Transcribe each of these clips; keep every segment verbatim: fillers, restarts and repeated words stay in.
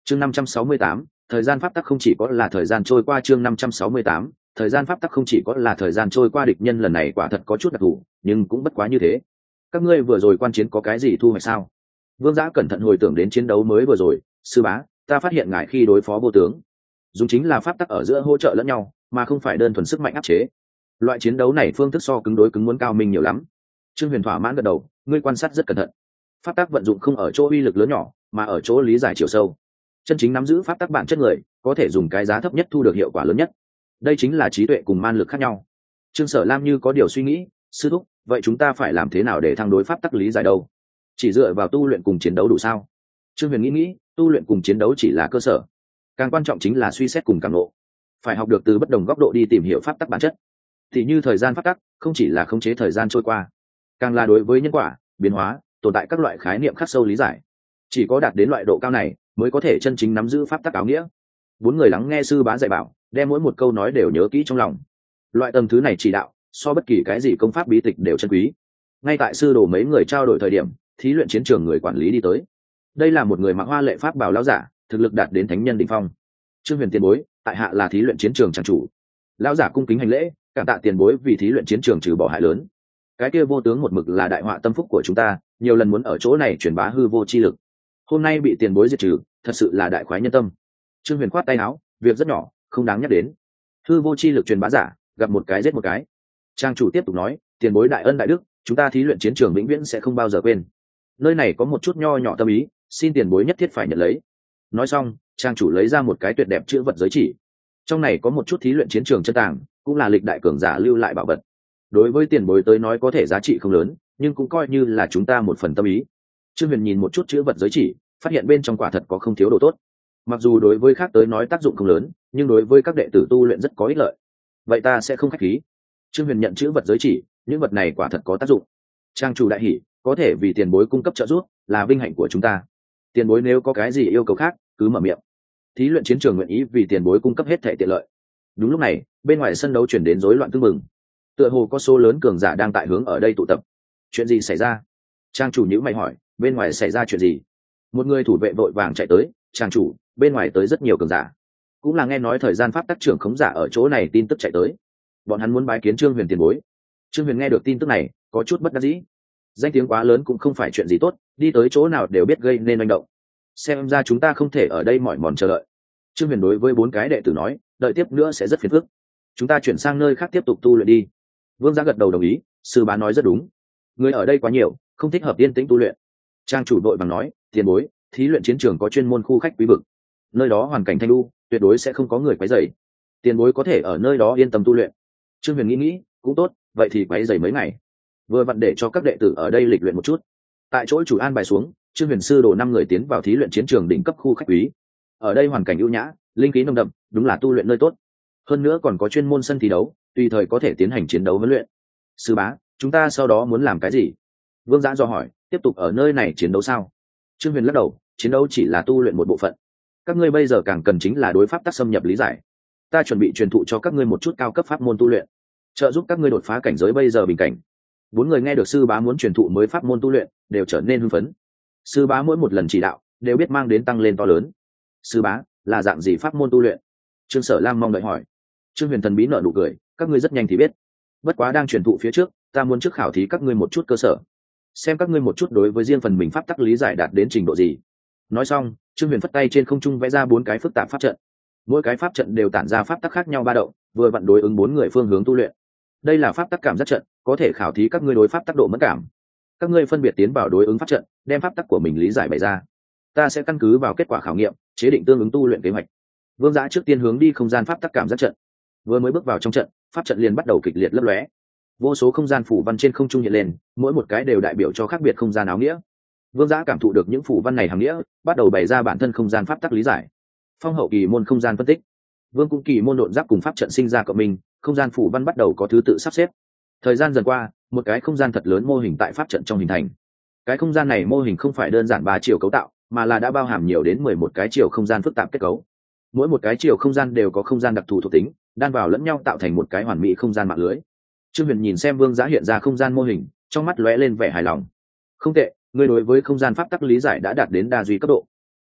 chương năm trăm sáu mươi tám, thời gian pháp tắc không chỉ có là thời gian trôi qua. Chương năm trăm sáu mươi tám, thời gian pháp tắc không chỉ có là thời gian trôi qua. Địch nhân lần này quả thật có chút đặc thù, nhưng cũng bất quá như thế. Các ngươi vừa rồi quan chiến có cái gì thu hoạch sao? Vương Giã cẩn thận hồi tưởng đến chiến đấu mới vừa rồi. Sư bá, ta phát hiện ngài khi đối phó vô tướng dùng chính là pháp tắc ở giữa hỗ trợ lẫn nhau, mà không phải đơn thuần sức mạnh áp chế. Loại chiến đấu này phương thức so cứng đối cứng muốn cao minh nhiều lắm. Trương Huyền thỏa mãn gật đầu, ngươi quan sát rất cẩn thận. Pháp tắc vận dụng không ở chỗ uy lực lớn nhỏ, mà ở chỗ lý giải chiều sâu. Chân chính nắm giữ pháp tắc bản chất người, có thể dùng cái giá thấp nhất thu được hiệu quả lớn nhất. Đây chính là trí tuệ cùng man lực khác nhau. Trương Sở Lam như có điều suy nghĩ, sư thúc, vậy chúng ta phải làm thế nào để thăng đối pháp tắc lý giải đâu? Chỉ dựa vào tu luyện cùng chiến đấu đủ sao? Trương Huyền nghĩ nghĩ, tu luyện cùng chiến đấu chỉ là cơ sở, càng quan trọng chính là suy xét cùng cảm ngộ. Phải học được từ bất đồng góc độ đi tìm hiểu pháp tắc bản chất. Thì như thời gian pháp tắc, không chỉ là khống chế thời gian trôi qua, càng là đối với nhân quả, biến hóa, tồn tại các loại khái niệm khắc sâu lý giải. Chỉ có đạt đến loại độ cao này, mới có thể chân chính nắm giữ pháp tắc áo nghĩa. Bốn người lắng nghe sư bá dạy bảo, đem mỗi một câu nói đều nhớ kỹ trong lòng. Loại tầng thứ này chỉ đạo, so bất kỳ cái gì công pháp bí tịch đều chân quý. Ngay tại sư đồ mấy người trao đổi thời điểm, thí luyện chiến trường người quản lý đi tới. Đây là một người mặc hoa lệ pháp bào lão giả, thực lực đạt đến thánh nhân đỉnh phong. Trương Huyền tiền bối, tại hạ là thí luyện chiến trường tràng chủ. Lão giả cung kính hành lễ, cảm tạ tiền bối vì thí luyện chiến trường trừ bỏ hại lớn. Cái kia vô tướng một mực là đại họa tâm phúc của chúng ta, nhiều lần muốn ở chỗ này truyền bá hư vô chi lực. Hôm nay bị tiền bối diệt trừ, thật sự là đại khoái nhân tâm. Trương Huyền khoát tay áo, việc rất nhỏ, không đáng nhắc đến. Hư vô chi lực truyền bá giả, gặp một cái giết một cái. Trang chủ tiếp tục nói, tiền bối đại ân đại đức, chúng ta thí luyện chiến trường vĩnh viễn sẽ không bao giờ quên. Nơi này có một chút nho nhỏ tâm ý, xin tiền bối nhất thiết phải nhận lấy. Nói xong, trang chủ lấy ra một cái tuyệt đẹp chữ vật giới chỉ. Trong này có một chút thí luyện chiến trường chân tàng, cũng là lịch đại cường giả lưu lại bảo vật. Đối với tiền bối tới nói có thể giá trị không lớn, nhưng cũng coi như là chúng ta một phần tâm ý. Trương Huyền nhìn một chút chữ vật giới chỉ, phát hiện bên trong quả thật có không thiếu đồ tốt. Mặc dù đối với khác tới nói tác dụng không lớn, nhưng đối với các đệ tử tu luyện rất có ích lợi. Vậy ta sẽ không khách khí. Trương Huyền nhận chữ vật giới chỉ, những vật này quả thật có tác dụng. Trang chủ đại hỉ, có thể vì tiền bối cung cấp trợ giúp, là vinh hạnh của chúng ta. Tiền bối nếu có cái gì yêu cầu khác, cứ mở miệng. Thí luyện chiến trường nguyện ý vì tiền bối cung cấp hết thảy tiện lợi. Đúng lúc này, bên ngoài sân đấu chuyển đến rối loạn tương mừng. Tựa hồ có số lớn cường giả đang tại hướng ở đây tụ tập. Chuyện gì xảy ra? Trang chủ nhíu mày hỏi, bên ngoài xảy ra chuyện gì? Một người thủ vệ vội vàng chạy tới, trang chủ, bên ngoài tới rất nhiều cường giả. Cũng là nghe nói thời gian pháp tắc trưởng khống giả ở chỗ này tin tức chạy tới. Bọn hắn muốn bái kiến Trương Huyền tiền bối. Trương Huyền nghe được tin tức này, có chút bất đắc dĩ. Danh tiếng quá lớn cũng không phải chuyện gì tốt, đi tới chỗ nào đều biết gây nên manh động. Xem ra chúng ta không thể ở đây mỏi mòn chờ đợi. Trương Huyền đối với bốn cái đệ tử nói, đợi tiếp nữa sẽ rất phiền phức. Chúng ta chuyển sang nơi khác tiếp tục tu luyện đi. Vương Giá gật đầu đồng ý, sư bá nói rất đúng. Người ở đây quá nhiều, không thích hợp yên tĩnh tu luyện. Trang chủ đội bằng nói, tiền bối, thí luyện chiến trường có chuyên môn khu khách quý vực. Nơi đó hoàn cảnh thanh lưu, tuyệt đối sẽ không có người quấy rầy. Tiền bối có thể ở nơi đó yên tâm tu luyện. Trương Huyền nghĩ nghĩ, cũng tốt, vậy thì quấy rầy mấy ngày. Vừa vặn để cho các đệ tử ở đây lịch luyện một chút. Tại chỗ chủ an bài xuống, Trương Huyền sư đồ năm người tiến vào thí luyện chiến trường đỉnh cấp khu khách quý. Ở đây hoàn cảnh ưu nhã, linh khí nồng đậm, đúng là tu luyện nơi tốt. Hơn nữa còn có chuyên môn sân thi đấu, tùy thời có thể tiến hành chiến đấu huấn luyện. Sư bá, chúng ta sau đó muốn làm cái gì? Vương Giã do hỏi, tiếp tục ở nơi này chiến đấu sao? Trương Huyền lắc đầu, chiến đấu chỉ là tu luyện một bộ phận. Các ngươi bây giờ càng cần chính là đối pháp tác xâm nhập lý giải. Ta chuẩn bị truyền thụ cho các ngươi một chút cao cấp pháp môn tu luyện, trợ giúp các ngươi đột phá cảnh giới bây giờ bình cảnh. Bốn người nghe được sư bá muốn truyền thụ mới pháp môn tu luyện, đều trở nên hưng phấn. Sư bá mỗi một lần chỉ đạo, đều biết mang đến tăng lên to lớn. Sư bá, là dạng gì pháp môn tu luyện? Trương Sở Lam mong đợi hỏi. Trương Huyền thần bí nở nụ cười, các ngươi rất nhanh thì biết. Bất quá đang truyền thụ phía trước, ta muốn trước khảo thí các ngươi một chút cơ sở, xem các ngươi một chút đối với riêng phần mình pháp tắc lý giải đạt đến trình độ gì. Nói xong, Trương Huyền phất tay trên không trung vẽ ra bốn cái phức tạp pháp trận. Mỗi cái pháp trận đều tản ra pháp tắc khác nhau ba động, vừa vặn đối ứng bốn người phương hướng tu luyện. Đây là pháp tắc cảm giác trận, có thể khảo thí các ngươi đối pháp tắc độ mẫn cảm. Các ngươi phân biệt tiến vào đối ứng pháp trận, đem pháp tắc của mình lý giải bày ra. Ta sẽ căn cứ vào kết quả khảo nghiệm, chế định tương ứng tu luyện kế hoạch. Vương Giã trước tiên hướng đi không gian pháp tắc cảm giác trận. Vừa mới bước vào trong trận, pháp trận liền bắt đầu kịch liệt lấp lóe. Vô số không gian phủ văn trên không trung hiện lên, mỗi một cái đều đại biểu cho khác biệt không gian áo nghĩa. Vương Giã cảm thụ được những phủ văn này hàm nghĩa, bắt đầu bày ra bản thân không gian pháp tắc lý giải. Phong hậu kỳ môn không gian phân tích, Vương cung kỳ môn độn giáp cùng pháp trận sinh ra cộng minh, không gian phủ văn bắt đầu có thứ tự sắp xếp. Thời gian dần qua, một cái không gian thật lớn mô hình tại pháp trận trong hình thành. Cái không gian này mô hình không phải đơn giản ba chiều cấu tạo, mà là đã bao hàm nhiều đến mười một cái chiều không gian phức tạp kết cấu. Mỗi một cái chiều không gian đều có không gian đặc thù thuộc tính, đan vào lẫn nhau tạo thành một cái hoàn mỹ không gian mạng lưới. Trương Huyền nhìn xem Vương Giã hiện ra không gian mô hình, trong mắt lóe lên vẻ hài lòng. Không tệ, ngươi đối với không gian pháp tắc lý giải đã đạt đến đa duy cấp độ.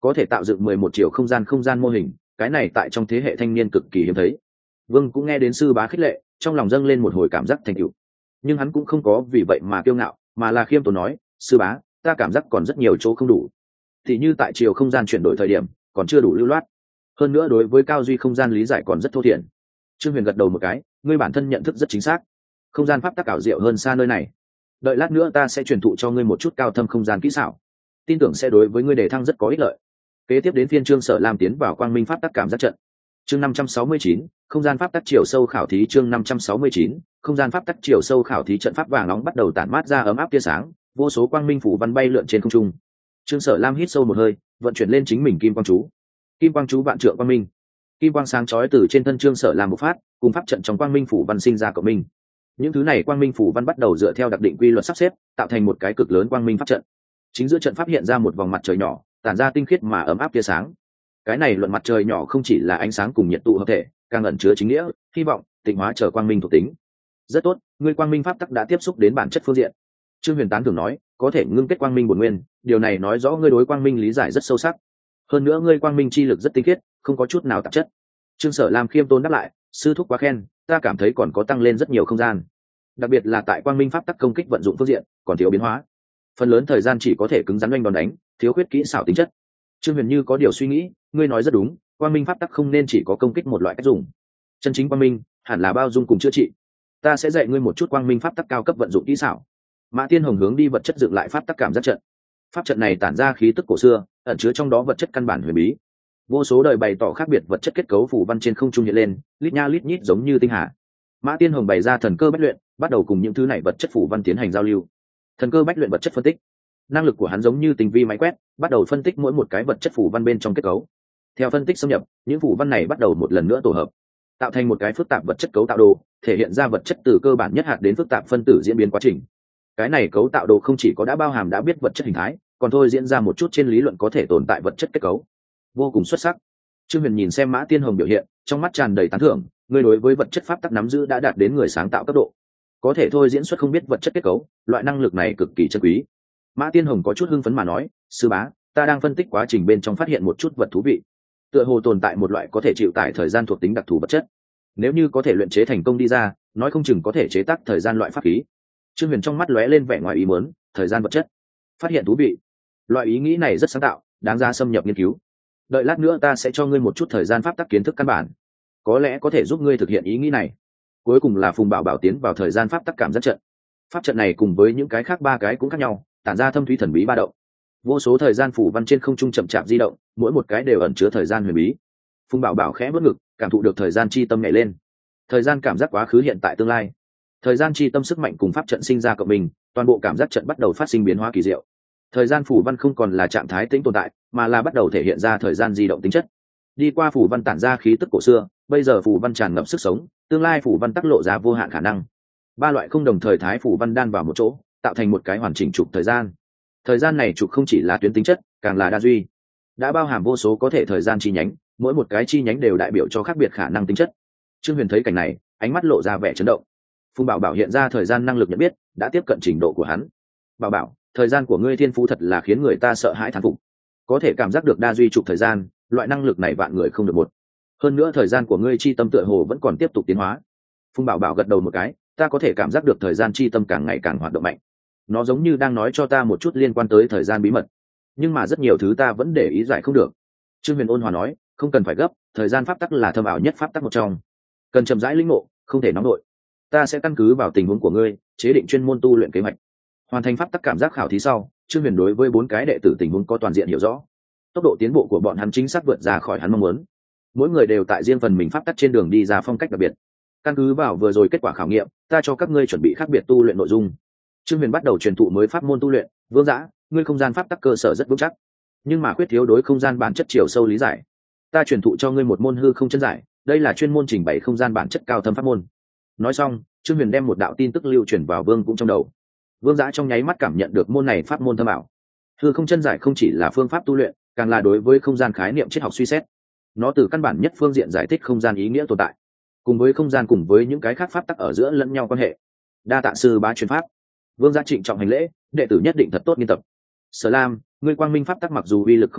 có thể tạo dựng mười một triệu không gian không gian mô hình, cái này tại trong thế hệ thanh niên cực kỳ hiếm thấy. Vương cũng nghe đến sư bá khích lệ, trong lòng dâng lên một hồi cảm giác thành tựu, nhưng hắn cũng không có vì vậy mà kiêu ngạo, mà là khiêm tốn nói, sư bá, ta cảm giác còn rất nhiều chỗ không đủ, thì như tại chiều không gian chuyển đổi thời điểm còn chưa đủ lưu loát, hơn nữa đối với cao duy không gian lý giải còn rất thô thiển. Trương Huyền gật đầu một cái, ngươi bản thân nhận thức rất chính xác, không gian pháp tắc ảo diệu hơn xa nơi này, đợi lát nữa ta sẽ truyền thụ cho ngươi một chút cao thâm không gian kỹ xảo, tin tưởng sẽ đối với ngươi đề thăng rất có ích lợi. Kế tiếp đến phiên Trương Sở Lam tiến vào quang minh pháp tắc cảm giác trận. Chương năm trăm sáu mươi chín, không gian pháp tắc chiều sâu khảo thí. Chương năm trăm sáu mươi chín, không gian pháp tắc chiều sâu khảo thí. Trận pháp vàng nóng bắt đầu tản mát ra ấm áp tia sáng, vô số quang minh phủ văn bay lượn trên không trung. Trương Sở Lam hít sâu một hơi, vận chuyển lên chính mình kim quang chú. Kim quang chú vạn trượng quang minh, kim quang sáng chói từ trên thân Trương Sở Lam bộc phát, cùng pháp trận trong quang minh phủ văn sinh ra cộng minh. Những thứ này quang minh phủ văn bắt đầu dựa theo đặc định quy luật sắp xếp, tạo thành một cái cực lớn quang minh pháp trận. Chính giữa trận pháp hiện ra một vòng mặt trời nhỏ, tản ra tinh khiết mà ấm áp tia sáng. Cái này luận mặt trời nhỏ không chỉ là ánh sáng cùng nhiệt tụ hợp thể, càng ẩn chứa chính nghĩa, hy vọng, tịnh hóa trở quang minh thuộc tính. Rất tốt, ngươi quang minh pháp tắc đã tiếp xúc đến bản chất phương diện. Trương Huyền tán thưởng nói, có thể ngưng kết quang minh bổn nguyên, điều này nói rõ ngươi đối quang minh lý giải rất sâu sắc. Hơn nữa ngươi quang minh chi lực rất tinh khiết, không có chút nào tạp chất. Trương Sở Lam khiêm tốn đáp lại, sư thúc quá khen, ta cảm thấy còn có tăng lên rất nhiều không gian. Đặc biệt là tại quang minh pháp tắc công kích vận dụng phương diện, còn thiếu biến hóa. Phần lớn thời gian chỉ có thể cứng rắn oanh đòn đánh, thiếu khuyết kỹ xảo tính chất. Trương Huyền như có điều suy nghĩ, ngươi nói rất đúng, quang minh pháp tắc không nên chỉ có công kích một loại cách dùng. Chân chính quang minh hẳn là bao dung cùng chữa trị. Ta sẽ dạy ngươi một chút quang minh pháp tắc cao cấp vận dụng kỹ xảo. Mã Tiên Hồng hướng đi vật chất dựng lại pháp tắc cảm giác trận. Pháp trận này tản ra khí tức cổ xưa, ẩn chứa trong đó vật chất căn bản huyền bí. Vô số đời bày tỏ khác biệt vật chất kết cấu phủ văn trên không trung hiện lên, lít nha lít nhít giống như tinh hà. Mã Tiên Hồng bày ra thần cơ bách luyện, bắt đầu cùng những thứ này vật chất phủ văn tiến hành giao lưu. Thần cơ bách luyện vật chất phân tích, năng lực của hắn giống như tinh vi máy quét, bắt đầu phân tích mỗi một cái vật chất phủ văn bên trong kết cấu. Theo phân tích xâm nhập, những phủ văn này bắt đầu một lần nữa tổ hợp, tạo thành một cái phức tạp vật chất cấu tạo đồ, thể hiện ra vật chất từ cơ bản nhất hạt đến phức tạp phân tử diễn biến quá trình. Cái này cấu tạo đồ không chỉ có đã bao hàm đã biết vật chất hình thái, còn thôi diễn ra một chút trên lý luận có thể tồn tại vật chất kết cấu, vô cùng xuất sắc. Trương Huyền nhìn xem Mã Tiên Hồng biểu hiện, trong mắt tràn đầy tán thưởng, người đối với vật chất pháp tắc nắm giữ đã đạt đến người sáng tạo cấp độ, có thể thôi diễn xuất không biết vật chất kết cấu, loại năng lực này cực kỳ chân quý. Mã Tiên Hồng có chút hưng phấn mà nói, sư bá, ta đang phân tích quá trình bên trong phát hiện một chút vật thú vị, tựa hồ tồn tại một loại có thể chịu tải thời gian thuộc tính đặc thù vật chất, nếu như có thể luyện chế thành công đi ra, nói không chừng có thể chế tác thời gian loại pháp khí. Trương Huyền trong mắt lóe lên vẻ ngoài ý muốn, thời gian vật chất, phát hiện thú vị, loại ý nghĩ này rất sáng tạo, đáng ra xâm nhập nghiên cứu. Đợi lát nữa ta sẽ cho ngươi một chút thời gian pháp tắc kiến thức căn bản, có lẽ có thể giúp ngươi thực hiện ý nghĩ này. Cuối cùng là Phùng Bảo Bảo tiến vào thời gian pháp tắc cảm giác trận. Pháp trận này cùng với những cái khác ba cái cũng khác nhau, tản ra thâm thúy thần bí ba động. Vô số thời gian phủ văn trên không trung chậm chạp di động, mỗi một cái đều ẩn chứa thời gian huyền bí. Phùng Bảo Bảo khẽ vớt ngực, cảm thụ được thời gian chi tâm nhảy lên. Thời gian cảm giác quá khứ hiện tại tương lai. Thời gian chi tâm sức mạnh cùng pháp trận sinh ra cộng mình, toàn bộ cảm giác trận bắt đầu phát sinh biến hóa kỳ diệu. Thời gian phủ văn không còn là trạng thái tĩnh tồn tại, mà là bắt đầu thể hiện ra thời gian di động tính chất. Đi qua phủ văn tản ra khí tức cổ xưa, bây giờ phủ văn tràn ngập sức sống, tương lai phủ văn tác lộ ra vô hạn khả năng. Ba loại không đồng thời thái phủ văn đan vào một chỗ, tạo thành một cái hoàn chỉnh trục thời gian. Thời gian này trục không chỉ là tuyến tính chất, càng là đa duy, đã bao hàm vô số có thể thời gian chi nhánh, mỗi một cái chi nhánh đều đại biểu cho khác biệt khả năng tính chất. Trương Huyền thấy cảnh này, ánh mắt lộ ra vẻ chấn động. Phùng Bảo Bảo hiện ra thời gian năng lực nhận biết đã tiếp cận trình độ của hắn. Bảo Bảo, thời gian của ngươi thiên phú thật là khiến người ta sợ hãi thán phục, có thể cảm giác được đa duy trục thời gian, loại năng lực này vạn người không được một. Hơn nữa thời gian của ngươi chi tâm tựa hồ vẫn còn tiếp tục tiến hóa. Phùng Bảo Bảo gật đầu một cái, ta có thể cảm giác được thời gian chi tâm càng ngày càng hoạt động mạnh, nó giống như đang nói cho ta một chút liên quan tới thời gian bí mật, nhưng mà rất nhiều thứ ta vẫn để ý giải không được. Trương Huyền ôn hòa nói, không cần phải gấp, thời gian pháp tắc là thâm ảo nhất pháp tắc một trong, cần chậm rãi lĩnh ngộ, không thể nóng nổi. Ta sẽ căn cứ vào tình huống của ngươi chế định chuyên môn tu luyện kế hoạch. Hoàn thành pháp tắc cảm giác khảo thí sau, Trương Huyền đối với bốn cái đệ tử tình huống có toàn diện hiểu rõ, tốc độ tiến bộ của bọn hắn chính xác vượt ra khỏi hắn mong muốn. Mỗi người đều tại riêng phần mình pháp tắc trên đường đi ra phong cách đặc biệt. Căn cứ vào vừa rồi kết quả khảo nghiệm, ta cho các ngươi chuẩn bị khác biệt tu luyện nội dung. Trương Huyền bắt đầu truyền thụ mới pháp môn tu luyện. Vương Dã, ngươi không gian pháp tắc cơ sở rất vững chắc, nhưng mà khuyết thiếu đối không gian bản chất chiều sâu lý giải. Ta truyền thụ cho ngươi một môn hư không chân giải, đây là chuyên môn trình bày không gian bản chất cao thâm pháp môn. Nói xong, Trương Huyền đem một đạo tin tức lưu truyền vào Vương cũng trong đầu. Vương Dã trong nháy mắt cảm nhận được môn này pháp môn thâm ảo. Hư không chân giải không chỉ là phương pháp tu luyện, càng là đối với không gian khái niệm triết học suy xét. Nó từ căn bản nhất phương diện giải thích không gian ý nghĩa tồn tại, cùng với không gian cùng với những cái khác pháp tắc ở giữa lẫn nhau quan hệ. Đa tạ sư bá truyền pháp. Vương Gia trịnh trọng hành lễ, đệ tử nhất định thật tốt nghiên tập. Sở Lam, ngươi quang minh pháp tắc mặc dù uy lực không tệ,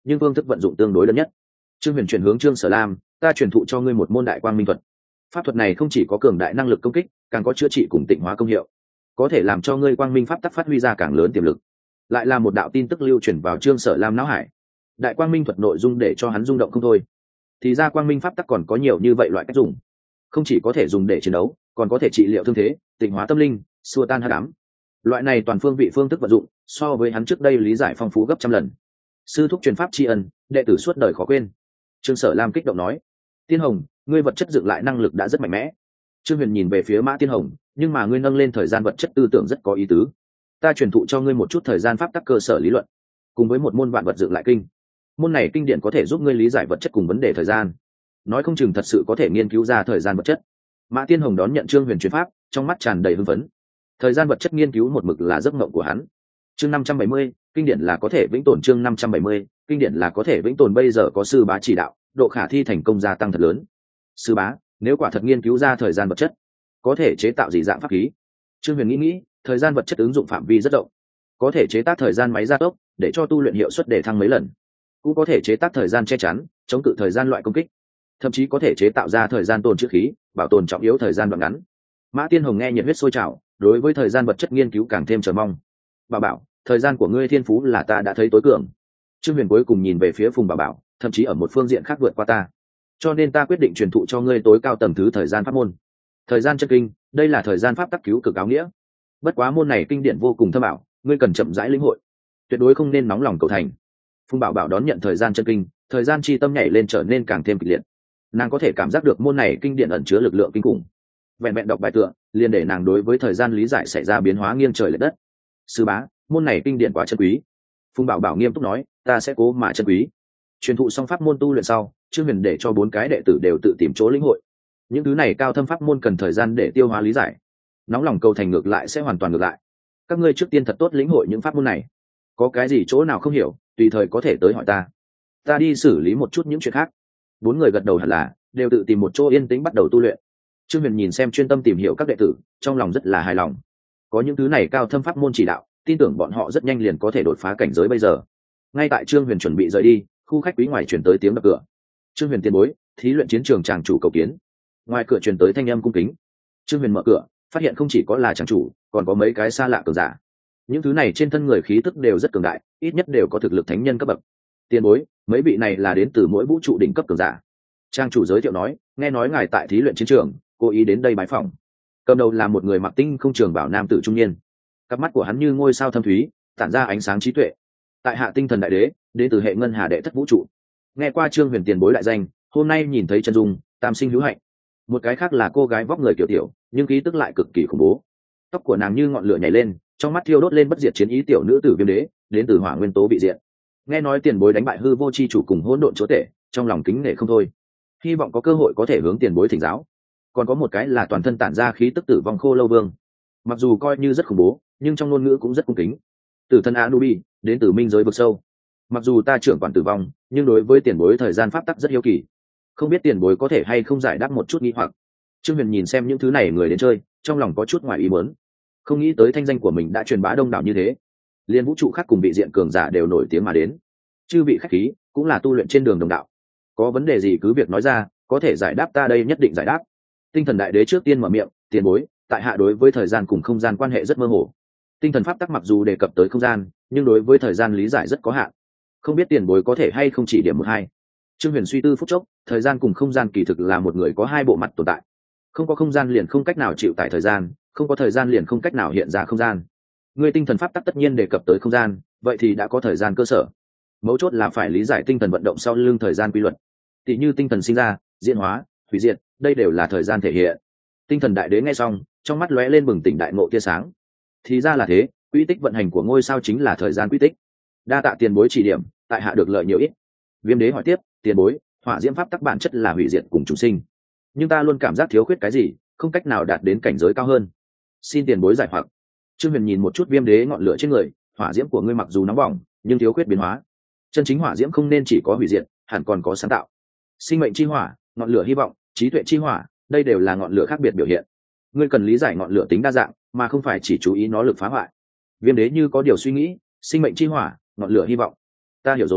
nhưng phương thức vận dụng tương đối lớn nhất. Trương Huyền chuyển hướng Trương Sở Lam, ta truyền thụ cho ngươi một môn đại quang minh thuật. Pháp thuật này không chỉ có cường đại năng lực công kích, càng có chữa trị cùng tịnh hóa công hiệu, có thể làm cho ngươi quang minh pháp tắc phát huy ra càng lớn tiềm lực. Lại là một đạo tin tức lưu truyền vào Trương Sở Lam não hải. Đại quang minh thuật nội dung để cho hắn rung động không thôi. Thì ra quang minh pháp tắc còn có nhiều như vậy loại cách dùng, không chỉ có thể dùng để chiến đấu, còn có thể trị liệu thương thế, tịnh hóa tâm linh, xua tan hắc ám. Loại này toàn phương vị phương thức vận dụng, so với hắn trước đây lý giải phong phú gấp trăm lần. Sư thúc truyền pháp tri ân, đệ tử suốt đời khó quên. Trương Sở Lam kích động nói. Tiên Hồng, ngươi vật chất dựng lại năng lực đã rất mạnh mẽ. Trương Huyền nhìn về phía Mã Tiên Hồng, nhưng mà ngươi nâng lên thời gian vật chất tư tưởng rất có ý tứ. Ta truyền thụ cho ngươi một chút thời gian pháp tắc cơ sở lý luận, cùng với một môn vạn vật dựng lại kinh. Môn này kinh điển có thể giúp ngươi lý giải vật chất cùng vấn đề thời gian, nói không chừng thật sự có thể nghiên cứu ra thời gian vật chất. Mã Tiên Hồng đón nhận Trương Huyền truyền pháp, trong mắt tràn đầy hưng phấn. Thời gian vật chất nghiên cứu một mực là giấc mộng của hắn. Chương năm trăm bảy mươi, kinh điển là có thể vĩnh tồn. Chương năm trăm bảy mươi, kinh điển là có thể vĩnh tồn. Bây giờ có sư bá chỉ đạo, độ khả thi thành công gia tăng thật lớn. Sư bá, nếu quả thật nghiên cứu ra thời gian vật chất, có thể chế tạo gì dạng pháp khí? Trương Huyền nghĩ nghĩ, thời gian vật chất ứng dụng phạm vi rất rộng, có thể chế tác thời gian máy gia tốc để cho tu luyện hiệu suất để thăng mấy lần, cũng có thể chế tác thời gian che chắn, chống cự thời gian loại công kích, thậm chí có thể chế tạo ra thời gian tồn trữ khí, bảo tồn trọng yếu thời gian đoạn ngắn. Mã Tiên Hồng nghe nhiệt huyết sôi trào, đối với thời gian vật chất nghiên cứu càng thêm chờ mong. Bảo bảo, thời gian của ngươi thiên phú là ta đã thấy tối cường. Trương Huyền cuối cùng nhìn về phía Phùng Bảo Bảo, thậm chí ở một phương diện khác vượt qua ta, cho nên ta quyết định truyền thụ cho ngươi tối cao tầng thứ thời gian pháp môn. Thời gian chân kinh, đây là thời gian pháp tắc cứu cực áo nghĩa. Bất quá môn này kinh điển vô cùng thâm ảo, ngươi cần chậm rãi lĩnh hội, tuyệt đối không nên nóng lòng cầu thành. Phùng Bảo Bảo đón nhận thời gian chân kinh, thời gian chi tâm nhảy lên trở nên càng thêm kịch liệt. Nàng có thể cảm giác được môn này kinh điển ẩn chứa lực lượng kinh khủng. Vẹn vẹn đọc bài tựa, liền để nàng đối với thời gian lý giải xảy ra biến hóa nghiêng trời lệch đất. Sư bá, môn này kinh điển quá chân quý. Phùng Bảo Bảo nghiêm túc nói, ta sẽ cố mà chân quý. Truyền thụ xong pháp môn tu luyện sau, Trương Huyền để cho bốn cái đệ tử đều tự tìm chỗ lĩnh hội. Những thứ này cao thâm pháp môn cần thời gian để tiêu hóa lý giải, nóng lòng cầu thành ngược lại sẽ hoàn toàn ngược lại. Các ngươi trước tiên thật tốt lĩnh hội những pháp môn này, có cái gì chỗ nào không hiểu, tùy thời có thể tới hỏi ta, ta đi xử lý một chút những chuyện khác. Bốn người gật đầu hẳn là đều tự tìm một chỗ yên tĩnh bắt đầu tu luyện. Trương Huyền nhìn xem chuyên tâm tìm hiểu các đệ tử, trong lòng rất là hài lòng. Có những thứ này cao thâm pháp môn chỉ đạo, tin tưởng bọn họ rất nhanh liền có thể đột phá cảnh giới bây giờ. Ngay tại Trương Huyền chuẩn bị rời đi, khu khách quý ngoài truyền tới tiếng đập cửa. Trương Huyền tiền bối, thí luyện chiến trường tràng chủ cầu kiến. Ngoài cửa truyền tới thanh âm cung kính. Trương Huyền mở cửa, phát hiện không chỉ có là tràng chủ, còn có mấy cái xa lạ cường giả. Những thứ này trên thân người khí tức đều rất cường đại, ít nhất đều có thực lực thánh nhân cấp bậc. Tiền bối, mấy vị này là đến từ mỗi vũ trụ đỉnh cấp cường giả. Trang chủ giới thiệu nói, nghe nói ngài tại thí luyện chiến trường, cố ý đến đây bái phỏng. Cầm đầu là một người mặc tinh không trường bảo nam tử trung niên, cặp mắt của hắn như ngôi sao thâm thúy, tản ra ánh sáng trí tuệ. Tại hạ tinh thần đại đế, đến từ hệ ngân hà đệ thất vũ trụ. Nghe qua Trương Huyền tiền bối đại danh, hôm nay nhìn thấy chân dung, tam sinh hữu hạnh. Một cái khác là cô gái vóc người kiểu tiểu, nhưng khí tức lại cực kỳ khủng bố. Tóc của nàng như ngọn lửa nhảy lên, trong mắt thiêu đốt lên bất diệt chiến ý. Tiểu nữ tử Viêm Đế, đến từ hỏa nguyên tố bị diện. Nghe nói tiền bối đánh bại hư vô chi chủ cùng hỗn độn chúa tể, trong lòng kính nể không thôi, hy vọng có cơ hội có thể hướng tiền bối thỉnh giáo. Còn có một cái là toàn thân tản ra khí tức tử vong Khô Lâu Vương, mặc dù coi như rất khủng bố, nhưng trong ngôn ngữ cũng rất cung kính. Tử thân Anubi, đến từ minh giới vực sâu. Mặc dù ta trưởng quản tử vong, nhưng đối với tiền bối thời gian pháp tắc rất hiếu kỳ, không biết tiền bối có thể hay không giải đáp một chút nghi hoặc. Trương Huyền nhìn xem những thứ này người đến chơi, trong lòng có chút ngoài ý muốn, không nghĩ tới thanh danh của mình đã truyền bá đông đảo như thế, liên vũ trụ khác cùng vị diện cường giả đều nổi tiếng mà đến. Chư vị khách khí, cũng là tu luyện trên đường đồng đạo, có vấn đề gì cứ việc nói ra, có thể giải đáp ta đây nhất định giải đáp. Tinh thần đại đế trước tiên mở miệng, tiền bối, tại hạ đối với thời gian cùng không gian quan hệ rất mơ hồ. Tinh thần pháp tắc mặc dù đề cập tới không gian, nhưng đối với thời gian lý giải rất có hạn, không biết tiền bối có thể hay không chỉ điểm một hai. Trương Huyền suy tư phút chốc, thời gian cùng không gian kỳ thực là một người có hai bộ mặt tồn tại, không có không gian liền không cách nào chịu tải thời gian, không có thời gian liền không cách nào hiện ra không gian. Người tinh thần pháp tắc tất nhiên đề cập tới không gian, vậy thì đã có thời gian cơ sở. Mấu chốt là phải lý giải tinh thần vận động sau lưng thời gian quy luật, tỷ như tinh thần sinh ra, diễn hóa, hủy diệt, đây đều là thời gian thể hiện. Tinh thần đại đế nghe xong, trong mắt lóe lên bừng tỉnh đại ngộ tia sáng. Thì ra là thế, quy tích vận hành của ngôi sao chính là thời gian quy tích. Đa tạ tiền bối chỉ điểm, tại hạ được lợi nhiều ít. Viêm đế hỏi tiếp, tiền bối, hỏa diễm pháp tắc bản chất là hủy diệt cùng chủ sinh, nhưng ta luôn cảm giác thiếu khuyết cái gì, không cách nào đạt đến cảnh giới cao hơn, xin tiền bối giải hoặc. Trương Huyền nhìn một chút viêm đế ngọn lửa trên người, hỏa diễm của ngươi mặc dù nóng bỏng, nhưng thiếu khuyết biến hóa. Chân chính hỏa diễm không nên chỉ có hủy diệt, hẳn còn có sáng tạo. Sinh mệnh chi hỏa, ngọn lửa hy vọng, trí tuệ chi hỏa, đây đều là ngọn lửa khác biệt biểu hiện. Ngươi cần lý giải ngọn lửa tính đa dạng, mà không phải chỉ chú ý nó lực phá hoại. Viêm đế như có điều suy nghĩ, sinh mệnh chi hỏa, ngọn lửa hy vọng. Ta hiểu rồi,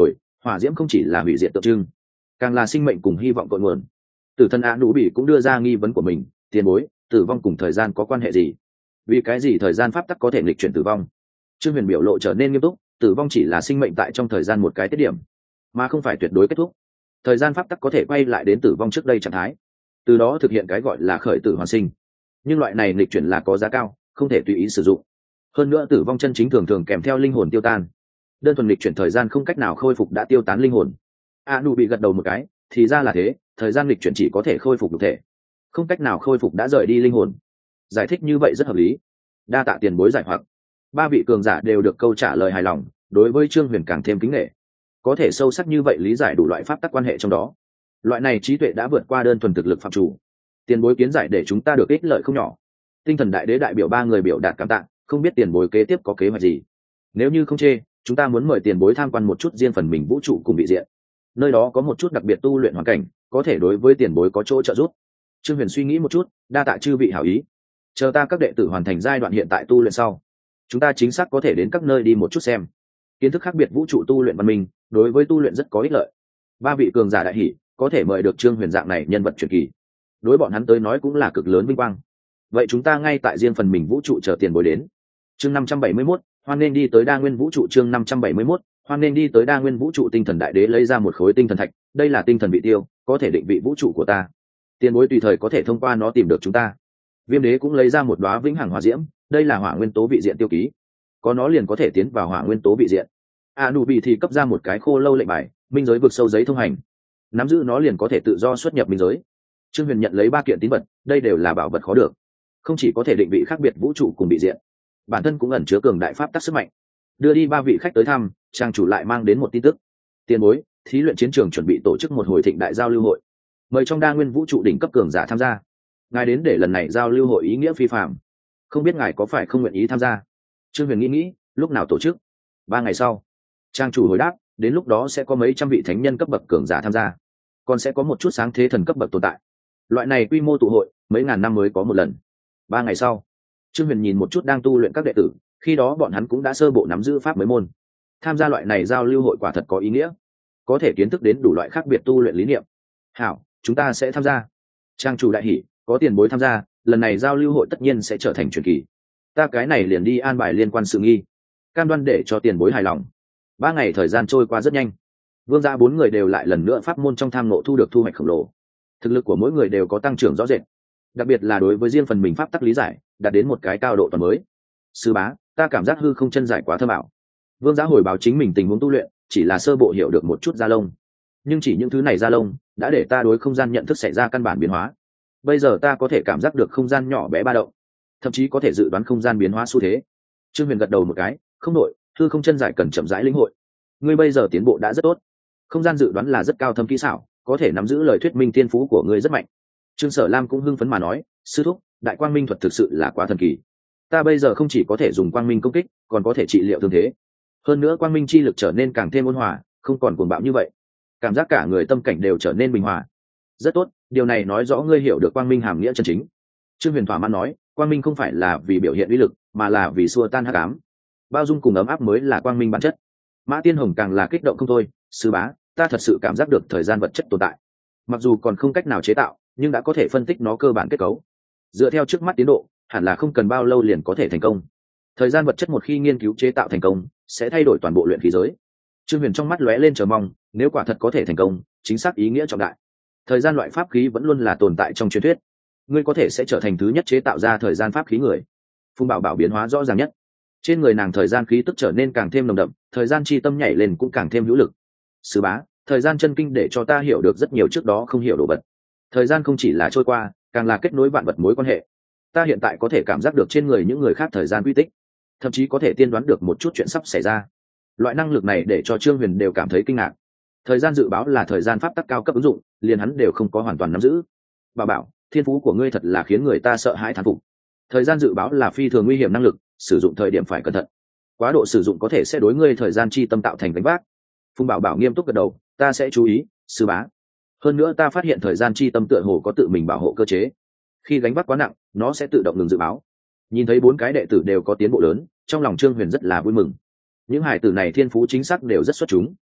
hỏa diễm không chỉ là hủy diệt tượng trưng, càng là sinh mệnh cùng hy vọng cội nguồn. Tử thần A Nụ Bị cũng đưa ra nghi vấn của mình, tiền bối, tử vong cùng thời gian có quan hệ gì? Vì cái gì thời gian pháp tắc có thể nghịch chuyển tử vong? Trương Huyền biểu lộ trở nên nghiêm túc, tử vong chỉ là sinh mệnh tại trong thời gian một cái tiết điểm, mà không phải tuyệt đối kết thúc. Thời gian pháp tắc có thể quay lại đến tử vong trước đây trạng thái, từ đó thực hiện cái gọi là khởi tử hoàn sinh. Nhưng loại này nghịch chuyển là có giá cao, không thể tùy ý sử dụng. Hơn nữa tử vong chân chính thường thường kèm theo linh hồn tiêu tan. Đơn thuần nghịch chuyển thời gian không cách nào khôi phục đã tiêu tán linh hồn. A Nụ Bị gật đầu một cái, thì ra là thế, thời gian nghịch chuyển chỉ có thể khôi phục thực thể, không cách nào khôi phục đã rời đi linh hồn. Giải thích như vậy rất hợp lý. Đa tạ tiền bối giải hoặc. Ba vị cường giả đều được câu trả lời hài lòng, đối với Trương Huyền càng thêm kính nể. Có thể sâu sắc như vậy lý giải đủ loại pháp tắc quan hệ trong đó. Loại này trí tuệ đã vượt qua đơn thuần thực lực phạm chủ. Tiền bối kiến giải để chúng ta được ích lợi không nhỏ. Tinh thần đại đế đại biểu ba người biểu đạt cảm tạ, không biết tiền bối kế tiếp có kế hoạch gì. Nếu như không chê, chúng ta muốn mời tiền bối tham quan một chút riêng phần mình vũ trụ cùng vị diện. Nơi đó có một chút đặc biệt tu luyện hoàn cảnh, có thể đối với tiền bối có chỗ trợ giúp. Trương Huyền suy nghĩ một chút, đa tạ chư vị hảo ý. Chờ ta các đệ tử hoàn thành giai đoạn hiện tại tu luyện sau, chúng ta chính xác có thể đến các nơi đi một chút xem. Kiến thức khác biệt vũ trụ tu luyện văn minh, đối với tu luyện rất có ích lợi. Ba vị cường giả đại hỷ, có thể mời được Trương Huyền dạng này nhân vật truyền kỳ, đối bọn hắn tới nói cũng là cực lớn vinh quang. Vậy chúng ta ngay tại riêng phần mình vũ trụ chờ tiền bối đến. Chương năm trăm bảy mươi mốt, hoan nên đi tới đa nguyên vũ trụ. Chương năm trăm bảy mươi mốt, hoan nên đi tới đa nguyên vũ trụ. Tinh thần đại đế lấy ra một khối tinh thần thạch, đây là tinh thần vị tiêu, có thể định vị vũ trụ của ta. Tiền bối tùy thời có thể thông qua nó tìm được chúng ta. Viêm đế cũng lấy ra một đóa vĩnh hằng hỏa diễm, đây là hỏa nguyên tố vị diện tiêu ký, có nó liền có thể tiến vào hỏa nguyên tố vị diện. A Nụ Bị thì cấp ra một cái khô lâu lệnh bài, minh giới vực sâu giấy thông hành, nắm giữ nó liền có thể tự do xuất nhập minh giới. Trương Huyền nhận lấy ba kiện tín vật, đây đều là bảo vật khó được, không chỉ có thể định vị khác biệt vũ trụ cùng vị diện, bản thân cũng ẩn chứa cường đại pháp tắc sức mạnh. Đưa đi ba vị khách tới thăm, trang chủ lại mang đến một tin tức. Tiền bối, thí luyện chiến trường chuẩn bị tổ chức một hồi thịnh đại giao lưu hội, mời trong đa nguyên vũ trụ đỉnh cấp cường giả tham gia. Ngài đến để lần này giao lưu hội ý nghĩa phi phàm, không biết ngài có phải không nguyện ý tham gia? Trương Huyền nghĩ nghĩ, lúc nào tổ chức? Ba ngày sau. Trang chủ hồi đáp, đến lúc đó sẽ có mấy trăm vị thánh nhân cấp bậc cường giả tham gia, còn sẽ có một chút sáng thế thần cấp bậc tồn tại. Loại này quy mô tụ hội, mấy ngàn năm mới có một lần. Ba ngày sau, Trương Huyền nhìn một chút đang tu luyện các đệ tử, khi đó bọn hắn cũng đã sơ bộ nắm giữ pháp mới môn. Tham gia loại này giao lưu hội quả thật có ý nghĩa, có thể kiến thức đến đủ loại khác biệt tu luyện lý niệm. Hảo, chúng ta sẽ tham gia. Trang chủ đại hỉ, có tiền bối tham gia, lần này giao lưu hội tất nhiên sẽ trở thành truyền kỳ. Ta cái này liền đi an bài liên quan sự nghi, cam đoan để cho tiền bối hài lòng. Ba ngày thời gian trôi qua rất nhanh, vương gia bốn người đều lại lần nữa pháp môn trong tham ngộ thu được thu hoạch khổng lồ. Thực lực của mỗi người đều có tăng trưởng rõ rệt, đặc biệt là đối với riêng phần mình pháp tắc lý giải đạt đến một cái cao độ toàn mới. Sư bá, ta cảm giác hư không chân giải quá thâm ảo. Vương gia hồi báo chính mình tình huống tu luyện, chỉ là sơ bộ hiểu được một chút da lông, nhưng chỉ những thứ này da lông đã để ta đối không gian nhận thức xảy ra căn bản biến hóa. Bây giờ ta có thể cảm giác được không gian nhỏ bé ba động, thậm chí có thể dự đoán không gian biến hóa xu thế. Trương Huyền gật đầu một cái, không nội, hư không chân giải cần chậm rãi lĩnh hội. Ngươi bây giờ tiến bộ đã rất tốt, không gian dự đoán là rất cao thâm kỹ xảo, có thể nắm giữ lời thuyết minh thiên phú của ngươi rất mạnh. Trương Sở Lam cũng hưng phấn mà nói, sư thúc, đại quang minh thuật thực sự là quá thần kỳ. Ta bây giờ không chỉ có thể dùng quang minh công kích, còn có thể trị liệu thương thế. Hơn nữa quang minh chi lực trở nên càng thêm ôn hòa, không còn cuồng bạo như vậy. Cảm giác cả người tâm cảnh đều trở nên bình hòa. Rất tốt, điều này nói rõ ngươi hiểu được quang minh hàm nghĩa chân chính. Trương Huyền thỏa mãn nói, quang minh không phải là vì biểu hiện uy lực, mà là vì xua tan hắc ám. Bao dung cùng ấm áp mới là quang minh bản chất. Mã Tiên Hồng càng là kích động không thôi, sư bá, ta thật sự cảm giác được thời gian vật chất tồn tại. Mặc dù còn không cách nào chế tạo, nhưng đã có thể phân tích nó cơ bản kết cấu. Dựa theo trước mắt tiến độ, hẳn là không cần bao lâu liền có thể thành công. Thời gian vật chất một khi nghiên cứu chế tạo thành công, sẽ thay đổi toàn bộ luyện khí giới. Trương Huyền trong mắt lóe lên chờ mong, nếu quả thật có thể thành công, chính xác ý nghĩa trọng đại. Thời gian loại pháp khí vẫn luôn là tồn tại trong truyền thuyết, ngươi có thể sẽ trở thành thứ nhất chế tạo ra thời gian pháp khí người. Phùng Bảo Bảo biến hóa rõ ràng nhất, trên người nàng thời gian khí tức trở nên càng thêm nồng đậm, thời gian chi tâm nhảy lên cũng càng thêm hữu lực. Sư bá, thời gian chân kinh để cho ta hiểu được rất nhiều trước đó không hiểu đồ vật. Thời gian không chỉ là trôi qua, càng là kết nối vạn vật mối quan hệ. Ta hiện tại có thể cảm giác được trên người những người khác thời gian quy tích, thậm chí có thể tiên đoán được một chút chuyện sắp xảy ra. Loại năng lực này để cho Trương Huyền đều cảm thấy kinh ngạc. Thời gian dự báo là thời gian pháp tắc cao cấp ứng dụng, liền hắn đều không có hoàn toàn nắm giữ. Bảo Bảo, thiên phú của ngươi thật là khiến người ta sợ hãi thán phục. Thời gian dự báo là phi thường nguy hiểm năng lực, sử dụng thời điểm phải cẩn thận. Quá độ sử dụng có thể sẽ đối ngươi thời gian chi tâm tạo thành gánh vác. Phùng Bảo Bảo nghiêm túc gật đầu, ta sẽ chú ý, sư bá. Hơn nữa ta phát hiện thời gian chi tâm tựa hồ có tự mình bảo hộ cơ chế. Khi gánh vác quá nặng, nó sẽ tự động ngừng dự báo. Nhìn thấy bốn cái đệ tử đều có tiến bộ lớn, trong lòng Trương Huyền rất là vui mừng. Những hải tử này thiên phú chính xác đều rất xuất chúng.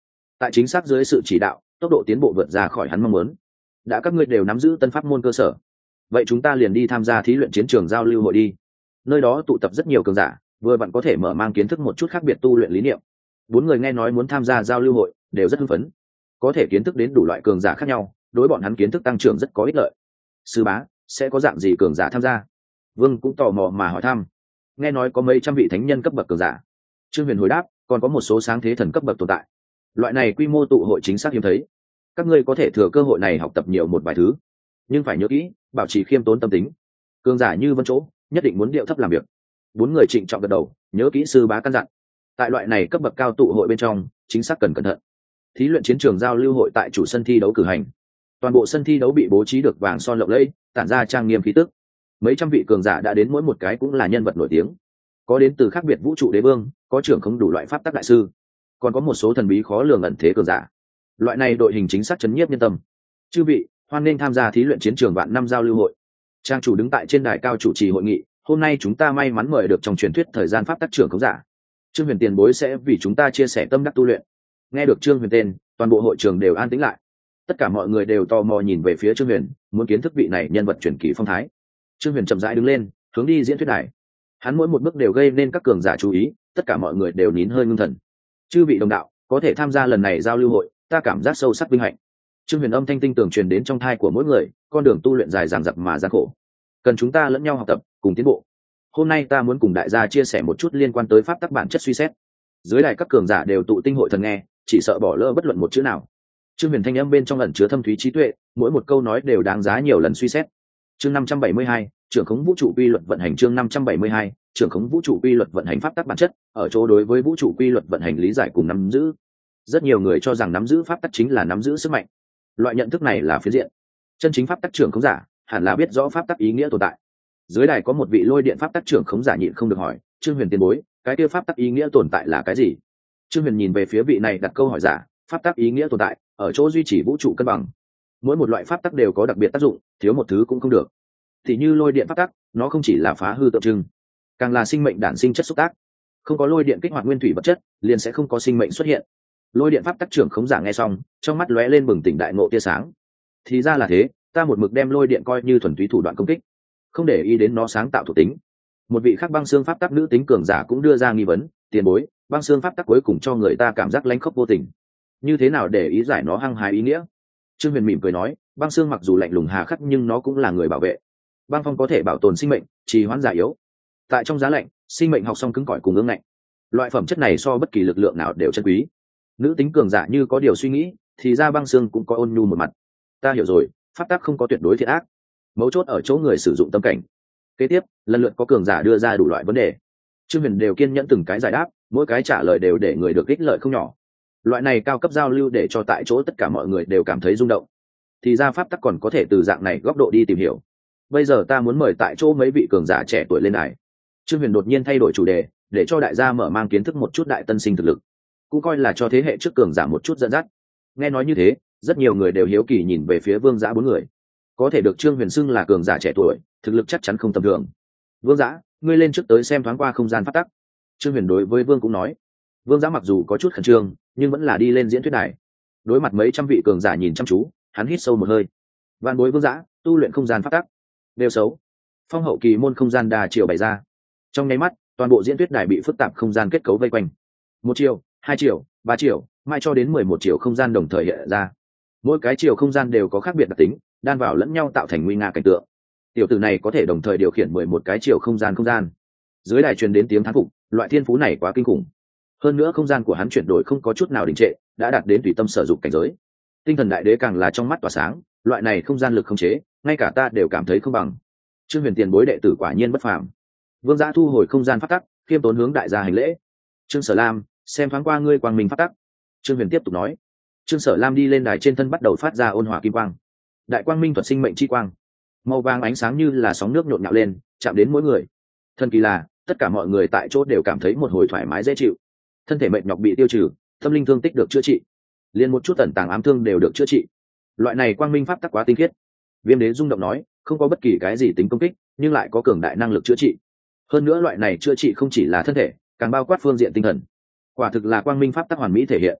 tại chính xác dưới sự chỉ đạo, tốc độ tiến bộ vượt ra khỏi hắn mong muốn. Đã các ngươi đều nắm giữ tân pháp môn cơ sở, vậy chúng ta liền đi tham gia thí luyện chiến trường giao lưu hội đi. Nơi đó tụ tập rất nhiều cường giả, vừa bạn có thể mở mang kiến thức một chút khác biệt tu luyện lý niệm. Bốn người nghe nói muốn tham gia giao lưu hội đều rất hưng phấn, có thể kiến thức đến đủ loại cường giả khác nhau, đối bọn hắn kiến thức tăng trưởng rất có ích lợi. Sư bá, sẽ có dạng gì cường giả tham gia? Vương cũng tò mò mà hỏi thăm. Nghe nói có mấy trăm vị thánh nhân cấp bậc cường giả. Trương Huyền hồi đáp, còn có một số sáng thế thần cấp bậc tồn tại. Loại này quy mô tụ hội chính xác hiếm thấy, các ngươi có thể thừa cơ hội này học tập nhiều một vài thứ, nhưng phải nhớ kỹ bảo trì khiêm tốn tâm tính. Cường giả như Vân Chỗ nhất định muốn điệu thấp làm việc. Bốn người trịnh trọng gật đầu, nhớ kỹ sư bá căn dặn. Tại loại này cấp bậc cao tụ hội bên trong, chính xác cần cẩn thận. Thí luyện chiến trường giao lưu hội tại chủ sân thi đấu cử hành. Toàn bộ sân thi đấu bị bố trí được vàng son lộng lẫy, tản ra trang nghiêm khí tức. Mấy trăm vị cường giả đã đến, mỗi một cái cũng là nhân vật nổi tiếng. Có đến từ khác biệt vũ trụ đế vương, có trưởng không đủ loại pháp tắc đại sư, còn có một số thần bí khó lường ẩn thế cường giả. Loại này đội hình chính xác chấn nhiếp nhân tâm. Chư vị, hoan nên tham gia thí luyện chiến trường vạn năm giao lưu hội. Trang chủ đứng tại trên đài cao chủ trì hội nghị. Hôm nay chúng ta may mắn mời được trong truyền thuyết thời gian pháp tắc trưởng khống giả Trương Huyền tiền bối sẽ vì chúng ta chia sẻ tâm đắc tu luyện. Nghe được Trương Huyền tên, toàn bộ hội trường đều an tĩnh lại. Tất cả mọi người đều tò mò nhìn về phía Trương Huyền, muốn kiến thức vị này nhân vật truyền kỳ phong thái. Trương Huyền chậm rãi đứng lên, hướng đi diễn thuyết đài. Hắn mỗi một bước đều gây nên các cường giả chú ý, tất cả mọi người đều nín hơi ngưng thần. Chư vị đồng đạo, có thể tham gia lần này giao lưu hội, ta cảm giác sâu sắc vinh hạnh. Trương Huyền âm thanh tinh tường truyền đến trong tai của mỗi người, con đường tu luyện dài dằng dặc mà gian khổ, cần chúng ta lẫn nhau học tập, cùng tiến bộ. Hôm nay ta muốn cùng đại gia chia sẻ một chút liên quan tới pháp tắc bản chất suy xét. Dưới đài các cường giả đều tụ tinh hội thần nghe, chỉ sợ bỏ lỡ bất luận một chữ nào. Trương Huyền thanh âm bên trong ẩn chứa thâm thúy trí tuệ, mỗi một câu nói đều đáng giá nhiều lần suy xét. Chương năm trăm bảy mươi hai, trưởng khống vũ trụ quy luật vận hành. Chương năm trăm bảy mươi hai, trưởng khống vũ trụ quy luật vận hành. Pháp tắc bản chất ở chỗ đối với vũ trụ quy luật vận hành lý giải cùng nắm giữ. Rất nhiều người cho rằng nắm giữ pháp tắc chính là nắm giữ sức mạnh. Loại nhận thức này là phiến diện. Chân chính pháp tắc trưởng khống giả hẳn là biết rõ pháp tắc ý nghĩa tồn tại. Dưới đài có một vị lôi điện pháp tắc trưởng khống giả nhịn không được hỏi, Trương Huyền tiền bối, cái kia pháp tắc ý nghĩa tồn tại là cái gì? Trương Huyền nhìn về phía vị này đặt câu hỏi giả, pháp tắc ý nghĩa tồn tại ở chỗ duy trì vũ trụ cân bằng. Mỗi một loại pháp tắc đều có đặc biệt tác dụng, thiếu một thứ cũng không được. Thì như lôi điện pháp tắc, nó không chỉ là phá hư tượng trưng, càng là sinh mệnh đản sinh chất xúc tác. Không có lôi điện kích hoạt nguyên thủy vật chất, liền sẽ không có sinh mệnh xuất hiện. Lôi điện pháp tắc trưởng khống giả nghe xong, trong mắt lóe lên bừng tỉnh đại ngộ tia sáng. Thì ra là thế, ta một mực đem lôi điện coi như thuần túy thủ đoạn công kích, không để ý đến nó sáng tạo thuộc tính. Một vị khác băng xương pháp tắc nữ tính cường giả cũng đưa ra nghi vấn, tiền bối, băng xương pháp tắc cuối cùng cho người ta cảm giác lánh khốc vô tình, như thế nào để ý giải nó hăng hái ý nghĩa? Trương Huyền mỉm cười nói, băng xương mặc dù lạnh lùng hà khắc nhưng nó cũng là người bảo vệ. Băng phong có thể bảo tồn sinh mệnh, trì hoãn già yếu. Tại trong giá lạnh, sinh mệnh học xong cứng cỏi cùng ương ngạnh. Loại phẩm chất này so bất kỳ lực lượng nào đều chân quý. Nữ tính cường giả như có điều suy nghĩ, thì ra băng xương cũng có ôn nhu một mặt. Ta hiểu rồi, pháp tắc không có tuyệt đối thiện ác, mấu chốt ở chỗ người sử dụng tâm cảnh. Kế tiếp, lần lượt có cường giả đưa ra đủ loại vấn đề. Trương Huyền đều kiên nhẫn từng cái giải đáp, mỗi cái trả lời đều để người được ích lợi không nhỏ. Loại này cao cấp giao lưu để cho tại chỗ tất cả mọi người đều cảm thấy rung động. Thì ra pháp tắc còn có thể từ dạng này góc độ đi tìm hiểu. Bây giờ ta muốn mời tại chỗ mấy vị cường giả trẻ tuổi lên đài. Trương Huyền đột nhiên thay đổi chủ đề, để cho đại gia mở mang kiến thức một chút đại tân sinh thực lực, cũng coi là cho thế hệ trước cường giả một chút dẫn dắt. Nghe nói như thế, rất nhiều người đều hiếu kỳ nhìn về phía Vương Giã bốn người. Có thể được Trương Huyền xưng là cường giả trẻ tuổi, thực lực chắc chắn không tầm thường. Vương Giã, ngươi lên trước tới xem thoáng qua không gian pháp tắc. Trương Huyền đối với Vương cũng nói. Vương Giã mặc dù có chút khẩn trương, nhưng vẫn là đi lên diễn thuyết đài. Đối mặt mấy trăm vị cường giả nhìn chăm chú, hắn hít sâu một hơi. Vạn bối Vương Giã, tu luyện không gian pháp tắc. Đều xấu. Phong hậu kỳ môn không gian đa chiều bày ra. Trong nháy mắt, toàn bộ diễn thuyết đài bị phức tạp không gian kết cấu vây quanh. Một chiều, hai chiều, ba chiều, mai cho đến mười một chiều không gian đồng thời hiện ra. Mỗi cái chiều không gian đều có khác biệt đặc tính, đan vào lẫn nhau tạo thành nguy nga cảnh tượng. Tiểu tử này có thể đồng thời điều khiển mười một cái chiều không gian không gian. Dưới đài truyền đến tiếng thán phục, loại thiên phú này quá kinh khủng. Hơn nữa không gian của hắn chuyển đổi không có chút nào đình trệ, đã đạt đến tùy tâm sở dụng cảnh giới. Tinh thần đại đế càng là trong mắt tỏa sáng, loại này không gian lực khống chế, ngay cả ta đều cảm thấy không bằng. Trương Huyền tiền bối đệ tử quả nhiên bất phàm. Vương Giã thu hồi không gian pháp tắc, khiêm tốn hướng đại gia hành lễ. Trương Sở Lam, xem thoáng qua ngươi quang minh pháp tắc. Trương Huyền tiếp tục nói. Trương Sở Lam đi lên đài, trên thân bắt đầu phát ra ôn hòa kim quang. Đại quang minh thuật sinh mệnh chi quang, màu vàng ánh sáng như là sóng nước nhộn nhạo lên, chạm đến mỗi người. Thần kỳ là, tất cả mọi người tại chỗ đều cảm thấy một hồi thoải mái dễ chịu. Thân thể mệt nhọc bị tiêu trừ, tâm linh thương tích được chữa trị, liền một chút tẩn tàng ám thương đều được chữa trị. Loại này quang minh pháp tắc quá tinh khiết. Viêm Đế rung động nói, không có bất kỳ cái gì tính công kích, nhưng lại có cường đại năng lực chữa trị. Hơn nữa loại này chữa trị không chỉ là thân thể, càng bao quát phương diện tinh thần. Quả thực là quang minh pháp tắc hoàn mỹ thể hiện.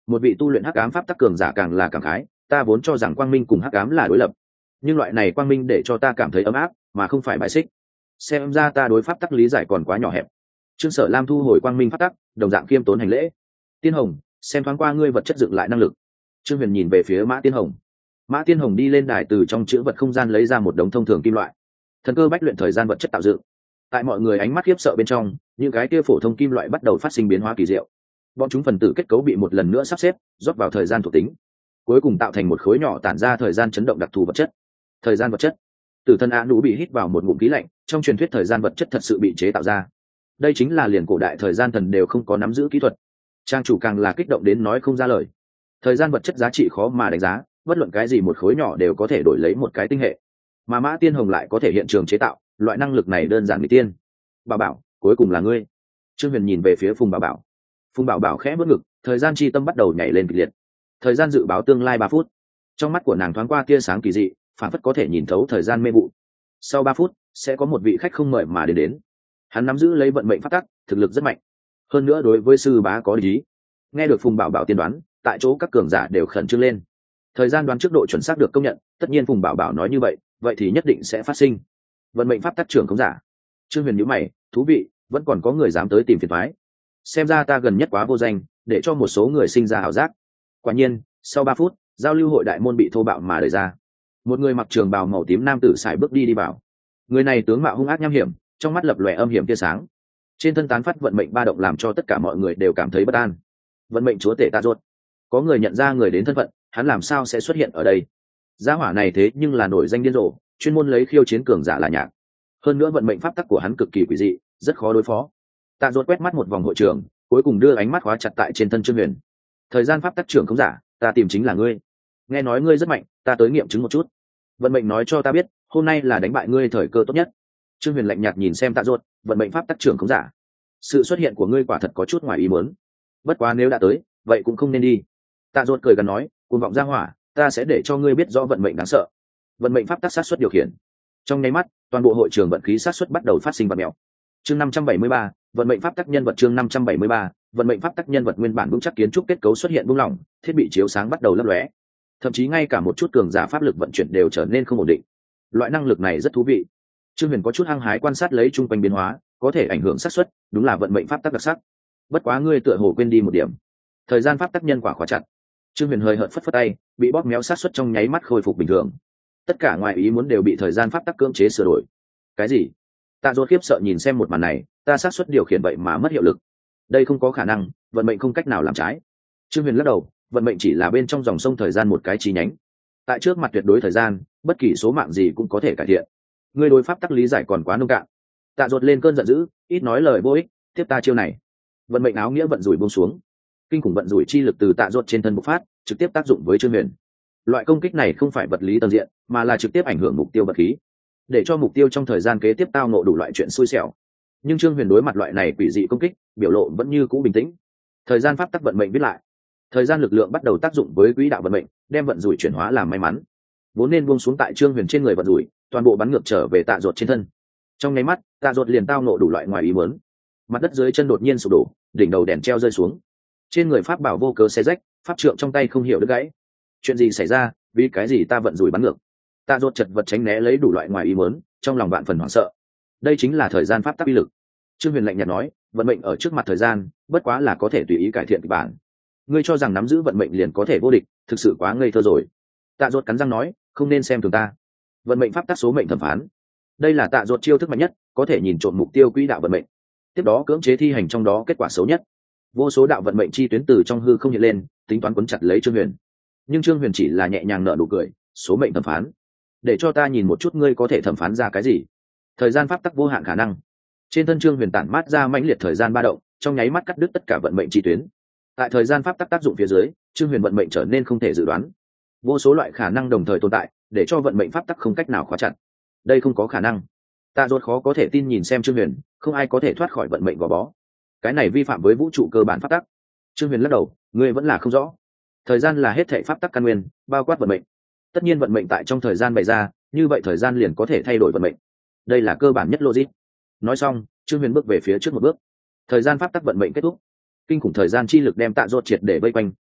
Một vị tu luyện hắc ám pháp tắc cường giả càng là cảm khái, ta vốn cho rằng quang minh cùng hắc ám là đối lập, nhưng loại này quang minh để cho ta cảm thấy ấm áp mà không phải bài xích. Xem ra ta đối pháp tắc lý giải còn quá nhỏ hẹp. Trương Sở Lam thu hồi quang minh pháp tắc, đồng dạng khiêm tốn hành lễ. Tiên Hồng, xem thoáng qua ngươi vật chất dựng lại năng lực. Trương Huyền nhìn về phía Mã Tiên Hồng. Mã Tiên Hồng đi lên đài, từ trong chữ vật không gian lấy ra một đống thông thường kim loại. Thần cơ bách luyện thời gian vật chất tạo dựng. Tại mọi người ánh mắt khiếp sợ bên trong, những cái kia phổ thông kim loại bắt đầu phát sinh biến hóa kỳ diệu. Bọn chúng phần tử kết cấu bị một lần nữa sắp xếp, rót vào thời gian thuộc tính, cuối cùng tạo thành một khối nhỏ tản ra thời gian chấn động đặc thù vật chất. Thời gian vật chất. Tử Thần A Nũ bị hít vào một ngụm khí lạnh, trong truyền thuyết thời gian vật chất thật sự bị chế tạo ra. Đây chính là liền cổ đại thời gian thần đều không có nắm giữ kỹ thuật. Trang chủ càng là kích động đến nói không ra lời. Thời gian vật chất giá trị khó mà đánh giá, bất luận cái gì một khối nhỏ đều có thể đổi lấy một cái tinh hệ, mà Mã Tiên Hồng lại có thể hiện trường chế tạo, loại năng lực này đơn giản mỹ tiên. Bà bảo, cuối cùng là ngươi. Trương Huyền nhìn về phía Phùng Bảo Bảo. Phùng Bảo Bảo khẽ bước ngực, thời gian chi tâm bắt đầu nhảy lên kịch liệt. Thời gian dự báo tương lai ba phút. Trong mắt của nàng thoáng qua tia sáng kỳ dị, phản phất có thể nhìn thấu thời gian mê vụ. Sau ba phút sẽ có một vị khách không mời mà đến đến. Hắn nắm giữ lấy vận mệnh pháp tắc, thực lực rất mạnh, hơn nữa đối với sư bá có lý. Nghe được Phùng Bảo Bảo tiên đoán, tại chỗ các cường giả đều khẩn trương lên. Thời gian đoán trước độ chuẩn xác được công nhận, tất nhiên Phùng Bảo Bảo nói như vậy, vậy thì nhất định sẽ phát sinh. Vận mệnh pháp tắc trưởng không giả. Trương Huyền nhíu mày, thú vị, vẫn còn có người dám tới tìm phiền toái. Xem ra ta gần nhất quá vô danh, để cho một số người sinh ra ảo giác. Quả nhiên, sau ba phút, giao lưu hội đại môn bị thô bạo mà đẩy ra. Một người mặc trường bào màu tím nam tử sải bước đi đi vào. Người này tướng mạo hung ác nham hiểm, trong mắt lập lòe âm hiểm tia sáng. Trên thân tán phát vận mệnh ba động làm cho tất cả mọi người đều cảm thấy bất an. Vận mệnh chúa tể Ta Ruột. Có người nhận ra người đến thân phận, hắn làm sao sẽ xuất hiện ở đây? Gia hỏa này thế nhưng là nổi danh điên rồ, chuyên môn lấy khiêu chiến cường giả là nhạc. Hơn nữa vận mệnh pháp tắc của hắn cực kỳ quỷ dị, rất khó đối phó. Ta Ruột quét mắt một vòng hội trường, cuối cùng đưa ánh mắt khóa chặt tại trên thân Trương Huyền. Thời gian pháp tắc trưởng không giả, ta tìm chính là ngươi. Nghe nói ngươi rất mạnh, ta tới nghiệm chứng một chút. Vận mệnh nói cho ta biết, hôm nay là đánh bại ngươi thời cơ tốt nhất. Trương Huyền lạnh nhạt nhìn xem Ta Ruột, vận mệnh pháp tắc trưởng không giả. Sự xuất hiện của ngươi quả thật có chút ngoài ý muốn. Bất quá nếu đã tới, vậy cũng không nên đi. Ta Ruột cười gần nói, cuồng vọng ra hỏa, ta sẽ để cho ngươi biết rõ vận mệnh đáng sợ. Vận mệnh pháp tắc sát xuất điều khiển. Trong nháy mắt, toàn bộ hội trường vận khí sát xuất bắt đầu phát sinh vật mèo. Chương năm trăm bảy mươi ba, vận mệnh pháp tắc nhân vật chương năm trăm bảy mươi ba, vận mệnh pháp tắc nhân vật nguyên bản vững chắc kiến trúc kết cấu xuất hiện buông lỏng, thiết bị chiếu sáng bắt đầu lấp lóe. Thậm chí ngay cả một chút cường giả pháp lực vận chuyển đều trở nên không ổn định. Loại năng lực này rất thú vị. Trương Huyền có chút hăng hái quan sát lấy trung quanh biến hóa, có thể ảnh hưởng xác suất, đúng là vận mệnh pháp tắc đặc sắc. Bất quá ngươi tựa hồ quên đi một điểm. Thời gian pháp tắc nhân quả khóa chặt. Trương Huyền hơi hợt phất phất tay, bị bóp méo xác suất trong nháy mắt khôi phục bình thường. Tất cả ngoài ý muốn đều bị thời gian pháp tắc cưỡng chế sửa đổi. Cái gì? Ta Ruột khiếp sợ nhìn xem một màn này, ta xác suất điều khiển vậy mà mất hiệu lực. Đây không có khả năng, vận mệnh không cách nào làm trái. Trương Huyền lắc đầu, vận mệnh chỉ là bên trong dòng sông thời gian một cái chi nhánh. Tại trước mặt tuyệt đối thời gian, bất kỳ số mạng gì cũng có thể cải thiện. Ngươi đối pháp tắc lý giải còn quá nông cạn. Tạ Ruột lên cơn giận dữ, ít nói lời vô ích, tiếp ta chiêu này. Vận mệnh áo nghĩa vận rủi buông xuống. Kinh khủng vận rủi chi lực từ Tạ Ruột trên thân bộc phát, trực tiếp tác dụng với Trương Huyền. Loại công kích này không phải vật lý tầng diện, mà là trực tiếp ảnh hưởng mục tiêu vật khí, để cho mục tiêu trong thời gian kế tiếp tao ngộ đủ loại chuyện xui xẻo. Nhưng Trương Huyền đối mặt loại này quỷ dị công kích, biểu lộ vẫn như cũ bình tĩnh. Thời gian pháp tắc vận mệnh viết lại, thời gian lực lượng bắt đầu tác dụng với quỹ đạo vận mệnh, đem vận rủi chuyển hóa làm may mắn. Vốn nên buông xuống tại Trương Huyền trên người vận rủi, toàn bộ bắn ngược trở về Tạ Ruột trên thân. Trong nháy mắt, Tạ Ruột liền tao ngộ đủ loại ngoài ý muốn. Mặt đất dưới chân đột nhiên sụp đổ, đỉnh đầu đèn treo rơi xuống. Trên người pháp bảo vô cớ xé rách, pháp trượng trong tay không hiểu đứt gãy. Chuyện gì xảy ra, vì cái gì ta vận rủi bắn ngược? Tạ Ruột chật vật tránh né lấy đủ loại ngoài ý muốn, trong lòng vạn phần hoảng sợ. Đây chính là thời gian pháp tắc uy lực. Trương Huyền lạnh nhạt nói, vận mệnh ở trước mặt thời gian, bất quá là có thể tùy ý cải thiện kịch bản. Ngươi cho rằng nắm giữ vận mệnh liền có thể vô địch, thực sự quá ngây thơ rồi. Tạ Ruột cắn răng nói, không nên xem thường ta. Vận mệnh pháp tắc số mệnh thẩm phán. Đây là Tạ Ruột chiêu thức mạnh nhất, có thể nhìn trộm mục tiêu quỹ đạo vận mệnh, tiếp đó cưỡng chế thi hành trong đó kết quả xấu nhất. Vô số đạo vận mệnh chi tuyến từ trong hư không hiện lên, tính toán cuốn chặt lấy Trương Huyền. Nhưng Trương Huyền chỉ là nhẹ nhàng nở nụ cười, số mệnh thẩm phán. Để cho ta nhìn một chút ngươi có thể thẩm phán ra cái gì. Thời gian pháp tắc vô hạn khả năng. Trên thân Trương Huyền tản mát ra mãnh liệt thời gian ba động, trong nháy mắt cắt đứt tất cả vận mệnh chi tuyến. Tại thời gian pháp tắc tác dụng phía dưới, Trương Huyền vận mệnh trở nên không thể dự đoán. Vô số loại khả năng đồng thời tồn tại, để cho vận mệnh pháp tắc không cách nào khóa chặt. Đây không có khả năng. Tạ Ruột khó có thể tin nhìn xem Trương Huyền, không ai có thể thoát khỏi vận mệnh gò bó. Cái này vi phạm với vũ trụ cơ bản pháp tắc. Trương Huyền lắc đầu, ngươi vẫn là không rõ. Thời gian là hết thảy pháp tắc căn nguyên, bao quát vận mệnh. Tất nhiên vận mệnh tại trong thời gian bày ra, như vậy thời gian liền có thể thay đổi vận mệnh. Đây là cơ bản nhất logic. Nói xong, Trương Huyền bước về phía trước một bước. Thời gian pháp tắc vận mệnh kết thúc. Kinh khủng thời gian chi lực đem Tạ Ruột triệt để vây quanh,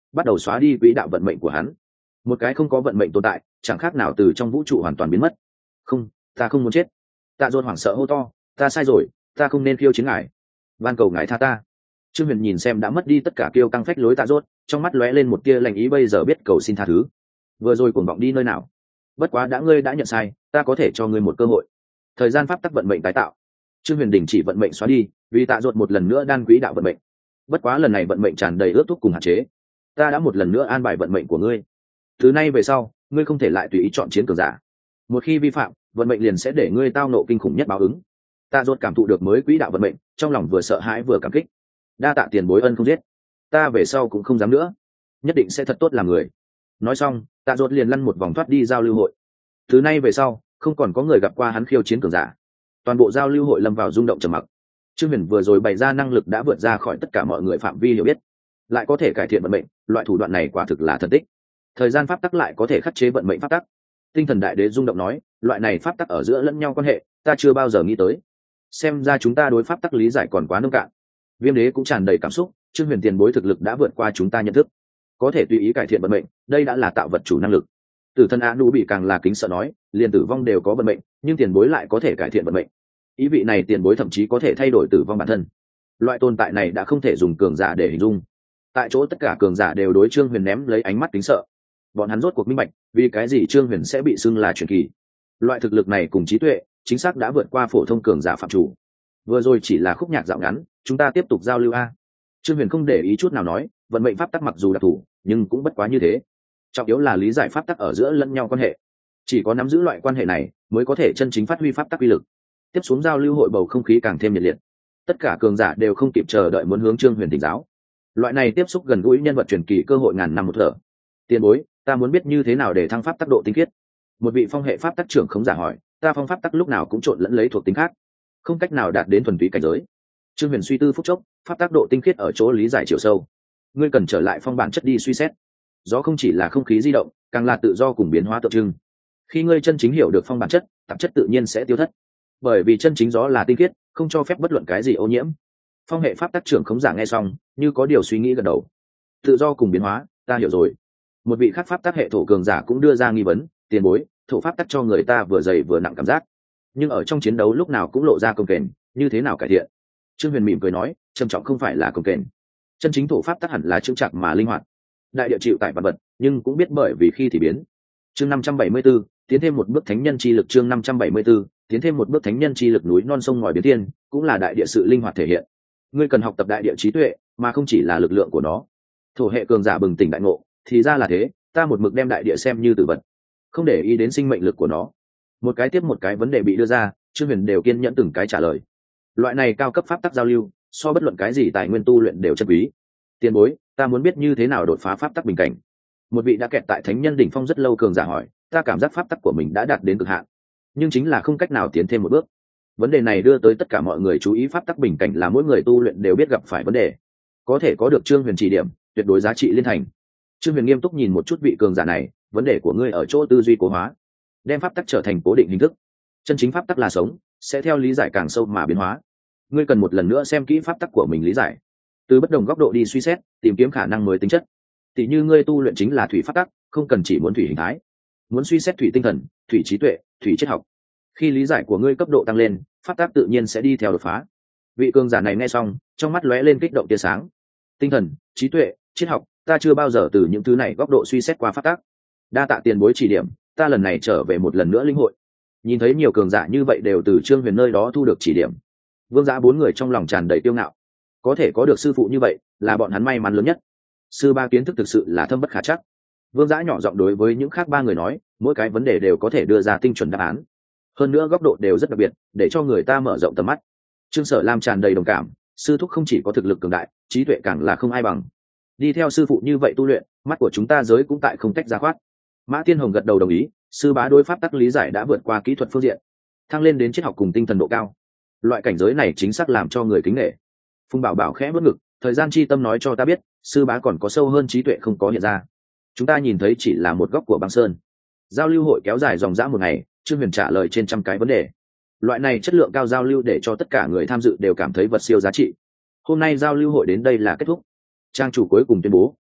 bắt đầu xóa đi quỹ đạo vận mệnh của hắn. Một cái không có vận mệnh tồn tại chẳng khác nào từ trong vũ trụ hoàn toàn biến mất. Không, ta không muốn chết. Tạ Dột hoảng sợ hô to, ta sai rồi, ta không nên khiêu chiến ngài, van cầu ngài tha ta. Trương Huyền nhìn xem đã mất đi tất cả kiêu căng phách lối Tạ Dột, trong mắt lóe lên một tia lạnh ý, bây giờ biết cầu xin tha thứ. Vừa rồi cuồng vọng đi nơi nào? Bất quá đã ngươi đã nhận sai, ta có thể cho ngươi một cơ hội. Thời gian pháp tắc vận mệnh tái tạo. Trương Huyền đình chỉ vận mệnh xóa đi, vì Tạ Dột một lần nữa đan quỹ đạo vận mệnh. Bất quá lần này vận mệnh tràn đầy ước thúc cùng hạn chế. Ta đã một lần nữa an bài vận mệnh của ngươi. Từ nay về sau, ngươi không thể lại tùy ý chọn chiến cường giả. Một khi vi phạm, vận mệnh liền sẽ để ngươi tao nộ kinh khủng nhất báo ứng. Tạ Dột cảm thụ được mới quỹ đạo vận mệnh, trong lòng vừa sợ hãi vừa cảm kích. Đa tạ tiền bối ân không giết, ta về sau cũng không dám nữa, nhất định sẽ thật tốt làm người. Nói xong, Tạ Dột liền lăn một vòng thoát đi giao lưu hội. Từ nay về sau, không còn có người gặp qua hắn khiêu chiến cường giả. Toàn bộ giao lưu hội lâm vào rung động trầm mặc. Trương Huyền vừa rồi bày ra năng lực đã vượt ra khỏi tất cả mọi người phạm vi hiểu biết, lại có thể cải thiện vận mệnh, loại thủ đoạn này quả thực là thần tích. Thời gian pháp tắc lại có thể khắc chế vận mệnh pháp tắc. Tinh thần đại đế rung động nói, loại này pháp tắc ở giữa lẫn nhau quan hệ, ta chưa bao giờ nghĩ tới. Xem ra chúng ta đối pháp tắc lý giải còn quá nông cạn. Viêm đế cũng tràn đầy cảm xúc, Trương Huyền tiền bối thực lực đã vượt qua chúng ta nhận thức, có thể tùy ý cải thiện vận mệnh, đây đã là tạo vật chủ năng lực. Tử thân A Nu bị càng là kính sợ nói, liền tử vong đều có vận mệnh, nhưng tiền bối lại có thể cải thiện vận mệnh. Ý vị này tiền bối thậm chí có thể thay đổi tử vong bản thân. Loại tồn tại này đã không thể dùng cường giả để hình dung. Tại chỗ tất cả cường giả đều đối Trương Huyền ném lấy ánh mắt kính sợ. Bọn hắn rốt cuộc minh bạch, vì cái gì Trương Huyền sẽ bị xưng là truyền kỳ. Loại thực lực này cùng trí tuệ, chính xác đã vượt qua phổ thông cường giả phạm chủ. Vừa rồi chỉ là khúc nhạc dạo ngắn, chúng ta tiếp tục giao lưu a. Trương Huyền không để ý chút nào nói, vận mệnh pháp tắc mặc dù đặc thù, nhưng cũng bất quá như thế. Trọng yếu là lý giải pháp tắc ở giữa lẫn nhau quan hệ. Chỉ có nắm giữ loại quan hệ này, mới có thể chân chính phát huy pháp tắc uy lực. Tiếp xuống giao lưu hội bầu không khí càng thêm nhiệt liệt. Tất cả cường giả đều không kịp chờ đợi muốn hướng Trương Huyền thỉnh giáo. Loại này tiếp xúc gần gũi nhân vật truyền kỳ cơ hội ngàn năm một thở. Tiền bối, ta muốn biết như thế nào để thăng pháp tắc độ tinh khiết. Một vị phong hệ pháp tắc trưởng khống giả hỏi, ta phong pháp tắc lúc nào cũng trộn lẫn lấy thuộc tính khác, không cách nào đạt đến thuần túy cảnh giới. Trương Huyền suy tư phút chốc, pháp tắc độ tinh khiết ở chỗ lý giải chiều sâu. Ngươi cần trở lại phong bản chất đi suy xét. Gió không chỉ là không khí di động, càng là tự do cùng biến hóa tượng trưng. Khi ngươi chân chính hiểu được phong bản chất, tạp chất tự nhiên sẽ tiêu thất. Bởi vì chân chính gió là tinh khiết, không cho phép bất luận cái gì ô nhiễm. Phong hệ pháp tắc trưởng khống giả nghe xong, như có điều suy nghĩ gật đầu. Tự do cùng biến hóa, ta hiểu rồi. Một vị khác pháp tắc hệ thổ cường giả cũng đưa ra nghi vấn, tiền bối, thổ pháp tắc cho người ta vừa dày vừa nặng cảm giác, nhưng ở trong chiến đấu lúc nào cũng lộ ra công kềnh, như thế nào cải thiện? Trương Huyền mỉm cười nói, trầm trọng không phải là công kềnh, chân chính thổ pháp tắc hẳn là chững chạc mà linh hoạt. Đại địa chịu tại vật vật, nhưng cũng biết bởi vì khi thì biến. Chương năm trăm bảy mươi 74, tiến thêm một bước thánh nhân chi lực. Chương năm trăm bảy mươi 74, tiến thêm một bước thánh nhân chi lực. Núi non sông ngòi biến thiên, cũng là đại địa sự linh hoạt thể hiện. Ngươi cần học tập đại địa trí tuệ, mà không chỉ là lực lượng của nó. Thổ hệ cường giả bừng tỉnh đại ngộ, thì ra là thế, ta một mực đem đại địa xem như tử vật, không để ý đến sinh mệnh lực của nó. Một cái tiếp một cái vấn đề bị đưa ra, Trương Huyền đều kiên nhẫn từng cái trả lời. Loại này cao cấp pháp tắc giao lưu, so bất luận cái gì tài nguyên tu luyện đều chân quý. Tiền bối, ta muốn biết như thế nào đột phá pháp tắc bình cảnh. Một vị đã kẹt tại thánh nhân đỉnh phong rất lâu cường giả hỏi, ta cảm giác pháp tắc của mình đã đạt đến cực hạn, nhưng chính là không cách nào tiến thêm một bước. Vấn đề này đưa tới tất cả mọi người chú ý, pháp tắc bình cảnh là mỗi người tu luyện đều biết gặp phải vấn đề. Có thể có được Trương Huyền chỉ điểm, tuyệt đối giá trị liên thành. Trương Huyền nghiêm túc nhìn một chút vị cường giả này, vấn đề của ngươi ở chỗ tư duy cố hóa, đem pháp tắc trở thành cố định hình thức. Chân chính pháp tắc là sống, sẽ theo lý giải càng sâu mà biến hóa. Ngươi cần một lần nữa xem kỹ pháp tắc của mình lý giải, từ bất đồng góc độ đi suy xét, tìm kiếm khả năng mới tính chất. Tỷ như ngươi tu luyện chính là thủy pháp tắc, không cần chỉ muốn thủy hình thái, muốn suy xét thủy tinh thần, thủy trí tuệ, thủy triết học. Khi lý giải của ngươi cấp độ tăng lên, pháp tắc tự nhiên sẽ đi theo đột phá. Vị cường giả này nghe xong, trong mắt lóe lên kích động tia sáng. Tinh thần, trí tuệ, triết học, ta chưa bao giờ từ những thứ này góc độ suy xét qua pháp tắc. Đa tạ tiền bối chỉ điểm, ta lần này trở về một lần nữa linh hội. Nhìn thấy nhiều cường giả như vậy đều từ Trương Huyền nơi đó thu được chỉ điểm, Vương Giã bốn người trong lòng tràn đầy kiêu ngạo. Có thể có được sư phụ như vậy, là bọn hắn may mắn lớn nhất. Sư ba kiến thức thực sự là thâm bất khả trắc. Vương Giã nhỏ giọng đối với những khác ba người nói, mỗi cái vấn đề đều có thể đưa ra tinh chuẩn đáp án, hơn nữa góc độ đều rất đặc biệt, để cho người ta mở rộng tầm mắt. Trương Sở Lam tràn đầy đồng cảm, sư thúc không chỉ có thực lực cường đại, trí tuệ càng là không ai bằng. Đi theo sư phụ như vậy tu luyện, mắt của chúng ta giới cũng tại không tách ra khoát. Mã Tiên Hồng gật đầu đồng ý, sư bá đối pháp tắc lý giải đã vượt qua kỹ thuật phương diện, thăng lên đến triết học cùng tinh thần độ cao. Loại cảnh giới này chính xác làm cho người kính nể. Phùng Bảo Bảo khẽ bước ngực, thời gian chi tâm nói cho ta biết, sư bá còn có sâu hơn trí tuệ không có hiện ra. Chúng ta nhìn thấy chỉ là một góc của băng sơn. Giao lưu hội kéo dài dòng dã một ngày, Trương Huyền trả lời trên trăm cái vấn đề. Loại này chất lượng cao giao lưu để cho tất cả người tham dự đều cảm thấy vật siêu giá trị. Hôm nay giao lưu hội đến đây là kết thúc. Trang chủ cuối cùng tuyên bố,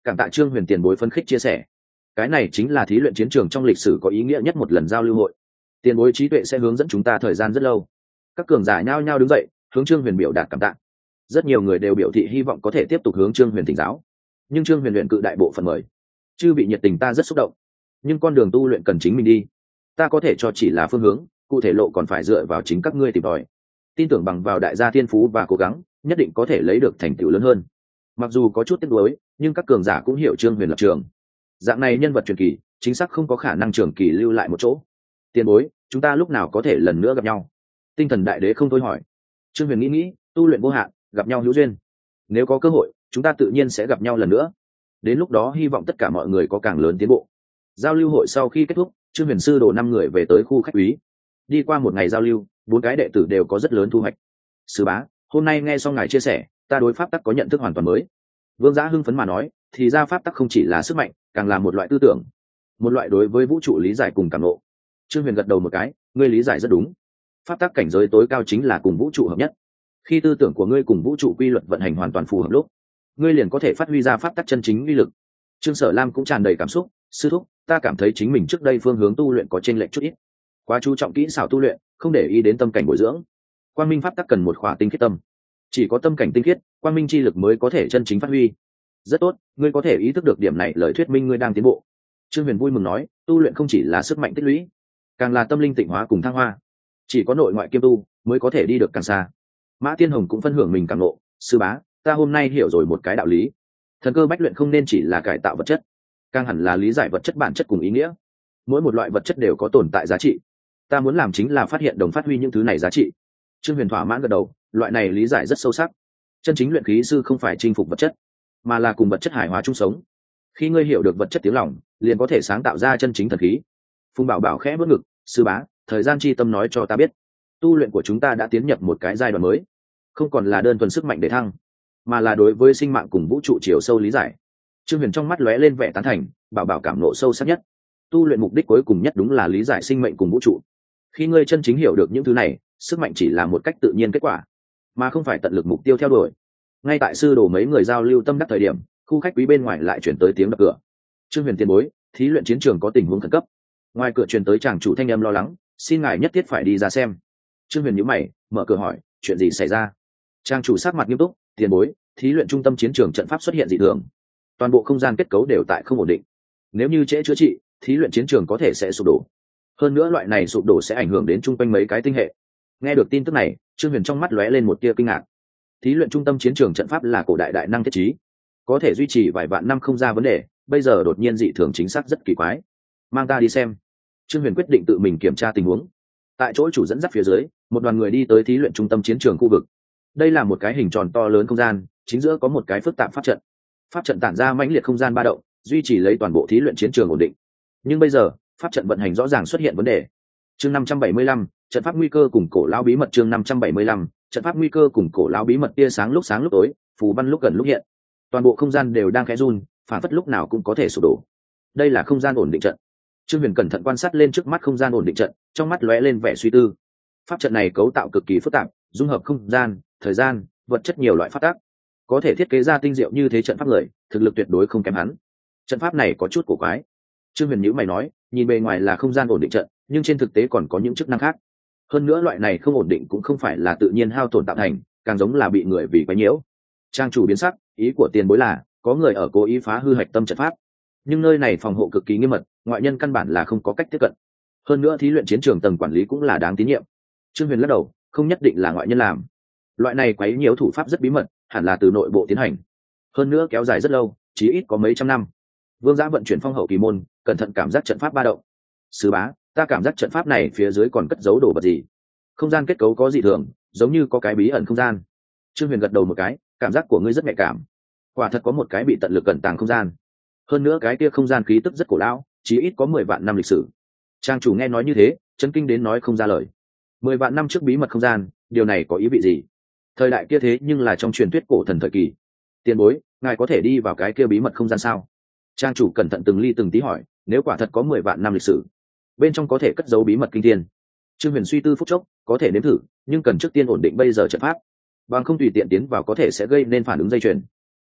Cảm tạ Trương Huyền tiền bối phân khích chia sẻ. Cái này chính là thí luyện chiến trường trong lịch sử có ý nghĩa nhất một lần giao lưu hội. Tiền bối trí tuệ sẽ hướng dẫn chúng ta thời gian rất lâu. Các cường giả nhao nhao đứng dậy, hướng Trương Huyền biểu đạt cảm tạ. Rất nhiều người đều biểu thị hy vọng có thể tiếp tục hướng Trương Huyền thỉnh giáo, nhưng Trương Huyền luyện cự đại bộ phận mời. Chư bị nhiệt tình ta rất xúc động, nhưng con đường tu luyện cần chính mình đi. Ta có thể cho chỉ là phương hướng, cụ thể lộ còn phải dựa vào chính các ngươi tìm tòi. Tin tưởng bằng vào đại gia thiên phú và cố gắng, nhất định có thể lấy được thành tựu lớn hơn. Mặc dù có chút tiếc nuối, nhưng các cường giả cũng hiểu Trương Huyền lập trường. Dạng này nhân vật truyền kỳ, chính xác không có khả năng trường kỳ lưu lại một chỗ. Tiền bối, chúng ta lúc nào có thể lần nữa gặp nhau? Tinh thần đại đế không thôi hỏi. Trương Huyền nghĩ nghĩ, tu luyện vô hạn, gặp nhau hữu duyên. Nếu có cơ hội, chúng ta tự nhiên sẽ gặp nhau lần nữa. Đến lúc đó hy vọng tất cả mọi người có càng lớn tiến bộ. Giao lưu hội sau khi kết thúc, Trương Huyền sư đồ năm người về tới khu khách quý. Đi qua một ngày giao lưu, bốn cái đệ tử đều có rất lớn thu hoạch. Sư bá, hôm nay nghe xong ngài chia sẻ, ta đối pháp tắc có nhận thức hoàn toàn mới. Vương Giá hưng phấn mà nói, thì ra pháp tắc không chỉ là sức mạnh, càng là một loại tư tưởng, một loại đối với vũ trụ lý giải cùng cảm ngộ. Trương Huyền gật đầu một cái, ngươi lý giải rất đúng. Pháp tắc cảnh giới tối cao chính là cùng vũ trụ hợp nhất. Khi tư tưởng của ngươi cùng vũ trụ quy luật vận hành hoàn toàn phù hợp lúc, ngươi liền có thể phát huy ra pháp tắc chân chính uy lực. Trương Sở Lam cũng tràn đầy cảm xúc, sư thúc, ta cảm thấy chính mình trước đây phương hướng tu luyện có chênh lệch chút ít, quá chú trọng kỹ xảo tu luyện, không để ý đến tâm cảnh bồi dưỡng. Quang minh pháp tắc cần một khỏa tinh khiết tâm, chỉ có tâm cảnh tinh khiết, quang minh chi lực mới có thể chân chính phát huy. Rất tốt, ngươi có thể ý thức được điểm này, lời thuyết minh ngươi đang tiến bộ. Trương Huyền vui mừng nói, tu luyện không chỉ là sức mạnh tích lũy, càng là tâm linh tịnh hóa cùng thăng hoa. Chỉ có nội ngoại kiêm tu mới có thể đi được càng xa. Mã Tiên Hồng cũng phân hưởng mình càng ngộ, sư bá, ta hôm nay hiểu rồi một cái đạo lý. Thần cơ bách luyện không nên chỉ là cải tạo vật chất, càng hẳn là lý giải vật chất bản chất cùng ý nghĩa. Mỗi một loại vật chất đều có tồn tại giá trị, ta muốn làm chính là phát hiện đồng phát huy những thứ này giá trị. Trương Huyền thỏa mãn gật đầu, loại này lý giải rất sâu sắc. Chân chính luyện khí sư không phải chinh phục vật chất, mà là cùng vật chất hài hòa chung sống. Khi ngươi hiểu được vật chất tiếng lòng, liền có thể sáng tạo ra chân chính thần khí. Phùng Bảo Bảo khẽ bước ngực, sư bá, thời gian chi tâm nói cho ta biết, tu luyện của chúng ta đã tiến nhập một cái giai đoạn mới, không còn là đơn thuần sức mạnh để thăng, mà là đối với sinh mạng cùng vũ trụ chiều sâu lý giải. Trương Huyền trong mắt lóe lên vẻ tán thành, Bảo Bảo cảm nộ sâu sắc nhất. Tu luyện mục đích cuối cùng nhất đúng là lý giải sinh mệnh cùng vũ trụ. Khi ngươi chân chính hiểu được những thứ này, sức mạnh chỉ là một cách tự nhiên kết quả, mà không phải tận lực mục tiêu theo đuổi. Ngay tại sư đồ mấy người giao lưu tâm đắc thời điểm, khu khách quý bên ngoài lại chuyển tới tiếng đập cửa. Trương Huyền tiền bối, thí luyện chiến trường có tình huống khẩn cấp. Ngoài cửa truyền tới chàng chủ thanh âm lo lắng, xin ngài nhất thiết phải đi ra xem. Trương Huyền nhíu mày, mở cửa hỏi, chuyện gì xảy ra? Trang chủ sắc mặt nghiêm túc, tiền bối, thí luyện trung tâm chiến trường trận pháp xuất hiện dị thường, toàn bộ không gian kết cấu đều tại không ổn định. Nếu như trễ chữa trị, thí luyện chiến trường có thể sẽ sụp đổ. Hơn nữa loại này sụp đổ sẽ ảnh hưởng đến chung quanh mấy cái tinh hệ. Nghe được tin tức này, Trương Huyền trong mắt lóe lên một tia kinh ngạc. Thí luyện trung tâm chiến trường trận pháp là cổ đại đại năng thiết trí, có thể duy trì vài vạn năm không ra vấn đề, bây giờ đột nhiên dị thường chính xác rất kỳ quái. Mang ta đi xem. Trương Huyền quyết định tự mình kiểm tra tình huống. Tại chỗ chủ dẫn dắt phía dưới, một đoàn người đi tới thí luyện trung tâm chiến trường khu vực. Đây là một cái hình tròn to lớn không gian, chính giữa có một cái phức tạp pháp trận. Pháp trận tản ra mãnh liệt không gian ba động, duy trì lấy toàn bộ thí luyện chiến trường ổn định. Nhưng bây giờ, pháp trận vận hành rõ ràng xuất hiện vấn đề. Chương năm trăm bảy mươi lăm, trận pháp nguy cơ cùng cổ lão bí mật. Chương năm trăm bảy mươi lăm, trận pháp nguy cơ cùng cổ lão bí mật. Tia sáng lúc sáng lúc tối, phù văn lúc gần lúc hiện, toàn bộ không gian đều đang khẽ run, phản phất lúc nào cũng có thể sụp đổ. Đây là không gian ổn định trận. Trương Huyền cẩn thận quan sát lên trước mắt không gian ổn định trận, trong mắt lóe lên vẻ suy tư. Pháp trận này cấu tạo cực kỳ phức tạp, dung hợp không gian, thời gian, vật chất nhiều loại pháp tắc, có thể thiết kế ra tinh diệu như thế trận pháp người, thực lực tuyệt đối không kém hắn. Trận pháp này có chút cổ quái. Trương Huyền nhíu mày nói, nhìn bề ngoài là không gian ổn định trận, nhưng trên thực tế còn có những chức năng khác. Hơn nữa loại này không ổn định cũng không phải là tự nhiên hao tổn tạo thành, càng giống là bị người vì quấy nhiễu. Trang chủ biến sắc, ý của tiền bối là có người ở cố ý phá hư hạch tâm trận pháp, nhưng nơi này phòng hộ cực kỳ nghiêm mật, ngoại nhân căn bản là không có cách tiếp cận. Hơn nữa thí luyện chiến trường tầng quản lý cũng là đáng tín nhiệm. Trương Huyền lắc đầu, không nhất định là ngoại nhân làm. Loại này quấy nhiễu thủ pháp rất bí mật, hẳn là từ nội bộ tiến hành. Hơn nữa kéo dài rất lâu, chí ít có mấy trăm năm. Vương Giã vận chuyển phong hậu kỳ môn, cẩn thận cảm giác trận pháp ba động. Sứ bá, ta cảm giác trận pháp này phía dưới còn cất giấu đồ vật gì? Không gian kết cấu có dị thường, giống như có cái bí ẩn không gian. Trương Huyền gật đầu một cái, cảm giác của ngươi rất nhạy cảm. Quả thật có một cái bị tận lực cẩn tàng không gian. Hơn nữa cái kia không gian khí tức rất cổ lão, chí ít có mười vạn năm lịch sử. Trang chủ nghe nói như thế, chấn kinh đến nói không ra lời. Mười vạn năm trước bí mật không gian, điều này có ý vị gì? Thời đại kia thế nhưng là trong truyền thuyết cổ thần thời kỳ. Tiền bối, ngài có thể đi vào cái kia bí mật không gian sao? Trang chủ cẩn thận từng ly từng tí hỏi, nếu quả thật có mười vạn năm lịch sử, bên trong có thể cất giấu bí mật kinh thiên. Trương Huyền suy tư phút chốc, có thể nếm thử, nhưng cần trước tiên ổn định bây giờ trận pháp, bằng không tùy tiện tiến vào có thể sẽ gây nên phản ứng dây chuyền.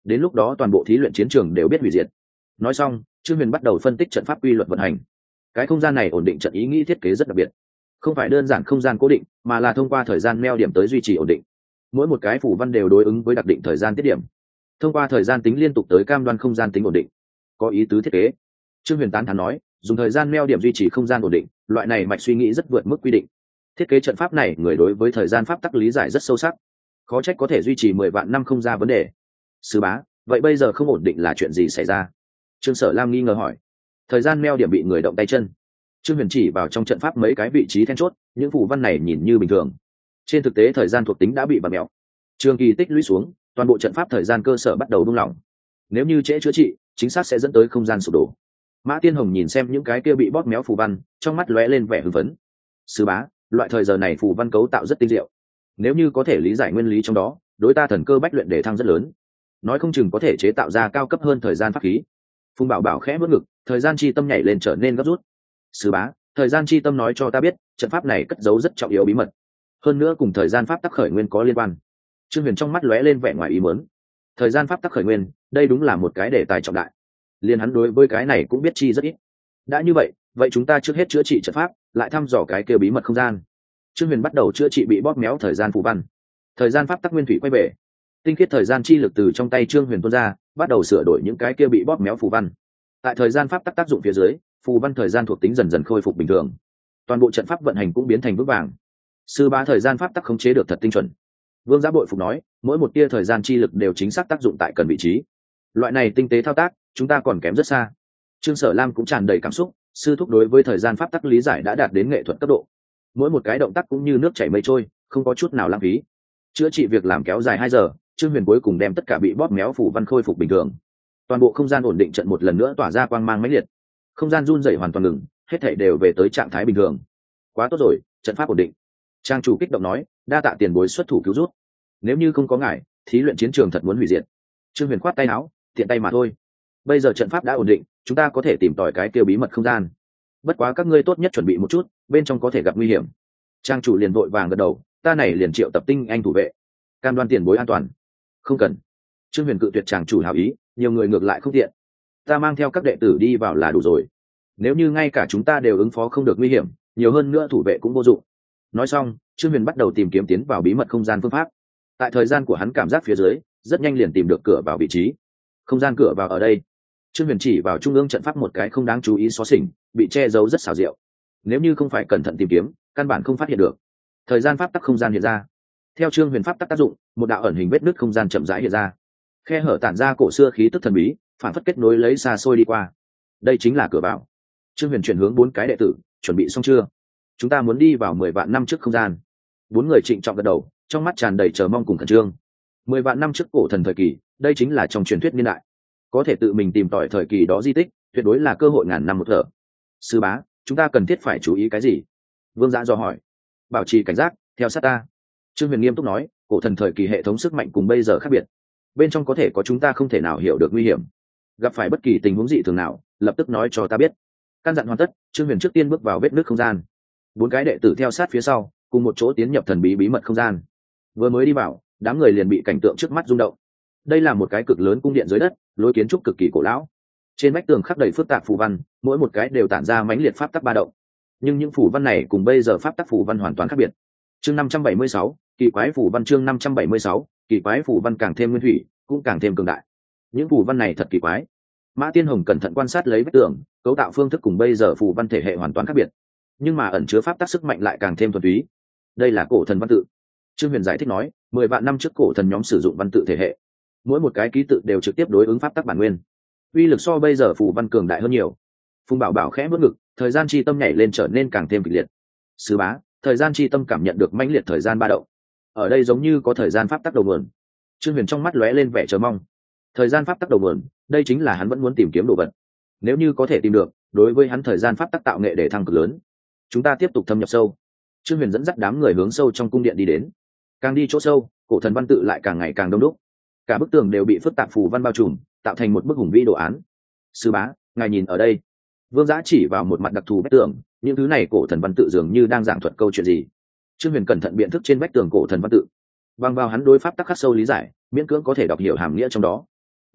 đến lúc đó toàn bộ thí luyện chiến trường đều biết hủy diệt. Nói xong, Trương Huyền bắt đầu phân tích trận pháp quy luật vận hành. Cái không gian này ổn định trận ý nghĩ thiết kế rất đặc biệt, không phải đơn giản không gian cố định, mà là thông qua thời gian neo điểm tới duy trì ổn định. Mỗi một cái phù văn đều đối ứng với đặc định thời gian tiết điểm, thông qua thời gian tính liên tục tới cam đoan không gian tính ổn định. Có ý tứ thiết kế. Trương Huyền tán thán nói, dùng thời gian neo điểm duy trì không gian ổn định, loại này mạch suy nghĩ rất vượt mức quy định. Thiết kế trận pháp này người đối với thời gian pháp tắc lý giải rất sâu sắc, khó trách có thể duy trì mười vạn năm không ra vấn đề. Sư bá, vậy bây giờ không ổn định là chuyện gì xảy ra? Trương Sở Lam nghi ngờ hỏi. Thời gian neo điểm bị người động tay chân. Trương Huyền chỉ vào trong trận pháp mấy cái vị trí then chốt, những phù văn này nhìn như bình thường, trên thực tế thời gian thuộc tính đã bị bặm mèo. Trường kỳ tích lũy xuống, toàn bộ trận pháp thời gian cơ sở bắt đầu buông lỏng. Nếu như trễ chữa trị, chính xác sẽ dẫn tới không gian sụp đổ. Mã Tiên Hồng nhìn xem những cái kia bị bóp méo phù văn, trong mắt lóe lên vẻ hưng phấn. Sư bá, loại thời giờ này phù văn cấu tạo rất tinh diệu, nếu như có thể lý giải nguyên lý trong đó, đối ta thần cơ bách luyện để thăng rất lớn, nói không chừng có thể chế tạo ra cao cấp hơn thời gian pháp khí. Phùng Bảo Bảo khẽ bước ngực, thời gian chi tâm nhảy lên trở nên gấp rút. Sư bá, thời gian chi tâm nói cho ta biết, trận pháp này cất giấu rất trọng yếu bí mật, hơn nữa cùng thời gian pháp tắc khởi nguyên có liên quan. Trương Huyền trong mắt lóe lên vẻ ngoài ý muốn. Thời gian pháp tắc khởi nguyên, đây đúng là một cái đề tài trọng đại, liền hắn đối với cái này cũng biết chi rất ít. Đã như vậy, vậy chúng ta trước hết chữa trị trận pháp, lại thăm dò cái kia bí mật không gian. Trương Huyền bắt đầu chữa trị bị bóp méo thời gian phù văn. Thời gian pháp tắc nguyên thủy quay về, tinh khiết thời gian chi lực từ trong tay Trương Huyền tuôn ra, bắt đầu sửa đổi những cái kia bị bóp méo phù văn. Tại thời gian pháp tắc tác dụng phía dưới, phù văn thời gian thuộc tính dần dần khôi phục bình thường, toàn bộ trận pháp vận hành cũng biến thành vững vàng. Sư bá, thời gian pháp tắc khống chế được thật tinh chuẩn. Vương Giá bội phục nói, mỗi một tia thời gian chi lực đều chính xác tác dụng tại cần vị trí. Loại này tinh tế thao tác, chúng ta còn kém rất xa. Trương Sở Lam cũng tràn đầy cảm xúc, sư thúc đối với thời gian pháp tắc lý giải đã đạt đến nghệ thuật cấp độ. Mỗi một cái động tác cũng như nước chảy mây trôi, không có chút nào lãng phí. Chữa trị việc làm kéo dài hai giờ, Trương Huyền cuối cùng đem tất cả bị bóp méo phù văn khôi phục bình thường. Toàn bộ không gian ổn định trận một lần nữa tỏa ra quang mang mãnh liệt. Không gian run rẩy hoàn toàn ngừng, hết thảy đều về tới trạng thái bình thường. Quá tốt rồi, trận pháp ổn định. Trang chủ kích động nói, đa tạ tiền bối xuất thủ cứu rút. Nếu như không có ngài, thí luyện chiến trường thật muốn hủy diệt. Trương Huyền khoát tay áo, tiện tay mà thôi. Bây giờ trận pháp đã ổn định, chúng ta có thể tìm tòi cái kêu bí mật không gian. Bất quá các ngươi tốt nhất chuẩn bị một chút, bên trong có thể gặp nguy hiểm. Trang chủ liền vội vàng gật đầu, ta này liền triệu tập tinh anh thủ vệ, cam đoan tiền bối an toàn. Không cần. Trương Huyền cự tuyệt Trang chủ hảo ý, nhiều người ngược lại không tiện. Ta mang theo các đệ tử đi vào là đủ rồi. Nếu như ngay cả chúng ta đều ứng phó không được nguy hiểm, nhiều hơn nữa thủ vệ cũng vô dụng. Nói xong, Trương Huyền bắt đầu tìm kiếm tiến vào bí mật không gian phương pháp. Tại thời gian của hắn cảm giác phía dưới, rất nhanh liền tìm được cửa vào vị trí. Không gian cửa vào ở đây. Trương Huyền chỉ vào trung ương trận pháp một cái không đáng chú ý xóa xỉnh, bị che giấu rất xảo diệu. Nếu như không phải cẩn thận tìm kiếm, căn bản không phát hiện được. Thời gian pháp tắc không gian hiện ra. Theo Trương Huyền pháp tắc tác dụng, một đạo ẩn hình vết nứt không gian chậm rãi hiện ra. Khe hở tản ra cổ xưa khí tức thần bí, phản phất kết nối lấy xa xôi đi qua. Đây chính là cửa vào. Trương Huyền chuyển hướng bốn cái đệ tử, chuẩn bị xong chưa? Chúng ta muốn đi vào mười vạn năm trước không gian. Bốn người trịnh trọng gật đầu, trong mắt tràn đầy chờ mong cùng khẩn trương. Mười vạn năm trước cổ thần thời kỳ, đây chính là trong truyền thuyết niên đại. Có thể tự mình tìm tòi thời kỳ đó di tích, tuyệt đối là cơ hội ngàn năm một thở. Sư bá, chúng ta cần thiết phải chú ý cái gì? Vương Giã dò hỏi. Bảo trì cảnh giác, theo sát ta. Trương Huyền nghiêm túc nói, cổ thần thời kỳ hệ thống sức mạnh cùng bây giờ khác biệt, bên trong có thể có chúng ta không thể nào hiểu được nguy hiểm. Gặp phải bất kỳ tình huống dị thường nào, lập tức nói cho ta biết. Căn dặn hoàn tất, Trương Huyền trước tiên bước vào vết nước không gian. Bốn cái đệ tử theo sát phía sau, cùng một chỗ tiến nhập thần bí bí mật không gian. Vừa mới đi vào, đám người liền bị cảnh tượng trước mắt rung động. Đây là một cái cực lớn cung điện dưới đất, lối kiến trúc cực kỳ cổ lão. Trên vách tường khắc đầy phức tạp phù văn, mỗi một cái đều tản ra mãnh liệt pháp tắc ba động. Nhưng những phù văn này cùng bây giờ pháp tắc phù văn hoàn toàn khác biệt. Chương năm trăm bảy mươi sáu, kỳ quái phù văn. Chương năm trăm bảy mươi sáu, kỳ quái phù văn càng thêm nguyên thủy, cũng càng thêm cường đại. Những phù văn này thật kỳ quái. Mã Tiên Hồng cẩn thận quan sát lấy vách tường, cấu tạo phương thức cùng bây giờ phù văn thể hệ hoàn toàn khác biệt, nhưng mà ẩn chứa pháp tắc sức mạnh lại càng thêm thuần túy. Đây là cổ thần văn tự. Trương Huyền giải thích nói, mười vạn năm trước cổ thần nhóm sử dụng văn tự thể hệ, mỗi một cái ký tự đều trực tiếp đối ứng pháp tắc bản nguyên, uy lực so bây giờ phù văn cường đại hơn nhiều. Phùng Bảo Bảo khẽ bước ngực, thời gian chi tâm nhảy lên trở nên càng thêm kịch liệt. Sư bá, thời gian chi tâm cảm nhận được mãnh liệt thời gian ba động. Ở đây giống như có thời gian pháp tắc đầu nguồn. Trương Huyền trong mắt lóe lên vẻ chờ mong. Thời gian pháp tắc đầu nguồn, đây chính là hắn vẫn muốn tìm kiếm đồ vật. Nếu như có thể tìm được, đối với hắn thời gian pháp tắc tạo nghệ để thăng cực lớn. Chúng ta tiếp tục thâm nhập sâu. Trương Huyền dẫn dắt đám người hướng sâu trong cung điện đi đến. Càng đi chỗ sâu, cổ thần văn tự lại càng ngày càng đông đúc. Cả bức tường đều bị phức tạp phù văn bao trùm, tạo thành một bức hùng vĩ đồ án. Sư bá, ngài nhìn ở đây. Vương Giã chỉ vào một mặt đặc thù vách tường, những thứ này cổ thần văn tự dường như đang giảng thuật câu chuyện gì. Trương Huyền cẩn thận biện thức trên vách tường cổ thần văn tự, bằng vào hắn đối pháp tắc khắc sâu lý giải, miễn cưỡng có thể đọc hiểu hàm nghĩa trong đó.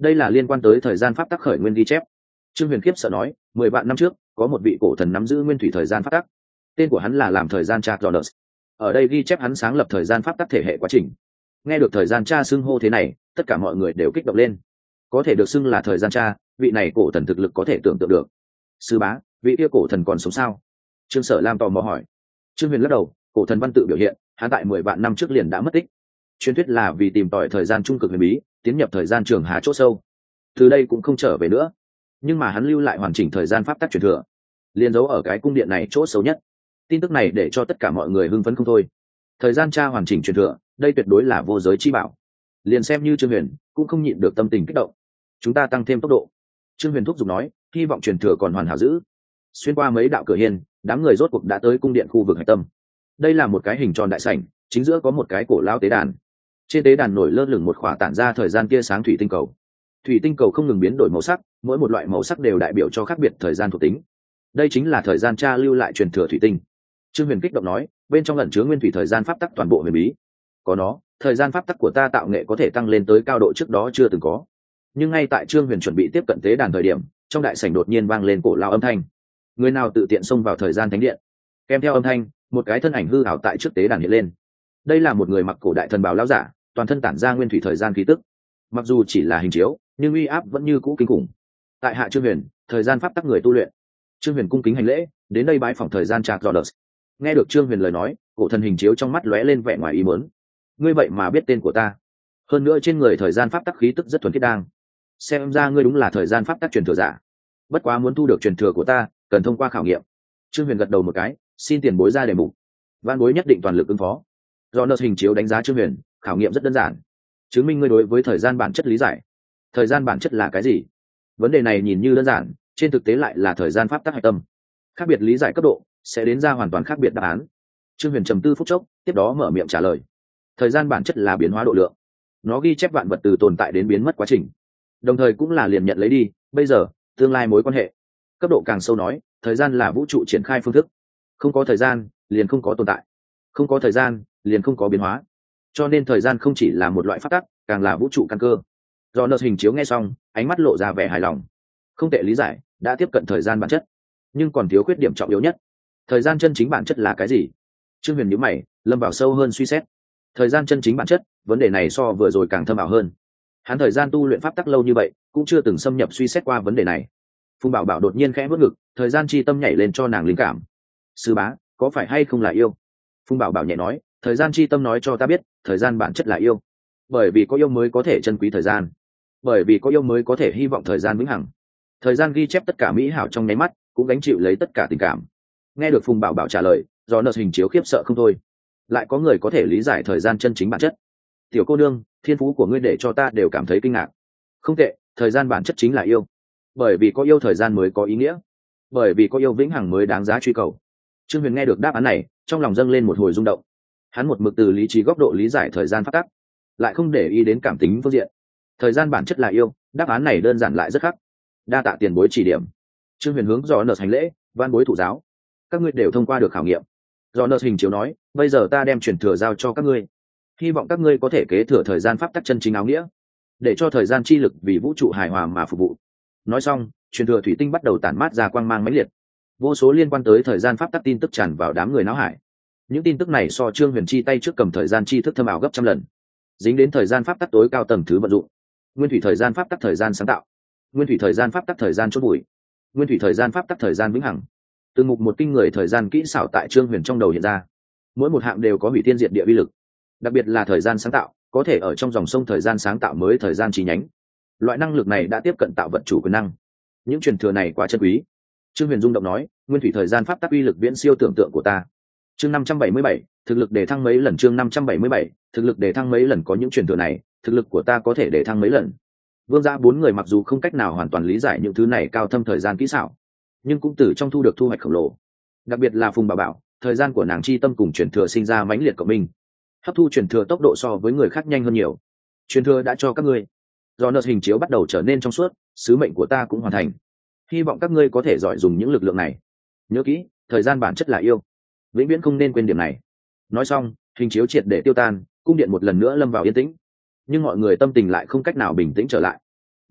đây là liên quan tới thời gian pháp tắc khởi nguyên ghi chép. Trương Huyền khiếp sợ nói, mười vạn năm trước có một vị cổ thần nắm giữ nguyên thủy thời gian pháp tắc, tên của hắn là làm thời gian cha Cronus. Ở đây ghi chép hắn sáng lập thời gian pháp tắc thể hệ quá trình. Nghe được thời gian cha xưng hô thế này, tất cả mọi người đều kích động lên. Có thể được xưng là thời gian cha, vị này cổ thần thực lực có thể tưởng tượng được. Sư bá, vị kia cổ thần còn sống sao? Trương Sở Lam tò mò hỏi. Trương Huyền lắc đầu, cổ thần văn tự biểu hiện, hắn tại mười vạn năm trước liền đã mất tích. Truyền thuyết là vì tìm tòi thời gian trung cực huyền bí, tiến nhập thời gian trường hà chỗ sâu. Từ đây cũng không trở về nữa. Nhưng mà hắn lưu lại hoàn chỉnh thời gian pháp tắc truyền thừa, liền giấu ở cái cung điện này chỗ xấu nhất. Tin tức này để cho tất cả mọi người hưng phấn không thôi. Thời gian tra hoàn chỉnh truyền thừa, đây tuyệt đối là vô giới chi bảo. Liền xem như Trương Huyền cũng không nhịn được tâm tình kích động. Chúng ta tăng thêm tốc độ. Trương Huyền thúc giục nói, hy vọng truyền thừa còn hoàn hảo giữ. Xuyên qua mấy đạo cửa hiên, đám người rốt cuộc đã tới cung điện khu vực hạch tâm. Đây là một cái hình tròn đại sảnh, chính giữa có một cái cổ lao tế đàn. Trên tế đàn nổi lơ lửng một khỏa tản ra thời gian tia sáng thủy tinh cầu. Thủy tinh cầu không ngừng biến đổi màu sắc, mỗi một loại màu sắc đều đại biểu cho khác biệt thời gian thuộc tính. Đây chính là thời gian tra lưu lại truyền thừa thủy tinh. Trương Huyền kích động nói, bên trong ẩn chứa nguyên thủy thời gian pháp tắc toàn bộ huyền bí. Có nó, thời gian pháp tắc của ta tạo nghệ có thể tăng lên tới cao độ trước đó chưa từng có. Nhưng ngay tại Trương Huyền chuẩn bị tiếp cận tế đàn thời điểm, trong đại sảnh đột nhiên vang lên cổ lao âm thanh. Người nào tự tiện xông vào thời gian thánh điện? Kèm theo âm thanh, một cái thân ảnh hư ảo tại trước tế đàn hiện lên. Đây là một người mặc cổ đại thần bào lão giả, toàn thân tản ra nguyên thủy thời gian khí tức. Mặc dù chỉ là hình chiếu, nhưng uy áp vẫn như cũ kinh khủng. Tại hạ Trương Huyền, thời gian pháp tắc người tu luyện. Trương Huyền cung kính hành lễ, đến đây bái phỏng thời gian Trạc Rhodes. Nghe được Trương Huyền lời nói, cổ thần hình chiếu trong mắt lóe lên vẻ ngoài ý muốn. Ngươi vậy mà biết tên của ta? Hơn nữa trên người thời gian pháp tắc khí tức rất thuần khiết đang. Xem ra ngươi đúng là thời gian pháp tắc truyền thừa giả. Bất quá muốn thu được truyền thừa của ta, cần thông qua khảo nghiệm. Trương Huyền gật đầu một cái, xin tiền bối ra đề mục. Van bối nhất định toàn lực ứng phó. Rhodes hình chiếu đánh giá Trương Huyền, khảo nghiệm rất đơn giản, chứng minh ngươi đối với thời gian bản chất lý giải. Thời gian bản chất là cái gì? Vấn đề này nhìn như đơn giản, trên thực tế lại là thời gian pháp tắc hạch tâm. Khác biệt lý giải cấp độ sẽ đến ra hoàn toàn khác biệt đáp án. Trương Huyền trầm tư phút chốc, tiếp đó mở miệng trả lời. Thời gian bản chất là biến hóa độ lượng, nó ghi chép vạn vật từ tồn tại đến biến mất quá trình, đồng thời cũng là liền nhận lấy đi, bây giờ, tương lai mối quan hệ. Cấp độ càng sâu nói, thời gian là vũ trụ triển khai phương thức. Không có thời gian, liền không có tồn tại. Không có thời gian, liền không có biến hóa. Cho nên thời gian không chỉ là một loại pháp tắc, càng là vũ trụ căn cơ. Do nợ hình chiếu nghe xong, ánh mắt lộ ra vẻ hài lòng. Không tệ lý giải, đã tiếp cận thời gian bản chất, nhưng còn thiếu khuyết điểm trọng yếu nhất. Thời gian chân chính bản chất là cái gì? Trương Huyền nhíu mày, lâm vào sâu hơn suy xét. Thời gian chân chính bản chất, vấn đề này so vừa rồi càng thâm ảo hơn. Hắn thời gian tu luyện pháp tắc lâu như vậy, cũng chưa từng xâm nhập suy xét qua vấn đề này. Phùng Bảo Bảo đột nhiên khẽ vớt ngực, thời gian chi tâm nhảy lên cho nàng linh cảm. Sư bá, có phải hay không là yêu? Phùng Bảo Bảo nhẹ nói, thời gian chi tâm nói cho ta biết, thời gian bản chất là yêu. Bởi vì có yêu mới có thể trân quý thời gian, bởi vì có yêu mới có thể hy vọng thời gian vĩnh hằng. Thời gian ghi chép tất cả mỹ hảo trong nháy mắt, cũng gánh chịu lấy tất cả tình cảm. Nghe được Phùng Bảo Bảo trả lời, do nợ hình chiếu khiếp sợ không thôi. Lại có người có thể lý giải thời gian chân chính bản chất. Tiểu cô nương, thiên phú của ngươi để cho ta đều cảm thấy kinh ngạc. Không tệ, thời gian bản chất chính là yêu. Bởi vì có yêu thời gian mới có ý nghĩa, bởi vì có yêu vĩnh hằng mới đáng giá truy cầu. Trương Huyền nghe được đáp án này, trong lòng dâng lên một hồi rung động. Hắn một mực từ lý trí góc độ lý giải thời gian pháp tắc, lại không để ý đến cảm tính phương diện. Thời gian bản chất là yêu, đáp án này đơn giản lại rất khắc. Đa tạ tiền bối chỉ điểm. Trương Huyền hướng do nợ hành lễ, van bối thủ giáo. Các ngươi đều thông qua được khảo nghiệm. Do nợ hình chiếu nói, bây giờ ta đem truyền thừa giao cho các ngươi, hy vọng các ngươi có thể kế thừa thời gian pháp tắc chân chính áo nghĩa, để cho thời gian chi lực vì vũ trụ hài hòa mà phục vụ. Nói xong, truyền thừa thủy tinh bắt đầu tản mát ra quang mang mãnh liệt. Vô số liên quan tới thời gian pháp tắc tin tức tràn vào đám người não hải. Những tin tức này so Trương Huyền chi tay trước cầm thời gian chi thức thâm ảo gấp trăm lần, dính đến thời gian pháp tắc tối cao tầng thứ vận dụng. Nguyên thủy thời gian pháp tắc thời gian sáng tạo, nguyên thủy thời gian pháp tắc thời gian chốt bụi, nguyên thủy thời gian pháp tắc thời gian vĩnh hằng. Từ mục một kinh người thời gian kỹ xảo tại Trương Huyền trong đầu hiện ra. Mỗi một hạng đều có hủy thiên diệt địa uy lực, đặc biệt là thời gian sáng tạo, có thể ở trong dòng sông thời gian sáng tạo mới thời gian chi nhánh. Loại năng lực này đã tiếp cận tạo vật chủ quyền năng. Những truyền thừa này quá chân quý. Trương Huyền rung động nói, nguyên thủy thời gian pháp tắc uy lực viễn siêu tưởng tượng của ta. Chương năm trăm bảy mươi bảy, thực lực đề thăng mấy lần. Chương năm trăm bảy mươi bảy, thực lực đề thăng mấy lần. Có những truyền thừa này, thực lực của ta có thể đề thăng mấy lần. Vương gia bốn người mặc dù không cách nào hoàn toàn lý giải những thứ này cao thâm thời gian kỹ xảo, nhưng cũng từ trong thu được thu hoạch khổng lồ. Đặc biệt là Phùng Bảo Bảo, thời gian của nàng chi tâm cùng truyền thừa sinh ra mãnh liệt cộng minh, hấp thu truyền thừa tốc độ so với người khác nhanh hơn nhiều. Truyền thừa đã cho các ngươi, do nợ hình chiếu bắt đầu trở nên trong suốt, sứ mệnh của ta cũng hoàn thành. Hy vọng các ngươi có thể giỏi dùng những lực lượng này. Nhớ kỹ, thời gian bản chất là yêu, vĩnh viễn không nên quên điểm này. Nói xong, hình chiếu triệt để tiêu tan, cung điện một lần nữa lâm vào yên tĩnh. Nhưng mọi người tâm tình lại không cách nào bình tĩnh trở lại.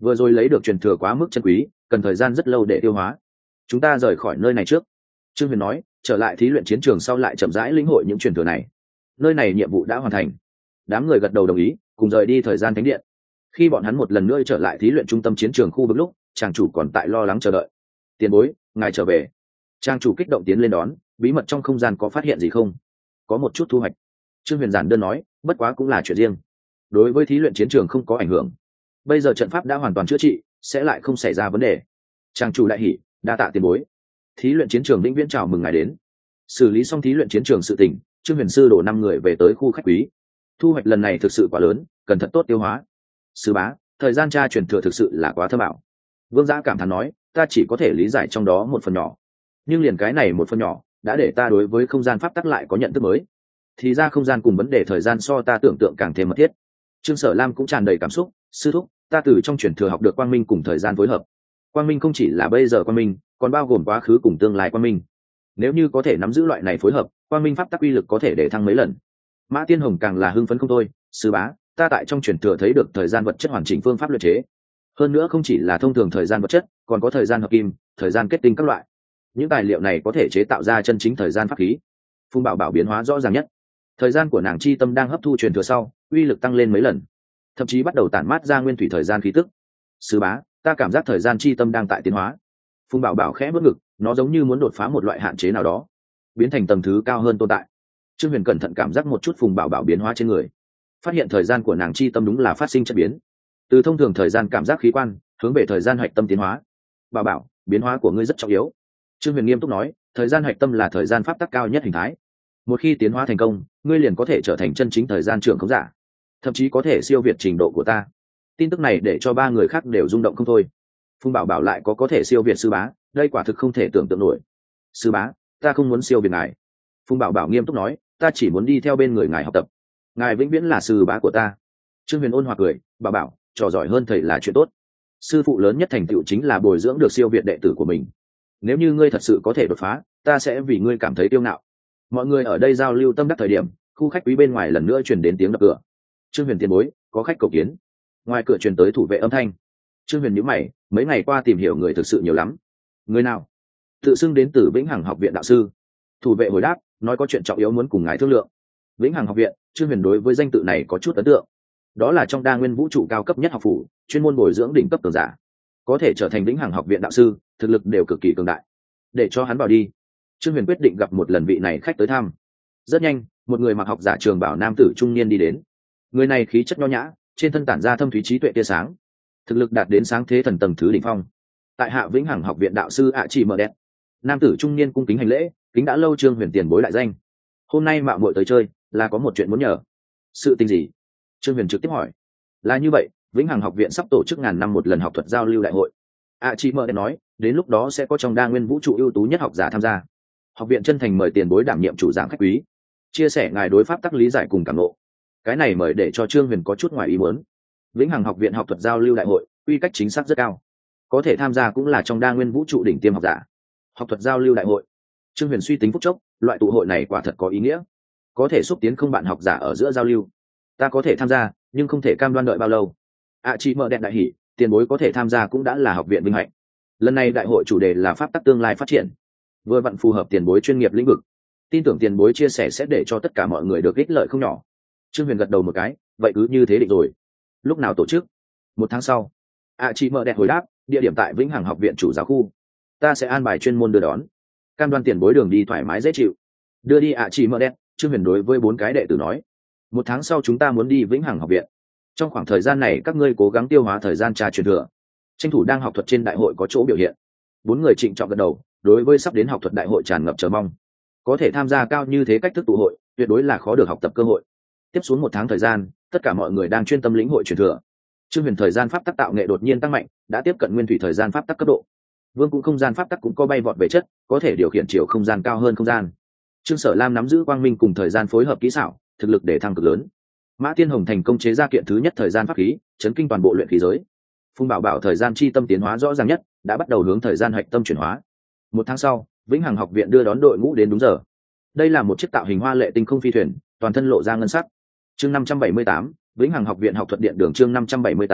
vừa rồi lấy được truyền thừa quá mức chân quý, cần thời gian rất lâu để tiêu hóa. Chúng ta rời khỏi nơi này trước, Trương Huyền nói, trở lại thí luyện chiến trường sau lại chậm rãi lĩnh hội những truyền thừa này. Nơi này nhiệm vụ đã hoàn thành. Đám người gật đầu đồng ý, cùng rời đi thời gian thánh điện. Khi bọn hắn một lần nữa trở lại thí luyện trung tâm chiến trường khu vực lúc, trang chủ còn tại lo lắng chờ đợi. Tiền bối, ngài trở về. Trang chủ kích động tiến lên đón, bí mật trong không gian có phát hiện gì không? Có một chút thu hoạch. Trương Huyền giản đơn nói, bất quá cũng là chuyện riêng, đối với thí luyện chiến trường không có ảnh hưởng. Bây giờ trận pháp đã hoàn toàn chữa trị, sẽ lại không xảy ra vấn đề. Trang chủ đại hỉ, đa tạ tiền bối. Thí luyện chiến trường vĩnh viễn chào mừng ngài đến. Xử lý xong thí luyện chiến trường sự tình, Trương Huyền sư đổ năm người về tới khu khách quý. Thu hoạch lần này thực sự quá lớn, cần thật tốt tiêu hóa. Sư bá, thời gian tra truyền thừa thực sự là quá thơ bảo. Vương Giã cảm thán nói, ta chỉ có thể lý giải trong đó một phần nhỏ, nhưng liền cái này một phần nhỏ đã để ta đối với không gian pháp tắc lại có nhận thức mới. Thì ra không gian cùng vấn đề thời gian so ta tưởng tượng càng thêm mật thiết. Trương Sở Lam cũng tràn đầy cảm xúc, sư thúc, ta từ trong truyền thừa học được quang minh cùng thời gian phối hợp. Quang minh không chỉ là bây giờ quang minh, còn bao gồm quá khứ cùng tương lai quang minh. Nếu như có thể nắm giữ loại này phối hợp, quang minh pháp tắc uy lực có thể để thăng mấy lần. Mã Tiên Hồng càng là hưng phấn không thôi, sư bá, ta tại trong truyền thừa thấy được thời gian vật chất hoàn chỉnh phương pháp luyện chế. Hơn nữa không chỉ là thông thường thời gian vật chất, còn có thời gian hợp kim, thời gian kết tinh các loại. Những tài liệu này có thể chế tạo ra chân chính thời gian pháp khí. Phùng Bảo Bảo biến hóa rõ ràng nhất. Thời gian của nàng chi tâm đang hấp thu truyền thừa sau, uy lực tăng lên mấy lần, thậm chí bắt đầu tản mát ra nguyên thủy thời gian khí tức. Sư bá, ta cảm giác thời gian chi tâm đang tại tiến hóa. Phùng Bảo Bảo khẽ bước ngực, nó giống như muốn đột phá một loại hạn chế nào đó, biến thành tầng thứ cao hơn tồn tại. Trương Huyền cẩn thận cảm giác một chút Phùng Bảo Bảo biến hóa trên người, phát hiện thời gian của nàng chi tâm đúng là phát sinh chất biến, từ thông thường thời gian cảm giác khí quan hướng về thời gian hạch tâm tiến hóa. Bảo Bảo, biến hóa của ngươi rất trọng yếu. Trương Huyền nghiêm túc nói, thời gian hạch tâm là thời gian pháp tắc cao nhất hình thái. Một khi tiến hóa thành công, ngươi liền có thể trở thành chân chính thời gian trưởng khống giả, thậm chí có thể siêu việt trình độ của ta. Tin tức này để cho ba người khác đều rung động không thôi. Phùng Bảo Bảo lại có có thể siêu việt sư bá, đây quả thực không thể tưởng tượng nổi. Sư bá, ta không muốn siêu việt ngài. Phùng Bảo Bảo nghiêm túc nói, ta chỉ muốn đi theo bên người ngài học tập. Ngài vĩnh viễn là sư bá của ta. Trương Huyền ôn hòa cười, Bảo Bảo, trò giỏi hơn thầy là chuyện tốt. Sư phụ lớn nhất thành tựu chính là bồi dưỡng được siêu việt đệ tử của mình. Nếu như ngươi thật sự có thể đột phá, ta sẽ vì ngươi cảm thấy kiêu ngạo. Mọi người ở đây giao lưu tâm đắc thời điểm, khu khách quý bên ngoài lần nữa truyền đến tiếng đập cửa. Trương Huyền tiền bối, có khách cầu kiến. Ngoài cửa truyền tới thủ vệ âm thanh. Trương Huyền nhíu mày, mấy ngày qua tìm hiểu người thực sự nhiều lắm. Người nào? Tự xưng đến từ Vĩnh Hằng học viện đạo sư. Thủ vệ hồi đáp, nói có chuyện trọng yếu muốn cùng ngài thương lượng. Vĩnh Hằng học viện, Trương Huyền đối với danh tự này có chút ấn tượng. Đó là trong đa nguyên vũ trụ cao cấp nhất học phủ, chuyên môn bồi dưỡng đỉnh cấp cường giả. Có thể trở thành Vĩnh Hằng học viện đạo sư, thực lực đều cực kỳ cường đại. Để cho hắn vào đi. Trương Huyền quyết định gặp một lần vị này khách tới thăm. Rất nhanh, một người mặc học giả trường bảo nam tử trung niên đi đến. Người này khí chất nho nhã, trên thân tản ra thâm thúy trí tuệ tia sáng, thực lực đạt đến sáng thế thần tầng thứ đỉnh phong. Tại hạ Vĩnh Hằng học viện đạo sư ạ chỉ mở đẹp. Nam tử trung niên cung kính hành lễ, kính đã lâu Trương Huyền tiền bối đại danh. Hôm nay mạo muội tới chơi, là có một chuyện muốn nhờ. Sự tình gì? Trương Huyền trực tiếp hỏi. Là như vậy, Vĩnh Hằng học viện sắp tổ chức ngàn năm một lần học thuật giao lưu đại hội. ạ chỉ mở đẹp nói, đến lúc đó sẽ có trong đa nguyên vũ trụ ưu tú nhất học giả tham gia. Học viện chân thành mời tiền bối đảm nhiệm chủ giảng khách quý, chia sẻ ngài đối pháp tắc lý giải cùng cảm ngộ. Cái này mời để cho Trương Huyền có chút ngoài ý muốn. Vĩnh Hằng học viện học thuật giao lưu đại hội, quy cách chính xác rất cao, có thể tham gia cũng là trong đa nguyên vũ trụ đỉnh tiêm học giả. Học thuật giao lưu đại hội, Trương Huyền suy tính phút chốc, loại tụ hội này quả thật có ý nghĩa, có thể xúc tiến không bạn học giả ở giữa giao lưu. Ta có thể tham gia, nhưng không thể cam đoan đợi bao lâu. ạ chỉ mở đẹp đại hỉ, tiền bối có thể tham gia cũng đã là học viện vinh hạnh. Lần này đại hội chủ đề là pháp tắc tương lai phát triển, vừa vặn phù hợp tiền bối chuyên nghiệp lĩnh vực, tin tưởng tiền bối chia sẻ sẽ để cho tất cả mọi người được ích lợi không nhỏ. Trương Huyền gật đầu một cái, vậy cứ như thế định rồi. Lúc nào tổ chức? Một tháng sau. ạ chỉ mở đẹp hồi đáp, địa điểm tại Vĩnh Hằng học viện chủ giáo khu. Ta sẽ an bài chuyên môn đưa đón, cam đoan tiền bối đường đi thoải mái dễ chịu. Đưa đi ạ chỉ mở đẹp. Trương Huyền đối với bốn cái đệ tử nói, một tháng sau chúng ta muốn đi Vĩnh Hằng học viện. Trong khoảng thời gian này các ngươi cố gắng tiêu hóa thời gian trà truyền thừa, tranh thủ đang học thuật trên đại hội có chỗ biểu hiện. Bốn người trịnh trọng gật đầu, đối với sắp đến học thuật đại hội tràn ngập chờ mong. Có thể tham gia cao như thế cách thức tụ hội, tuyệt đối là khó được học tập cơ hội. Tiếp xuống một tháng thời gian, tất cả mọi người đang chuyên tâm lĩnh hội truyền thừa. Trương Huyền thời gian pháp tắc tạo nghệ đột nhiên tăng mạnh, đã tiếp cận nguyên thủy thời gian pháp tắc cấp độ. Vương cũng không gian pháp tắc cũng có bay vọt về chất, có thể điều khiển chiều không gian cao hơn không gian. Trương Sở Lam nắm giữ quang minh cùng thời gian phối hợp kỹ xảo, thực lực để thăng cực lớn. Mã Tiên Hồng thành công chế ra kiện thứ nhất thời gian pháp khí, chấn kinh toàn bộ luyện khí giới. Phùng Bảo Bảo thời gian chi tâm tiến hóa rõ ràng nhất, đã bắt đầu hướng thời gian hạch tâm chuyển hóa. Một tháng sau, Vĩnh Hằng học viện đưa đón đội ngũ đến đúng giờ. Đây là một chiếc tạo hình hoa lệ tinh không phi thuyền, toàn thân lộ ra ngân sắc. Chương năm trăm bảy mươi tám, Vĩnh Hằng học viện học thuật điện đường chương năm trăm bảy mươi tám,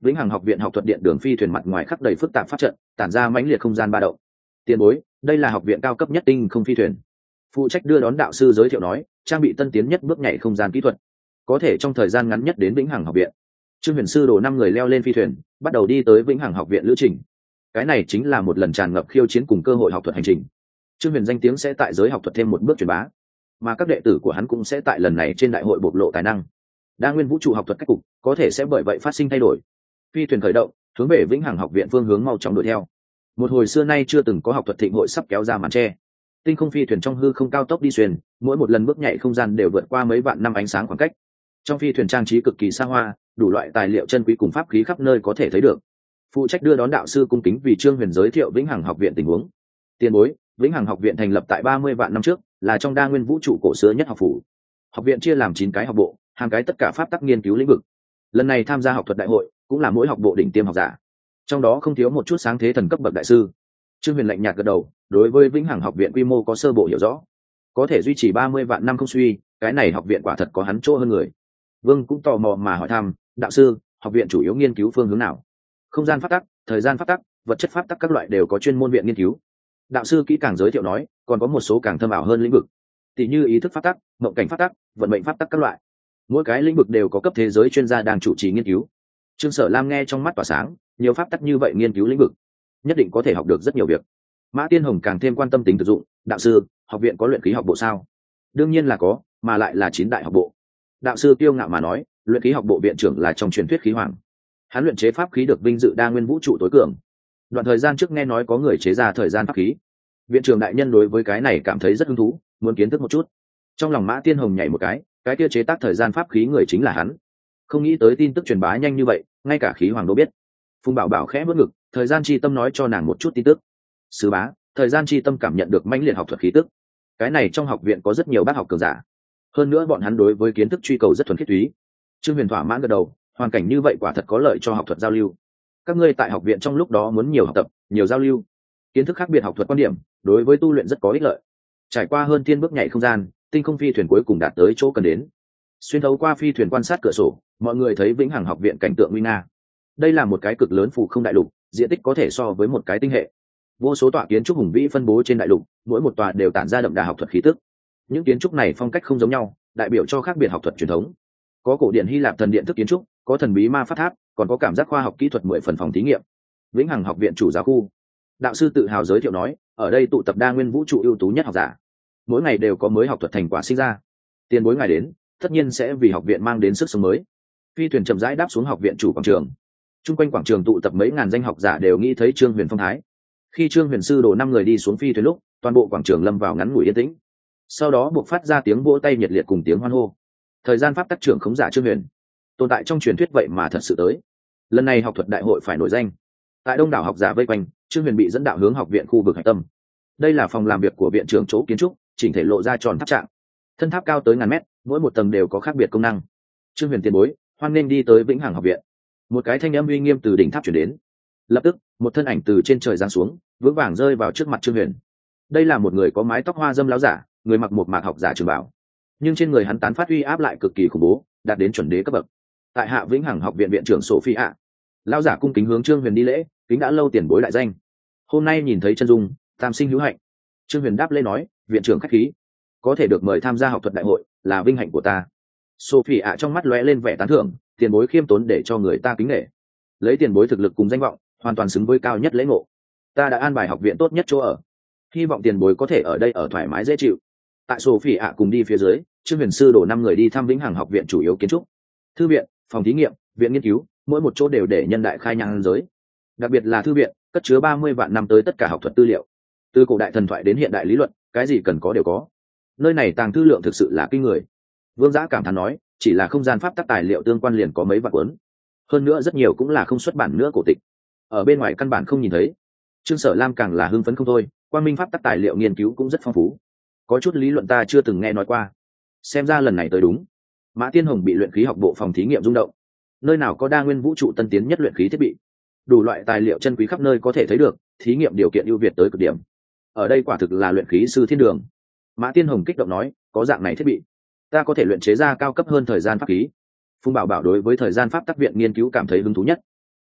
Vĩnh Hằng học viện học thuật điện đường phi thuyền mặt ngoài khắc đầy phức tạp pháp trận, tản ra mãnh liệt không gian ba động. Tiền bối, đây là học viện cao cấp nhất tinh không phi thuyền. Phụ trách đưa đón đạo sư giới thiệu nói, trang bị tân tiến nhất bước nhảy không gian kỹ thuật, có thể trong thời gian ngắn nhất đến Vĩnh Hằng học viện. Trương Huyền sư đồ năm người leo lên phi thuyền, bắt đầu đi tới Vĩnh Hằng học viện lữ trình. Cái này chính là một lần tràn ngập khiêu chiến cùng cơ hội học thuật hành trình. Trương Huyền danh tiếng sẽ tại giới học thuật thêm một bước truyền bá, mà các đệ tử của hắn cũng sẽ tại lần này trên đại hội bộc lộ tài năng. Đa nguyên vũ trụ học thuật cách cục có thể sẽ bởi vậy phát sinh thay đổi. Phi thuyền khởi động, hướng về Vĩnh Hằng học viện phương hướng mau chóng đuổi theo. Một hồi xưa nay chưa từng có học thuật thịnh hội sắp kéo ra màn che. Tinh không phi thuyền trong hư không cao tốc đi xuyên, mỗi một lần bước nhảy không gian đều vượt qua mấy vạn năm ánh sáng khoảng cách. Trong phi thuyền trang trí cực kỳ xa hoa, đủ loại tài liệu chân quý cùng pháp khí khắp nơi có thể thấy được. Phụ trách đưa đón đạo sư cung kính vì Trương Huyền giới thiệu Vĩnh Hằng học viện tình huống. Tiền bối, Vĩnh Hằng học viện thành lập tại ba mươi vạn năm trước, là trong đa nguyên vũ trụ cổ xưa nhất học phủ. Học viện chia làm chín cái học bộ, hàng cái tất cả pháp tắc nghiên cứu lĩnh vực. Lần này tham gia học thuật đại hội, cũng là mỗi học bộ đỉnh tiêm học giả, trong đó không thiếu một chút sáng thế thần cấp bậc đại sư. Trương Huyền lạnh nhạt gật đầu, đối với Vĩnh Hằng học viện quy mô có sơ bộ hiểu rõ, có thể duy trì ba mươi vạn năm không suy, cái này học viện quả thật có hắn chỗ hơn người. Vương cũng tò mò mà hỏi thăm, đạo sư, học viện chủ yếu nghiên cứu phương hướng nào? Không gian pháp tắc, thời gian pháp tắc, vật chất pháp tắc các loại đều có chuyên môn viện nghiên cứu. Đạo sư kỹ càng giới thiệu nói, còn có một số càng thâm ảo hơn lĩnh vực, tỷ như ý thức pháp tắc, mộng cảnh pháp tắc, vận mệnh pháp tắc các loại. Mỗi cái lĩnh vực đều có cấp thế giới chuyên gia đang chủ trì nghiên cứu. Trương Sở Lam nghe trong mắt tỏa sáng, nhiều pháp tắc như vậy nghiên cứu lĩnh vực, nhất định có thể học được rất nhiều việc. Mã Tiên Hồng càng thêm quan tâm tính thực dụng, đạo sư, học viện có luyện khí học bộ sao? Đương nhiên là có, mà lại là chín đại học bộ. Đạo sư kiêu ngạo mà nói, luyện khí học bộ viện trưởng là trong truyền thuyết khí hoàng, hắn luyện chế pháp khí được vinh dự đa nguyên vũ trụ tối cường. Đoạn thời gian trước nghe nói có người chế ra thời gian pháp khí, viện trưởng đại nhân đối với cái này cảm thấy rất hứng thú, muốn kiến thức một chút. Trong lòng Mã Tiên Hồng nhảy một cái, cái kia chế tác thời gian pháp khí người chính là hắn. Không nghĩ tới tin tức truyền bá nhanh như vậy, ngay cả khí hoàng都biết. Phùng Bảo Bảo khẽ bước ngực, thời gian chi tâm nói cho nàng một chút tin tức. Sứ bá, thời gian chi tâm cảm nhận được mãnh liệt học thuật khí tức. Cái này trong học viện có rất nhiều bác học cường giả, hơn nữa bọn hắn đối với kiến thức truy cầu rất thuần khiết túy. Trương Huyền thỏa mãn gật đầu, hoàn cảnh như vậy quả thật có lợi cho học thuật giao lưu. Các ngươi tại học viện trong lúc đó muốn nhiều học tập, nhiều giao lưu, kiến thức khác biệt học thuật quan điểm, đối với tu luyện rất có ích lợi. Trải qua hơn thiên bước nhảy không gian, tinh không phi thuyền cuối cùng đạt tới chỗ cần đến. Xuyên thấu qua phi thuyền quan sát cửa sổ, mọi người thấy Vĩnh Hằng học viện cảnh tượng nguy nga. Đây là một cái cực lớn phù không đại lục, diện tích có thể so với một cái tinh hệ. Vô số tọa kiến trúc hùng vĩ phân bố trên đại lục, mỗi một tòa đều tản ra đậm đà học thuật khí tức. Những kiến trúc này phong cách không giống nhau, đại biểu cho khác biệt học thuật truyền thống. Có cổ điển Hy Lạp thần điện thức kiến trúc, có thần bí ma pháp tháp, còn có cảm giác khoa học kỹ thuật mười phần phòng thí nghiệm. Vĩnh Hằng học viện chủ giáo khu, đạo sư tự hào giới thiệu nói, ở đây tụ tập đa nguyên vũ trụ ưu tú nhất học giả, mỗi ngày đều có mới học thuật thành quả sinh ra. Tiền bối ngài đến, tất nhiên sẽ vì học viện mang đến sức sống mới. Phi thuyền chậm rãi đáp xuống học viện chủ quảng trường. Trung quanh quảng trường tụ tập mấy ngàn danh học giả đều nghĩ thấy Trương Huyền phong thái. Khi Trương Huyền sư đồ năm người đi xuống phi thuyền lúc, toàn bộ quảng trường lâm vào ngắn ngủi yên tĩnh. Sau đó buộc phát ra tiếng vỗ tay nhiệt liệt cùng tiếng hoan hô. Thời gian pháp tắc trưởng khống giả Trương Huyền, tồn tại trong truyền thuyết vậy mà thật sự tới. Lần này học thuật đại hội phải nổi danh. Tại đông đảo học giả vây quanh, Trương Huyền bị dẫn đạo hướng học viện khu vực hạch tâm. Đây là phòng làm việc của viện trưởng chỗ kiến trúc, chỉnh thể lộ ra tròn tháp trạng. Thân tháp cao tới ngàn mét, mỗi một tầng đều có khác biệt công năng. Trương Huyền tiền bối, hoan nên đi tới Vĩnh Hằng học viện. Một cái thanh âm uy nghiêm từ đỉnh tháp truyền đến. Lập tức, một thân ảnh từ trên trời giáng xuống, vững vàng rơi vào trước mặt Trương Huyền. Đây là một người có mái tóc hoa dâm láo giả, người mặc một mạc học giả trường bảo, nhưng trên người hắn tán phát uy áp lại cực kỳ khủng bố, đạt đến chuẩn đế cấp bậc. Tại hạ Vĩnh Hằng học viện viện trưởng Sophia, lão giả cung kính hướng Trương Huyền đi lễ, kính đã lâu tiền bối đại danh, hôm nay nhìn thấy chân dung, tam sinh hữu hạnh. Trương Huyền đáp lễ nói, viện trưởng khách khí, có thể được mời tham gia học thuật đại hội là vinh hạnh của ta. Sophia trong mắt lóe lên vẻ tán thưởng, tiền bối khiêm tốn để cho người ta kính nể, lấy tiền bối thực lực cùng danh vọng, hoàn toàn xứng với cao nhất lễ ngộ. Ta đã an bài học viện tốt nhất chỗ ở, hy vọng tiền bối có thể ở đây ở thoải mái dễ chịu. Tại Sophia cùng đi phía dưới, Trương Huyền sư đổ năm người đi thăm Vĩnh Hằng học viện chủ yếu kiến trúc, thư viện, phòng thí nghiệm, viện nghiên cứu, mỗi một chỗ đều để nhân đại khai nhang giới. Đặc biệt là thư viện, cất chứa ba mươi vạn năm tới tất cả học thuật tư liệu, từ cổ đại thần thoại đến hiện đại lý luận, cái gì cần có đều có. Nơi này tàng thư lượng thực sự là kinh người. Vương Giã cảm thán nói, chỉ là không gian pháp tắc tài liệu tương quan liền có mấy vạn cuốn, hơn nữa rất nhiều cũng là không xuất bản nữa cổ tịch, ở bên ngoài căn bản không nhìn thấy. Trương Sở Lam càng là hưng phấn không thôi, Quang Minh pháp tắc tài liệu nghiên cứu cũng rất phong phú, có chút lý luận ta chưa từng nghe nói qua, xem ra lần này tới đúng. Mã Tiên Hồng bị luyện khí học bộ phòng thí nghiệm rung động, nơi nào có đa nguyên vũ trụ tân tiến nhất luyện khí thiết bị, đủ loại tài liệu chân quý khắp nơi có thể thấy được, thí nghiệm điều kiện ưu việt tới cực điểm. Ở đây quả thực là luyện khí sư thiên đường. Mã Tiên Hồng kích động nói, có dạng này thiết bị, ta có thể luyện chế ra cao cấp hơn thời gian pháp khí. Phùng Bảo Bảo đối với thời gian pháp tắc viện nghiên cứu cảm thấy hứng thú nhất.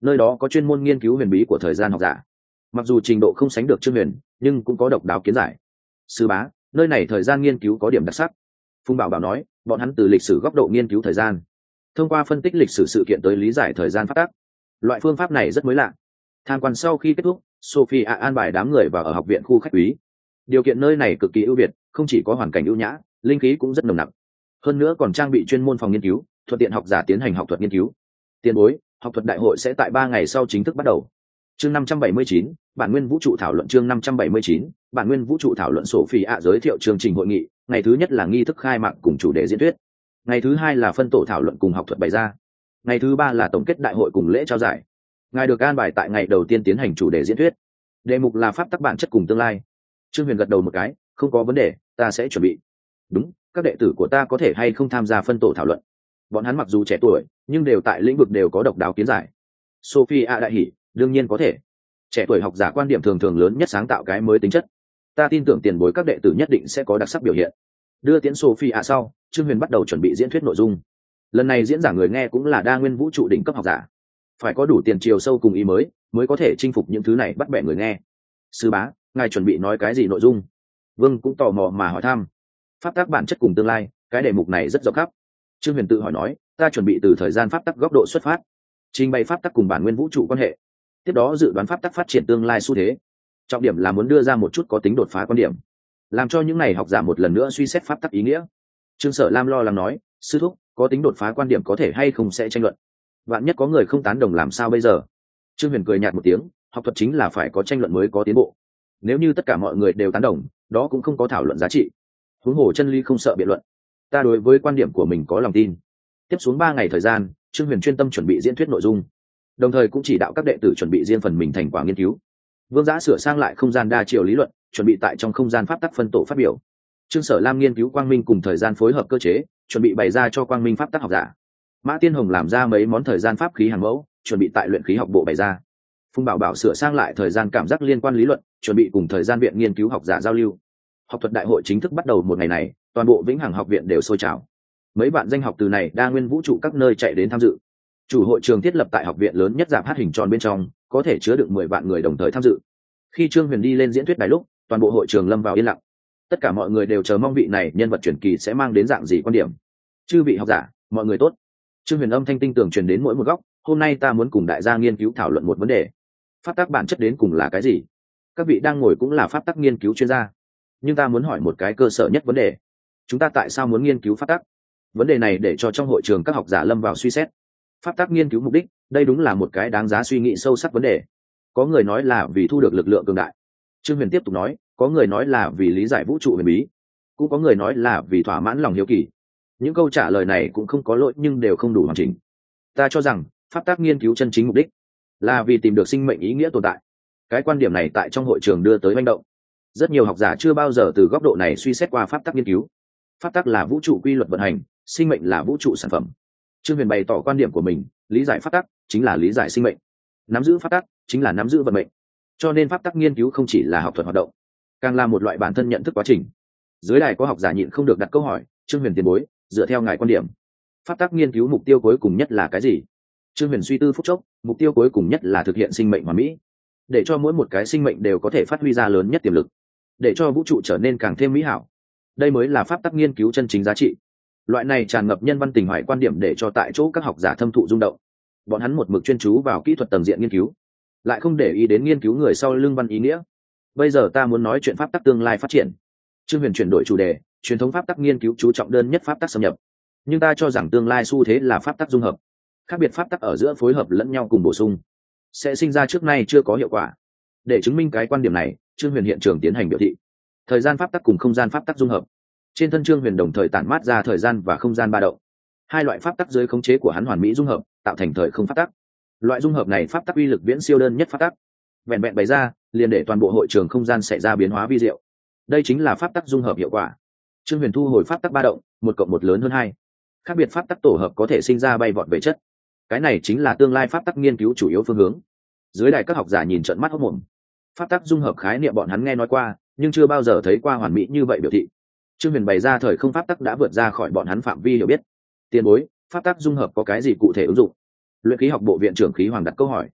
nơi đó có chuyên môn nghiên cứu huyền bí của thời gian học giả, mặc dù trình độ không sánh được Trương Huyền nhưng cũng có độc đáo kiến giải. Sư bá, nơi này thời gian nghiên cứu có điểm đặc sắc. Phùng Bảo Bảo nói, bọn hắn từ lịch sử góc độ nghiên cứu thời gian, thông qua phân tích lịch sử sự kiện tới lý giải thời gian phát tác. Loại phương pháp này rất mới lạ. Tham quan sau khi kết thúc, Sophia an bài đám người vào ở học viện khu khách quý. Điều kiện nơi này cực kỳ ưu việt, không chỉ có hoàn cảnh ưu nhã, linh khí cũng rất nồng nặc, hơn nữa còn trang bị chuyên môn phòng nghiên cứu, thuận tiện học giả tiến hành học thuật nghiên cứu. Tiền bối, học thuật đại hội sẽ tại ba ngày sau chính thức bắt đầu. Chương năm trăm bảy mươi chín, bản nguyên vũ trụ thảo luận. Chương năm trăm bảy mươi chín, bản nguyên vũ trụ thảo luận. Sophia giới thiệu chương trình hội nghị. Ngày thứ nhất là nghi thức khai mạc cùng chủ đề diễn thuyết. Ngày thứ hai là phân tổ thảo luận cùng học thuật bày ra. Ngày thứ ba là tổng kết đại hội cùng lễ trao giải. Ngài được an bài tại ngày đầu tiên tiến hành chủ đề diễn thuyết. Đề mục là pháp tắc bản chất cùng tương lai. Trương Huyền gật đầu một cái, không có vấn đề, ta sẽ chuẩn bị. Đúng, các đệ tử của ta có thể hay không tham gia phân tổ thảo luận? Bọn hắn mặc dù trẻ tuổi, nhưng đều tại lĩnh vực đều có độc đáo kiến giải. Sophia đại hỉ, đương nhiên có thể. Trẻ tuổi học giả quan điểm thường thường lớn nhất sáng tạo cái mới tính chất. Ta tin tưởng tiền bối các đệ tử nhất định sẽ có đặc sắc biểu hiện. Đưa tiễn Sophia sau, Trương Huyền bắt đầu chuẩn bị diễn thuyết nội dung. Lần này diễn giảng người nghe cũng là đa nguyên vũ trụ đỉnh cấp học giả, phải có đủ tiền chiều sâu cùng ý mới mới có thể chinh phục những thứ này bắt bẻ người nghe. Sư bá, ngài chuẩn bị nói cái gì nội dung? Vương cũng tò mò mà hỏi thăm. Pháp tắc bản chất cùng tương lai, cái đề mục này rất rộng khắp. Trương Huyền tự hỏi nói, ta chuẩn bị từ thời gian pháp tắc góc độ xuất phát, trình bày pháp tắc cùng bản nguyên vũ trụ quan hệ, tiếp đó dự đoán pháp tắc phát triển tương lai xu thế. Trọng điểm là muốn đưa ra một chút có tính đột phá quan điểm, làm cho những này học giả một lần nữa suy xét pháp tắc ý nghĩa. Trương Sở Lam lo lắng nói, sư thúc, có tính đột phá quan điểm có thể hay không sẽ tranh luận, vạn nhất có người không tán đồng làm sao bây giờ? Trương Huyền cười nhạt một tiếng, học thuật chính là phải có tranh luận mới có tiến bộ. Nếu như tất cả mọi người đều tán đồng, đó cũng không có thảo luận giá trị. Huống hồ chân lý không sợ biện luận. Ta đối với quan điểm của mình có lòng tin. Tiếp xuống ba ngày thời gian, Trương Huyền chuyên tâm chuẩn bị diễn thuyết nội dung, đồng thời cũng chỉ đạo các đệ tử chuẩn bị riêng phần mình thành quả nghiên cứu. Vương Giã sửa sang lại không gian đa chiều lý luận, chuẩn bị tại trong không gian pháp tắc phân tổ phát biểu. Trương Sở Lam nghiên cứu quang minh cùng thời gian phối hợp cơ chế, chuẩn bị bày ra cho quang minh pháp tắc học giả. Mã Tiên Hồng làm ra mấy món thời gian pháp khí hàng mẫu, chuẩn bị tại luyện khí học bộ bày ra. Phùng Bảo Bảo sửa sang lại thời gian cảm giác liên quan lý luận, chuẩn bị cùng thời gian viện nghiên cứu học giả giao lưu. Học thuật đại hội chính thức bắt đầu một ngày này, toàn bộ Vĩnh Hằng học viện đều sôi trào. Mấy bạn danh học từ này đa nguyên vũ trụ các nơi chạy đến tham dự. Chủ hội trường thiết lập tại học viện lớn nhất rạp hát hình tròn bên trong, có thể chứa được mười vạn người đồng thời tham dự. Khi Trương Huyền đi lên diễn thuyết đài lúc, toàn bộ hội trường lâm vào yên lặng. Tất cả mọi người đều chờ mong vị này nhân vật truyền kỳ sẽ mang đến dạng gì quan điểm. Chư vị học giả, mọi người tốt. Trương Huyền âm thanh tinh tường truyền đến mỗi một góc. Hôm nay ta muốn cùng đại gia nghiên cứu thảo luận một vấn đề. Pháp tắc bản chất đến cùng là cái gì? Các vị đang ngồi cũng là pháp tắc nghiên cứu chuyên gia, nhưng ta muốn hỏi một cái cơ sở nhất vấn đề: chúng ta tại sao muốn nghiên cứu pháp tắc? Vấn đề này để cho trong hội trường các học giả lâm vào suy xét. Pháp tắc nghiên cứu mục đích, đây đúng là một cái đáng giá suy nghĩ sâu sắc vấn đề. Có người nói là vì thu được lực lượng cường đại. Trương Huyền tiếp tục nói, có người nói là vì lý giải vũ trụ huyền bí, cũng có người nói là vì thỏa mãn lòng hiếu kỳ. Những câu trả lời này cũng không có lỗi nhưng đều không đủ hoàn chỉnh. Ta cho rằng pháp tắc nghiên cứu chân chính mục đích là vì tìm được sinh mệnh ý nghĩa tồn tại. Cái quan điểm này tại trong hội trường đưa tới manh động. Rất nhiều học giả chưa bao giờ từ góc độ này suy xét qua pháp tắc nghiên cứu. Pháp tắc là vũ trụ quy luật vận hành, sinh mệnh là vũ trụ sản phẩm. Trương Huyền bày tỏ quan điểm của mình, lý giải pháp tắc chính là lý giải sinh mệnh, nắm giữ pháp tắc chính là nắm giữ vận mệnh. Cho nên pháp tắc nghiên cứu không chỉ là học thuật hoạt động, càng là một loại bản thân nhận thức quá trình. Dưới đài có học giả nhịn không được đặt câu hỏi, Trương Huyền tiền bối, dựa theo ngài quan điểm, pháp tắc nghiên cứu mục tiêu cuối cùng nhất là cái gì? Trương Huyền suy tư phút chốc, mục tiêu cuối cùng nhất là thực hiện sinh mệnh hoàn mỹ, để cho mỗi một cái sinh mệnh đều có thể phát huy ra lớn nhất tiềm lực, để cho vũ trụ trở nên càng thêm mỹ hảo. Đây mới là pháp tắc nghiên cứu chân chính giá trị. Loại này tràn ngập nhân văn tình hoài quan điểm để cho tại chỗ các học giả thâm thụ rung động. Bọn hắn một mực chuyên chú vào kỹ thuật tầng diện nghiên cứu, lại không để ý đến nghiên cứu người sau lưng văn ý nghĩa. Bây giờ ta muốn nói chuyện pháp tắc tương lai phát triển. Trương Huyền chuyển đổi chủ đề, truyền thống pháp tắc nghiên cứu chú trọng đơn nhất pháp tắc xâm nhập, nhưng ta cho rằng tương lai xu thế là pháp tắc dung hợp. Khác biệt pháp tắc ở giữa phối hợp lẫn nhau cùng bổ sung, sẽ sinh ra trước nay chưa có hiệu quả. Để chứng minh cái quan điểm này, Trương Huyền hiện trường tiến hành biểu thị. Thời gian pháp tắc cùng không gian pháp tắc dung hợp. Trên thân Trương Huyền đồng thời tản mát ra thời gian và không gian ba động. Hai loại pháp tắc dưới khống chế của hắn hoàn mỹ dung hợp, tạo thành thời không pháp tắc. Loại dung hợp này pháp tắc uy lực viễn siêu đơn nhất pháp tắc. Vẹn vẹn bày ra, liền để toàn bộ hội trường không gian xảy ra biến hóa vi diệu. Đây chính là pháp tắc dung hợp hiệu quả. Trương Huyền thu hồi pháp tắc ba động, một cộng một lớn hơn hai. Khác biệt pháp tắc tổ hợp có thể sinh ra bay vọt về chất. Cái này chính là tương lai pháp tắc nghiên cứu chủ yếu phương hướng. Dưới đài các học giả nhìn trợn mắt hốt mồm. Pháp tắc dung hợp khái niệm bọn hắn nghe nói qua, nhưng chưa bao giờ thấy qua hoàn mỹ như vậy biểu thị. Trương Huyền bày ra thời không pháp tắc đã vượt ra khỏi bọn hắn phạm vi hiểu biết. Tiền bối, pháp tắc dung hợp có cái gì cụ thể ứng dụng? Luyện khí học bộ viện trưởng Khí Hoàng đặt câu hỏi.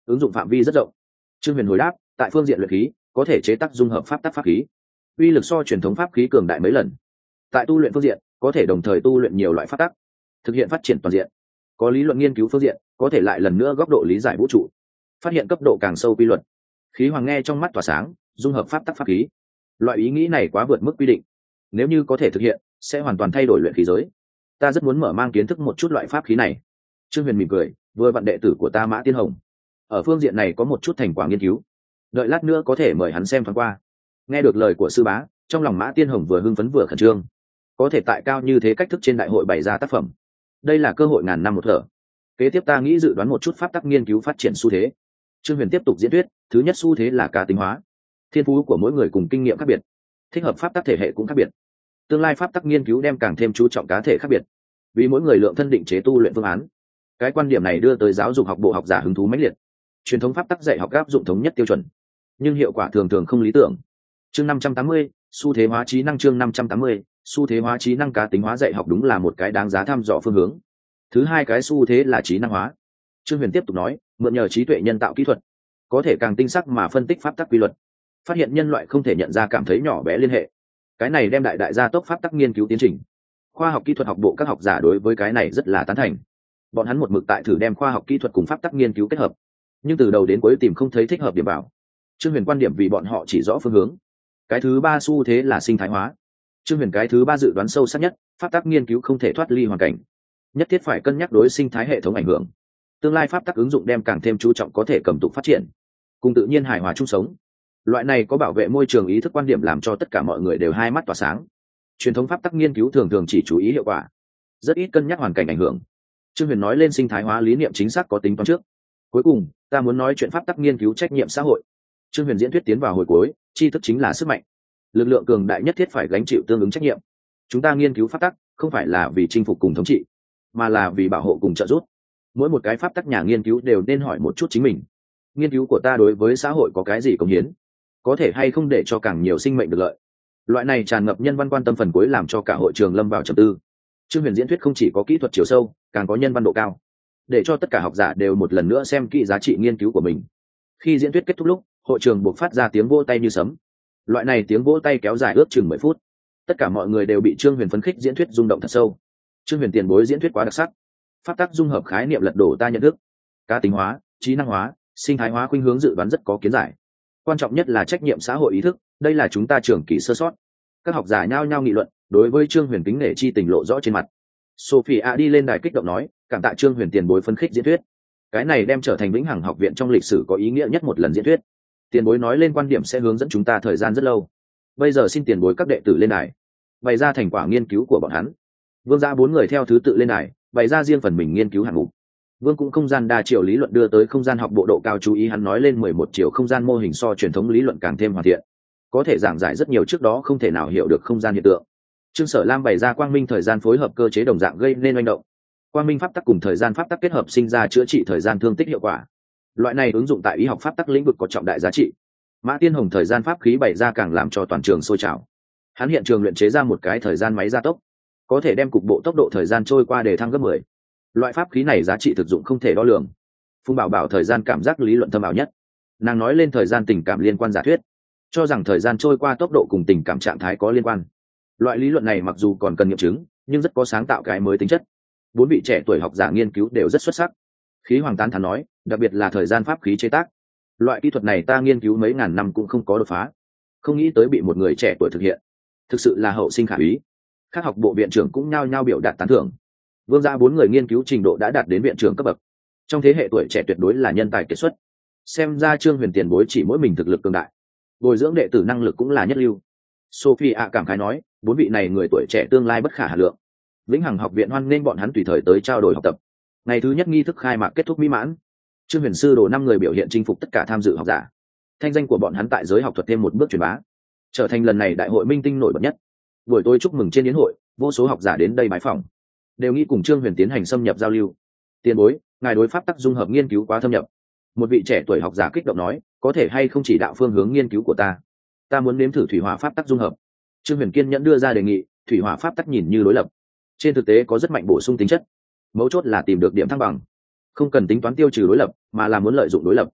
ứng dụng phạm vi rất rộng. Trương Huyền hồi đáp, tại phương diện luyện khí có thể chế tác dung hợp pháp tắc pháp khí, uy lực so truyền thống pháp khí cường đại mấy lần. Tại tu luyện phương diện có thể đồng thời tu luyện nhiều loại pháp tắc, thực hiện phát triển toàn diện. Có lý luận nghiên cứu phương diện có thể lại lần nữa góc độ lý giải vũ trụ, phát hiện cấp độ càng sâu quy luật. Khí Hoàng nghe trong mắt tỏa sáng, dung hợp pháp tắc pháp khí, loại ý nghĩ này quá vượt mức quy định, nếu như có thể thực hiện sẽ hoàn toàn thay đổi luyện khí giới. Ta rất muốn mở mang kiến thức một chút loại pháp khí này. Trương Huyền mỉm cười, vừa vặn đệ tử của ta Mã Tiên Hồng ở phương diện này có một chút thành quả nghiên cứu, đợi lát nữa có thể mời hắn xem thoáng qua. Nghe được lời của sư bá, trong lòng Mã Tiên Hồng vừa hưng phấn vừa khẩn trương, có thể tại cao như thế cách thức trên đại hội bày ra tác phẩm, đây là cơ hội ngàn năm một thở. Kế tiếp ta nghĩ dự đoán một chút pháp tắc nghiên cứu phát triển xu thế. Trương Huyền tiếp tục diễn thuyết, thứ nhất xu thế là cá tính hóa, thiên phú của mỗi người cùng kinh nghiệm khác biệt, thích hợp pháp tắc thể hệ cũng khác biệt. Tương lai pháp tắc nghiên cứu đem càng thêm chú trọng cá thể khác biệt, vì mỗi người lượng thân định chế tu luyện phương án. Cái quan điểm này đưa tới giáo dục học bộ học giả hứng thú mãnh liệt. Truyền thống pháp tắc dạy học áp dụng thống nhất tiêu chuẩn, nhưng hiệu quả thường thường không lý tưởng. Chương năm trăm tám mươi, xu thế hóa trí năng. Chương năm trăm tám mươi, xu thế hóa trí năng. Cá tính hóa dạy học đúng là một cái đáng giá thăm dò phương hướng. Thứ hai cái xu thế là trí năng hóa. Trương Huyền tiếp tục nói, mượn nhờ trí tuệ nhân tạo kỹ thuật, có thể càng tinh sắc mà phân tích pháp tắc quy luật, phát hiện nhân loại không thể nhận ra cảm thấy nhỏ bé liên hệ. Cái này đem đại đại gia tốc pháp tắc nghiên cứu tiến trình. Khoa học kỹ thuật học bộ các học giả đối với cái này rất là tán thành. Bọn hắn một mực tại thử đem khoa học kỹ thuật cùng pháp tắc nghiên cứu kết hợp, nhưng từ đầu đến cuối tìm không thấy thích hợp điểm vào. Trương Huyền quan điểm vì bọn họ chỉ rõ phương hướng. Cái thứ ba xu thế là sinh thái hóa. Trương Huyền cái thứ ba dự đoán sâu sắc nhất, pháp tắc nghiên cứu không thể thoát ly hoàn cảnh, nhất thiết phải cân nhắc đối sinh thái hệ thống ảnh hưởng. Tương lai pháp tắc ứng dụng đem càng thêm chú trọng có thể cầm tụ phát triển, cùng tự nhiên hài hòa chung sống. Loại này có bảo vệ môi trường ý thức quan điểm làm cho tất cả mọi người đều hai mắt tỏa sáng. Truyền thống pháp tắc nghiên cứu thường thường chỉ chú ý hiệu quả, rất ít cân nhắc hoàn cảnh ảnh hưởng. Trương Huyền nói lên sinh thái hóa lý niệm chính xác có tính toán trước. Cuối cùng ta muốn nói chuyện pháp tắc nghiên cứu trách nhiệm xã hội. Trương Huyền diễn thuyết tiến vào hồi cuối, tri thức chính là sức mạnh, lực lượng cường đại nhất thiết phải gánh chịu tương ứng trách nhiệm. Chúng ta nghiên cứu pháp tắc không phải là vì chinh phục cùng thống trị, mà là vì bảo hộ cùng trợ giúp. Mỗi một cái pháp tắc nhà nghiên cứu đều nên hỏi một chút chính mình, nghiên cứu của ta đối với xã hội có cái gì cống hiến, có thể hay không để cho càng nhiều sinh mệnh được lợi. Loại này tràn ngập nhân văn quan tâm phần cuối làm cho cả hội trường lâm vào trầm tư. Trương Huyền diễn thuyết không chỉ có kỹ thuật chiều sâu, càng có nhân văn độ cao, để cho tất cả học giả đều một lần nữa xem kỹ giá trị nghiên cứu của mình. Khi diễn thuyết kết thúc lúc, hội trường buộc phát ra tiếng vỗ tay như sấm. Loại này tiếng vỗ tay kéo dài ước chừng mười phút. Tất cả mọi người đều bị Trương Huyền phấn khích diễn thuyết rung động thật sâu. Trương Huyền tiền bối diễn thuyết quá đặc sắc, pháp tắc dung hợp khái niệm lật đổ ta nhận thức, cá tính hóa, trí năng hóa, sinh thái hóa khuynh hướng dự đoán rất có kiến giải. Quan trọng nhất là trách nhiệm xã hội ý thức, đây là chúng ta trưởng kỳ sơ sót. Các học giả nhao nhao nghị luận, đối với Trương Huyền kính nể chi tình lộ rõ trên mặt. Sophia đi lên đài kích động nói, cảm tạ Trương Huyền tiền bối phấn khích diễn thuyết, cái này đem trở thành vĩnh hằng học viện trong lịch sử có ý nghĩa nhất một lần diễn thuyết. Tiền bối nói lên quan điểm sẽ hướng dẫn chúng ta thời gian rất lâu. Bây giờ xin tiền bối các đệ tử lên đài, bày ra thành quả nghiên cứu của bọn hắn. Vương gia bốn người theo thứ tự lên đài, bày ra riêng phần mình nghiên cứu hạng mục. Vương cũng không gian đa chiều lý luận đưa tới không gian học bộ độ cao chú ý, hắn nói lên mười một chiều không gian mô hình so truyền thống lý luận càng thêm hoàn thiện, có thể giảng giải rất nhiều trước đó không thể nào hiểu được không gian hiện tượng. Trương Sở Lam bày ra quang minh thời gian phối hợp cơ chế đồng dạng gây nên oanh động. Quang minh pháp tắc cùng thời gian pháp tắc kết hợp sinh ra chữa trị thời gian thương tích hiệu quả. Loại này ứng dụng tại y học pháp tắc lĩnh vực có trọng đại giá trị. Mã Tiên Hồng thời gian pháp khí bày ra càng làm cho toàn trường sôi trào. Hắn hiện trường luyện chế ra một cái thời gian máy gia tốc, có thể đem cục bộ tốc độ thời gian trôi qua để thăng gấp mười. Loại pháp khí này giá trị thực dụng không thể đo lường. Phùng Bảo Bảo thời gian cảm giác lý luận thâm ảo nhất. Nàng nói lên thời gian tình cảm liên quan giả thuyết, cho rằng thời gian trôi qua tốc độ cùng tình cảm trạng thái có liên quan. Loại lý luận này mặc dù còn cần nghiệm chứng, nhưng rất có sáng tạo cái mới tính chất. Bốn vị trẻ tuổi học giả nghiên cứu đều rất xuất sắc. Khí Hoàng tán thán nói, đặc biệt là thời gian pháp khí chế tác, loại kỹ thuật này ta nghiên cứu mấy ngàn năm cũng không có đột phá, không nghĩ tới bị một người trẻ tuổi thực hiện, thực sự là hậu sinh khả úy. Các học bộ viện trưởng cũng nhao nhao biểu đạt tán thưởng. Vương gia bốn người nghiên cứu trình độ đã đạt đến viện trưởng cấp bậc, trong thế hệ tuổi trẻ tuyệt đối là nhân tài kiệt xuất. Xem ra Trương Huyền tiền bối chỉ mỗi mình thực lực cường đại, bồi dưỡng đệ tử năng lực cũng là nhất lưu. Sophia cảm khái nói, bốn vị này người tuổi trẻ tương lai bất khả hà lượng. Vĩnh Hằng học viện hoan nghênh bọn hắn tùy thời tới trao đổi học tập. Ngày thứ nhất nghi thức khai mạc kết thúc mỹ mãn. Trương Huyền sư đồ năm người biểu hiện chinh phục tất cả tham dự học giả. Thanh danh của bọn hắn tại giới học thuật thêm một bước truyền bá, trở thành lần này đại hội minh tinh nổi bật nhất. Buổi tối chúc mừng trên yến hội, vô số học giả đến đây bái phỏng, đều nghĩ cùng Trương Huyền tiến hành xâm nhập giao lưu. Tiền bối, ngài đối pháp tắc dung hợp nghiên cứu quá thâm nhập. Một vị trẻ tuổi học giả kích động nói, có thể hay không chỉ đạo phương hướng nghiên cứu của ta? Ta muốn nếm thử thủy hỏa pháp tắc dung hợp. Trương Huyền kiên nhẫn đưa ra đề nghị, thủy hỏa pháp tắc nhìn như đối lập, trên thực tế có rất mạnh bổ sung tính chất. Mấu chốt là tìm được điểm thăng bằng, không cần tính toán tiêu trừ đối lập, mà là muốn lợi dụng đối lập.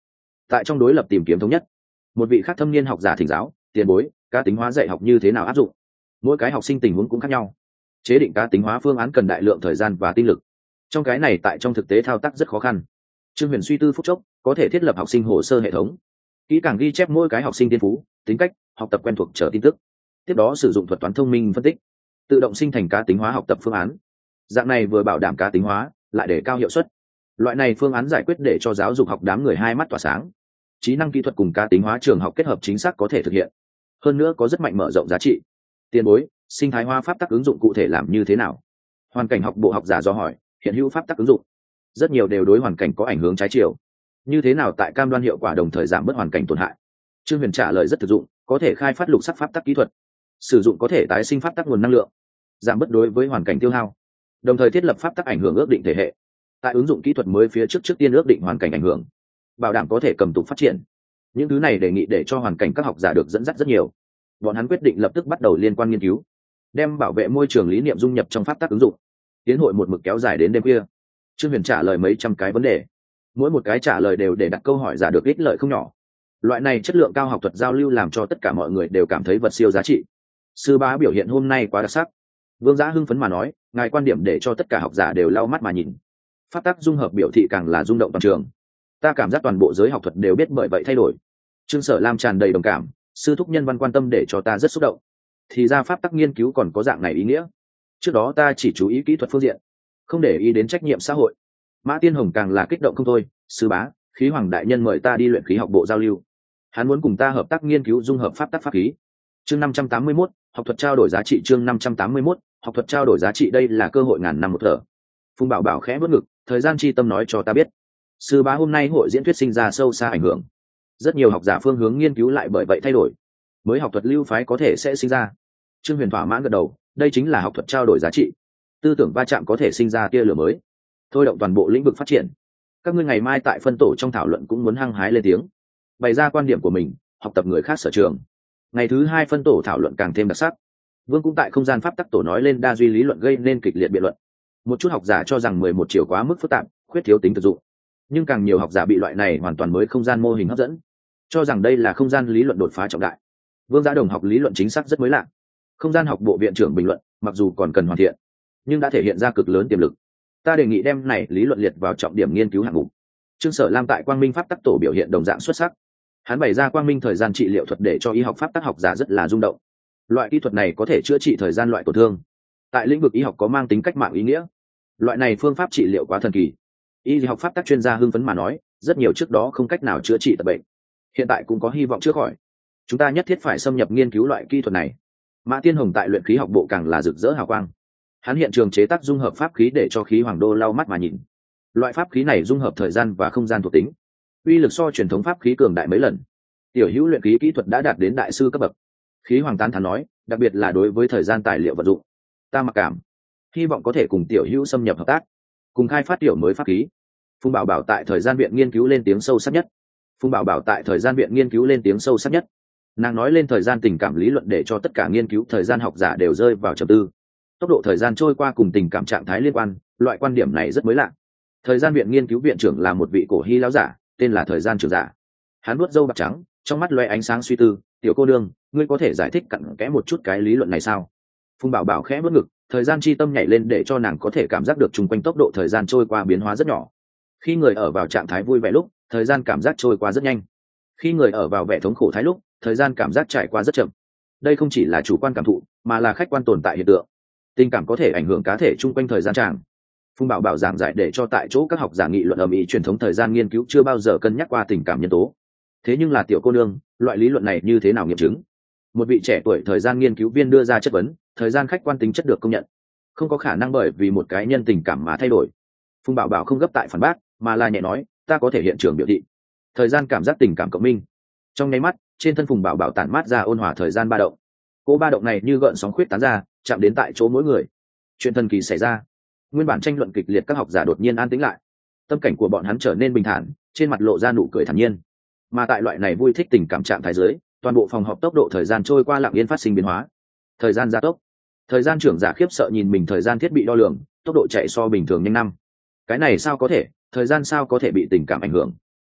tại trong đối lập tìm kiếm thống nhất. Một vị khác thâm niên học giả thỉnh giáo, tiền bối, cá tính hóa dạy học như thế nào áp dụng? Mỗi cái học sinh tình huống cũng khác nhau, chế định cá tính hóa phương án cần đại lượng thời gian và tinh lực, trong cái này tại trong thực tế thao tác rất khó khăn. Trương Huyền suy tư phút chốc, có thể thiết lập học sinh hồ sơ hệ thống, kỹ càng ghi chép mỗi cái học sinh thiên phú, tính cách, học tập quen thuộc chờ tin tức, tiếp đó sử dụng thuật toán thông minh phân tích, tự động sinh thành cá tính hóa học tập phương án. Dạng này vừa bảo đảm cá tính hóa, lại để cao hiệu suất. Loại này phương án giải quyết để cho giáo dục học đám người hai mắt tỏa sáng. Trí năng kỹ thuật cùng cá tính hóa trường học kết hợp chính xác có thể thực hiện, hơn nữa có rất mạnh mở rộng giá trị. Tiền bối, sinh thái hóa pháp tắc ứng dụng cụ thể làm như thế nào? Hoàn cảnh học bộ học giả do hỏi. Hiện hữu pháp tắc ứng dụng rất nhiều đều đối hoàn cảnh có ảnh hưởng trái chiều, như thế nào tại cam đoan hiệu quả đồng thời giảm bớt hoàn cảnh tổn hại? Trương Huyền trả lời rất thực dụng, có thể khai phát lục sắc pháp tắc kỹ thuật, sử dụng có thể tái sinh pháp tắc nguồn năng lượng, giảm bớt đối với hoàn cảnh tiêu hao, đồng thời thiết lập pháp tắc ảnh hưởng ước định thể hệ. Tại ứng dụng kỹ thuật mới phía trước trước tiên ước định hoàn cảnh ảnh hưởng, bảo đảm có thể cầm túc phát triển. Những thứ này đề nghị để cho hoàn cảnh các học giả được dẫn dắt rất nhiều. Bọn hắn quyết định lập tức bắt đầu liên quan nghiên cứu, đem bảo vệ môi trường lý niệm dung nhập trong pháp tắc ứng dụng. Tiến hội một mực kéo dài đến đêm khuya. Trương Huyền trả lời mấy trăm cái vấn đề, mỗi một cái trả lời đều để đặt câu hỏi giả được ích lợi không nhỏ. Loại này chất lượng cao học thuật giao lưu làm cho tất cả mọi người đều cảm thấy vật siêu giá trị. Sư bá biểu hiện hôm nay quá đặc sắc. Vương Giá hưng phấn mà nói, ngài quan điểm để cho tất cả học giả đều lau mắt mà nhìn. Pháp tắc dung hợp biểu thị càng là rung động toàn trường. Ta cảm giác toàn bộ giới học thuật đều biết bởi vậy thay đổi. Trương Sở Lam tràn đầy đồng cảm, sư thúc nhân văn quan tâm để cho ta rất xúc động. Thì ra pháp tắc nghiên cứu còn có dạng này ý nghĩa. Trước đó ta chỉ chú ý kỹ thuật phương diện, không để ý đến trách nhiệm xã hội. Mã Tiên Hồng càng là kích động không thôi, sư bá, khí hoàng đại nhân mời ta đi luyện khí học bộ giao lưu. Hắn muốn cùng ta hợp tác nghiên cứu dung hợp pháp tắc pháp khí. Chương năm trăm tám mươi mốt, học thuật trao đổi giá trị. Chương năm trăm tám mươi mốt, học thuật trao đổi giá trị. Đây là cơ hội ngàn năm một thở. Phùng Bảo Bảo khẽ vớt ngực, thời gian chi tâm nói cho ta biết, sư bá hôm nay hội diễn thuyết sinh ra sâu xa ảnh hưởng. Rất nhiều học giả phương hướng nghiên cứu lại bởi vậy thay đổi, mới học thuật lưu phái có thể sẽ sinh ra. Trương Huyền thỏa mãn gật đầu, đây chính là học thuật trao đổi giá trị. Tư tưởng va chạm có thể sinh ra tia lửa mới, thôi động toàn bộ lĩnh vực phát triển. Các ngươi ngày mai tại phân tổ trong thảo luận cũng muốn hăng hái lên tiếng, bày ra quan điểm của mình, học tập người khác sở trường. Ngày thứ hai phân tổ thảo luận càng thêm đặc sắc. Vương cũng tại không gian pháp tắc tổ nói lên đa duy lý luận gây nên kịch liệt biện luận. Một chút học giả cho rằng mười một chiều quá mức phức tạp, khuyết thiếu tính thực dụng, nhưng càng nhiều học giả bị loại này hoàn toàn mới không gian mô hình hấp dẫn, cho rằng đây là không gian lý luận đột phá trọng đại. Vương Giá Đồng học lý luận chính xác rất mới lạ. Không gian học bộ viện trưởng bình luận, mặc dù còn cần hoàn thiện, nhưng đã thể hiện ra cực lớn tiềm lực. Ta đề nghị đem này lý luận liệt vào trọng điểm nghiên cứu hạng mục. Trương Sở Lam tại Quang Minh pháp tắc tổ biểu hiện đồng dạng xuất sắc. Hắn bày ra Quang Minh thời gian trị liệu thuật để cho y học pháp tắc học giả rất là rung động. Loại kỹ thuật này có thể chữa trị thời gian loại tổn thương, tại lĩnh vực y học có mang tính cách mạng ý nghĩa. Loại này phương pháp trị liệu quá thần kỳ. Y học pháp tắc chuyên gia hưng phấn mà nói, rất nhiều trước đó không cách nào chữa trị tật bệnh, hiện tại cũng có hy vọng chữa khỏi. Chúng ta nhất thiết phải xâm nhập nghiên cứu loại kỹ thuật này. Mã Tiên Hồng tại luyện khí học bộ càng là rực rỡ hào quang. Hắn hiện trường chế tác dung hợp pháp khí để cho khí hoàng đô lau mắt mà nhìn. Loại pháp khí này dung hợp thời gian và không gian thuộc tính, uy lực so truyền thống pháp khí cường đại mấy lần. Tiểu hữu luyện khí kỹ thuật đã đạt đến đại sư cấp bậc. Khí hoàng tán thán nói, đặc biệt là đối với thời gian tài liệu vận dụng, ta mặc cảm, hy vọng có thể cùng tiểu hữu xâm nhập hợp tác, cùng khai phát tiểu mới pháp khí. Phùng Bảo Bảo tại thời gian viện nghiên cứu lên tiếng sâu sắc nhất. Phùng Bảo Bảo tại thời gian viện nghiên cứu lên tiếng sâu sắc nhất. Nàng nói lên thời gian tình cảm lý luận để cho tất cả nghiên cứu thời gian học giả đều rơi vào trầm tư. Tốc độ thời gian trôi qua cùng tình cảm trạng thái liên quan, loại quan điểm này rất mới lạ. Thời gian viện nghiên cứu viện trưởng là một vị cổ hy lão giả, tên là thời gian trưởng giả. Hắn vuốt râu bạc trắng, trong mắt loe ánh sáng suy tư, tiểu cô đương, ngươi có thể giải thích cặn kẽ một chút cái lý luận này sao? Phùng Bảo Bảo khẽ vuốt ngực, thời gian chi tâm nhảy lên để cho nàng có thể cảm giác được chung quanh tốc độ thời gian trôi qua biến hóa rất nhỏ. Khi người ở vào trạng thái vui vẻ lúc, thời gian cảm giác trôi qua rất nhanh. Khi người ở vào vẻ thống khổ thái lúc, thời gian cảm giác trải qua rất chậm. Đây không chỉ là chủ quan cảm thụ, mà là khách quan tồn tại hiện tượng. Tình cảm có thể ảnh hưởng cá thể chung quanh thời gian tràng. Phùng Bảo Bảo giảng giải để cho tại chỗ các học giả nghị luận ầm ĩ, truyền thống thời gian nghiên cứu chưa bao giờ cân nhắc qua tình cảm nhân tố. Thế nhưng là tiểu cô nương, loại lý luận này như thế nào nghiệm chứng? Một vị trẻ tuổi thời gian nghiên cứu viên đưa ra chất vấn, thời gian khách quan tính chất được công nhận, không có khả năng bởi vì một cái nhân tình cảm mà thay đổi. Phùng Bảo Bảo không gấp tại phản bác, mà là nhẹ nói, ta có thể hiện trường biểu thị thời gian cảm giác tình cảm cộng minh. Trong nháy mắt, trên thân Phùng Bảo Bảo tản mát ra ôn hòa thời gian ba động. Cô ba động này như gợn sóng khuyết tán ra, chạm đến tại chỗ mỗi người. Chuyện thần kỳ xảy ra. Nguyên bản tranh luận kịch liệt các học giả đột nhiên an tĩnh lại, tâm cảnh của bọn hắn trở nên bình thản, trên mặt lộ ra nụ cười thản nhiên. Mà tại loại này vui thích tình cảm trạng thái dưới, toàn bộ phòng họp tốc độ thời gian trôi qua lặng yên phát sinh biến hóa. Thời gian gia tốc. Thời gian trưởng giả khiếp sợ nhìn mình thời gian thiết bị đo lường, tốc độ chạy so bình thường nhanh năm. Cái này sao có thể, thời gian sao có thể bị tình cảm ảnh hưởng?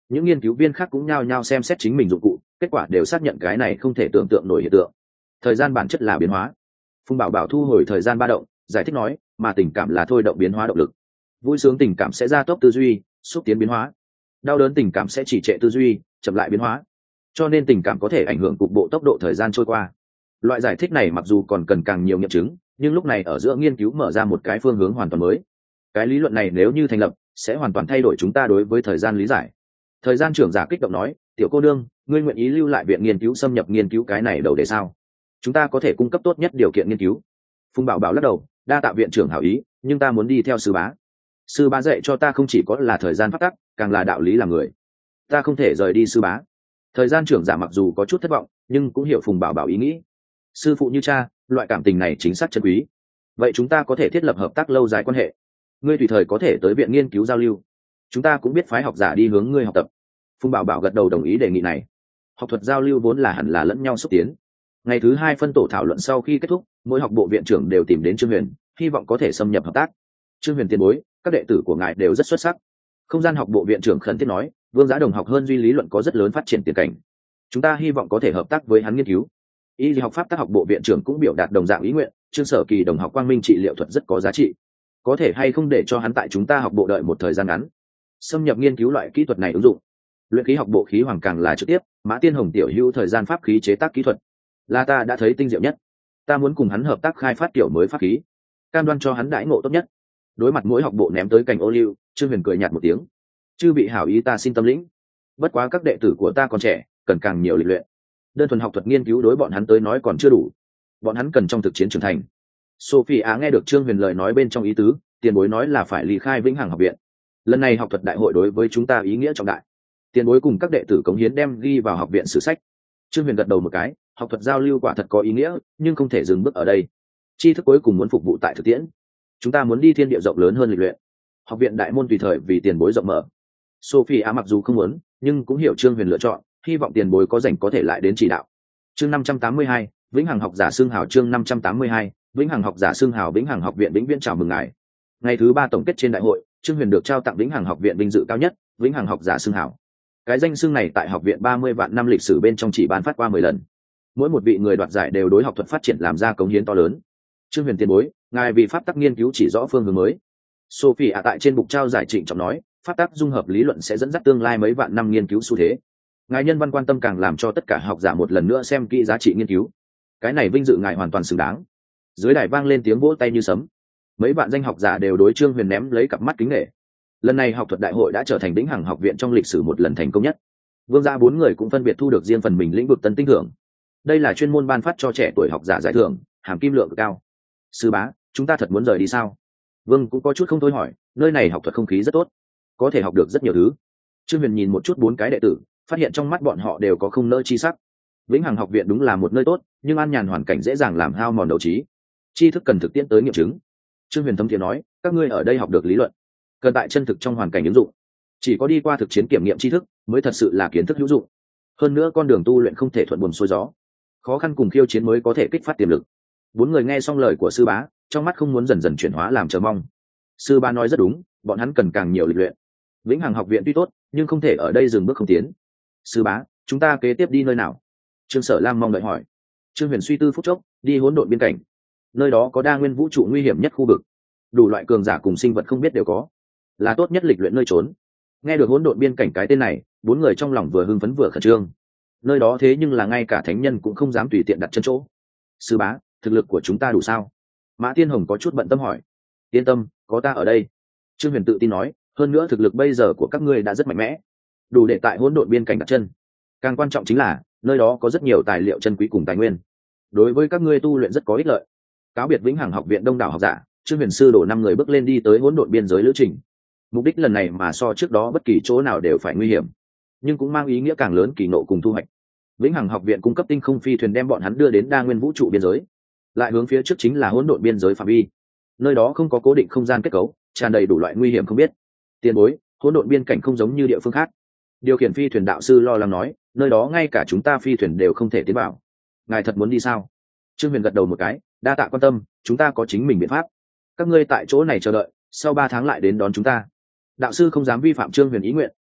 những nghiên cứu viên khác cũng nhao nhao xem xét chính mình dụng cụ, kết quả đều xác nhận cái này không thể tưởng tượng nổi hiện tượng. Thời gian bản chất là biến hóa. Phùng Bảo Bảo thu hồi thời gian ba động, giải thích nói, mà tình cảm là thôi động biến hóa động lực. Vui sướng tình cảm sẽ gia tốc tư duy, xúc tiến biến hóa. Đau đớn tình cảm sẽ chỉ trệ tư duy, chậm lại biến hóa. Cho nên tình cảm có thể ảnh hưởng cục bộ tốc độ thời gian trôi qua. Loại giải thích này mặc dù còn cần càng nhiều nghiệm chứng, nhưng lúc này ở giữa nghiên cứu mở ra một cái phương hướng hoàn toàn mới. Cái lý luận này nếu như thành lập, sẽ hoàn toàn thay đổi chúng ta đối với thời gian lý giải. Thời gian trưởng giả kích động nói, tiểu cô đương, ngươi nguyện ý lưu lại viện nghiên cứu xâm nhập nghiên cứu cái này đầu để sao? Chúng ta có thể cung cấp tốt nhất điều kiện nghiên cứu. Phùng Bảo Bảo lắc đầu, đa tạ viện trưởng hảo ý, nhưng ta muốn đi theo sư bá. Sư bá dạy cho ta không chỉ có là thời gian pháp tắc, càng là đạo lý làm người. Ta không thể rời đi sư bá. Thời gian trưởng giả mặc dù có chút thất vọng, nhưng cũng hiểu Phùng Bảo Bảo ý nghĩ. Sư phụ như cha, loại cảm tình này chính xác chân quý. Vậy chúng ta có thể thiết lập hợp tác lâu dài quan hệ. Ngươi tùy thời có thể tới viện nghiên cứu giao lưu. Chúng ta cũng biết phái học giả đi hướng ngươi học tập. Phùng Bảo Bảo gật đầu đồng ý đề nghị này. Học thuật giao lưu vốn là hẳn là lẫn nhau xúc tiến. Ngày thứ hai phân tổ thảo luận sau khi kết thúc, mỗi học bộ viện trưởng đều tìm đến Trương Huyền, hy vọng có thể xâm nhập hợp tác. Trương Huyền tiền bối, các đệ tử của ngài đều rất xuất sắc. Không gian học bộ viện trưởng khẩn thiết nói, Vương Giá Đồng học hơn duy lý luận có rất lớn phát triển tiền cảnh. Chúng ta hy vọng có thể hợp tác với hắn nghiên cứu. Y học pháp tác học bộ viện trưởng cũng biểu đạt đồng dạng ý nguyện, Trương Sở Kỳ đồng học quang minh trị liệu thuật rất có giá trị. Có thể hay không để cho hắn tại chúng ta học bộ đợi một thời gian ngắn, xâm nhập nghiên cứu loại kỹ thuật này ứng dụng. Luyện khí học bộ khí hoàng càng là trực tiếp, Mã Tiên Hồng tiểu hữu thời gian pháp khí chế tác kỹ thuật, là ta đã thấy tinh diệu nhất. Ta muốn cùng hắn hợp tác khai phát kiểu mới pháp khí, cam đoan cho hắn đãi ngộ tốt nhất. Đối mặt mỗi học bộ ném tới cành ô liu, Trương Huyền cười nhạt một tiếng, chư vị hảo ý ta xin tâm lĩnh. Bất quá các đệ tử của ta còn trẻ, cần càng nhiều lịch luyện. Đơn thuần học thuật nghiên cứu đối bọn hắn tới nói còn chưa đủ, bọn hắn cần trong thực chiến trưởng thành. Sophie Á nghe được Trương Huyền lời nói bên trong ý tứ, tiền bối nói là phải ly khai Vĩnh Hằng học viện. Lần này học thuật đại hội đối với chúng ta ý nghĩa trọng đại. Tiền bối cùng các đệ tử cống hiến đem ghi vào học viện sử sách. Trương Huyền gật đầu một cái, học thuật giao lưu quả thật có ý nghĩa, nhưng không thể dừng bước ở đây. Tri thức cuối cùng muốn phục vụ tại thực tiễn. Chúng ta muốn đi thiên địa rộng lớn hơn lịch luyện. Học viện đại môn tùy thời vì tiền bối rộng mở. Sophie Á mặc dù không muốn, nhưng cũng hiểu Trương Huyền lựa chọn, hy vọng tiền bối có rảnh có thể lại đến chỉ đạo. Chương năm trăm tám mươi hai, Vĩnh Hằng học giả xưng hào. Chương năm trăm tám mươi hai, Vĩnh Hằng học giả xưng hào. Vĩnh Hằng học viện vĩnh viễn chào mừng ngài. Ngày thứ ba tổng kết trên đại hội, Trương Huyền được trao tặng Vĩnh Hằng học viện vinh dự cao nhất, Vĩnh Hằng học giả xưng hào. Cái danh xưng này tại học viện ba mươi vạn năm lịch sử bên trong chỉ ban phát qua mười lần. Mỗi một vị người đoạt giải đều đối học thuật phát triển làm ra cống hiến to lớn. Trương Huyền tiền bối, ngài vì pháp tắc nghiên cứu chỉ rõ phương hướng mới. Sophie ạ tại trên bục trao giải trịnh trọng nói, pháp tắc dung hợp lý luận sẽ dẫn dắt tương lai mấy vạn năm nghiên cứu xu thế. Ngài nhân văn quan tâm càng làm cho tất cả học giả một lần nữa xem kỹ giá trị nghiên cứu. Cái này vinh dự ngài hoàn toàn xứng đáng. Dưới đài vang lên tiếng vỗ tay như sấm. Mấy bạn danh học giả đều đối Trương Huyền ném lấy cặp mắt kính nể. Lần này học thuật đại hội đã trở thành Vĩnh Hằng học viện trong lịch sử một lần thành công nhất. Vương gia bốn người cũng phân biệt thu được riêng phần mình lĩnh vực tân tinh thưởng. Đây là chuyên môn ban phát cho trẻ tuổi học giả giải thưởng, hàm kim lượng cao. Sư bá, chúng ta thật muốn rời đi sao? Vương cũng có chút không thôi hỏi, nơi này học thuật không khí rất tốt, có thể học được rất nhiều thứ. Trương Huyền nhìn một chút bốn cái đệ tử, phát hiện trong mắt bọn họ đều có không nỡ chi sắc. Vĩnh Hằng học viện đúng là một nơi tốt, nhưng an nhàn hoàn cảnh dễ dàng làm hao mòn đầu trí. Tri thức cần thực tiễn tới nghiệm chứng. Trương Huyền thâm thiện nói, các ngươi ở đây học được lý luận, cần tại chân thực trong hoàn cảnh ứng dụng. Chỉ có đi qua thực chiến kiểm nghiệm tri thức, mới thật sự là kiến thức hữu dụng. Hơn nữa con đường tu luyện không thể thuận buồm xuôi gió, khó khăn cùng khiêu chiến mới có thể kích phát tiềm lực. Bốn người nghe xong lời của sư bá, trong mắt không muốn dần dần chuyển hóa làm chờ mong. Sư bá nói rất đúng, bọn hắn cần càng nhiều lịch luyện. Vĩnh Hằng học viện tuy tốt, nhưng không thể ở đây dừng bước không tiến. Sư bá, chúng ta kế tiếp đi nơi nào? Trương Sở Lam mong đợi hỏi. Trương Huyền suy tư phút chốc, đi hỗn độn biên cảnh. Nơi đó có đa nguyên vũ trụ nguy hiểm nhất khu vực, đủ loại cường giả cùng sinh vật không biết đều có, là tốt nhất lịch luyện nơi trốn. Nghe được hỗn độn biên cảnh cái tên này, bốn người trong lòng vừa hưng phấn vừa khẩn trương. Nơi đó thế nhưng là ngay cả thánh nhân cũng không dám tùy tiện đặt chân chỗ. Sư bá, thực lực của chúng ta đủ sao? Mã Tiên Hồng có chút bận tâm hỏi. Yên tâm, có ta ở đây. Trương Huyền tự tin nói, hơn nữa thực lực bây giờ của các ngươi đã rất mạnh mẽ, đủ để tại hỗn độn biên cảnh đặt chân. Càng quan trọng chính là nơi đó có rất nhiều tài liệu chân quý cùng tài nguyên, đối với các ngươi tu luyện rất có ích lợi. Cáo biệt Vĩnh Hằng học viện đông đảo học giả, Trương Huyền sư đổ năm người bước lên đi tới hỗn độn biên giới lữ trình. Mục đích lần này mà so trước đó bất kỳ chỗ nào đều phải nguy hiểm, nhưng cũng mang ý nghĩa càng lớn kỳ ngộ cùng thu hoạch. Vĩnh Hằng học viện cung cấp tinh không phi thuyền đem bọn hắn đưa đến đa nguyên vũ trụ biên giới, lại hướng phía trước chính là hỗn độn biên giới phạm vi. Nơi đó không có cố định không gian kết cấu, tràn đầy đủ loại nguy hiểm không biết. Tiền bối, hỗn độn biên cảnh không giống như địa phương khác. Điều khiển phi thuyền đạo sư lo lắng nói, nơi đó ngay cả chúng ta phi thuyền đều không thể tiến vào. Ngài thật muốn đi sao? Trương Huyền gật đầu một cái, đa tạ quan tâm, chúng ta có chính mình biện pháp. Các ngươi tại chỗ này chờ đợi, sau ba tháng lại đến đón chúng ta. Đạo sư không dám vi phạm Trương Huyền ý nguyện,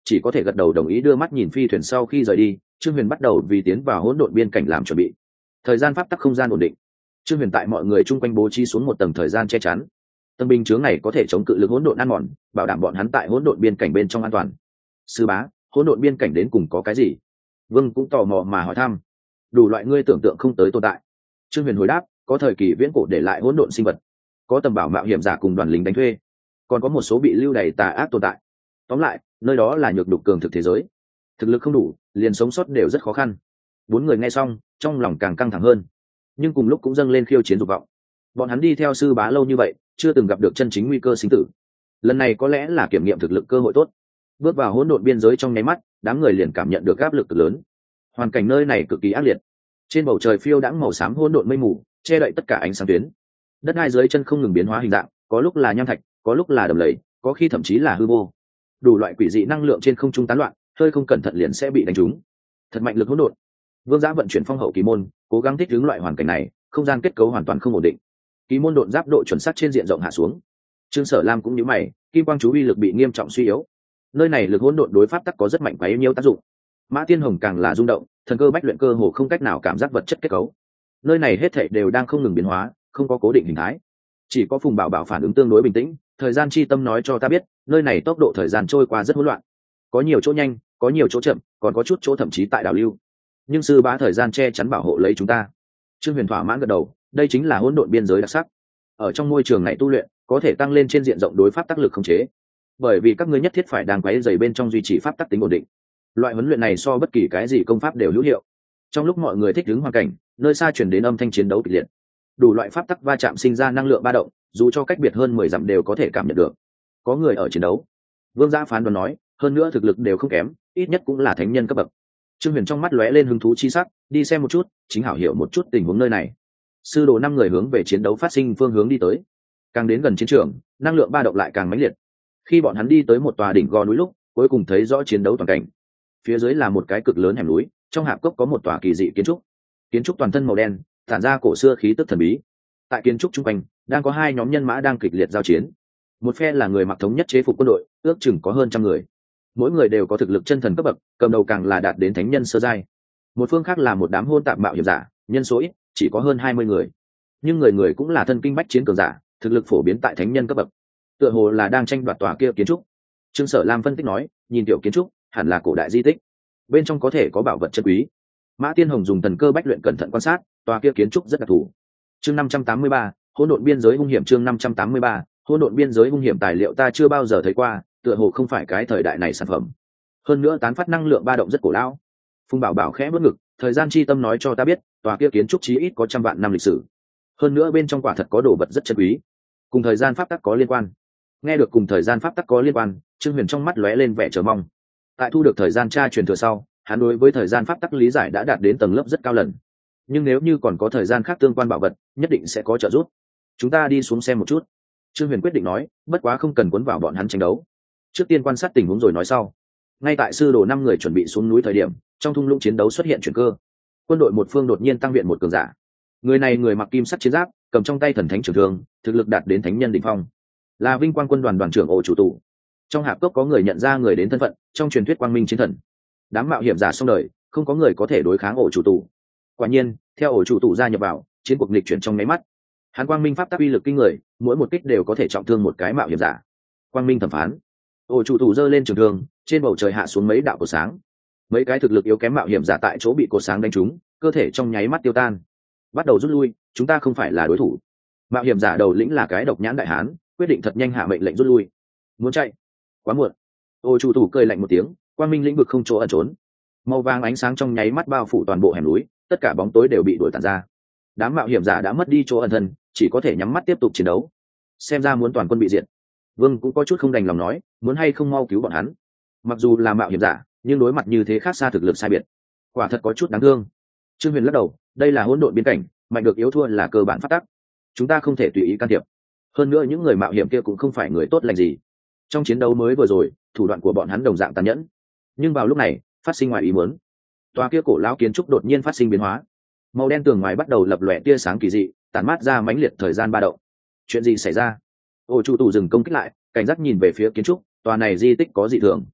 chỉ có thể gật đầu đồng ý đưa mắt nhìn phi thuyền sau khi rời đi. Trương Huyền bắt đầu vì tiến vào hỗn độn biên cảnh làm chuẩn bị. Thời gian pháp tắc không gian ổn định, Trương Huyền tại mọi người chung quanh bố trí xuống một tầng thời gian che chắn. Tầng bình chướng này có thể chống cự lực hỗn độn ăn mòn, bảo đảm bọn hắn tại hỗn độn biên cảnh bên trong an toàn. Sư bá, hỗn độn biên cảnh đến cùng có cái gì? Vương cũng tò mò mà hỏi thăm. Đủ loại ngươi tưởng tượng không tới tồn tại. Trương Huyền hồi đáp, có thời kỳ viễn cổ để lại hỗn độn sinh vật, có tầm bảo mạo hiểm giả cùng đoàn lính đánh thuê, còn có một số bị lưu đày tà ác tồn tại. Tóm lại, nơi đó là nhược đục cường thực thế giới, thực lực không đủ liền sống sót đều rất khó khăn. Bốn người nghe xong trong lòng càng căng thẳng hơn, nhưng cùng lúc cũng dâng lên khiêu chiến dục vọng. Bọn hắn đi theo sư bá lâu như vậy, chưa từng gặp được chân chính nguy cơ sinh tử, lần này có lẽ là kiểm nghiệm thực lực cơ hội tốt. Bước vào hỗn độn biên giới trong nháy mắt, đám người liền cảm nhận được áp lực cực lớn. Hoàn cảnh nơi này cực kỳ ác liệt, trên bầu trời phiêu đãng màu xám hỗn độn mây mù, che đậy tất cả ánh sáng tuyến. Đất hai dưới chân không ngừng biến hóa hình dạng, có lúc là nham thạch, có lúc là đầm lầy, có khi thậm chí là hư vô. Đủ loại quỷ dị năng lượng trên không trung tán loạn, hơi không cẩn thận liền sẽ bị đánh trúng. Thật mạnh lực hỗn độn. Vương Giã vận chuyển phong hậu kỳ môn, cố gắng thích ứng loại hoàn cảnh này, không gian kết cấu hoàn toàn không ổn định. Kỳ môn độn giáp độ chuẩn xác trên diện rộng hạ xuống. Trương Sở Lam cũng nhíu mày, kim quang chú uy lực bị nghiêm trọng suy yếu. Nơi này lực hỗn độn đối pháp tắc có rất mạnh quá nhiều tác dụng. Mã Tiên Hồng càng là rung động, thần cơ bách luyện cơ hồ không cách nào cảm giác vật chất kết cấu. Nơi này hết thảy đều đang không ngừng biến hóa, không có cố định hình thái. Chỉ có Phùng Bảo Bảo phản ứng tương đối bình tĩnh, thời gian chi tâm nói cho ta biết, nơi này tốc độ thời gian trôi qua rất hỗn loạn, có nhiều chỗ nhanh, có nhiều chỗ chậm, còn có chút chỗ thậm chí tại đảo lưu. Nhưng sư bá thời gian che chắn bảo hộ lấy chúng ta. Trương Huyền thỏa mãn gật đầu, đây chính là hỗn độn biên giới đặc sắc. Ở trong môi trường này tu luyện, có thể tăng lên trên diện rộng đối pháp tác lực khống chế. Bởi vì các ngươi nhất thiết phải đang quấy rầy bên trong duy trì pháp tắc tính ổn định. Loại huấn luyện này so bất kỳ cái gì công pháp đều hữu hiệu. Trong lúc mọi người thích ứng hoàn cảnh, nơi xa truyền đến âm thanh chiến đấu kịch liệt. Đủ loại pháp tắc va chạm sinh ra năng lượng ba động, dù cho cách biệt hơn mười dặm đều có thể cảm nhận được. Có người ở chiến đấu. Vương Giã phán đoán nói, hơn nữa thực lực đều không kém, ít nhất cũng là thánh nhân cấp bậc. Trương Huyền trong mắt lóe lên hứng thú chi sắc, đi xem một chút, chính hảo hiểu một chút tình huống nơi này. Sư đồ năm người hướng về chiến đấu phát sinh phương hướng đi tới. Càng đến gần chiến trường, năng lượng ba động lại càng mãnh liệt. Khi bọn hắn đi tới một tòa đỉnh gò núi lúc, cuối cùng thấy rõ chiến đấu toàn cảnh. Phía dưới là một cái cực lớn hẻm núi, trong hạp cốc có một tòa kỳ dị kiến trúc. Kiến trúc toàn thân màu đen, tản ra cổ xưa khí tức thần bí. Tại kiến trúc trung quanh, đang có hai nhóm nhân mã đang kịch liệt giao chiến. Một phe là người mặc thống nhất chế phục quân đội, ước chừng có hơn trăm người. Mỗi người đều có thực lực chân thần cấp bậc, cầm đầu càng là đạt đến thánh nhân sơ giai. Một phương khác là một đám hôn tạp mạo hiểm giả, nhân số ít, chỉ có hơn hai mươi người. Nhưng người người cũng là thân kinh bách chiến cường giả, thực lực phổ biến tại thánh nhân cấp bậc. Tựa hồ là đang tranh đoạt tòa kia kiến trúc. Trương Sở Lam phân tích nói, nhìn tiểu kiến trúc, hẳn là cổ đại di tích. Bên trong có thể có bảo vật chân quý. Mã Tiên Hồng dùng thần cơ bách luyện cẩn thận quan sát, tòa kia kiến trúc rất đặc thù. Chương năm trăm tám mươi ba, hỗn độn biên giới hung hiểm. Chương năm trăm tám mươi ba, hỗn độn biên giới hung hiểm. Tài liệu ta chưa bao giờ thấy qua, tựa hồ không phải cái thời đại này sản phẩm. Hơn nữa tán phát năng lượng ba động rất cổ lão. Phùng Bảo Bảo khẽ bước ngực, thời gian chi tâm nói cho ta biết, tòa kia kiến trúc chí ít có trăm vạn năm lịch sử. Hơn nữa bên trong quả thật có đồ vật rất chân quý, cùng thời gian pháp tắc có liên quan. Nghe được cùng thời gian pháp tắc có liên quan, Trương Huyền trong mắt lóe lên vẻ chờ mong. Tại thu được thời gian tra truyền thừa sau, hắn đối với thời gian pháp tắc lý giải đã đạt đến tầng lớp rất cao lần. Nhưng nếu như còn có thời gian khác tương quan bảo vật, nhất định sẽ có trợ giúp. Chúng ta đi xuống xem một chút. Trương Huyền quyết định nói, bất quá không cần cuốn vào bọn hắn tranh đấu. Trước tiên quan sát tình huống rồi nói sau. Ngay tại sư đồ năm người chuẩn bị xuống núi thời điểm, trong thung lũng chiến đấu xuất hiện chuyển cơ. Quân đội một phương đột nhiên tăng viện một cường giả. Người này người mặc kim sắt chiến giáp, cầm trong tay thần thánh trường thương, thực lực đạt đến thánh nhân đỉnh phong. Là Vinh Quang quân đoàn đoàn trưởng Ổ chủ tụ. Trong hạp cốc có người nhận ra người đến thân phận, trong truyền thuyết quang minh chiến thần. Đám mạo hiểm giả xong đời, không có người có thể đối kháng Ổ chủ tụ. Quả nhiên, theo Ổ chủ tụ gia nhập vào, chiến cuộc nghịch chuyển trong nháy mắt. Hắn quang minh pháp tắc uy lực kinh người, mỗi một kích đều có thể trọng thương một cái mạo hiểm giả. Quang minh thẩm phán. Ổ chủ tụ giơ lên trường thương, trên bầu trời hạ xuống mấy đạo cột sáng. Mấy cái thực lực yếu kém mạo hiểm giả tại chỗ bị cột sáng đánh trúng, cơ thể trong nháy mắt tiêu tan. Bắt đầu rút lui, chúng ta không phải là đối thủ. Mạo hiểm giả đầu lĩnh là cái độc nhãn đại hán, quyết định thật nhanh hạ mệnh lệnh rút lui. Muốn chạy, quá muộn. Ôi chủ tủ cười lạnh một tiếng, quang minh lĩnh vực không chỗ ẩn trốn. Màu vàng ánh sáng trong nháy mắt bao phủ toàn bộ hẻm núi, tất cả bóng tối đều bị đuổi tàn ra. Đám mạo hiểm giả đã mất đi chỗ ẩn thân, chỉ có thể nhắm mắt tiếp tục chiến đấu. Xem ra muốn toàn quân bị diệt. Vương cũng có chút không đành lòng nói, muốn hay không mau cứu bọn hắn. Mặc dù là mạo hiểm giả, nhưng đối mặt như thế khác xa thực lực sai biệt, quả thật có chút đáng thương. Trương Huyền lắc đầu, đây là hỗn độn biên cảnh, mạnh được yếu thua là cơ bản pháp tắc, chúng ta không thể tùy ý can thiệp. Hơn nữa những người mạo hiểm kia cũng không phải người tốt lành gì. Trong chiến đấu mới vừa rồi, thủ đoạn của bọn hắn đồng dạng tàn nhẫn. Nhưng vào lúc này, phát sinh ngoài ý muốn. Tòa kia cổ lão kiến trúc đột nhiên phát sinh biến hóa. Màu đen tường ngoài bắt đầu lập lòe tia sáng kỳ dị, tản mát ra mãnh liệt thời gian ba động. Chuyện gì xảy ra? Ổ chủ tụ dừng công kích lại, cảnh giác nhìn về phía kiến trúc, tòa này di tích có dị thường.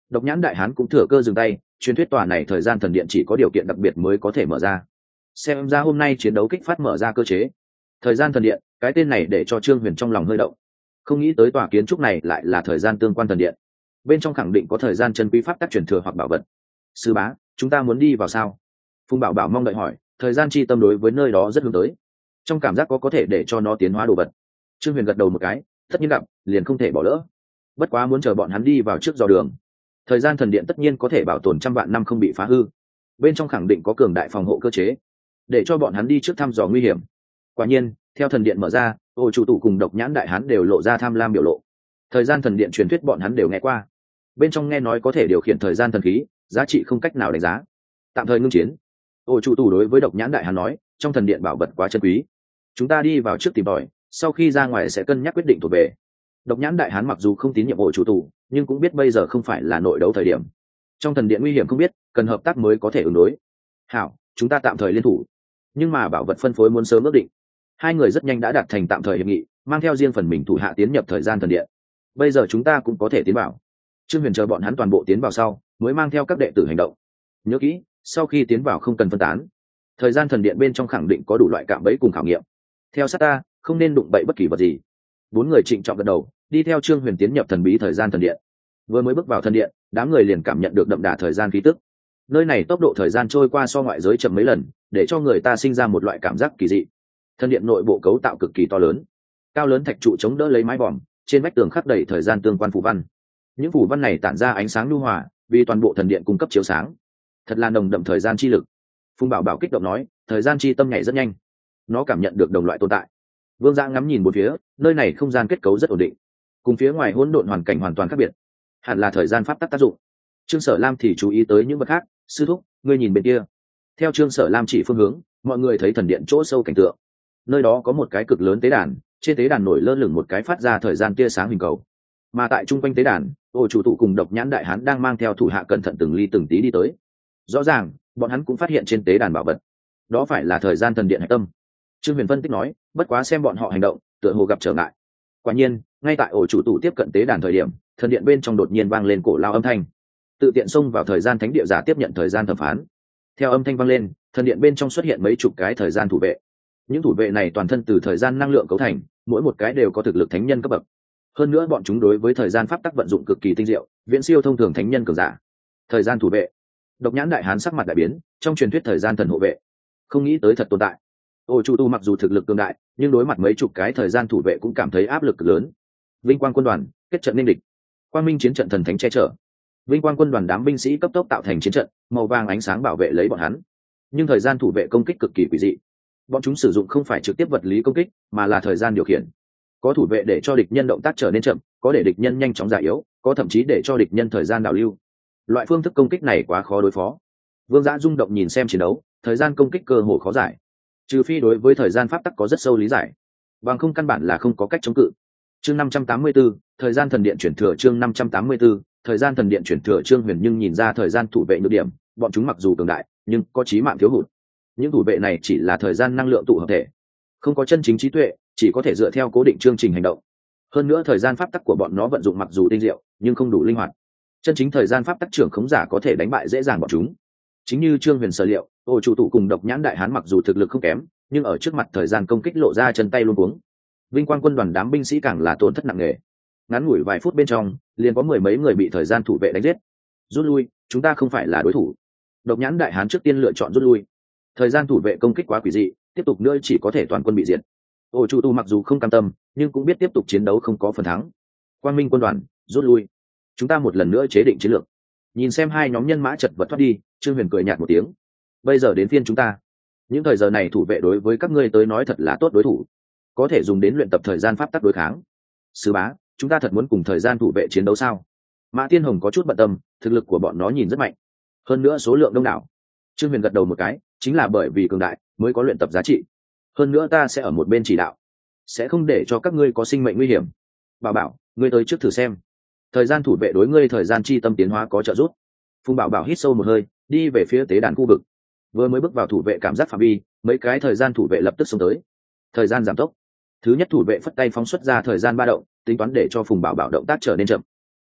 Độc nhãn đại hán cũng thừa cơ dừng tay, truyền thuyết tòa này thời gian thần điện chỉ có điều kiện đặc biệt mới có thể mở ra. Xem ra hôm nay chiến đấu kích phát mở ra cơ chế. Thời gian thần điện, cái tên này để cho Trương Huyền trong lòng hơi động. Không nghĩ tới tòa kiến trúc này lại là thời gian tương quan thần điện. Bên trong khẳng định có thời gian chân quý pháp tác truyền thừa hoặc bảo vật. Sư bá, chúng ta muốn đi vào sao? Phùng Bảo Bảo mong đợi hỏi, thời gian chi tâm đối với nơi đó rất hướng tới. Trong cảm giác có có thể để cho nó tiến hóa đồ vật. Trương Huyền gật đầu một cái, tất nhiên gặp, liền không thể bỏ lỡ. Bất quá muốn chờ bọn hắn đi vào trước dò đường. Thời gian thần điện tất nhiên có thể bảo tồn trăm vạn năm không bị phá hư. Bên trong khẳng định có cường đại phòng hộ cơ chế, để cho bọn hắn đi trước thăm dò nguy hiểm. Quả nhiên, theo thần điện mở ra, Ô chủ tụ cùng Độc nhãn đại hán đều lộ ra tham lam biểu lộ. Thời gian thần điện truyền thuyết bọn hắn đều nghe qua. Bên trong nghe nói có thể điều khiển thời gian thần khí, giá trị không cách nào đánh giá. Tạm thời ngưng chiến. Ô chủ tụ đối với Độc nhãn đại hán nói, trong thần điện bảo vật quá chân quý, chúng ta đi vào trước tìm tòi, sau khi ra ngoài sẽ cân nhắc quyết định thuộc về. Độc nhãn đại hán mặc dù không tín nhiệm Ô chủ tụ, nhưng cũng biết bây giờ không phải là nội đấu thời điểm. Trong thần điện nguy hiểm không biết, cần hợp tác mới có thể ứng đối. Hảo, chúng ta tạm thời liên thủ, nhưng mà bảo vật phân phối muốn sớm ước định. Hai người rất nhanh đã đạt thành tạm thời hiệp nghị, mang theo riêng phần mình thủ hạ tiến nhập thời gian thần điện. Bây giờ chúng ta cũng có thể tiến vào. Trương Huyền chờ bọn hắn toàn bộ tiến vào sau, mới mang theo các đệ tử hành động. Nhớ kỹ, sau khi tiến vào không cần phân tán. Thời gian thần điện bên trong khẳng định có đủ loại cạm bẫy cùng khảo nghiệm. Theo sát ta, không nên đụng bậy bất kỳ vật gì. Bốn người trịnh trọng gật đầu, đi theo Trương Huyền tiến nhập thần bí thời gian thần điện. Vừa mới bước vào thần điện, đám người liền cảm nhận được đậm đà thời gian khí tức. Nơi này tốc độ thời gian trôi qua so ngoại giới chậm mấy lần, để cho người ta sinh ra một loại cảm giác kỳ dị. Thần điện nội bộ cấu tạo cực kỳ to lớn, cao lớn thạch trụ chống đỡ lấy mái vòm, trên vách tường khắc đầy thời gian tương quan phù văn. Những phù văn này tản ra ánh sáng nhu hòa, vì toàn bộ thần điện cung cấp chiếu sáng. Thật là nồng đậm thời gian chi lực. Phùng Bảo Bảo kích động nói, thời gian chi tâm nhảy rất nhanh, nó cảm nhận được đồng loại tồn tại. Vương Giã ngắm nhìn bốn phía, nơi này không gian kết cấu rất ổn định, cùng phía ngoài hỗn độn hoàn cảnh hoàn toàn khác biệt, hẳn là thời gian pháp tắc tác dụng. Trương Sở Lam thì chú ý tới những vật khác, sư thúc, ngươi nhìn bên kia. Theo Trương Sở Lam chỉ phương hướng, mọi người thấy thần điện chỗ sâu cảnh tượng. Nơi đó có một cái cực lớn tế đàn, trên tế đàn nổi lơ lửng một cái phát ra thời gian tia sáng hình cầu. Mà tại trung quanh tế đàn, Ô chủ tụ cùng Độc nhãn đại hán đang mang theo thủ hạ cẩn thận từng ly từng tí đi tới. Rõ ràng, bọn hắn cũng phát hiện trên tế đàn bảo vật. Đó phải là thời gian thần điện hạch tâm. Trương Huyền phân tích nói, bất quá xem bọn họ hành động, tựa hồ gặp trở ngại. Quả nhiên, ngay tại Ô chủ tụ tiếp cận tế đàn thời điểm, thần điện bên trong đột nhiên vang lên cổ lao âm thanh. Tự tiện xông vào thời gian thánh địa giả tiếp nhận thời gian thẩm phán. Theo âm thanh vang lên, thần điện bên trong xuất hiện mấy chục cái thời gian thủ vệ. Những thủ vệ này toàn thân từ thời gian năng lượng cấu thành, mỗi một cái đều có thực lực thánh nhân cấp bậc. Hơn nữa bọn chúng đối với thời gian pháp tắc vận dụng cực kỳ tinh diệu, viễn siêu thông thường thánh nhân cường giả. Thời gian thủ vệ. Độc nhãn đại hán sắc mặt đại biến, trong truyền thuyết thời gian thần hộ vệ, không nghĩ tới thật tồn tại. Ô Chu Tu mặc dù thực lực cường đại, nhưng đối mặt mấy chục cái thời gian thủ vệ cũng cảm thấy áp lực cực lớn. Vinh quang quân đoàn kết trận nên địch, quang minh chiến trận thần thánh che chở. Vinh quang quân đoàn đám binh sĩ cấp tốc tạo thành chiến trận, màu vàng ánh sáng bảo vệ lấy bọn hắn. Nhưng thời gian thủ vệ công kích cực kỳ quỷ dị. Bọn chúng sử dụng không phải trực tiếp vật lý công kích, mà là thời gian điều khiển. Có thủ vệ để cho địch nhân động tác trở nên chậm, có để địch nhân nhanh chóng già yếu, có thậm chí để cho địch nhân thời gian đảo lưu. Loại phương thức công kích này quá khó đối phó. Vương Giã rung động nhìn xem chiến đấu, thời gian công kích cơ hồ khó giải, trừ phi đối với thời gian pháp tắc có rất sâu lý giải, bằng không căn bản là không có cách chống cự. Chương năm trăm tám mươi 584, thời gian thần điện chuyển thừa. Chương năm trăm tám mươi 584, thời gian thần điện chuyển thừa. Trương Huyền nhưng nhìn ra thời gian thủ vệ nhược điểm, bọn chúng mặc dù cường đại, nhưng có chí mạng thiếu hụt. Những thủ vệ này chỉ là thời gian năng lượng tụ hợp thể, không có chân chính trí tuệ, chỉ có thể dựa theo cố định chương trình hành động. Hơn nữa thời gian pháp tắc của bọn nó vận dụng mặc dù tinh diệu, nhưng không đủ linh hoạt. Chân chính thời gian pháp tắc trưởng khống giả có thể đánh bại dễ dàng bọn chúng. Chính như Trương Huyền sở liệu, Ô chủ tụ cùng Độc nhãn đại hán mặc dù thực lực không kém, nhưng ở trước mặt thời gian công kích lộ ra chân tay luống cuống. Vinh quang quân đoàn đám binh sĩ càng là tổn thất nặng nề. Ngắn ngủi vài phút bên trong, liền có mười mấy người bị thời gian thủ vệ đánh giết. Rút lui, chúng ta không phải là đối thủ. Độc nhãn đại hán trước tiên lựa chọn rút lui. Thời gian thủ vệ công kích quá quỷ dị, tiếp tục nữa chỉ có thể toàn quân bị diệt. Ô chủ tụ mặc dù không cam tâm, nhưng cũng biết tiếp tục chiến đấu không có phần thắng. Quang minh quân đoàn rút lui, chúng ta một lần nữa chế định chiến lược. Nhìn xem hai nhóm nhân mã chật vật thoát đi, Trương Huyền cười nhạt một tiếng. Bây giờ đến phiên chúng ta. Những thời giờ này thủ vệ đối với các ngươi tới nói thật là tốt đối thủ, có thể dùng đến luyện tập thời gian pháp tắc đối kháng. Sứ bá, chúng ta thật muốn cùng thời gian thủ vệ chiến đấu sao? Mã Tiên Hồng có chút bận tâm, thực lực của bọn nó nhìn rất mạnh, hơn nữa số lượng đông đảo. Trương Huyền gật đầu một cái, chính là bởi vì cường đại mới có luyện tập giá trị. Hơn nữa ta sẽ ở một bên chỉ đạo, sẽ không để cho các ngươi có sinh mệnh nguy hiểm. Bảo Bảo, ngươi tới trước thử xem, thời gian thủ vệ đối ngươi thời gian chi tâm tiến hóa có trợ giúp. Phùng Bảo Bảo hít sâu một hơi, đi về phía tế đàn khu vực. Vừa mới bước vào thủ vệ cảm giác phạm vi, mấy cái thời gian thủ vệ lập tức xông tới. Thời gian giảm tốc. Thứ nhất thủ vệ phất tay phóng xuất ra thời gian ba động, tính toán để cho Phùng Bảo Bảo động tác trở nên chậm.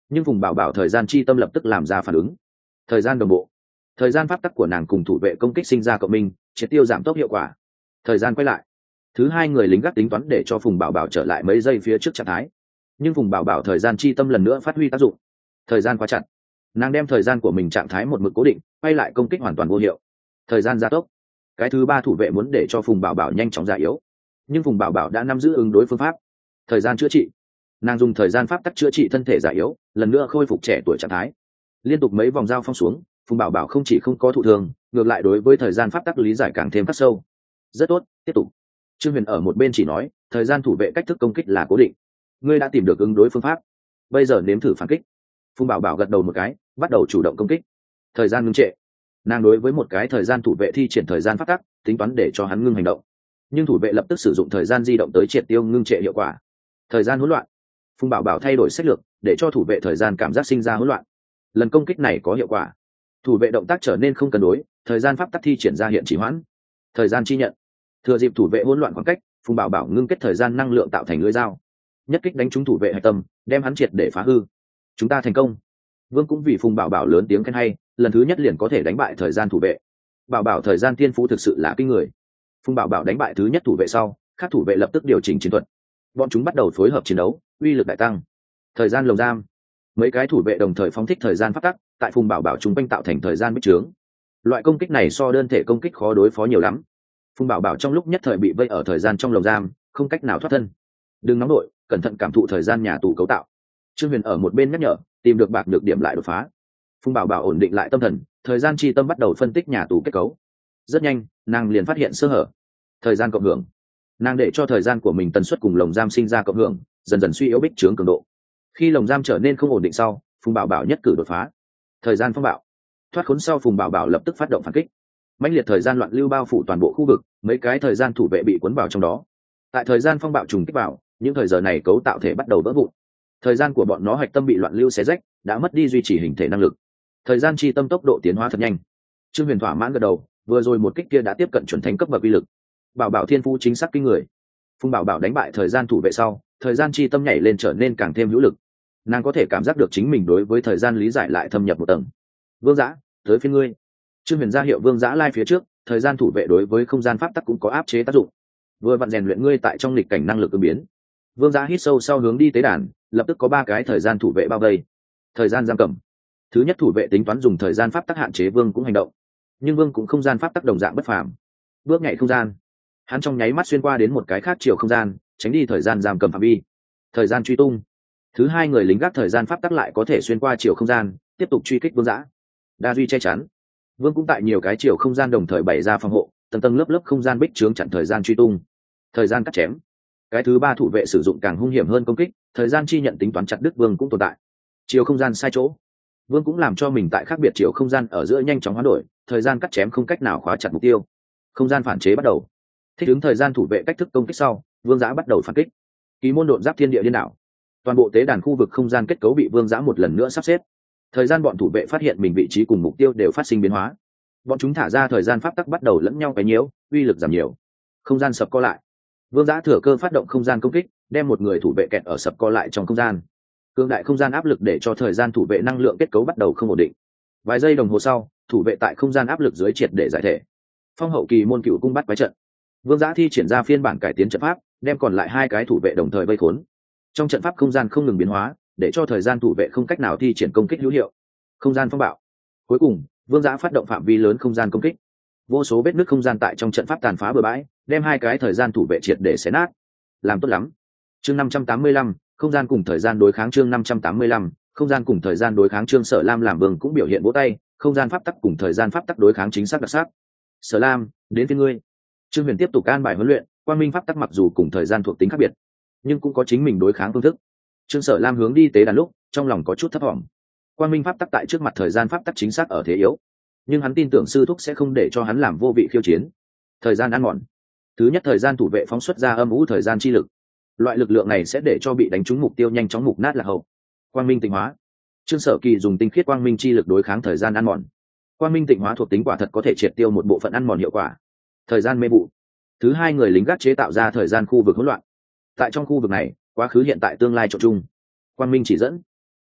nhưng Phùng Bảo Bảo thời gian chi tâm lập tức làm ra phản ứng. Thời gian đồng bộ, thời gian pháp tắc của nàng cùng thủ vệ công kích sinh ra cộng minh, triệt tiêu giảm tốc hiệu quả. Thời gian quay lại, thứ hai người lính gác tính toán để cho Phùng Bảo Bảo trở lại mấy giây phía trước trạng thái, nhưng Phùng Bảo Bảo thời gian chi tâm lần nữa phát huy tác dụng. Thời gian quá chặt, nàng đem thời gian của mình trạng thái một mực cố định, quay lại công kích hoàn toàn vô hiệu. Thời gian gia tốc, cái thứ ba thủ vệ muốn để cho Phùng Bảo Bảo nhanh chóng già yếu, nhưng Phùng Bảo Bảo đã nắm giữ ứng đối phương pháp. Thời gian chữa trị, nàng dùng thời gian pháp tắc chữa trị thân thể già yếu, lần nữa khôi phục trẻ tuổi trạng thái. Liên tục mấy vòng giao phong xuống, Phùng Bảo Bảo không chỉ không có thụ thương, ngược lại đối với thời gian pháp tắc lý giải càng thêm khắc sâu. Rất tốt, tiếp tục. Trương Huyền ở một bên chỉ nói, thời gian thủ vệ cách thức công kích là cố định, ngươi đã tìm được ứng đối phương pháp, bây giờ nếm thử phản kích. Phùng Bảo Bảo gật đầu một cái, bắt đầu chủ động công kích. Thời gian ngưng trệ, nàng đối với một cái thời gian thủ vệ thi triển thời gian pháp tắc, tính toán để cho hắn ngưng hành động, nhưng thủ vệ lập tức sử dụng thời gian di động tới triệt tiêu ngưng trệ hiệu quả. Thời gian hỗn loạn, Phùng Bảo Bảo thay đổi sách lược, để cho thủ vệ thời gian cảm giác sinh ra hỗn loạn. Lần công kích này có hiệu quả, thủ vệ động tác trở nên không cân đối, thời gian pháp tắc thi triển ra hiện chỉ hoãn. Thời gian chi nhận, thừa dịp thủ vệ hỗn loạn khoảng cách, Phùng Bảo Bảo ngưng kết thời gian năng lượng tạo thành lưỡi dao, nhất kích đánh trúng thủ vệ hạch tâm, đem hắn triệt để phá hư. Chúng ta thành công. Vương cũng vì Phùng Bảo Bảo lớn tiếng khen hay, lần thứ nhất liền có thể đánh bại thời gian thủ vệ. Bảo Bảo thời gian tiên phú thực sự là kinh người. Phùng Bảo Bảo đánh bại thứ nhất thủ vệ sau, các thủ vệ lập tức điều chỉnh chiến thuật, bọn chúng bắt đầu phối hợp chiến đấu, uy lực đại tăng. Thời gian lồng giam, mấy cái thủ vệ đồng thời phóng thích thời gian phát tắc, tại Phùng Bảo Bảo chúng quanh tạo thành thời gian bích trướng. Loại công kích này so đơn thể công kích khó đối phó nhiều lắm. Phùng Bảo Bảo trong lúc nhất thời bị vây ở thời gian trong lồng giam, không cách nào thoát thân. Đừng nóng nổi, cẩn thận cảm thụ thời gian nhà tù cấu tạo. Trương Huyền ở một bên nhắc nhở, tìm được bạc được điểm lại đột phá. Phùng Bảo Bảo ổn định lại tâm thần, thời gian chi tâm bắt đầu phân tích nhà tù kết cấu. Rất nhanh, nàng liền phát hiện sơ hở. Thời gian cộng hưởng, nàng để cho thời gian của mình tần suất cùng lồng giam sinh ra cộng hưởng, dần dần suy yếu bích trướng cường độ. Khi lồng giam trở nên không ổn định sau, Phùng Bảo Bảo nhất cử đột phá. Thời gian phong bạo, thoát khốn sau Phùng Bảo Bảo lập tức phát động phản kích. Mãnh liệt thời gian loạn lưu bao phủ toàn bộ khu vực, mấy cái thời gian thủ vệ bị cuốn vào trong đó. Tại thời gian phong bạo trùng kích vào, những thời giờ này cấu tạo thể bắt đầu vỡ vụn. Thời gian của bọn nó hạch tâm bị loạn lưu xé rách, đã mất đi duy trì hình thể năng lực. Thời gian chi tâm tốc độ tiến hóa thật nhanh. Trương Huyền thỏa mãn gật đầu, vừa rồi một kích kia đã tiếp cận chuẩn thánh cấp bậc uy lực. Bảo Bảo thiên phú chính xác kinh người. Phùng Bảo Bảo đánh bại thời gian thủ vệ sau, thời gian chi tâm nhảy lên trở nên càng thêm hữu lực. Nàng có thể cảm giác được chính mình đối với thời gian lý giải lại thâm nhập một tầng. Vương Giã, tới phiên ngươi. Trương Huyền ra hiệu Vương Giã lai phía trước, thời gian thủ vệ đối với không gian pháp tắc cũng có áp chế tác dụng. Vừa vặn rèn luyện ngươi tại trong lịch cảnh năng lực ứng biến. Vương Giã hít sâu sau hướng đi tế đàn, lập tức có ba cái thời gian thủ vệ bao vây. Thời gian giam cầm, thứ nhất thủ vệ tính toán dùng thời gian pháp tắc hạn chế Vương cũng hành động, nhưng Vương cũng không gian pháp tắc đồng dạng bất phàm. Bước nhảy không gian, hắn trong nháy mắt xuyên qua đến một cái khác chiều không gian, tránh đi thời gian giam cầm phạm vi. Thời gian truy tung, thứ hai người lính gác thời gian pháp tắc lại có thể xuyên qua chiều không gian, tiếp tục truy kích Vương Giã. Đa duy che chắn, Vương cũng tại nhiều cái chiều không gian đồng thời bày ra phòng hộ, tầng tầng lớp lớp không gian bích trướng chặn thời gian truy tung. Thời gian cắt chém, cái thứ ba thủ vệ sử dụng càng hung hiểm hơn công kích, thời gian chi nhận tính toán chặt đứt Vương cũng tồn tại. Chiều không gian sai chỗ, Vương cũng làm cho mình tại khác biệt chiều không gian ở giữa nhanh chóng hoán đổi, thời gian cắt chém không cách nào khóa chặt mục tiêu. Không gian phản chế bắt đầu. Thích ứng thời gian thủ vệ cách thức công kích sau, Vương Giã bắt đầu phản kích. Kỳ môn độn giáp thiên địa liên đảo, toàn bộ tế đàn khu vực không gian kết cấu bị Vương Giã một lần nữa sắp xếp. Thời gian bọn thủ vệ phát hiện mình vị trí cùng mục tiêu đều phát sinh biến hóa. Bọn chúng thả ra thời gian pháp tắc bắt đầu lẫn nhau cái nhiễu, uy lực giảm nhiều. Không gian sập co lại. Vương Giã thừa cơ phát động không gian công kích, đem một người thủ vệ kẹt ở sập co lại trong không gian. Cương đại không gian áp lực để cho thời gian thủ vệ năng lượng kết cấu bắt đầu không ổn định. Vài giây đồng hồ sau, thủ vệ tại không gian áp lực dưới triệt để giải thể. Phong hậu kỳ môn cựu cung bắt quái trận. Vương Giã thi triển ra phiên bản cải tiến trận pháp, đem còn lại hai cái thủ vệ đồng thời vây khốn. Trong trận pháp không gian không ngừng biến hóa, để cho thời gian thủ vệ không cách nào thi triển công kích hữu hiệu. Không gian phong bạo. Cuối cùng, Vương Giã phát động phạm vi lớn không gian công kích. Vô số vết nứt không gian tại trong trận pháp tàn phá bừa bãi, đem hai cái thời gian thủ vệ triệt để xé nát. Làm tốt lắm. Chương năm trăm tám mươi lăm, không gian cùng thời gian đối kháng. Chương năm trăm tám mươi lăm, không gian cùng thời gian đối kháng. Trương Sở Lam làm Vương cũng biểu hiện vỗ tay, không gian pháp tắc cùng thời gian pháp tắc đối kháng chính xác đặc sắc. Sở Lam, đến phía ngươi. Trương Huyền tiếp tục an bài huấn luyện, quang minh pháp tắc mặc dù cùng thời gian thuộc tính khác biệt, nhưng cũng có chính mình đối kháng phương thức. Trương Sở Lam hướng đi tế đàn lúc, trong lòng có chút thấp vọng. Quang minh pháp tắc tại trước mặt thời gian pháp tắc chính xác ở thế yếu, nhưng hắn tin tưởng sư thúc sẽ không để cho hắn làm vô vị khiêu chiến. Thời gian ăn mòn, thứ nhất thời gian thủ vệ phóng xuất ra âm u thời gian chi lực, loại lực lượng này sẽ để cho bị đánh trúng mục tiêu nhanh chóng mục nát là hậu. Quang minh tịnh hóa, Trương Sở Kỳ dùng tinh khiết quang minh chi lực đối kháng thời gian ăn mòn. Quang minh tịnh hóa thuộc tính quả thật có thể triệt tiêu một bộ phận ăn mòn hiệu quả. Thời gian mê vụ, thứ hai người lính gác chế tạo ra thời gian khu vực hỗn loạn. Tại trong khu vực này, quá khứ hiện tại tương lai trộn chung. Quang minh chỉ dẫn,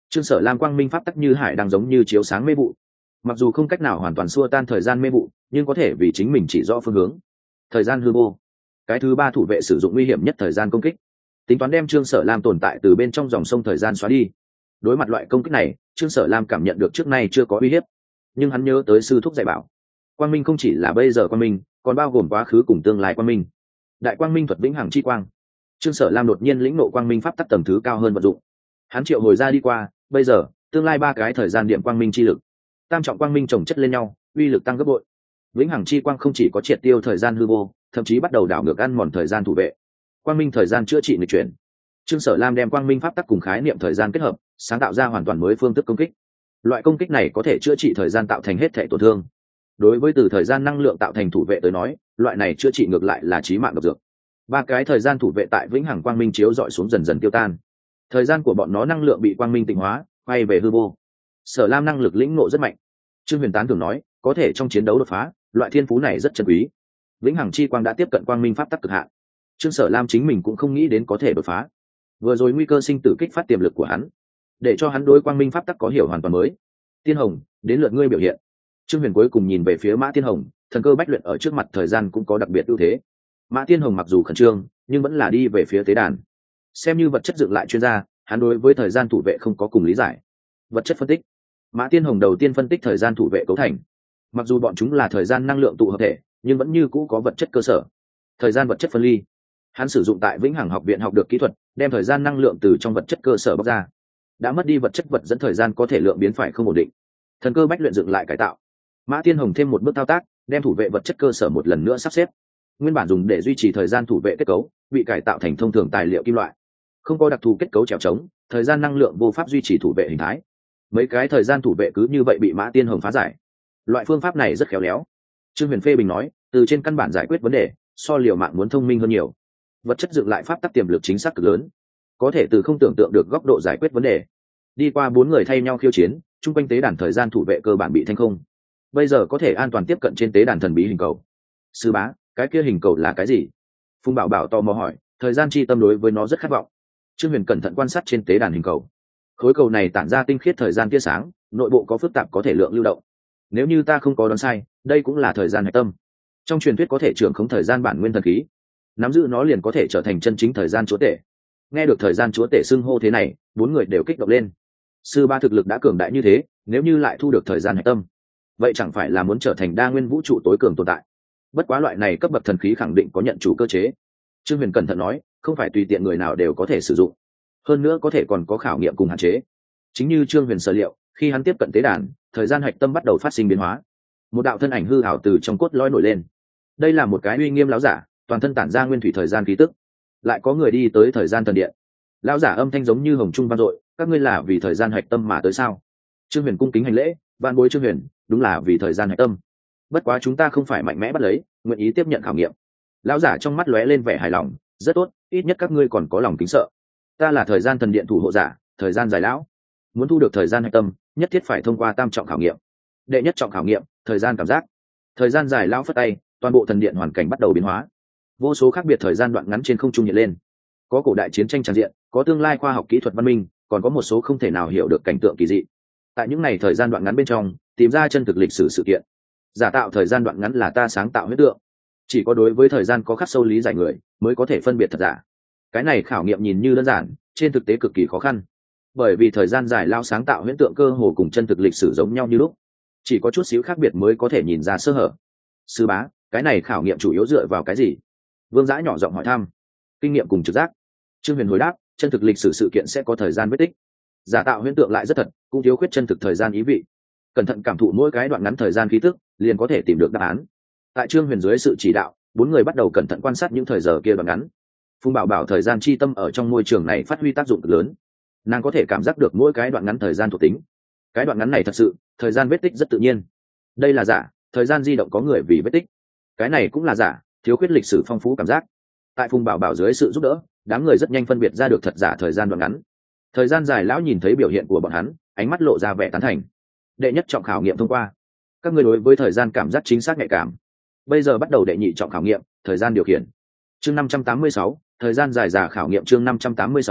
Trương Sở Lam quang minh pháp tắc như hải đang giống như chiếu sáng mê vụ, mặc dù không cách nào hoàn toàn xua tan thời gian mê vụ, nhưng có thể vì chính mình chỉ rõ phương hướng. Thời gian hư vô. Cái thứ ba thủ vệ sử dụng nguy hiểm nhất thời gian công kích, tính toán đem Trương Sở Lam tồn tại từ bên trong dòng sông thời gian xóa đi. Đối mặt loại công kích này, Trương Sở Lam cảm nhận được trước nay chưa có uy hiếp, nhưng hắn nhớ tới sư thúc dạy bảo, quang minh không chỉ là bây giờ quang minh, còn bao gồm quá khứ cùng tương lai quang minh. Đại quang minh thuật vĩnh hằng chi quang. Trương Sở Lam đột nhiên lĩnh ngộ quang minh pháp tắc tầng thứ cao hơn vận dụng. Hắn triệu hồi ra đi qua, bây giờ, tương lai ba cái thời gian điểm quang minh chi lực, tam trọng quang minh chồng chất lên nhau, uy lực tăng gấp bội. Vĩnh hằng chi quang không chỉ có triệt tiêu thời gian hư vô, thậm chí bắt đầu đảo ngược ăn mòn thời gian thủ vệ. Quang minh thời gian chữa trị nghịch chuyển. Trương Sở Lam đem quang minh pháp tắc cùng khái niệm thời gian kết hợp, sáng tạo ra hoàn toàn mới phương thức công kích. Loại công kích này có thể chữa trị thời gian tạo thành hết thể tổn thương. Đối với từ thời gian năng lượng tạo thành thủ vệ tới nói, loại này chữa trị ngược lại là chí mạng độc dược. Ba cái thời gian thủ vệ tại vĩnh hằng quang minh chiếu dọi xuống dần dần tiêu tan. Thời gian của bọn nó năng lượng bị quang minh tịnh hóa, quay về hư vô. Sở Lam năng lực lĩnh ngộ rất mạnh. Trương Huyền tán thường nói, có thể trong chiến đấu đột phá, loại thiên phú này rất chân quý. Vĩnh hằng chi quang đã tiếp cận quang minh pháp tắc cực hạn. Trương Sở Lam chính mình cũng không nghĩ đến có thể đột phá. Vừa rồi nguy cơ sinh tử kích phát tiềm lực của hắn, để cho hắn đối quang minh pháp tắc có hiểu hoàn toàn mới. Tiên Hồng, đến lượt ngươi biểu hiện. Trương Huyền cuối cùng nhìn về phía Mã Tiên Hồng, thần cơ bách luyện ở trước mặt thời gian cũng có đặc biệt ưu thế. Mã Tiên Hồng mặc dù khẩn trương, nhưng vẫn là đi về phía tế đàn. Xem như vật chất dựng lại chuyên gia, hắn đối với thời gian thủ vệ không có cùng lý giải. Vật chất phân tích. Mã Tiên Hồng đầu tiên phân tích thời gian thủ vệ cấu thành. Mặc dù bọn chúng là thời gian năng lượng tụ hợp thể, nhưng vẫn như cũ có vật chất cơ sở. Thời gian vật chất phân ly. Hắn sử dụng tại Vĩnh Hằng học viện học được kỹ thuật, đem thời gian năng lượng từ trong vật chất cơ sở bóc ra. Đã mất đi vật chất vật dẫn thời gian có thể lượng biến phải không ổn định. Thần cơ bách luyện dựng lại cải tạo. Mã Tiên Hồng thêm một bước thao tác, đem thủ vệ vật chất cơ sở một lần nữa sắp xếp. Nguyên bản dùng để duy trì thời gian thủ vệ kết cấu, bị cải tạo thành thông thường tài liệu kim loại. Không có đặc thù kết cấu trèo trống, thời gian năng lượng vô pháp duy trì thủ vệ hình thái. Mấy cái thời gian thủ vệ cứ như vậy bị Mã Tiên Hồng phá giải. Loại phương pháp này rất khéo léo. Trương Huyền phê bình nói, từ trên căn bản giải quyết vấn đề, so liều mạng muốn thông minh hơn nhiều. Vật chất dựng lại pháp tắc tiềm lực chính xác cực lớn, có thể từ không tưởng tượng được góc độ giải quyết vấn đề. Đi qua bốn người thay nhau khiêu chiến, chung quanh tế đàn thời gian thủ vệ cơ bản bị thanh không. Bây giờ có thể an toàn tiếp cận trên tế đàn thần bí hình cầu. Sư bá, cái kia hình cầu là cái gì? Phùng Bảo Bảo tò mò hỏi, thời gian chi tâm đối với nó rất khát vọng. Trương Huyền cẩn thận quan sát trên tế đàn hình cầu. Khối cầu này tản ra tinh khiết thời gian tia sáng, nội bộ có phức tạp có thể lượng lưu động. Nếu như ta không có đoán sai, đây cũng là thời gian hạch tâm. Trong truyền thuyết có thể trưởng khống thời gian bản nguyên thần khí, nắm giữ nó liền có thể trở thành chân chính thời gian chúa tể. Nghe được thời gian chúa tể xưng hô thế này, bốn người đều kích động lên. Sư ba thực lực đã cường đại như thế, nếu như lại thu được thời gian hạch tâm, vậy chẳng phải là muốn trở thành đa nguyên vũ trụ tối cường tồn tại. Bất quá loại này cấp bậc thần khí khẳng định có nhận chủ cơ chế. Trương Huyền cẩn thận nói, không phải tùy tiện người nào đều có thể sử dụng, hơn nữa có thể còn có khảo nghiệm cùng hạn chế. Chính như Trương Huyền sở liệu, khi hắn tiếp cận tế đàn, thời gian hạch tâm bắt đầu phát sinh biến hóa. Một đạo thân ảnh hư ảo từ trong cốt lõi nổi lên. Đây là một cái uy nghiêm láo giả, toàn thân tản ra nguyên thủy thời gian khí tức. Lại có người đi tới thời gian thần điện. Lão giả âm thanh giống như hồng trung vang dội, các ngươi là vì thời gian hạch tâm mà tới sao? Trương Huyền cung kính hành lễ, van bối Trương Huyền, đúng là vì thời gian hạch tâm. Bất quá chúng ta không phải mạnh mẽ bắt lấy, nguyện ý tiếp nhận khảo nghiệm. Lão giả trong mắt lóe lên vẻ hài lòng, rất tốt, ít nhất các ngươi còn có lòng kính sợ. Ta là thời gian thần điện thủ hộ giả, thời gian dài lão. Muốn thu được thời gian hạch tâm, nhất thiết phải thông qua tam trọng khảo nghiệm. Đệ nhất trọng khảo nghiệm, thời gian cảm giác. Thời gian dài lão phất tay, toàn bộ thần điện hoàn cảnh bắt đầu biến hóa. Vô số khác biệt thời gian đoạn ngắn trên không trung hiện lên. Có cổ đại chiến tranh tràn diện, có tương lai khoa học kỹ thuật văn minh, còn có một số không thể nào hiểu được cảnh tượng kỳ dị. Tại những ngày thời gian đoạn ngắn bên trong, tìm ra chân thực lịch sử sự kiện. Giả tạo thời gian đoạn ngắn là ta sáng tạo huyễn tượng. Chỉ có đối với thời gian có khắc sâu lý giải người mới có thể phân biệt thật giả. Cái này khảo nghiệm nhìn như đơn giản, trên thực tế cực kỳ khó khăn. Bởi vì thời gian dài lao sáng tạo huyễn tượng cơ hồ cùng chân thực lịch sử giống nhau như lúc, chỉ có chút xíu khác biệt mới có thể nhìn ra sơ hở. Sư bá, cái này khảo nghiệm chủ yếu dựa vào cái gì? Vương Dã nhỏ giọng hỏi thăm. Kinh nghiệm cùng trực giác. Trương Huyền hồi đáp, chân thực lịch sử sự kiện sẽ có thời gian vết tích, giả tạo huyễn tượng lại rất thật, cũng thiếu khuyết chân thực thời gian ý vị. Cẩn thận cảm thụ mỗi cái đoạn ngắn thời gian khí tức, liền có thể tìm được đáp án. Tại Trương Huyền dưới sự chỉ đạo, bốn người bắt đầu cẩn thận quan sát những thời giờ kia đoạn ngắn. Phùng Bảo Bảo thời gian chi tâm ở trong môi trường này phát huy tác dụng cực lớn, nàng có thể cảm giác được mỗi cái đoạn ngắn thời gian thuộc tính. Cái đoạn ngắn này thật sự, thời gian vết tích rất tự nhiên. Đây là giả, thời gian di động có người vì vết tích. Cái này cũng là giả, thiếu khuyết lịch sử phong phú cảm giác. Tại Phùng Bảo Bảo dưới sự giúp đỡ, đám người rất nhanh phân biệt ra được thật giả thời gian đoạn ngắn. Thời gian dài lão nhìn thấy biểu hiện của bọn hắn, ánh mắt lộ ra vẻ tán thành. Đệ nhất trọng khảo nghiệm thông qua, các người đối với thời gian cảm giác chính xác nhạy cảm. Bây giờ bắt đầu đệ nhị trọng khảo nghiệm, thời gian điều khiển. Chương năm trăm tám mươi sáu, thời gian dài giả khảo nghiệm. Chương năm trăm tám mươi sáu,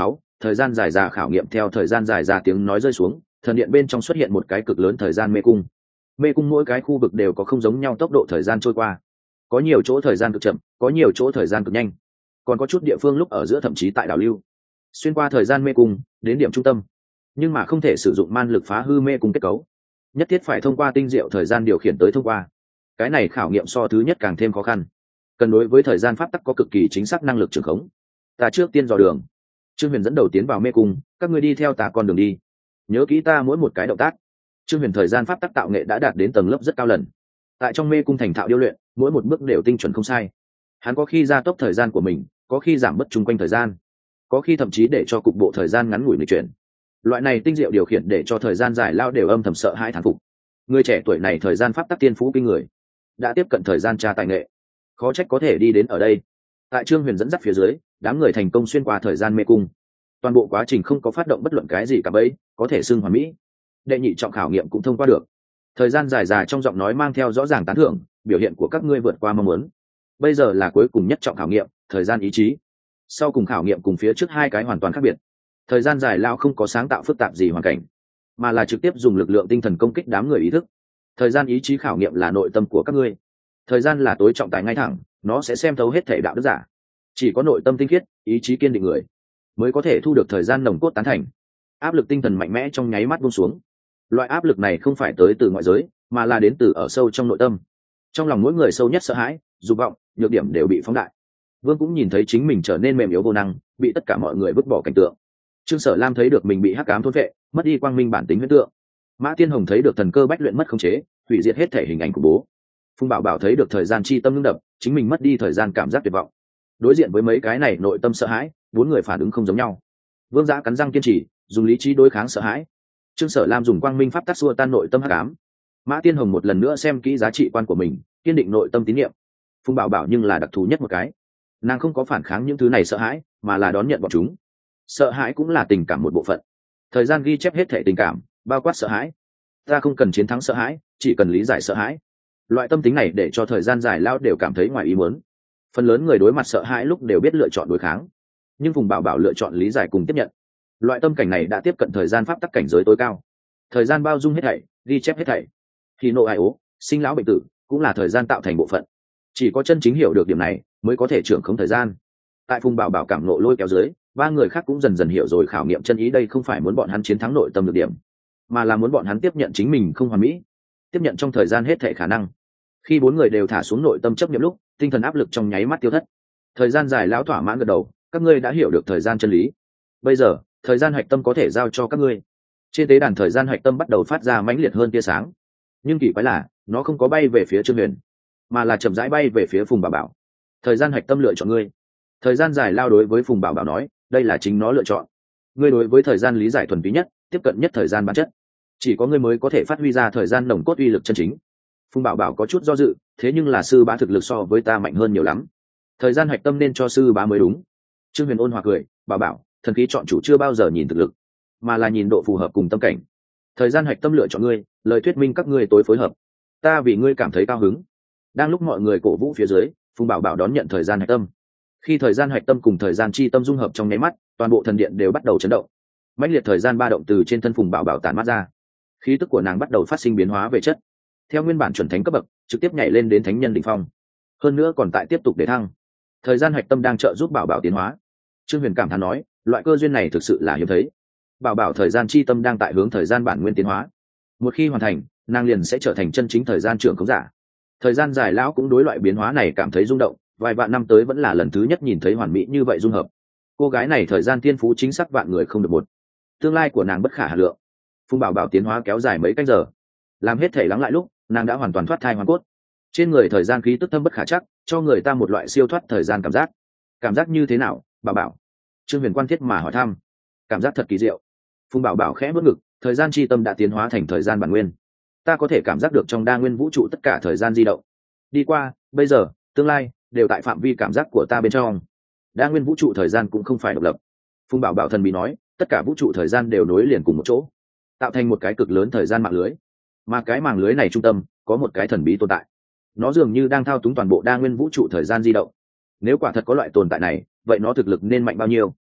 thời gian dài ra khảo nghiệm theo thời gian dài ra tiếng nói rơi xuống, thần điện bên trong xuất hiện một cái cực lớn thời gian mê cung. Mê cung mỗi cái khu vực đều có không giống nhau tốc độ thời gian trôi qua, có nhiều chỗ thời gian cực chậm, có nhiều chỗ thời gian cực nhanh, còn có chút địa phương lúc ở giữa thậm chí tại đảo lưu. Xuyên qua thời gian mê cung đến điểm trung tâm, nhưng mà không thể sử dụng man lực phá hư mê cung kết cấu, nhất thiết phải thông qua tinh diệu thời gian điều khiển tới thông qua. Cái này khảo nghiệm so thứ nhất càng thêm khó khăn, cần đối với thời gian pháp tắc có cực kỳ chính xác năng lực trường khống. Ta trước tiên dò đường. Trương Huyền dẫn đầu tiến vào mê cung, các ngươi đi theo ta con đường đi, nhớ kỹ ta mỗi một cái động tác. Trương Huyền thời gian pháp tắc tạo nghệ đã đạt đến tầng lớp rất cao lần, tại trong mê cung thành thạo điêu luyện, mỗi một bước đều tinh chuẩn không sai. Hắn có khi gia tốc thời gian của mình, có khi giảm bớt chung quanh thời gian, có khi thậm chí để cho cục bộ thời gian ngắn ngủi nghịch chuyển. Loại này tinh diệu điều khiển để cho thời gian dài lao đều âm thầm sợ hãi thán phục. Người trẻ tuổi này thời gian pháp tắc tiên phú kinh người, đã tiếp cận thời gian tra tài nghệ, khó trách có thể đi đến ở đây. Tại Trương Huyền dẫn dắt phía dưới, đám người thành công xuyên qua thời gian mê cung, toàn bộ quá trình không có phát động bất luận cái gì cả bấy, có thể xưng hoàn mỹ. Đệ nhị trọng khảo nghiệm cũng thông qua được. Thời gian dài dài trong giọng nói mang theo rõ ràng tán thưởng, biểu hiện của các ngươi vượt qua mong muốn. Bây giờ là cuối cùng nhất trọng khảo nghiệm, thời gian ý chí. Sau cùng khảo nghiệm cùng phía trước hai cái hoàn toàn khác biệt. Thời gian dài lao không có sáng tạo phức tạp gì hoàn cảnh, mà là trực tiếp dùng lực lượng tinh thần công kích đám người ý thức. Thời gian ý chí khảo nghiệm là nội tâm của các ngươi. Thời gian là tối trọng tài ngay thẳng, nó sẽ xem thấu hết thể đạo đức giả. Chỉ có nội tâm tinh khiết, ý chí kiên định người mới có thể thu được thời gian nồng cốt tán thành. Áp lực tinh thần mạnh mẽ trong nháy mắt buông xuống. Loại áp lực này không phải tới từ ngoại giới, mà là đến từ ở sâu trong nội tâm. Trong lòng mỗi người sâu nhất sợ hãi, dục vọng, nhược điểm đều bị phóng đại. Vương cũng nhìn thấy chính mình trở nên mềm yếu vô năng, bị tất cả mọi người vứt bỏ cảnh tượng. Trương Sở Lam thấy được mình bị hắc ám thôn vệ, mất đi quang minh bản tính huyễn tượng. Mã Tiên Hồng thấy được thần cơ bách luyện mất khống chế, hủy diệt hết thể hình ảnh của bố. Phùng Bảo Bảo thấy được thời gian chi tâm ngưng đập, chính mình mất đi thời gian cảm giác tuyệt vọng. Đối diện với mấy cái này nội tâm sợ hãi, bốn người phản ứng không giống nhau. Vương Giã cắn răng kiên trì, dùng lý trí đối kháng sợ hãi. Trương Sở Lam dùng quang minh pháp tắc xua tan nội tâm hắc ám. Mã Tiên Hồng một lần nữa xem kỹ giá trị quan của mình, kiên định nội tâm tín nhiệm. Phùng Bảo Bảo nhưng là đặc thù nhất một cái, nàng không có phản kháng những thứ này sợ hãi, mà là đón nhận bọn chúng. Sợ hãi cũng là tình cảm một bộ phận. Thời gian ghi chép hết thể tình cảm, bao quát sợ hãi. Ta không cần chiến thắng sợ hãi, chỉ cần lý giải sợ hãi. Loại tâm tính này để cho thời gian dài lao đều cảm thấy ngoài ý muốn. Phần lớn người đối mặt sợ hãi lúc đều biết lựa chọn đối kháng, nhưng Phùng Bảo Bảo lựa chọn lý giải cùng tiếp nhận. Loại tâm cảnh này đã tiếp cận thời gian pháp tắc cảnh giới tối cao. Thời gian bao dung hết thảy, ghi chép hết thảy. Khi nộ ai ố, sinh lão bệnh tử cũng là thời gian tạo thành bộ phận. Chỉ có chân chính hiểu được điểm này mới có thể trưởng khống thời gian. Tại Phùng Bảo Bảo cảm nộ lôi kéo dưới, ba người khác cũng dần dần hiểu rồi khảo nghiệm chân ý. Đây không phải muốn bọn hắn chiến thắng nội tâm được điểm, mà là muốn bọn hắn tiếp nhận chính mình không hoàn mỹ, tiếp nhận trong thời gian hết thảy khả năng. Khi bốn người đều thả xuống nội tâm chấp niệm lúc, tinh thần áp lực trong nháy mắt tiêu thất. Thời gian dài lão thỏa mãn gật đầu, các ngươi đã hiểu được thời gian chân lý. Bây giờ thời gian hạch tâm có thể giao cho các ngươi. Trên tế đàn thời gian hạch tâm bắt đầu phát ra mãnh liệt hơn tia sáng, nhưng kỳ quái là nó không có bay về phía Trương Huyền, mà là chậm rãi bay về phía Phùng Bảo Bảo. Thời gian hạch tâm lựa chọn ngươi. Thời gian dài lao đối với Phùng Bảo Bảo nói, đây là chính nó lựa chọn. Ngươi đối với thời gian lý giải thuần túy nhất, tiếp cận nhất thời gian bản chất, chỉ có ngươi mới có thể phát huy ra thời gian nồng cốt uy lực chân chính. Phùng Bảo Bảo có chút do dự, thế nhưng là sư bá thực lực so với ta mạnh hơn nhiều lắm, thời gian hạch tâm nên cho sư bá mới đúng. Trương Huyền ôn hòa cười, Bảo Bảo, thần khí chọn chủ chưa bao giờ nhìn thực lực, mà là nhìn độ phù hợp cùng tâm cảnh. Thời gian hạch tâm lựa chọn ngươi, lời thuyết minh các ngươi tối phối hợp, ta vì ngươi cảm thấy cao hứng. Đang lúc mọi người cổ vũ phía dưới, Phùng Bảo Bảo đón nhận thời gian hạch tâm. Khi thời gian hạch tâm cùng thời gian chi tâm dung hợp trong nháy mắt, toàn bộ thần điện đều bắt đầu chấn động. Mãnh liệt thời gian ba động từ trên thân Phùng Bảo Bảo tản mát ra, khí tức của nàng bắt đầu phát sinh biến hóa về chất, theo nguyên bản chuẩn thánh cấp bậc trực tiếp nhảy lên đến thánh nhân đỉnh phong, hơn nữa còn tại tiếp tục để thăng. Thời gian hạch tâm đang trợ giúp Bảo Bảo tiến hóa. Trương Huyền cảm thán nói, loại cơ duyên này thực sự là hiếm thấy. Bảo Bảo thời gian chi tâm đang tại hướng thời gian bản nguyên tiến hóa, một khi hoàn thành, nàng liền sẽ trở thành chân chính thời gian trưởng khống giả. Thời gian dài lão cũng đối loại biến hóa này cảm thấy rung động, vài vạn năm tới vẫn là lần thứ nhất nhìn thấy hoàn mỹ như vậy dung hợp. Cô gái này thời gian thiên phú chính xác vạn người không được một, tương lai của nàng bất khả hà lượng. Phùng Bảo Bảo tiến hóa kéo dài mấy canh giờ, làm hết thể lắng lại lúc, nàng đã hoàn toàn thoát thai hoàn cốt. Trên người thời gian khí tức thâm bất khả chắc, cho người ta một loại siêu thoát thời gian cảm giác. Cảm giác như thế nào, Bảo Bảo? Trương Huyền quan thiết mà hỏi thăm. Cảm giác thật kỳ diệu. Phùng Bảo Bảo khẽ bước ngực, thời gian chi tâm đã tiến hóa thành thời gian bản nguyên. Ta có thể cảm giác được trong đa nguyên vũ trụ tất cả thời gian di động, đi qua, bây giờ, tương lai đều tại phạm vi cảm giác của ta bên trong. Đa nguyên vũ trụ thời gian cũng không phải độc lập. Phùng Bảo Bảo thần bí nói, tất cả vũ trụ thời gian đều nối liền cùng một chỗ, tạo thành một cái cực lớn thời gian mạng lưới. Mà cái mạng lưới này trung tâm có một cái thần bí tồn tại, nó dường như đang thao túng toàn bộ đa nguyên vũ trụ thời gian di động. Nếu quả thật có loại tồn tại này, vậy nó thực lực nên mạnh bao nhiêu?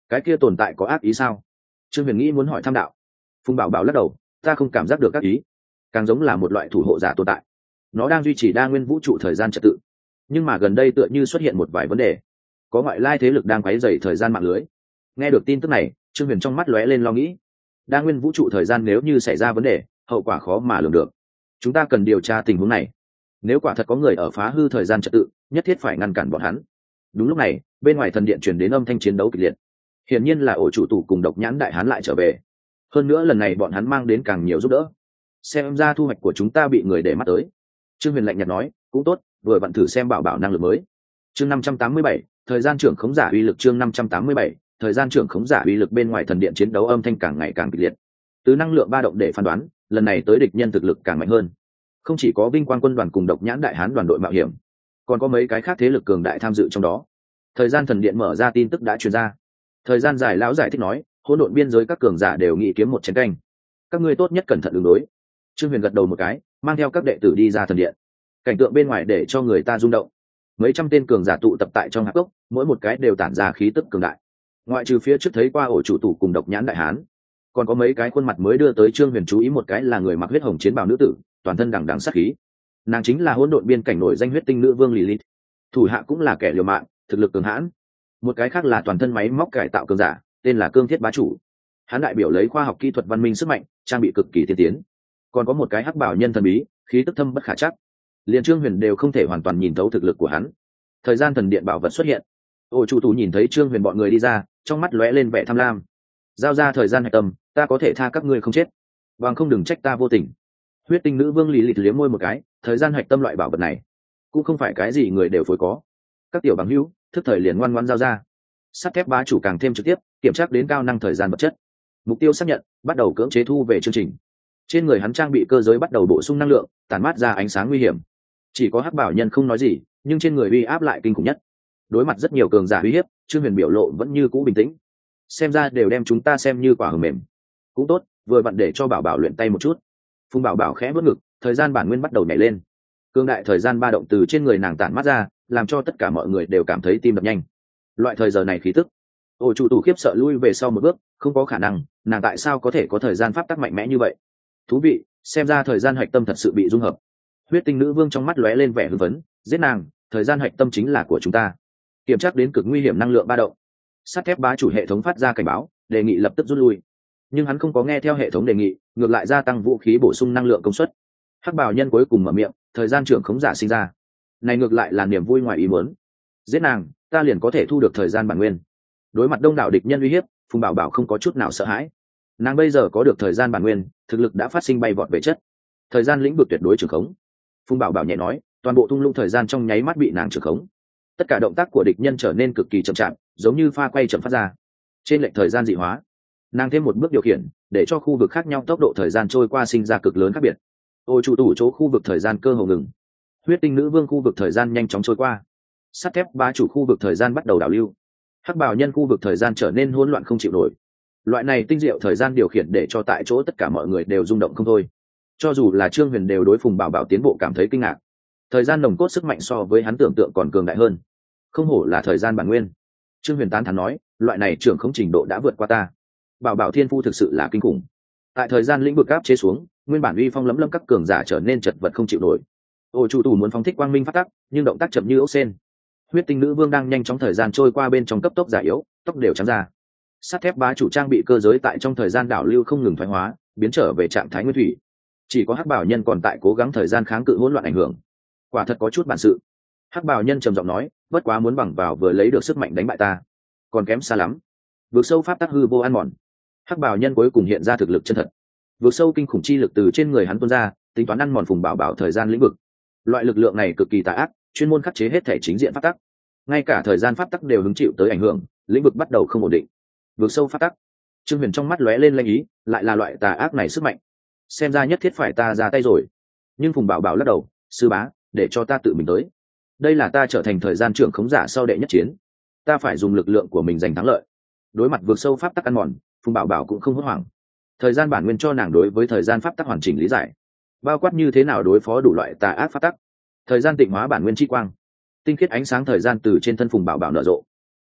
Cái kia tồn tại có ác ý sao? Trương Huyền nghĩ muốn hỏi thăm đạo. Phùng Bảo Bảo lắc đầu, ta không cảm giác được ác ý, càng giống là một loại thủ hộ giả tồn tại. Nó đang duy trì đa nguyên vũ trụ thời gian trật tự, nhưng mà gần đây tựa như xuất hiện một vài vấn đề, có ngoại lai thế lực đang quấy rầy thời gian mạng lưới. Nghe được tin tức này, Trương Huyền trong mắt lóe lên lo nghĩ. Đa nguyên vũ trụ thời gian nếu như xảy ra vấn đề, hậu quả khó mà lường được. Chúng ta cần điều tra tình huống này. Nếu quả thật có người ở phá hư thời gian trật tự, nhất thiết phải ngăn cản bọn hắn. Đúng lúc này, bên ngoài thần điện truyền đến âm thanh chiến đấu kịch liệt. Hiển nhiên là ổ chủ tủ cùng độc nhãn đại hán lại trở về. Hơn nữa lần này bọn hắn mang đến càng nhiều giúp đỡ. Xem ra thu hoạch của chúng ta bị người để mắt tới. Trương Huyền lạnh nhạt nói, cũng tốt, vừa vặn thử xem Bảo Bảo năng lực mới. Chương năm trăm tám mươi bảy, thời gian trưởng khống giả uy lực. Chương năm trăm tám mươi bảy, thời gian trưởng khống giả uy lực. Bên ngoài thần điện chiến đấu âm thanh càng ngày càng kịch liệt. Từ năng lượng ba động để phán đoán, lần này tới địch nhân thực lực càng mạnh hơn. Không chỉ có Vinh Quang quân đoàn cùng độc nhãn đại hán đoàn đội mạo hiểm, còn có mấy cái khác thế lực cường đại tham dự trong đó. Thời gian thần điện mở ra tin tức đã truyền ra. Thời gian dài lão giải thích nói, hỗn độn biên giới các cường giả đều nghĩ kiếm một chén canh, các ngươi tốt nhất cẩn thận ứng đối. Trương Huyền gật đầu một cái, mang theo các đệ tử đi ra thần điện. Cảnh tượng bên ngoài để cho người ta rung động. Mấy trăm tên cường giả tụ tập tại trong hạp cốc, mỗi một cái đều tản ra khí tức cường đại. Ngoại trừ phía trước thấy qua ổ chủ tủ cùng độc nhãn đại hán, còn có mấy cái khuôn mặt mới đưa tới Trương Huyền chú ý. Một cái là người mặc huyết hồng chiến bào nữ tử, toàn thân đằng đằng sát khí. Nàng chính là hỗn độn biên cảnh nổi danh huyết tinh nữ vương Lilith. Thủ hạ cũng là kẻ liều mạng, thực lực cường hãn. Một cái khác là toàn thân máy móc cải tạo cường giả, tên là Cương Thiết Bá Chủ. Hắn đại biểu lấy khoa học kỹ thuật văn minh sức mạnh, trang bị cực kỳ tiên tiến. Còn có một cái hắc bảo nhân thần bí, khí tức thâm bất khả trắc. Liên Trương Huyền đều không thể hoàn toàn nhìn thấu thực lực của hắn. Thời gian thần điện bảo vật xuất hiện. Ổ chủ tủ nhìn thấy Trương Huyền bọn người đi ra, trong mắt lóe lên vẻ tham lam. Giao ra thời gian hạch tâm, ta có thể tha các ngươi không chết, bằng không đừng trách ta vô tình. Huyết tinh nữ vương lì lịt liếm môi một cái, thời gian hạch tâm loại bảo vật này cũng không phải cái gì người đều phối có. Các tiểu bằng hữu thức thời liền ngoan ngoãn giao ra. Sắt thép bá chủ càng thêm trực tiếp, kiểm tra đến cao năng thời gian vật chất. Mục tiêu xác nhận, bắt đầu cưỡng chế thu về chương trình. Trên người hắn trang bị cơ giới bắt đầu bổ sung năng lượng, tản mát ra ánh sáng nguy hiểm. Chỉ có hắc bảo nhân không nói gì, nhưng trên người uy áp lại kinh khủng nhất. Đối mặt rất nhiều cường giả uy hiếp, Trương Huyền biểu lộ vẫn như cũ bình tĩnh. Xem ra đều đem chúng ta xem như quả hờ mềm. Cũng tốt, vừa vặn để cho Bảo Bảo luyện tay một chút. Phùng Bảo Bảo khẽ vớt ngực, thời gian bản nguyên bắt đầu nhảy lên. Cương đại thời gian ba động từ trên người nàng tản mát ra, làm cho tất cả mọi người đều cảm thấy tim đập nhanh. Loại thời giờ này khí tức, ổ chủ tủ khiếp sợ lui về sau một bước, không có khả năng, nàng tại sao có thể có thời gian pháp tắc mạnh mẽ như vậy? Thú vị, xem ra thời gian hạch tâm thật sự bị dung hợp. Huyết tinh nữ vương trong mắt lóe lên vẻ hưng phấn, giết nàng, thời gian hạch tâm chính là của chúng ta. Kiểm tra đến cực nguy hiểm năng lượng ba động. Sắt thép bá chủ hệ thống phát ra cảnh báo, đề nghị lập tức rút lui. Nhưng hắn không có nghe theo hệ thống đề nghị, ngược lại gia tăng vũ khí bổ sung năng lượng công suất. Hắc bảo nhân cuối cùng mở miệng, thời gian trưởng khống giả sinh ra. Này ngược lại là niềm vui ngoài ý muốn. Giết nàng, ta liền có thể thu được thời gian bản nguyên. Đối mặt đông đảo địch nhân uy hiếp, Phùng Bảo Bảo không có chút nào sợ hãi. Nàng bây giờ có được thời gian bản nguyên, thực lực đã phát sinh bay vọt về chất. Thời gian lĩnh vực tuyệt đối trưởng khống. Phùng Bảo Bảo nhẹ nói, toàn bộ thung lũng thời gian trong nháy mắt bị nàng trưởng khống. Tất cả động tác của địch nhân trở nên cực kỳ chậm chạp, giống như pha quay chậm phát ra. Trên lệnh thời gian dị hóa, nàng thêm một bước điều khiển, để cho khu vực khác nhau tốc độ thời gian trôi qua sinh ra cực lớn khác biệt. Ôi chủ tủ chỗ khu vực thời gian cơ hồ ngừng. Huyết tinh nữ vương khu vực thời gian nhanh chóng trôi qua. Sắt thép bá chủ khu vực thời gian bắt đầu đảo lưu. Hắc bảo nhân khu vực thời gian trở nên hỗn loạn không chịu nổi. Loại này tinh diệu thời gian điều khiển để cho tại chỗ tất cả mọi người đều rung động không thôi. Cho dù là Trương Huyền đều đối Phùng Bảo Bảo tiến bộ cảm thấy kinh ngạc. Thời gian nồng cốt sức mạnh so với hắn tưởng tượng còn cường đại hơn. Không hổ là thời gian bản nguyên. Trương Huyền tán thán nói, loại này trưởng khống trình độ đã vượt qua ta. Bảo Bảo thiên phu thực sự là kinh khủng. Tại thời gian lĩnh vực áp chế xuống, nguyên bản uy phong lẫm lẫm các cường giả trở nên chật vật không chịu nổi. Ôi chủ tù muốn phóng thích quang minh phát tắc, nhưng động tác chậm như ốc sên. Huyết tinh nữ vương đang nhanh chóng thời gian trôi qua bên trong cấp tốc giả yếu, tốc đều trắng ra. Sắt thép bá chủ trang bị cơ giới tại trong thời gian đảo lưu không ngừng thoái hóa, biến trở về trạng thái nguyên thủy. Chỉ có hắc bảo nhân còn tại cố gắng thời gian kháng cự hỗn loạn ảnh hưởng. Quả thật có chút bản sự. Hắc bảo nhân trầm giọng nói, bất quá muốn bằng vào vừa lấy được sức mạnh đánh bại ta, còn kém xa lắm. Vượt sâu pháp tắc hư vô ăn mòn. Hắc bảo nhân cuối cùng hiện ra thực lực chân thật. Vượt sâu kinh khủng chi lực từ trên người hắn tuôn ra, tính toán ăn mòn Phùng Bảo Bảo thời gian lĩnh vực. Loại lực lượng này cực kỳ tà ác, chuyên môn khắc chế hết thể chính diện pháp tắc. Ngay cả thời gian pháp tắc đều hứng chịu tới ảnh hưởng, lĩnh vực bắt đầu không ổn định. Vượt sâu pháp tắc. Trương Huyền trong mắt lóe lên lanh ý, lại là loại tà ác này sức mạnh. Xem ra nhất thiết phải ta ra tay rồi. Nhưng Phùng Bảo Bảo lắc đầu, sư bá, để cho ta tự mình tới. Đây là ta trở thành thời gian trưởng khống giả sau đệ nhất chiến, ta phải dùng lực lượng của mình giành thắng lợi. Đối mặt vượt sâu pháp tắc ăn mòn, Phùng Bảo Bảo cũng không hốt hoảng. Thời gian bản nguyên cho nàng đối với thời gian pháp tắc hoàn chỉnh lý giải, bao quát như thế nào đối phó đủ loại tà ác pháp tắc. Thời gian tịnh hóa bản nguyên chi quang, tinh khiết ánh sáng thời gian từ trên thân Phùng Bảo Bảo nở rộ.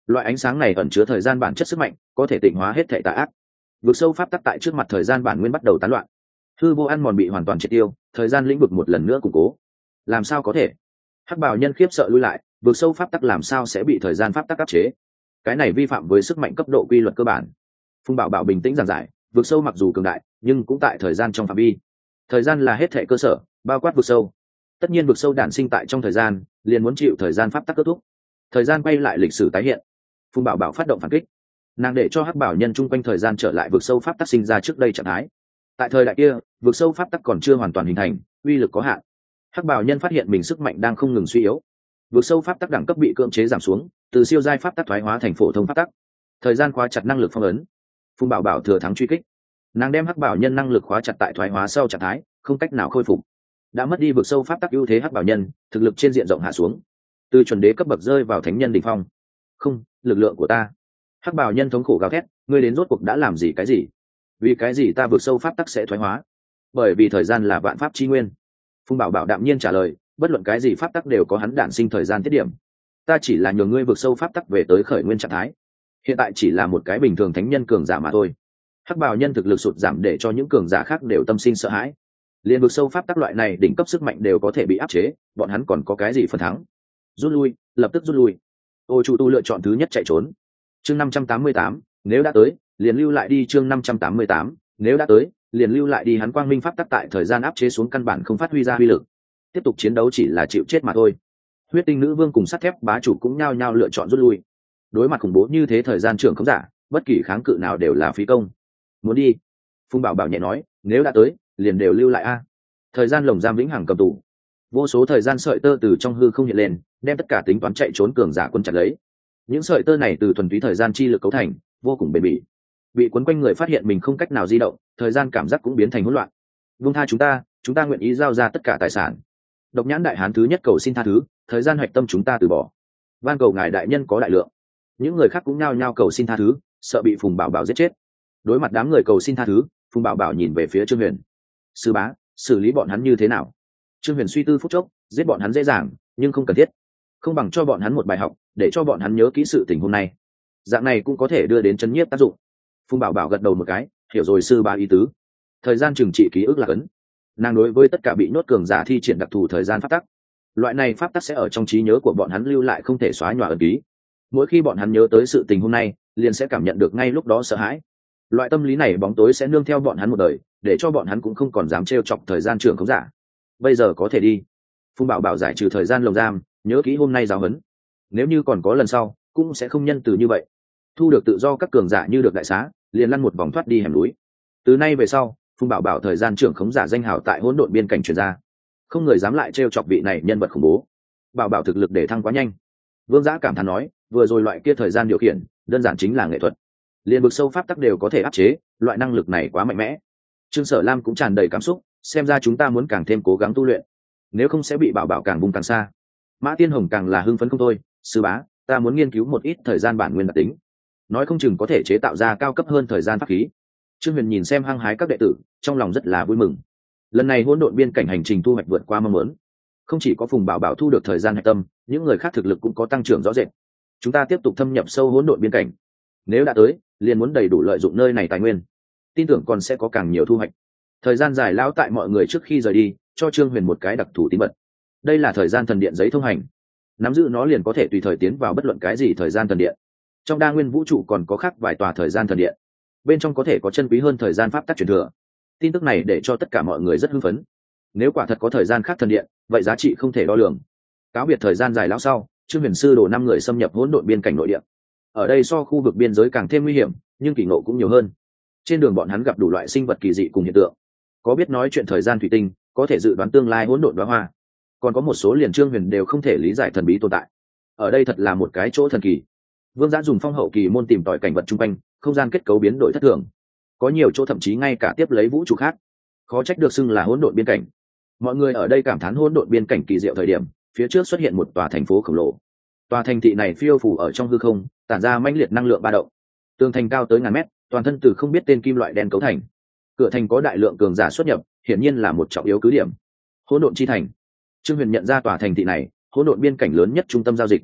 Loại ánh sáng này ẩn chứa thời gian bản chất sức mạnh, có thể tịnh hóa hết thể tà ác. Vực sâu pháp tắc tại trước mặt thời gian bản nguyên bắt đầu tán loạn, hư vô ăn mòn bị hoàn toàn triệt tiêu, thời gian lĩnh vực một lần nữa củng cố. Làm sao có thể? Hắc bào nhân khiếp sợ lui lại, vực sâu pháp tắc làm sao sẽ bị thời gian pháp tắc áp chế? Cái này vi phạm với sức mạnh cấp độ quy luật cơ bản. Phùng Bảo Bảo bình tĩnh giảng giải, vực sâu mặc dù cường đại, nhưng cũng tại thời gian trong phạm vi. Thời gian là hết thể cơ sở, bao quát vực sâu. Tất nhiên vực sâu đản sinh tại trong thời gian, liền muốn chịu thời gian pháp tắc kết thúc. Thời gian quay lại lịch sử tái hiện. Phùng Bảo Bảo phát động phản kích, nàng để cho hắc bảo nhân chung quanh thời gian trở lại vực sâu pháp tắc sinh ra trước đây trạng thái. Tại thời đại kia, vực sâu pháp tắc còn chưa hoàn toàn hình thành, uy lực có hạn. Hắc bảo nhân phát hiện mình sức mạnh đang không ngừng suy yếu, vực sâu pháp tắc đẳng cấp bị cưỡng chế giảm xuống, từ siêu giai pháp tắc thoái hóa thành phổ thông pháp tắc. Thời gian khóa chặt năng lực phong ấn. Phùng Bảo Bảo thừa thắng truy kích, nàng đem hắc bảo nhân năng lực khóa chặt tại thoái hóa sau trạng thái, không cách nào khôi phục. Đã mất đi vực sâu pháp tắc ưu thế, hắc bảo nhân thực lực trên diện rộng hạ xuống, từ chuẩn đế cấp bậc rơi vào thánh nhân đỉnh phong. Không, lực lượng của ta. Hắc bảo nhân thống khổ gào thét, ngươi đến rốt cuộc đã làm gì cái gì? Vì cái gì ta vực sâu pháp tắc sẽ thoái hóa? Bởi vì thời gian là vạn pháp chi nguyên. Phùng Bảo Bảo đạm nhiên trả lời, bất luận cái gì pháp tắc đều có hắn đản sinh thời gian tiết điểm. Ta chỉ là nhường ngươi vực sâu pháp tắc về tới khởi nguyên trạng thái, hiện tại chỉ là một cái bình thường thánh nhân cường giả mà thôi. Hắc bào nhân thực lực sụt giảm để cho những cường giả khác đều tâm sinh sợ hãi. Liên vực sâu pháp tắc loại này đỉnh cấp sức mạnh đều có thể bị áp chế, bọn hắn còn có cái gì phần thắng? Rút lui, lập tức rút lui. Ô chủ tu lựa chọn thứ nhất chạy trốn. Chương năm trăm tám mươi tám, nếu đã tới, liền lưu lại đi. Chương năm trăm tám mươi tám, nếu đã tới, liền lưu lại đi. Hắn quang minh pháp tắc tại thời gian áp chế xuống căn bản không phát huy ra uy lực, tiếp tục chiến đấu chỉ là chịu chết mà thôi. Huyết tinh nữ vương cùng sắt thép bá chủ cũng nhao nhao lựa chọn rút lui. Đối mặt khủng bố như thế thời gian trưởng không giả, bất kỳ kháng cự nào đều là phí công. Muốn đi? Phùng Bảo Bảo nhẹ nói, nếu đã tới, liền đều lưu lại a. Thời gian lồng giam vĩnh hằng cầm tù, vô số thời gian sợi tơ từ trong hư không hiện lên, đem tất cả tính toán chạy trốn cường giả quân chặt lấy. Những sợi tơ này từ thuần túy thời gian chi lực cấu thành, vô cùng bền bỉ. Bị cuốn quanh người phát hiện mình không cách nào di động, thời gian cảm giác cũng biến thành hỗn loạn. Buông tha chúng ta, chúng ta nguyện ý giao ra tất cả tài sản. Độc nhãn đại hán thứ nhất cầu xin tha thứ, thời gian hoạch tâm chúng ta từ bỏ. Van cầu ngài đại nhân có đại lượng. Những người khác cũng nhao nhao cầu xin tha thứ, sợ bị Phùng Bảo Bảo giết chết. Đối mặt đám người cầu xin tha thứ, Phùng Bảo Bảo nhìn về phía Trương Huyền. Sư bá, xử lý bọn hắn như thế nào? Trương Huyền suy tư phút chốc, giết bọn hắn dễ dàng, nhưng không cần thiết. Không bằng cho bọn hắn một bài học, để cho bọn hắn nhớ kỹ sự tình hôm nay. Dạng này cũng có thể đưa đến chấn nhiếp tác dụng. Phùng Bảo Bảo gật đầu một cái, hiểu rồi sư bá ý tứ. Thời gian trừng trị ký ức là cấn. Nàng đối với tất cả bị nhốt cường giả thi triển đặc thù thời gian pháp tắc. Loại này pháp tắc sẽ ở trong trí nhớ của bọn hắn lưu lại không thể xóa nhòa ẩn ký. Mỗi khi bọn hắn nhớ tới sự tình hôm nay, liền sẽ cảm nhận được ngay lúc đó sợ hãi. Loại tâm lý này bóng tối sẽ nương theo bọn hắn một đời, để cho bọn hắn cũng không còn dám trêu chọc thời gian trường khống giả. Bây giờ có thể đi. Phùng Bảo Bảo giải trừ thời gian lồng giam, nhớ kỹ hôm nay giáo huấn. Nếu như còn có lần sau, cũng sẽ không nhân từ như vậy. Thu được tự do các cường giả như được đại xá, liền lăn một vòng thoát đi hẻm núi. Từ nay về sau, Phùng Bảo Bảo thời gian trưởng khống giả danh hào tại hỗn độn biên cảnh truyền ra, không người dám lại trêu chọc vị này nhân vật khủng bố. Bảo Bảo thực lực để thăng quá nhanh. Vương Giã cảm thán nói, vừa rồi loại kia thời gian điều khiển, đơn giản chính là nghệ thuật. Liên vực sâu pháp tắc đều có thể áp chế, loại năng lực này quá mạnh mẽ. Trương Sở Lam cũng tràn đầy cảm xúc, xem ra chúng ta muốn càng thêm cố gắng tu luyện, nếu không sẽ bị Bảo Bảo càng vùng càng xa. Mã Tiên Hồng càng là hưng phấn không thôi, sư bá, ta muốn nghiên cứu một ít thời gian bản nguyên đặc tính, nói không chừng có thể chế tạo ra cao cấp hơn thời gian pháp khí. Trương Huyền nhìn xem hăng hái các đệ tử, trong lòng rất là vui mừng. Lần này hỗn độn biên cảnh hành trình thu hoạch vượt qua mong muốn, không chỉ có Phùng Bảo Bảo thu được thời gian hạch tâm, những người khác thực lực cũng có tăng trưởng rõ rệt. Chúng ta tiếp tục thâm nhập sâu hỗn độn biên cảnh, nếu đã tới, liền muốn đầy đủ lợi dụng nơi này tài nguyên, tin tưởng còn sẽ có càng nhiều thu hoạch. Thời gian dài lão tại mọi người trước khi rời đi, cho Trương Huyền một cái đặc thù tín vật. Đây là thời gian thần điện giấy thông hành, nắm giữ nó liền có thể tùy thời tiến vào bất luận cái gì thời gian thần điện. Trong đa nguyên vũ trụ còn có khác vài tòa thời gian thần điện, bên trong có thể có chân quý hơn thời gian pháp tắc truyền thừa. Tin tức này để cho tất cả mọi người rất hưng phấn. Nếu quả thật có thời gian khác thần điện, vậy giá trị không thể đo lường. Cáo biệt thời gian dài lão sau, Trương Huyền sư đổ năm người xâm nhập hỗn độn biên cảnh nội địa. Ở đây so khu vực biên giới càng thêm nguy hiểm, nhưng kỳ ngộ cũng nhiều hơn. Trên đường bọn hắn gặp đủ loại sinh vật kỳ dị cùng hiện tượng, có biết nói chuyện thời gian thủy tinh, có thể dự đoán tương lai hỗn độn đóa hoa, còn có một số liền Trương Huyền đều không thể lý giải thần bí tồn tại. Ở đây thật là một cái chỗ thần kỳ. Vương Giã dùng phong hậu kỳ môn tìm tòi cảnh vật chung quanh, không gian kết cấu biến đổi thất thường, có nhiều chỗ thậm chí ngay cả tiếp lấy vũ trụ khác, khó trách được xưng là hỗn độn biên cảnh. Mọi người ở đây cảm thán hỗn độn biên cảnh kỳ diệu thời điểm, phía trước xuất hiện một tòa thành phố khổng lồ. Tòa thành thị này phiêu phù ở trong hư không, tản ra mãnh liệt năng lượng ba động. Tường thành cao tới ngàn mét, toàn thân từ không biết tên kim loại đen cấu thành. Cửa thành có đại lượng cường giả xuất nhập, hiển nhiên là một trọng yếu cứ điểm. Hỗn độn chi thành. Trương Huyền nhận ra tòa thành thị này, hỗn độn biên cảnh lớn nhất trung tâm giao dịch.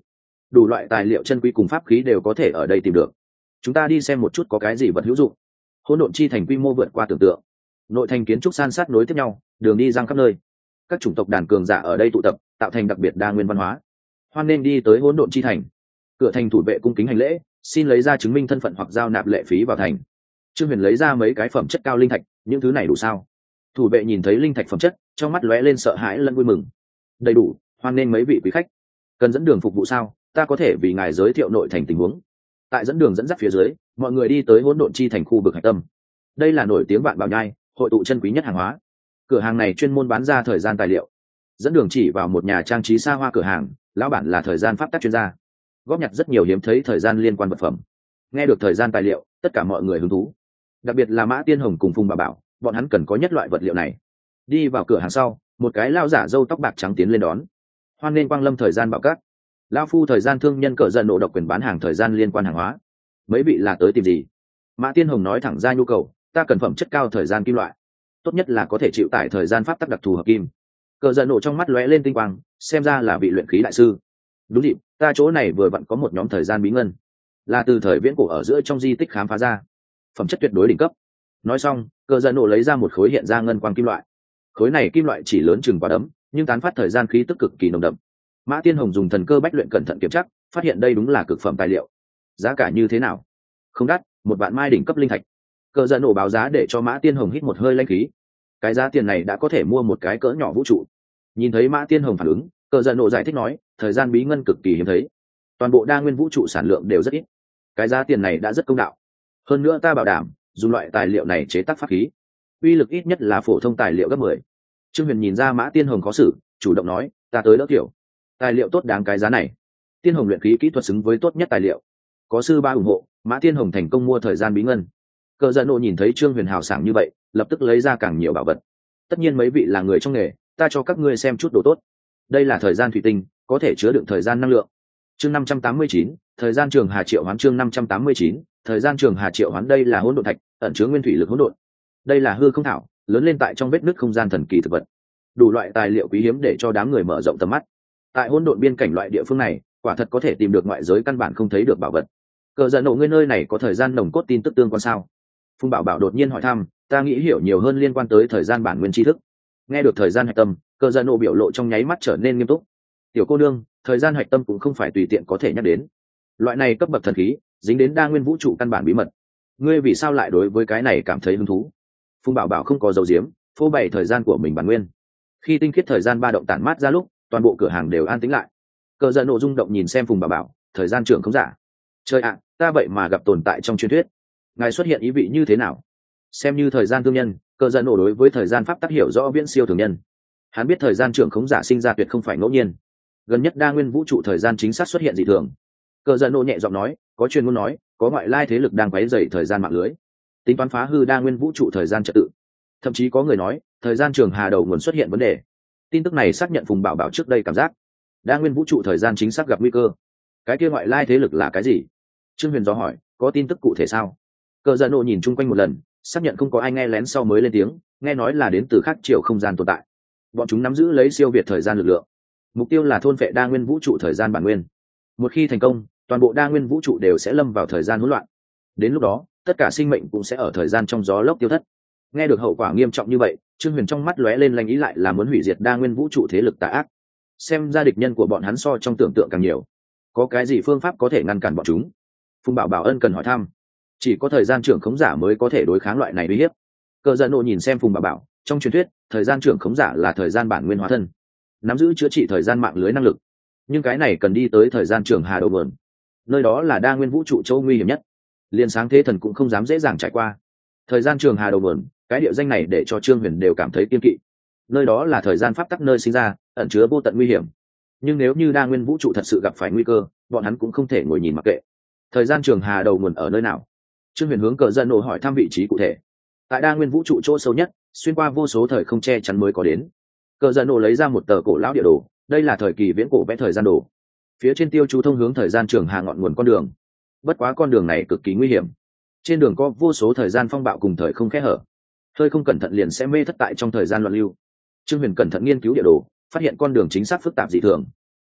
đủ loại tài liệu chân quý cùng pháp khí đều có thể ở đây tìm được. Chúng ta đi xem một chút có cái gì vật hữu dụng. Hỗn độn chi thành quy mô vượt qua tưởng tượng, nội thành kiến trúc san sát nối tiếp nhau, đường đi giang khắp nơi, các chủng tộc đàn cường giả ở đây tụ tập, tạo thành đặc biệt đa nguyên văn hóa. Hoan nên đi tới hỗn độn chi thành. Cửa thành thủ vệ cung kính hành lễ, xin lấy ra chứng minh thân phận hoặc giao nạp lệ phí vào thành. Trương Huyền lấy ra mấy cái phẩm chất cao linh thạch, những thứ này đủ sao? Thủ vệ nhìn thấy linh thạch phẩm chất, trong mắt lóe lên sợ hãi lẫn vui mừng. Đầy đủ, hoan nên mấy vị quý khách. Cần dẫn đường phục vụ sao? Ta có thể vì ngài giới thiệu nội thành tình huống. Tại dẫn đường dẫn dắt phía dưới, mọi người đi tới hỗn độn chi thành khu vực hạch tâm. Đây là nổi tiếng vạn bảo nhai, hội tụ chân quý nhất hàng hóa. Cửa hàng này chuyên môn bán ra thời gian tài liệu. Dẫn đường chỉ vào một nhà trang trí xa hoa cửa hàng, lão bản là thời gian pháp tắc chuyên gia, góp nhặt rất nhiều hiếm thấy thời gian liên quan vật phẩm. Nghe được thời gian tài liệu, tất cả mọi người hứng thú, đặc biệt là Mã Tiên Hồng cùng Phùng Bảo Bảo, bọn hắn cần có nhất loại vật liệu này. Đi vào cửa hàng sau, một cái lao giả râu tóc bạc trắng tiến lên đón. Hoan nên quang lâm thời gian bảo cát. Lao phu thời gian thương nhân cỡ giận nộ độc quyền bán hàng thời gian liên quan hàng hóa. Mấy vị là tới tìm gì? Mã Tiên Hồng nói thẳng ra nhu cầu, ta cần phẩm chất cao thời gian kim loại, tốt nhất là có thể chịu tải thời gian pháp tắc đặc thù hợp kim. Cỡ giận nộ trong mắt lóe lên tinh quang, xem ra là vị luyện khí đại sư. Đúng dịp, ta chỗ này vừa vặn có một nhóm thời gian bí ngân, là từ thời viễn cổ ở giữa trong di tích khám phá ra, phẩm chất tuyệt đối đỉnh cấp. Nói xong, cỡ giận nộ lấy ra một khối hiện ra ngân quang kim loại. Khối này kim loại chỉ lớn chừng quả đấm, nhưng tán phát thời gian khí tức cực kỳ nồng đậm. Mã Tiên Hồng dùng thần cơ bách luyện cẩn thận kiểm tra, phát hiện đây đúng là cực phẩm tài liệu. Giá cả như thế nào? Không đắt, một vạn mai đỉnh cấp linh thạch. Cỡ giận nộ báo giá để cho Mã Tiên Hồng hít một hơi lãnh khí. Cái giá tiền này đã có thể mua một cái cỡ nhỏ vũ trụ. Nhìn thấy Mã Tiên Hồng phản ứng, cỡ giận nộ giải thích nói, thời gian bí ngân cực kỳ hiếm thấy, toàn bộ đa nguyên vũ trụ sản lượng đều rất ít, cái giá tiền này đã rất công đạo. Hơn nữa ta bảo đảm, dùng loại tài liệu này chế tác pháp khí, uy lực ít nhất là phổ thông tài liệu gấp mười. Trương Huyền nhìn ra Mã Tiên Hồng khó xử, chủ động nói, ta tới đỡ kiểu, tài liệu tốt đáng cái giá này. Tiên Hồng luyện khí kỹ thuật xứng với tốt nhất tài liệu, có sư ba ủng hộ, Mã Tiên Hồng thành công mua thời gian bí ngân. Cỡ giận nộ nhìn thấy Trương Huyền hào sảng như vậy, lập tức lấy ra càng nhiều bảo vật. Tất nhiên mấy vị là người trong nghề, ta cho các ngươi xem chút đồ tốt. Đây là thời gian thủy tinh, có thể chứa đựng thời gian năng lượng. Chương năm trăm tám mươi chín, thời gian trường hà triệu hoán. Chương năm trăm tám mươi chín, thời gian trường hà triệu hoán. Đây là hỗn độn thạch, ẩn chứa nguyên thủy lực hỗn độn. Đây là hư không thảo, lớn lên tại trong vết nứt không gian thần kỳ thực vật. Đủ loại tài liệu quý hiếm để cho đám người mở rộng tầm mắt. Tại hỗn độn biên cảnh loại địa phương này, quả thật có thể tìm được ngoại giới căn bản không thấy được bảo vật. Cờ giận nộ ngươi nơi này có thời gian nồng cốt tin tức tương quan sao? Phùng Bảo Bảo đột nhiên hỏi thăm, ta nghĩ hiểu nhiều hơn liên quan tới thời gian bản nguyên tri thức. Nghe được thời gian hạch tâm, cờ giận nộ biểu lộ trong nháy mắt trở nên nghiêm túc. Tiểu cô nương, thời gian hạch tâm cũng không phải tùy tiện có thể nhắc đến. Loại này cấp bậc thần khí, dính đến đa nguyên vũ trụ căn bản bí mật. Ngươi vì sao lại đối với cái này cảm thấy hứng thú? Phùng Bảo Bảo không có dấu diếm, phô bày thời gian của mình bản nguyên. Khi tinh khiết thời gian ba động tản mát ra lúc, toàn bộ cửa hàng đều an tĩnh lại. Cờ giận nộ rung động nhìn xem Phùng Bảo Bảo, thời gian trưởng không giả. Trời ạ, ta vậy mà gặp tồn tại trong truyền thuyết. Ngài xuất hiện ý vị như thế nào? Xem như thời gian thương nhân, cờ giận nộ đối với thời gian pháp tắc hiểu rõ viễn siêu thường nhân. Hắn biết thời gian trưởng khống giả sinh ra tuyệt không phải ngẫu nhiên. Gần nhất đa nguyên vũ trụ thời gian chính xác xuất hiện dị thường. Cờ giận nộ nhẹ giọng nói, có truyền ngôn nói, có ngoại lai thế lực đang quấy rầy thời gian mạng lưới, tính toán phá hư đa nguyên vũ trụ thời gian trật tự. Thậm chí có người nói, thời gian trường hà đầu nguồn xuất hiện vấn đề. Tin tức này xác nhận Phùng Bảo Bảo trước đây cảm giác, đa nguyên vũ trụ thời gian chính xác gặp nguy cơ. Cái kia ngoại lai thế lực là cái gì? Trương Huyền do hỏi, có tin tức cụ thể sao? Cờ giận nộ nhìn chung quanh một lần, xác nhận không có ai nghe lén sau mới lên tiếng, nghe nói là đến từ khác chiều không gian tồn tại. Bọn chúng nắm giữ lấy siêu việt thời gian lực lượng, mục tiêu là thôn phệ đa nguyên vũ trụ thời gian bản nguyên. Một khi thành công, toàn bộ đa nguyên vũ trụ đều sẽ lâm vào thời gian hỗn loạn. Đến lúc đó, tất cả sinh mệnh cũng sẽ ở thời gian trong gió lốc tiêu thất. Nghe được hậu quả nghiêm trọng như vậy, Trương Huyền trong mắt lóe lên lanh ý, lại là muốn hủy diệt đa nguyên vũ trụ thế lực tà ác. Xem ra địch nhân của bọn hắn so trong tưởng tượng càng nhiều. Có cái gì phương pháp có thể ngăn cản bọn chúng? Phùng Bảo Bảo ân cần hỏi thăm. Chỉ có thời gian trưởng khống giả mới có thể đối kháng loại này uy hiếp. Cờ giận nộ nhìn xem Phùng Bảo Bảo, trong truyền thuyết, thời gian trưởng khống giả là thời gian bản nguyên hóa thân, nắm giữ chữa trị thời gian mạng lưới năng lực. Nhưng cái này cần đi tới thời gian trường hà đầu nguồn, nơi đó là đa nguyên vũ trụ châu nguy hiểm nhất, liền sáng thế thần cũng không dám dễ dàng trải qua. Thời gian trường hà đầu nguồn, cái địa danh này để cho Trương Huyền đều cảm thấy kiên kỵ. Nơi đó là thời gian pháp tắc nơi sinh ra, ẩn chứa vô tận nguy hiểm. Nhưng nếu như đa nguyên vũ trụ thật sự gặp phải nguy cơ, bọn hắn cũng không thể ngồi nhìn mặc kệ. Thời gian trường hà đầu nguồn ở nơi nào? Trương Huyền hướng cờ giận nộ hỏi thăm vị trí cụ thể. Tại đa nguyên vũ trụ chỗ sâu nhất, xuyên qua vô số thời không che chắn mới có đến. Cờ giận nộ lấy ra một tờ cổ lão địa đồ, đây là thời kỳ viễn cổ vẽ thời gian đồ. Phía trên tiêu chú thông hướng thời gian trường hà ngọn nguồn con đường. Bất quá con đường này cực kỳ nguy hiểm. Trên đường có vô số thời gian phong bạo cùng thời không kẽ hở, hơi không cẩn thận liền sẽ mê thất tại trong thời gian loạn lưu. Trương Huyền cẩn thận nghiên cứu địa đồ, phát hiện con đường chính xác phức tạp dị thường.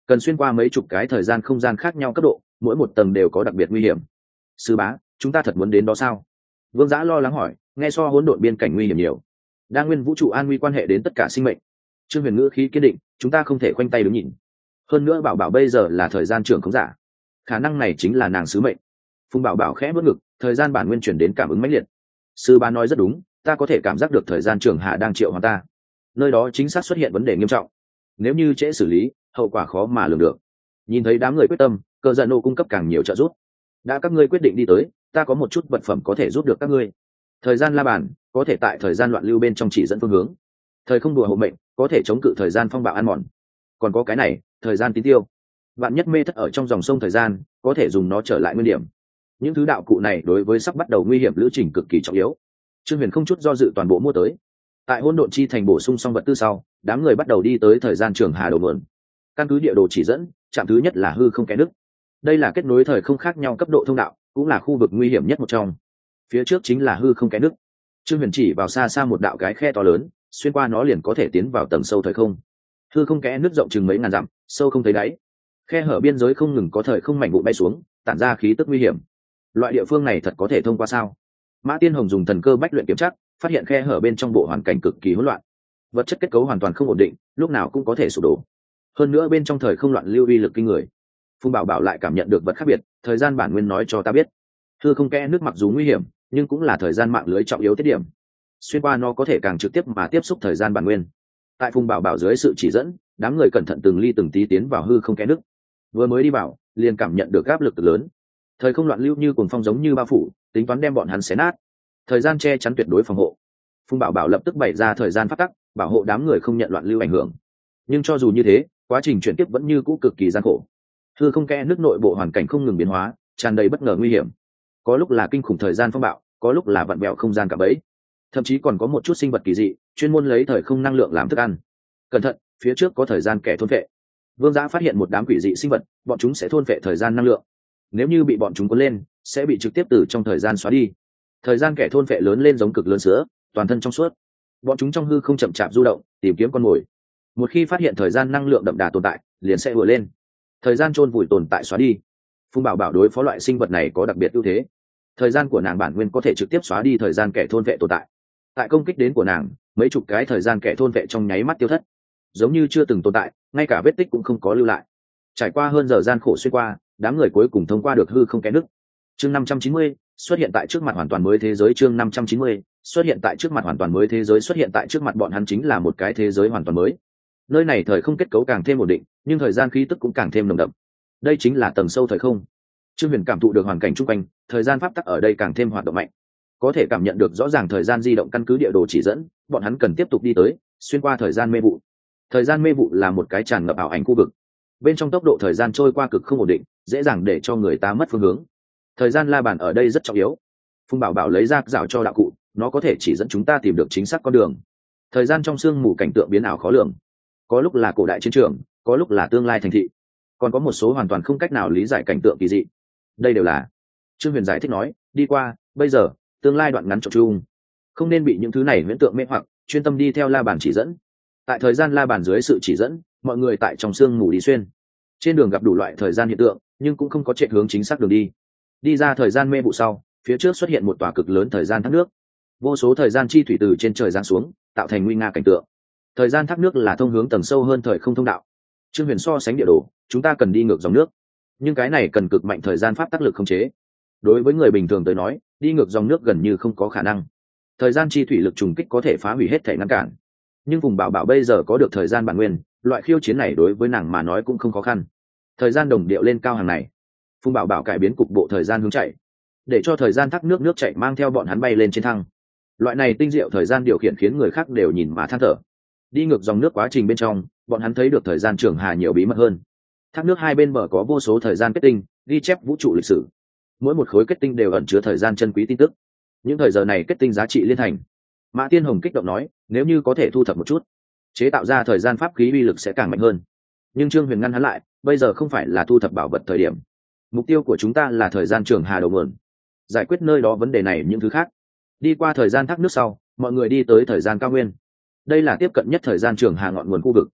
cần xuyên qua mấy chục cái thời gian không gian khác nhau cấp độ, mỗi một tầng đều có đặc biệt nguy hiểm. Sư bá, chúng ta thật muốn đến đó sao? Vương Giã lo lắng hỏi, nghe so hỗn độn biên cảnh nguy hiểm nhiều. Đa nguyên vũ trụ an nguy quan hệ đến tất cả sinh mệnh. Trương Huyền ngữ khí kiên định, chúng ta không thể khoanh tay đứng nhìn. Hơn nữa bảo bảo bây giờ là thời gian trưởng không giả, khả năng này chính là nàng sứ mệnh. Phùng bảo bảo khẽ bước ngực, thời gian bản nguyên chuyển đến cảm ứng mãnh liệt. Sư bá nói rất đúng, ta có thể cảm giác được thời gian trường hạ đang triệu hoán ta, nơi đó chính xác xuất hiện vấn đề nghiêm trọng, nếu như trễ xử lý hậu quả khó mà lường được. Nhìn thấy đám người quyết tâm, cờ giận nô cung cấp càng nhiều trợ giúp. Đã các ngươi quyết định đi tới, ta có một chút vật phẩm có thể giúp được các ngươi. Thời gian la bàn có thể tại thời gian loạn lưu bên trong chỉ dẫn phương hướng, thời không đùa hộ mệnh có thể chống cự thời gian phong bạo ăn mòn, còn có cái này thời gian tín tiêu, vạn nhất mê thất ở trong dòng sông thời gian có thể dùng nó trở lại nguyên điểm. Những thứ đạo cụ này đối với sắp bắt đầu nguy hiểm lữ trình cực kỳ trọng yếu. Trương Huyền không chút do dự toàn bộ mua tới. Tại hỗn độn chi thành bổ sung xong vật tư sau, đám người bắt đầu đi tới thời gian trường hà đầu nguồn. Căn cứ địa đồ chỉ dẫn, trạm thứ nhất là hư không kẽ nứt. Đây là kết nối thời không khác nhau cấp độ thông đạo, cũng là khu vực nguy hiểm nhất một trong. Phía trước chính là hư không kẽ nứt. Trương Huyền chỉ vào xa xa một đạo cái khe to lớn, xuyên qua nó liền có thể tiến vào tầng sâu thời không. Hư không kẽ nứt rộng chừng mấy ngàn dặm, sâu không thấy đáy. Khe hở biên giới không ngừng có thời không mảnh vụn bay xuống, tản ra khí tức nguy hiểm. Loại địa phương này thật có thể thông qua sao? Mã Tiên Hồng dùng thần cơ bách luyện kiểm tra, phát hiện khe hở bên trong bộ hoàn cảnh cực kỳ hỗn loạn, vật chất kết cấu hoàn toàn không ổn định, lúc nào cũng có thể sụp đổ. Hơn nữa bên trong thời không loạn lưu uy lực kinh người. Phùng Bảo Bảo lại cảm nhận được vật khác biệt, thời gian bản nguyên nói cho ta biết, hư không kẽ nước mặc dù nguy hiểm, nhưng cũng là thời gian mạng lưới trọng yếu tiết điểm. Xuyên qua nó có thể càng trực tiếp mà tiếp xúc thời gian bản nguyên. Tại Phùng Bảo Bảo dưới sự chỉ dẫn, đám người cẩn thận từng ly từng tí tiến vào hư không kẽ nước. Vừa mới đi vào, liền cảm nhận được áp lực lớn. Thời không loạn lưu như cuồng phong giống như bao phủ, tính toán đem bọn hắn xé nát. Thời gian che chắn tuyệt đối phòng hộ. Phùng Bảo Bảo lập tức bày ra thời gian pháp tắc, bảo hộ đám người không nhận loạn lưu ảnh hưởng. Nhưng cho dù như thế, quá trình chuyển tiếp vẫn như cũ cực kỳ gian khổ. Hư không kẽ nước nội bộ hoàn cảnh không ngừng biến hóa, tràn đầy bất ngờ nguy hiểm. Có lúc là kinh khủng thời gian phong bạo, có lúc là vặn vẹo không gian cả bẫy. Thậm chí còn có một chút sinh vật kỳ dị, chuyên môn lấy thời không năng lượng làm thức ăn. Cẩn thận, phía trước có thời gian kẻ thôn vệ. Vương Giã phát hiện một đám quỷ dị sinh vật, bọn chúng sẽ thôn vệ thời gian năng lượng. Nếu như bị bọn chúng cuốn lên, sẽ bị trực tiếp từ trong thời gian xóa đi. Thời gian kẻ thôn vệ lớn lên giống cực lớn sữa, toàn thân trong suốt. Bọn chúng trong hư không chậm chạp du động, tìm kiếm con mồi. Một khi phát hiện thời gian năng lượng đậm đà tồn tại, liền sẽ ùa lên. Thời gian chôn vùi tồn tại xóa đi. Phùng Bảo Bảo đối phó loại sinh vật này có đặc biệt ưu thế. Thời gian của nàng bản nguyên có thể trực tiếp xóa đi thời gian kẻ thôn vệ tồn tại. Tại công kích đến của nàng, mấy chục cái thời gian kẻ thôn vệ trong nháy mắt tiêu thất, giống như chưa từng tồn tại, ngay cả vết tích cũng không có lưu lại. Trải qua hơn giờ gian khổ xuyên qua, đám người cuối cùng thông qua được hư không kẽ nứt. Chương năm trăm chín mươi xuất hiện tại trước mặt hoàn toàn mới thế giới. Chương năm trăm chín mươi xuất hiện tại trước mặt hoàn toàn mới thế giới. Xuất hiện tại trước mặt bọn hắn chính là một cái thế giới hoàn toàn mới. Nơi này thời không kết cấu càng thêm ổn định, nhưng thời gian khí tức cũng càng thêm nồng đậm. Đây chính là tầng sâu thời không. Trương Huyền cảm thụ được hoàn cảnh chung quanh, thời gian pháp tắc ở đây càng thêm hoạt động mạnh, có thể cảm nhận được rõ ràng thời gian di động. Căn cứ địa đồ chỉ dẫn, bọn hắn cần tiếp tục đi tới, xuyên qua thời gian mê vụ. Thời gian mê vụ là một cái tràn ngập ảo ảnh khu vực, bên trong tốc độ thời gian trôi qua cực không ổn định, dễ dàng để cho người ta mất phương hướng. Thời gian la bàn ở đây rất trọng yếu. Phùng Bảo Bảo lấy ra rào cho đạo cụ, nó có thể chỉ dẫn chúng ta tìm được chính xác con đường. Thời gian trong sương mù cảnh tượng biến ảo khó lường, có lúc là cổ đại chiến trường, có lúc là tương lai thành thị, còn có một số hoàn toàn không cách nào lý giải cảnh tượng kỳ dị. Đây đều là, Trương Huyền giải thích nói, đi qua, bây giờ, tương lai đoạn ngắn trộn chung, không nên bị những thứ này huyễn tượng mê hoặc, chuyên tâm đi theo la bàn chỉ dẫn. Tại thời gian la bàn dưới sự chỉ dẫn, mọi người tại trong sương mù đi xuyên, trên đường gặp đủ loại thời gian hiện tượng, nhưng cũng không có chạy hướng chính xác đường đi. Đi ra thời gian mê vụ sau, phía trước xuất hiện một tòa cực lớn thời gian thác nước, vô số thời gian chi thủy từ trên trời giáng xuống, tạo thành nguy nga cảnh tượng. Thời gian thác nước là thông hướng tầng sâu hơn thời không thông đạo. Trương Huyền so sánh địa đồ, chúng ta cần đi ngược dòng nước, nhưng cái này cần cực mạnh thời gian pháp tác lực khống chế. Đối với người bình thường tới nói, đi ngược dòng nước gần như không có khả năng. Thời gian chi thủy lực trùng kích có thể phá hủy hết thể ngăn cản, nhưng Phùng Bảo Bảo bây giờ có được thời gian bản nguyên, loại khiêu chiến này đối với nàng mà nói cũng không khó khăn. Thời gian đồng điệu lên cao hàng này, Phùng Bảo Bảo cải biến cục bộ thời gian hướng chạy, để cho thời gian thác nước nước chạy mang theo bọn hắn bay lên trên thăng. Loại này tinh diệu thời gian điều khiển khiến người khác đều nhìn mà than thở. Đi ngược dòng nước quá trình bên trong, bọn hắn thấy được thời gian trường hà nhiều bí mật hơn. Thác nước hai bên bờ có vô số thời gian kết tinh, ghi chép vũ trụ lịch sử. Mỗi một khối kết tinh đều ẩn chứa thời gian chân quý tin tức. Những thời giờ này kết tinh giá trị liên thành. Mã Tiên Hồng kích động nói, nếu như có thể thu thập một chút, chế tạo ra thời gian pháp khí uy lực sẽ càng mạnh hơn. Nhưng Trương Huyền ngăn hắn lại, bây giờ không phải là thu thập bảo vật thời điểm. Mục tiêu của chúng ta là thời gian trường hà đầu nguồn, giải quyết nơi đó vấn đề này những thứ khác. Đi qua thời gian thác nước sau, mọi người đi tới thời gian cao nguyên. Đây là tiếp cận nhất thời gian trường hà ngọn nguồn khu vực.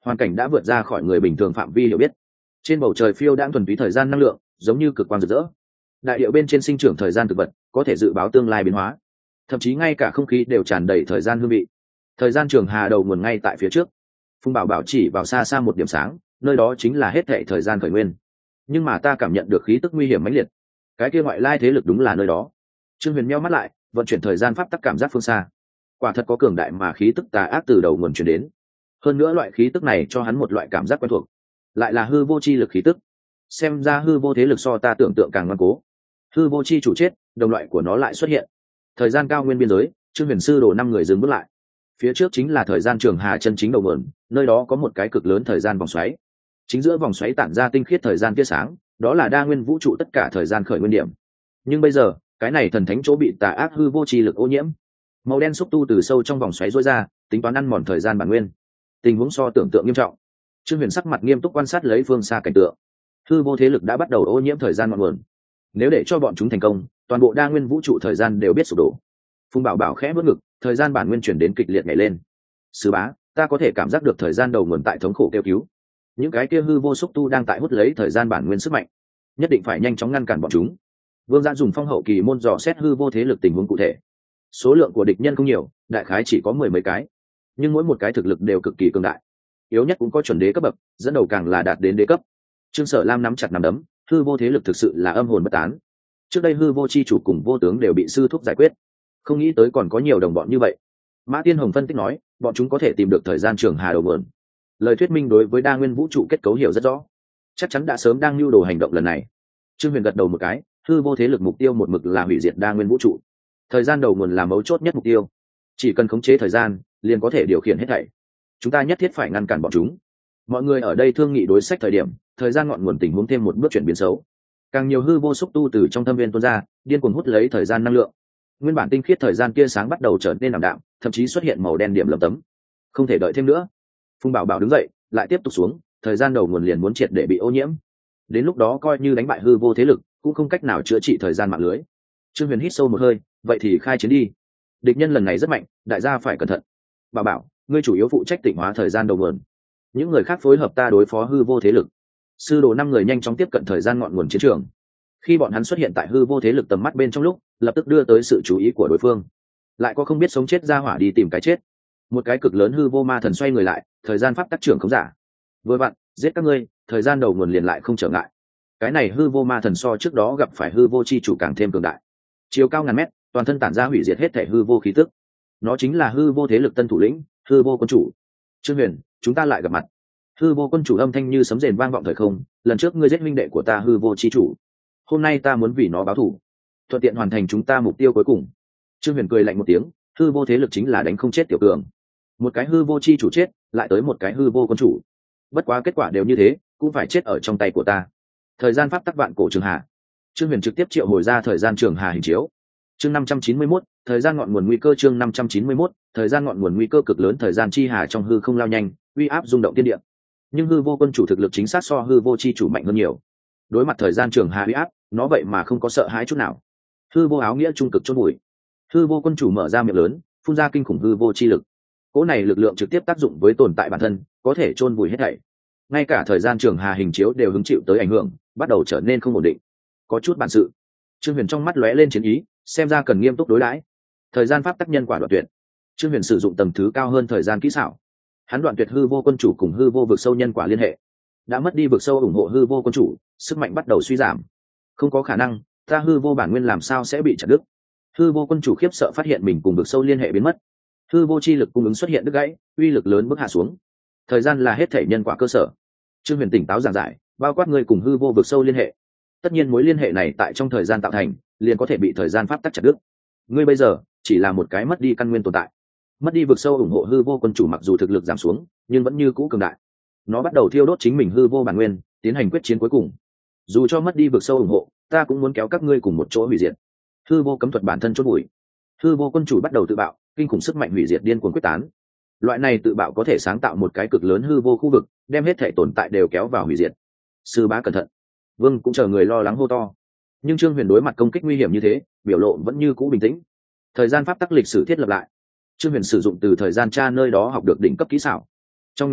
hoàn cảnh đã vượt ra khỏi người bình thường phạm vi hiểu biết. Trên bầu trời phiêu đãng thuần túy thời gian năng lượng, giống như cực quang rực rỡ. Đại điệu bên trên sinh trưởng thời gian thực vật, có thể dự báo tương lai biến hóa. Thậm chí ngay cả không khí đều tràn đầy thời gian hương vị. Thời gian trường hà đầu nguồn ngay tại phía trước. Phùng Bảo Bảo chỉ vào xa xa một điểm sáng, nơi đó chính là hết thảy thời gian khởi nguyên. Nhưng mà ta cảm nhận được khí tức nguy hiểm mãnh liệt. Cái kia ngoại lai thế lực đúng là nơi đó. Trương Huyền meo mắt lại, vận chuyển thời gian pháp tắc cảm giác phương xa. Quả thật có cường đại mà khí tức tà ác từ đầu nguồn truyền đến. Hơn nữa loại khí tức này cho hắn một loại cảm giác quen thuộc, lại là hư vô chi lực khí tức. Xem ra hư vô thế lực so ta tưởng tượng càng ngoan cố. Hư vô chi chủ chết, đồng loại của nó lại xuất hiện. Thời gian cao nguyên biên giới, Trương Huyền sư đổ năm người dừng bước lại. Phía trước chính là thời gian trường hà chân chính đầu nguồn, nơi đó có một cái cực lớn thời gian vòng xoáy. Chính giữa vòng xoáy tản ra tinh khiết thời gian tia sáng, đó là đa nguyên vũ trụ tất cả thời gian khởi nguyên điểm. Nhưng bây giờ, cái này thần thánh chỗ bị tà ác hư vô chi lực ô nhiễm. Màu đen xúc tu từ sâu trong vòng xoáy rối ra, tính toán ăn mòn thời gian bản nguyên. Tình huống so tưởng tượng nghiêm trọng. Trương Huyền sắc mặt nghiêm túc quan sát lấy phương xa cảnh tượng. Hư vô thế lực đã bắt đầu ô nhiễm thời gian ngọn nguồn. Nếu để cho bọn chúng thành công, toàn bộ đa nguyên vũ trụ thời gian đều biết sụp đổ. Phùng Bảo Bảo khẽ bước ngực, thời gian bản nguyên chuyển đến kịch liệt nhảy lên. Sứ bá, ta có thể cảm giác được thời gian đầu nguồn tại thống khổ kêu cứu. Những cái kia hư vô xúc tu đang tại hút lấy thời gian bản nguyên sức mạnh, nhất định phải nhanh chóng ngăn cản bọn chúng. Vương Giã dùng phong hậu kỳ môn dò xét hư vô thế lực tình huống cụ thể. Số lượng của địch nhân không nhiều, đại khái chỉ có mười mấy cái, nhưng mỗi một cái thực lực đều cực kỳ cường đại. Yếu nhất cũng có chuẩn đế cấp bậc, dẫn đầu càng là đạt đến đế cấp. Trương Sở Lam nắm chặt nắm đấm, hư vô thế lực thực sự là âm hồn bất tán. Trước đây hư vô chi chủ cùng vô tướng đều bị sư thúc giải quyết, không nghĩ tới còn có nhiều đồng bọn như vậy. Mã Tiên Hồng phân tích nói, bọn chúng có thể tìm được thời gian trường hà đầu nguồn. Lời thuyết minh đối với đa nguyên vũ trụ kết cấu hiểu rất rõ, chắc chắn đã sớm đang lưu đồ hành động lần này. Trương Huyền gật đầu một cái, hư vô thế lực mục tiêu một mực là hủy diệt đa nguyên vũ trụ. Thời gian đầu nguồn là mấu chốt nhất mục tiêu, chỉ cần khống chế thời gian, liền có thể điều khiển hết thảy. Chúng ta nhất thiết phải ngăn cản bọn chúng. Mọi người ở đây thương nghị đối sách thời điểm, thời gian ngọn nguồn tình huống thêm một bước chuyển biến xấu. Càng nhiều hư vô xúc tu từ trong thâm viên tuôn ra, điên cuồng hút lấy thời gian năng lượng. Nguyên bản tinh khiết thời gian kia sáng bắt đầu trở nên ảm đạm, thậm chí xuất hiện màu đen điểm lấm tấm. Không thể đợi thêm nữa. Phùng Bảo Bảo đứng dậy, lại tiếp tục xuống, thời gian đầu nguồn liền muốn triệt để bị ô nhiễm. Đến lúc đó coi như đánh bại hư vô thế lực, cũng không cách nào chữa trị thời gian mạng lưới. Trương Huyền hít sâu một hơi, vậy thì khai chiến đi. Địch nhân lần này rất mạnh, đại gia phải cẩn thận. Bảo Bảo, ngươi chủ yếu phụ trách tịnh hóa thời gian đầu nguồn, những người khác phối hợp ta đối phó hư vô thế lực. Sư đồ năm người nhanh chóng tiếp cận thời gian ngọn nguồn chiến trường. Khi bọn hắn xuất hiện tại hư vô thế lực tầm mắt bên trong lúc, lập tức đưa tới sự chú ý của đối phương. Lại có không biết sống chết ra hỏa đi tìm cái chết. Một cái cực lớn hư vô ma thần xoay người lại, thời gian pháp tắc trưởng không giả. Vừa vặn, giết các ngươi, thời gian đầu nguồn liền lại không trở ngại. Cái này hư vô ma thần so trước đó gặp phải hư vô chi chủ càng thêm cường đại. Chiều cao ngàn mét, toàn thân tản ra hủy diệt hết thể hư vô khí tức. Nó chính là hư vô thế lực tân thủ lĩnh, hư vô quân chủ. Trương Huyền, chúng ta lại gặp mặt. Hư vô quân chủ âm thanh như sấm rền vang vọng thời không, lần trước ngươi giết huynh đệ của ta hư vô chi chủ, hôm nay ta muốn vì nó báo thù, thuận tiện hoàn thành chúng ta mục tiêu cuối cùng. Trương Huyền cười lạnh một tiếng, hư vô thế lực chính là đánh không chết tiểu cường. Một cái hư vô chi chủ chết, lại tới một cái hư vô quân chủ. Bất quá kết quả đều như thế, cũng phải chết ở trong tay của ta. Thời gian pháp tắc vạn cổ trường hà. Trương Huyền trực tiếp triệu hồi ra thời gian trường hà hình chiếu. Chương năm trăm chín mươi mốt, thời gian ngọn nguồn nguy cơ. Chương năm trăm chín mươi mốt, thời gian ngọn nguồn nguy cơ cực lớn. Thời gian chi hà trong hư không lao nhanh, uy áp rung động thiên địa. Nhưng hư vô quân chủ thực lực chính xác so hư vô chi chủ mạnh hơn nhiều. Đối mặt thời gian trường hà uy áp, nó vậy mà không có sợ hãi chút nào. Hư vô áo nghĩa trung cực chôn bụi. Hư vô quân chủ mở ra miệng lớn, phun ra kinh khủng hư vô chi lực. Cỗ này lực lượng trực tiếp tác dụng với tồn tại bản thân, có thể chôn vùi hết thảy. Ngay cả thời gian trường hà hình chiếu đều hứng chịu tới ảnh hưởng, bắt đầu trở nên không ổn định. Có chút bản sự. Trương Huyền trong mắt lóe lên chiến ý, xem ra cần nghiêm túc đối đãi. Thời gian pháp tắc nhân quả đoạn tuyệt. Trương Huyền sử dụng tầng thứ cao hơn thời gian kỹ xảo. Hắn đoạn tuyệt hư vô quân chủ cùng hư vô vực sâu nhân quả liên hệ. Đã mất đi vực sâu ủng hộ hư vô quân chủ, sức mạnh bắt đầu suy giảm. Không có khả năng, ta hư vô bản nguyên làm sao sẽ bị chặt đứt? Hư vô quân chủ khiếp sợ phát hiện mình cùng vực sâu liên hệ biến mất. Hư vô chi lực cung ứng xuất hiện đứt gãy, uy lực lớn bước hạ xuống. Thời gian là hết thể nhân quả cơ sở. Trương Huyền tỉnh táo giảng giải, bao quát ngươi cùng hư vô vực sâu liên hệ. Tất nhiên mối liên hệ này tại trong thời gian tạo thành, liền có thể bị thời gian pháp tắc chặt đứt. Ngươi bây giờ chỉ là một cái mất đi căn nguyên tồn tại. Mất đi vực sâu ủng hộ hư vô quân chủ, mặc dù thực lực giảm xuống, nhưng vẫn như cũ cường đại. Nó bắt đầu thiêu đốt chính mình hư vô bản nguyên, tiến hành quyết chiến cuối cùng. Dù cho mất đi vực sâu ủng hộ, ta cũng muốn kéo các ngươi cùng một chỗ hủy diệt. Hư vô cấm thuật bản thân chốt bụi. Hư vô quân chủ bắt đầu tự bạo, kinh khủng sức mạnh hủy diệt điên cuồng quyết tán. Loại này tự bạo có thể sáng tạo một cái cực lớn hư vô khu vực, đem hết thể tồn tại đều kéo vào hủy diệt. Sư bá cẩn thận. Vương cũng chờ người lo lắng hô to. Nhưng Trương Huyền đối mặt công kích nguy hiểm như thế, biểu lộ vẫn như cũ bình tĩnh. Thời gian pháp tắc lịch sử thiết lập lại. Trương Huyền sử dụng từ thời gian tra nơi đó học được đỉnh cấp kỹ xảo. Trong nháy mắt,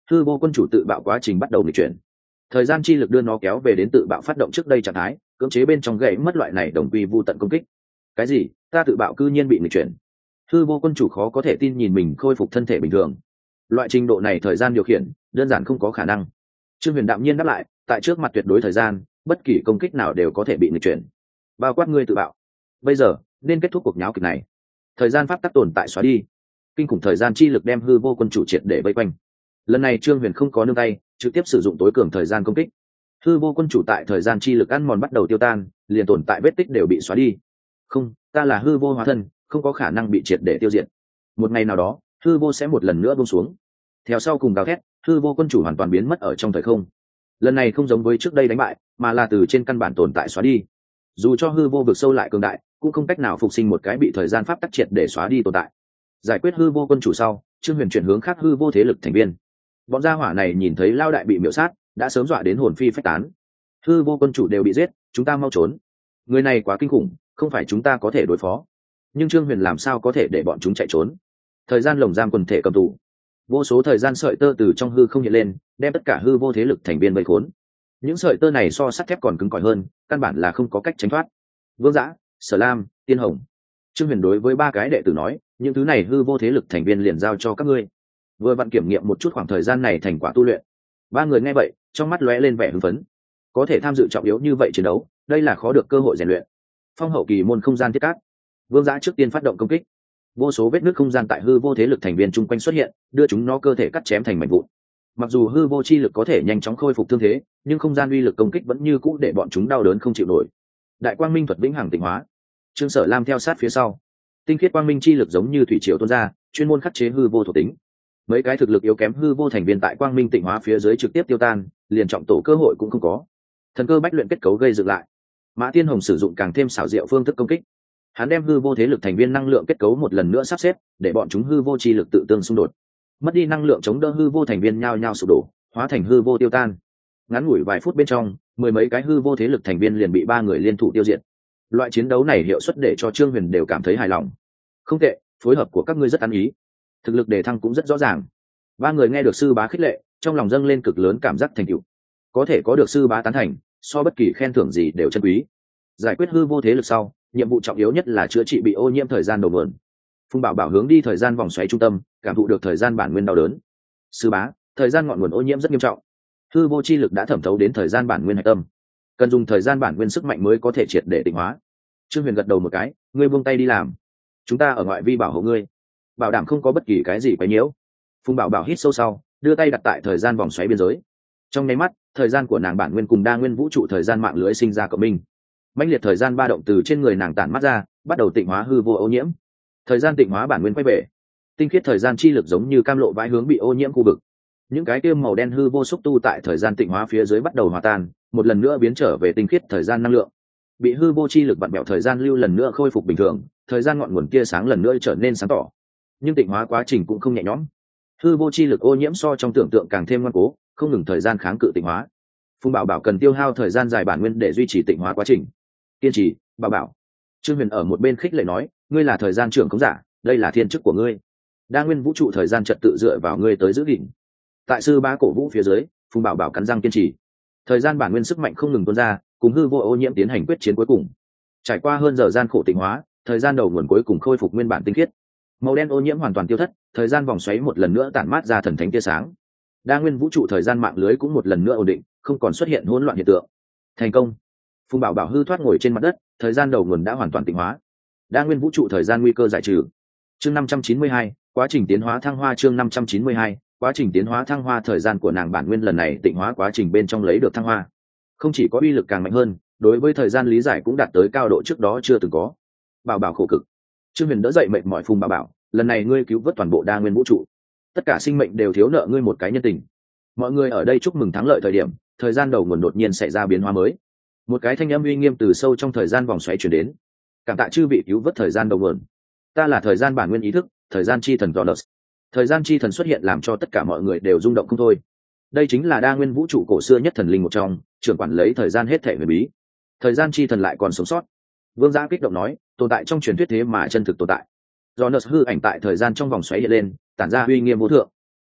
hư vô quân chủ tự bạo quá trình bắt đầu nghịch chuyển. Thời gian chi lực đưa nó kéo về đến tự bạo phát động trước đây trạng thái, cưỡng chế bên trong gãy mất loại này đồng quy vu tận công kích. Cái gì? Ta tự bạo cư nhiên bị nghịch chuyển? Hư vô quân chủ khó có thể tin nhìn mình khôi phục thân thể bình thường. Loại trình độ này thời gian điều khiển đơn giản không có khả năng. Trương Huyền đạm nhiên đáp lại, tại trước mặt tuyệt đối thời gian, bất kỳ công kích nào đều có thể bị nghịch chuyển, bao quát ngươi tự bạo. Bây giờ nên kết thúc cuộc nháo kịch này. Thời gian pháp tắc tồn tại xóa đi, kinh khủng thời gian chi lực đem hư vô quân chủ triệt để vây quanh. Lần này Trương Huyền không có nương tay, trực tiếp sử dụng tối cường thời gian công kích. Hư vô quân chủ tại thời gian chi lực ăn mòn bắt đầu tiêu tan, liền tồn tại vết tích đều bị xóa đi. Không, ta là hư vô hóa thân, không có khả năng bị triệt để tiêu diệt. Một ngày nào đó, hư vô sẽ một lần nữa buông xuống. Theo sau cùng gào thét, hư vô quân chủ hoàn toàn biến mất ở trong thời không. Lần này không giống với trước đây đánh bại, mà là từ trên căn bản tồn tại xóa đi. Dù cho hư vô vực sâu lại cường đại, cũng không cách nào phục sinh một cái bị thời gian pháp tắc triệt để xóa đi tồn tại. Giải quyết hư vô quân chủ sau, Trương Huyền chuyển hướng khác hư vô thế lực thành viên. Bọn gia hỏa này nhìn thấy lao đại bị miểu sát, đã sớm dọa đến hồn phi phách tán. Hư vô quân chủ đều bị giết, chúng ta mau trốn. Người này quá kinh khủng, không phải chúng ta có thể đối phó. Nhưng Trương Huyền làm sao có thể để bọn chúng chạy trốn? Thời gian lồng giam quần thể cầm tù, vô số thời gian sợi tơ từ trong hư không hiện lên, đem tất cả hư vô thế lực thành viên vây khốn. Những sợi tơ này so sắt thép còn cứng cỏi hơn, căn bản là không có cách tránh thoát. Vương Dã, Sở Lam, Tiên Hồng. Trương Huyền đối với ba cái đệ tử nói, những thứ này hư vô thế lực thành viên liền giao cho các ngươi. Vừa vặn kiểm nghiệm một chút khoảng thời gian này thành quả tu luyện. Ba người nghe vậy, trong mắt lóe lên vẻ hưng phấn. Có thể tham dự trọng yếu như vậy chiến đấu, đây là khó được cơ hội rèn luyện. Phong hậu kỳ môn không gian thiết cát. Vương Dã trước tiên phát động công kích. Vô số vết nứt không gian tại hư vô thế lực thành viên chung quanh xuất hiện, đưa chúng nó cơ thể cắt chém thành mảnh vụn. Mặc dù hư vô chi lực có thể nhanh chóng khôi phục thương thế, nhưng không gian uy lực công kích vẫn như cũ để bọn chúng đau đớn không chịu nổi. Đại quang minh thuật vĩnh hằng tịnh hóa. Trương Sở Lam theo sát phía sau. Tinh khiết quang minh chi lực giống như thủy triều tuôn ra, chuyên môn khắc chế hư vô thuộc tính. Mấy cái thực lực yếu kém hư vô thành viên tại quang minh tịnh hóa phía dưới trực tiếp tiêu tan, liền trọng tổ cơ hội cũng không có. Thần cơ bách luyện kết cấu gây dựng lại. Mã Tiên Hồng sử dụng càng thêm xảo diệu phương thức công kích. Hắn đem hư vô thế lực thành viên năng lượng kết cấu một lần nữa sắp xếp, để bọn chúng hư vô chi lực tự tương xung đột. Mất đi năng lượng chống đỡ hư vô thành viên nhao nhao sụp đổ, hóa thành hư vô tiêu tan. Ngắn ngủi vài phút bên trong, mười mấy cái hư vô thế lực thành viên liền bị ba người liên thủ tiêu diệt. Loại chiến đấu này hiệu suất để cho Trương Huyền đều cảm thấy hài lòng. Không tệ, phối hợp của các ngươi rất ăn ý. Thực lực đề thăng cũng rất rõ ràng. Ba người nghe được sư bá khích lệ, trong lòng dâng lên cực lớn cảm giác thành tựu. Có thể có được sư bá tán thành, so bất kỳ khen thưởng gì đều chân quý. Giải quyết hư vô thế lực sau, nhiệm vụ trọng yếu nhất là chữa trị bị ô nhiễm thời gian đầu nguồn. Phùng Bảo Bảo hướng đi thời gian vòng xoáy trung tâm, cảm thụ được thời gian bản nguyên đau đớn. Sư bá, thời gian ngọn nguồn ô nhiễm rất nghiêm trọng. Hư vô chi lực đã thẩm thấu đến thời gian bản nguyên hạch tâm, cần dùng thời gian bản nguyên sức mạnh mới có thể triệt để tịnh hóa. Trương Huyền gật đầu một cái, ngươi buông tay đi làm, chúng ta ở ngoại vi bảo hộ ngươi, bảo đảm không có bất kỳ cái gì quấy nhiễu. Phùng Bảo Bảo hít sâu sau, đưa tay đặt tại thời gian vòng xoáy biên giới. Trong nháy mắt, thời gian của nàng bản nguyên cùng đa nguyên vũ trụ thời gian mạng lưới sinh ra cộng minh. Mãnh liệt thời gian ba động từ trên người nàng tản mắt ra, bắt đầu tịnh hóa hư vô ô nhiễm. Thời gian tịnh hóa bản nguyên quay về, tinh khiết thời gian chi lực giống như cam lộ vãi hướng bị ô nhiễm khu vực. Những cái kia màu đen hư vô xúc tu tại thời gian tịnh hóa phía dưới bắt đầu hòa tan, một lần nữa biến trở về tinh khiết thời gian năng lượng. Bị hư vô chi lực vặn bẹo thời gian lưu lần nữa khôi phục bình thường, thời gian ngọn nguồn kia sáng lần nữa trở nên sáng tỏ. Nhưng tịnh hóa quá trình cũng không nhẹ nhõm. Hư vô chi lực ô nhiễm so trong tưởng tượng càng thêm ngoan cố, không ngừng thời gian kháng cự tịnh hóa. Phùng Bảo Bảo cần tiêu hao thời gian dài bản nguyên để duy trì tịnh hóa quá trình. Kiên trì, Bảo Bảo. Trương Huyền ở một bên khích lệ nói, ngươi là thời gian trưởng khống giả, đây là thiên chức của ngươi. Đa nguyên vũ trụ thời gian trật tự dựa vào ngươi tới giữ gìn. Tại sư bá cổ vũ phía dưới, Phùng Bảo Bảo cắn răng kiên trì. Thời gian bản nguyên sức mạnh không ngừng tuôn ra, cùng hư vô ô nhiễm tiến hành quyết chiến cuối cùng. Trải qua hơn giờ gian khổ tịnh hóa, thời gian đầu nguồn cuối cùng khôi phục nguyên bản tinh khiết. Màu đen ô nhiễm hoàn toàn tiêu thất, thời gian vòng xoáy một lần nữa tản mát ra thần thánh tia sáng. Đa nguyên vũ trụ thời gian mạng lưới cũng một lần nữa ổn định, không còn xuất hiện hỗn loạn hiện tượng. Thành công. Phùng Bảo Bảo hư thoát ngồi trên mặt đất, thời gian đầu nguồn đã hoàn toàn tịnh hóa. Đa nguyên vũ trụ thời gian nguy cơ giải trừ. Chương năm trăm chín mươi hai, quá trình tiến hóa thăng hoa. Chương năm trăm chín mươi hai, quá trình tiến hóa thăng hoa. Thời gian của nàng bản nguyên lần này tịnh hóa quá trình bên trong lấy được thăng hoa, không chỉ có uy lực càng mạnh hơn, đối với thời gian lý giải cũng đạt tới cao độ trước đó chưa từng có. Bảo Bảo khổ cực. Trương Huyền đỡ dậy mệt mỏi Phùng Bảo Bảo, lần này ngươi cứu vớt toàn bộ đa nguyên vũ trụ, tất cả sinh mệnh đều thiếu nợ ngươi một cái nhân tình. Mọi người ở đây chúc mừng thắng lợi thời điểm, thời gian đầu nguồn đột nhiên xảy ra biến hóa mới. Một cái thanh âm uy nghiêm từ sâu trong thời gian vòng xoáy truyền đến. Cảm tạ chư vị cứu vớt thời gian đầu nguồn. Ta là thời gian bản nguyên ý thức, thời gian chi thần Jonas. Thời gian chi thần xuất hiện làm cho tất cả mọi người đều rung động không thôi. Đây chính là đa nguyên vũ trụ cổ xưa nhất thần linh một trong, trưởng quản lấy thời gian hết thảy huyền bí. Thời gian chi thần lại còn sống sót. Vương Giã kích động nói, tồn tại trong truyền thuyết thế mà chân thực tồn tại. Jonas hư ảnh tại thời gian trong vòng xoáy hiện lên, tản ra uy nghiêm vô thượng.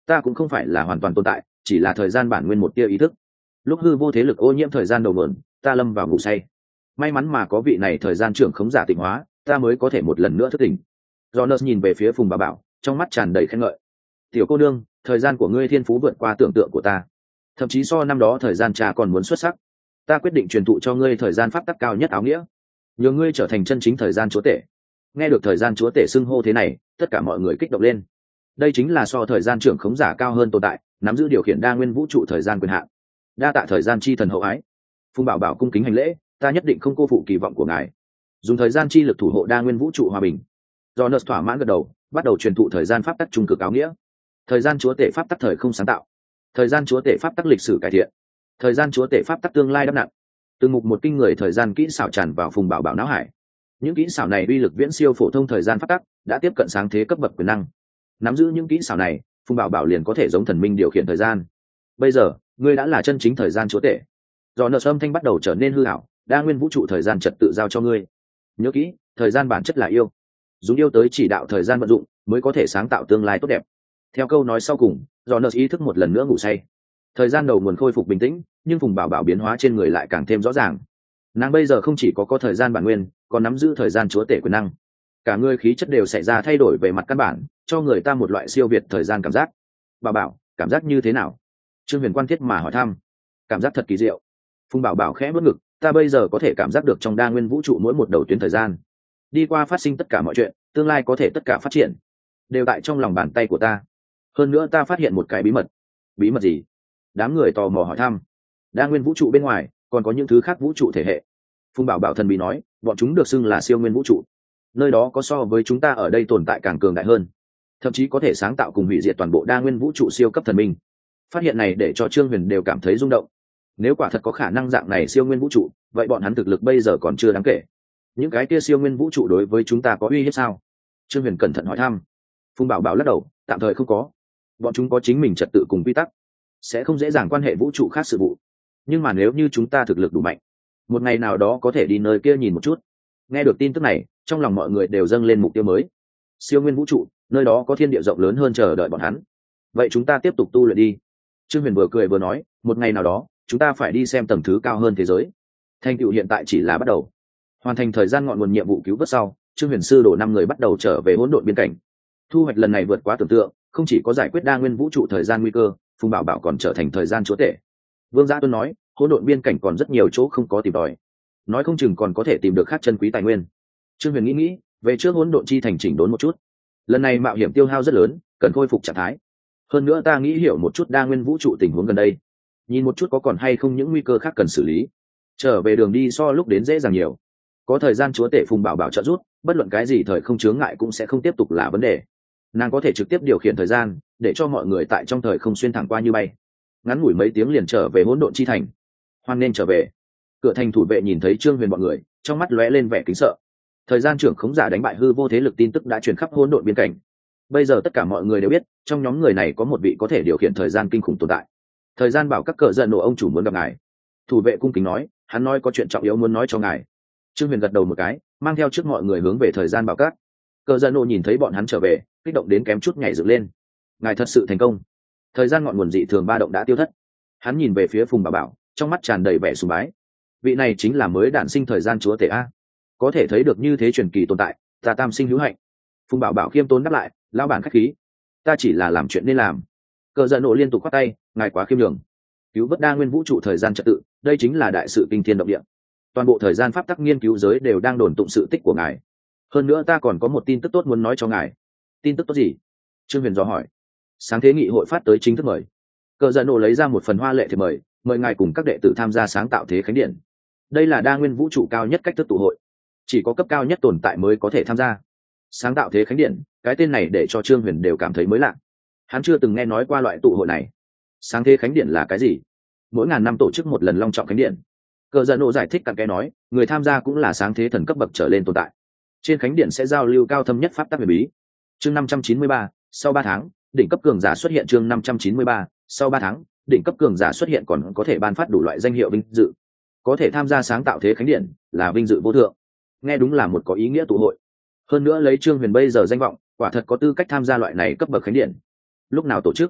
ta cũng không phải là hoàn toàn tồn tại, chỉ là thời gian bản nguyên một tia ý thức. Lúc hư vô thế lực ô nhiễm thời gian đầu nguồn, ta lâm vào ngủ say. May mắn mà có vị này thời gian trưởng khống giả tịnh hóa, ta mới có thể một lần nữa thức tỉnh. Jonas nhìn về phía Phùng Bảo Bảo, trong mắt tràn đầy khen ngợi. Tiểu cô nương, thời gian của ngươi thiên phú vượt qua tưởng tượng của ta, thậm chí so năm đó thời gian cha còn muốn xuất sắc. Ta quyết định truyền thụ cho ngươi thời gian pháp tắc cao nhất áo nghĩa, nhờ ngươi trở thành chân chính thời gian chúa tể. Nghe được thời gian chúa tể xưng hô thế này, tất cả mọi người kích động lên. Đây chính là so thời gian trưởng khống giả cao hơn tồn tại, nắm giữ điều khiển đa nguyên vũ trụ thời gian quyền hạn. Đa tạ thời gian chi thần hậu ái. Phùng Bảo Bảo cung kính hành lễ, ta nhất định không cô phụ kỳ vọng của ngài, dùng thời gian chi lực thủ hộ đa nguyên vũ trụ hòa bình. Jonas thỏa mãn gật đầu, bắt đầu truyền thụ thời gian pháp tắc trung cực áo nghĩa. Thời gian chúa tể pháp tắc thời không sáng tạo, thời gian chúa tể pháp tắc lịch sử cải thiện, thời gian chúa tể pháp tắc tương lai đắp nặng. Từng mục một kinh người thời gian kỹ xảo tràn vào Phùng Bảo Bảo não hải. Những kỹ xảo này uy lực viễn siêu phổ thông thời gian pháp tắc, đã tiếp cận sáng thế cấp bậc quyền năng. Nắm giữ những kỹ xảo này, Phùng Bảo Bảo liền có thể giống thần minh điều khiển thời gian. Bây giờ, ngươi đã là chân chính thời gian chúa tể. Do nợ âm thanh bắt đầu trở nên hư ảo, đa nguyên vũ trụ thời gian trật tự giao cho ngươi. Nhớ kỹ, thời gian bản chất là yêu, dùng yêu tới chỉ đạo thời gian vận dụng, mới có thể sáng tạo tương lai tốt đẹp. Theo câu nói sau cùng, do nợ ý thức một lần nữa ngủ say. Thời gian đầu nguồn khôi phục bình tĩnh, nhưng Phùng Bảo Bảo biến hóa trên người lại càng thêm rõ ràng. Nàng bây giờ không chỉ có có thời gian bản nguyên, còn nắm giữ thời gian chúa tể quyền năng. Cả người khí chất đều xảy ra thay đổi về mặt căn bản, cho người ta một loại siêu việt thời gian cảm giác. Bảo Bảo, cảm giác như thế nào? Trương Huyền quan thiết mà hỏi thăm. Cảm giác thật kỳ diệu. Phùng Bảo Bảo khẽ bước ngực, ta bây giờ có thể cảm giác được trong đa nguyên vũ trụ mỗi một đầu tuyến thời gian, đi qua phát sinh tất cả mọi chuyện, tương lai có thể tất cả phát triển, đều tại trong lòng bàn tay của ta. Hơn nữa ta phát hiện một cái bí mật. Bí mật gì? Đám người tò mò hỏi thăm. Đa nguyên vũ trụ bên ngoài còn có những thứ khác vũ trụ thể hệ. Phùng Bảo Bảo thần bí nói, bọn chúng được xưng là siêu nguyên vũ trụ, nơi đó có so với chúng ta ở đây tồn tại càng cường đại hơn, thậm chí có thể sáng tạo cùng hủy diệt toàn bộ đa nguyên vũ trụ siêu cấp thần minh. Phát hiện này để cho Trương Huyền đều cảm thấy rung động. Nếu quả thật có khả năng dạng này siêu nguyên vũ trụ, vậy bọn hắn thực lực bây giờ còn chưa đáng kể. Những cái kia siêu nguyên vũ trụ đối với chúng ta có uy hiếp sao? Trương Huyền cẩn thận hỏi thăm. Phùng Bảo Bảo lắc đầu, tạm thời không có. Bọn chúng có chính mình trật tự cùng quy tắc, sẽ không dễ dàng quan hệ vũ trụ khác sự vụ. Nhưng mà nếu như chúng ta thực lực đủ mạnh, một ngày nào đó có thể đi nơi kia nhìn một chút. Nghe được tin tức này, trong lòng mọi người đều dâng lên mục tiêu mới. Siêu nguyên vũ trụ, nơi đó có thiên địa rộng lớn hơn chờ đợi bọn hắn. Vậy chúng ta tiếp tục tu luyện đi. Trương Huyền vừa cười vừa nói, một ngày nào đó chúng ta phải đi xem tầng thứ cao hơn thế giới. Thành tựu hiện tại chỉ là bắt đầu. Hoàn thành thời gian ngọn nguồn nhiệm vụ cứu vớt sau, Trương Huyền sư đổ năm người bắt đầu trở về hỗn độn biên cảnh. Thu hoạch lần này vượt quá tưởng tượng, không chỉ có giải quyết đa nguyên vũ trụ thời gian nguy cơ, Phùng Bảo Bảo còn trở thành thời gian chúa tể. Vương Gia Tuân nói, hỗn độn biên cảnh còn rất nhiều chỗ không có tìm tòi, nói không chừng còn có thể tìm được khác chân quý tài nguyên. Trương Huyền nghĩ nghĩ, về trước hỗn độn chi thành chỉnh đốn một chút. Lần này mạo hiểm tiêu hao rất lớn, cần khôi phục trạng thái. Hơn nữa ta nghĩ hiểu một chút đa nguyên vũ trụ tình huống gần đây, nhìn một chút có còn hay không những nguy cơ khác cần xử lý. Trở về đường đi so lúc đến dễ dàng nhiều. Có thời gian chúa tể Phùng Bảo Bảo trợ giúp, bất luận cái gì thời không chướng ngại cũng sẽ không tiếp tục là vấn đề. Nàng có thể trực tiếp điều khiển thời gian, để cho mọi người tại trong thời không xuyên thẳng qua như bay. Ngắn ngủi mấy tiếng liền trở về hỗn độn chi thành. Hoan nên trở về. Cửa thành thủ vệ nhìn thấy Trương Huyền bọn người, trong mắt lóe lên vẻ kính sợ. Thời gian trưởng khống giả đánh bại hư vô thế lực tin tức đã truyền khắp hỗn độn biên cảnh. Bây giờ tất cả mọi người đều biết, trong nhóm người này có một vị có thể điều khiển thời gian kinh khủng tồn tại. Thời gian bảo các cờ giận nổ ông chủ muốn gặp ngài. Thủ vệ cung kính nói, hắn nói có chuyện trọng yếu muốn nói cho ngài. Trương Huyền gật đầu một cái, mang theo trước mọi người hướng về thời gian bảo các. Cờ giận nổ nhìn thấy bọn hắn trở về, kích động đến kém chút nhảy dựng lên. Ngài thật sự thành công. Thời gian ngọn nguồn dị thường ba động đã tiêu thất. Hắn nhìn về phía Phùng Bảo Bảo, trong mắt tràn đầy vẻ sùng bái. Vị này chính là mới đản sinh thời gian chúa tể a. Có thể thấy được như thế truyền kỳ tồn tại, ta tam sinh hữu hạnh. Phùng Bảo Bảo khiêm tốn đáp lại, lão bản khách khí, ta chỉ là làm chuyện nên làm. Cờ giận nổ liên tục khoát tay, ngài quá khiêm nhường. Cứu vớt đa nguyên vũ trụ thời gian trật tự, đây chính là đại sự kinh thiên động địa. Toàn bộ thời gian pháp tắc nghiên cứu giới đều đang đồn tụng sự tích của ngài. Hơn nữa ta còn có một tin tức tốt muốn nói cho ngài. Tin tức tốt gì? Trương Huyền dò hỏi. Sáng thế nghị hội phát tới chính thức mời. Cờ giận nổ lấy ra một phần hoa lệ thiệp mời, mời ngài cùng các đệ tử tham gia sáng tạo thế khánh điện. Đây là đa nguyên vũ trụ cao nhất cách thức tụ hội, chỉ có cấp cao nhất tồn tại mới có thể tham gia. Sáng tạo thế khánh điện, cái tên này để cho Trương Huyền đều cảm thấy mới lạ. Hắn chưa từng nghe nói qua loại tụ hội này. Sáng thế khánh điện là cái gì? Mỗi ngàn năm tổ chức một lần long trọng khánh điện. Cờ giận nổ giải thích cặn kẽ nói, người tham gia cũng là sáng thế thần cấp bậc trở lên tồn tại. Trên khánh điện sẽ giao lưu cao thâm nhất pháp tắc huyền bí. Chương năm trăm chín mươi ba, sau ba tháng, đỉnh cấp cường giả xuất hiện. Chương năm trăm chín mươi ba, sau ba tháng, đỉnh cấp cường giả xuất hiện còn có thể ban phát đủ loại danh hiệu vinh dự. Có thể tham gia sáng tạo thế khánh điện là vinh dự vô thượng. Nghe đúng là một có ý nghĩa tụ hội. Hơn nữa lấy Trương Huyền bây giờ danh vọng, quả thật có tư cách tham gia loại này cấp bậc khánh điện. Lúc nào tổ chức?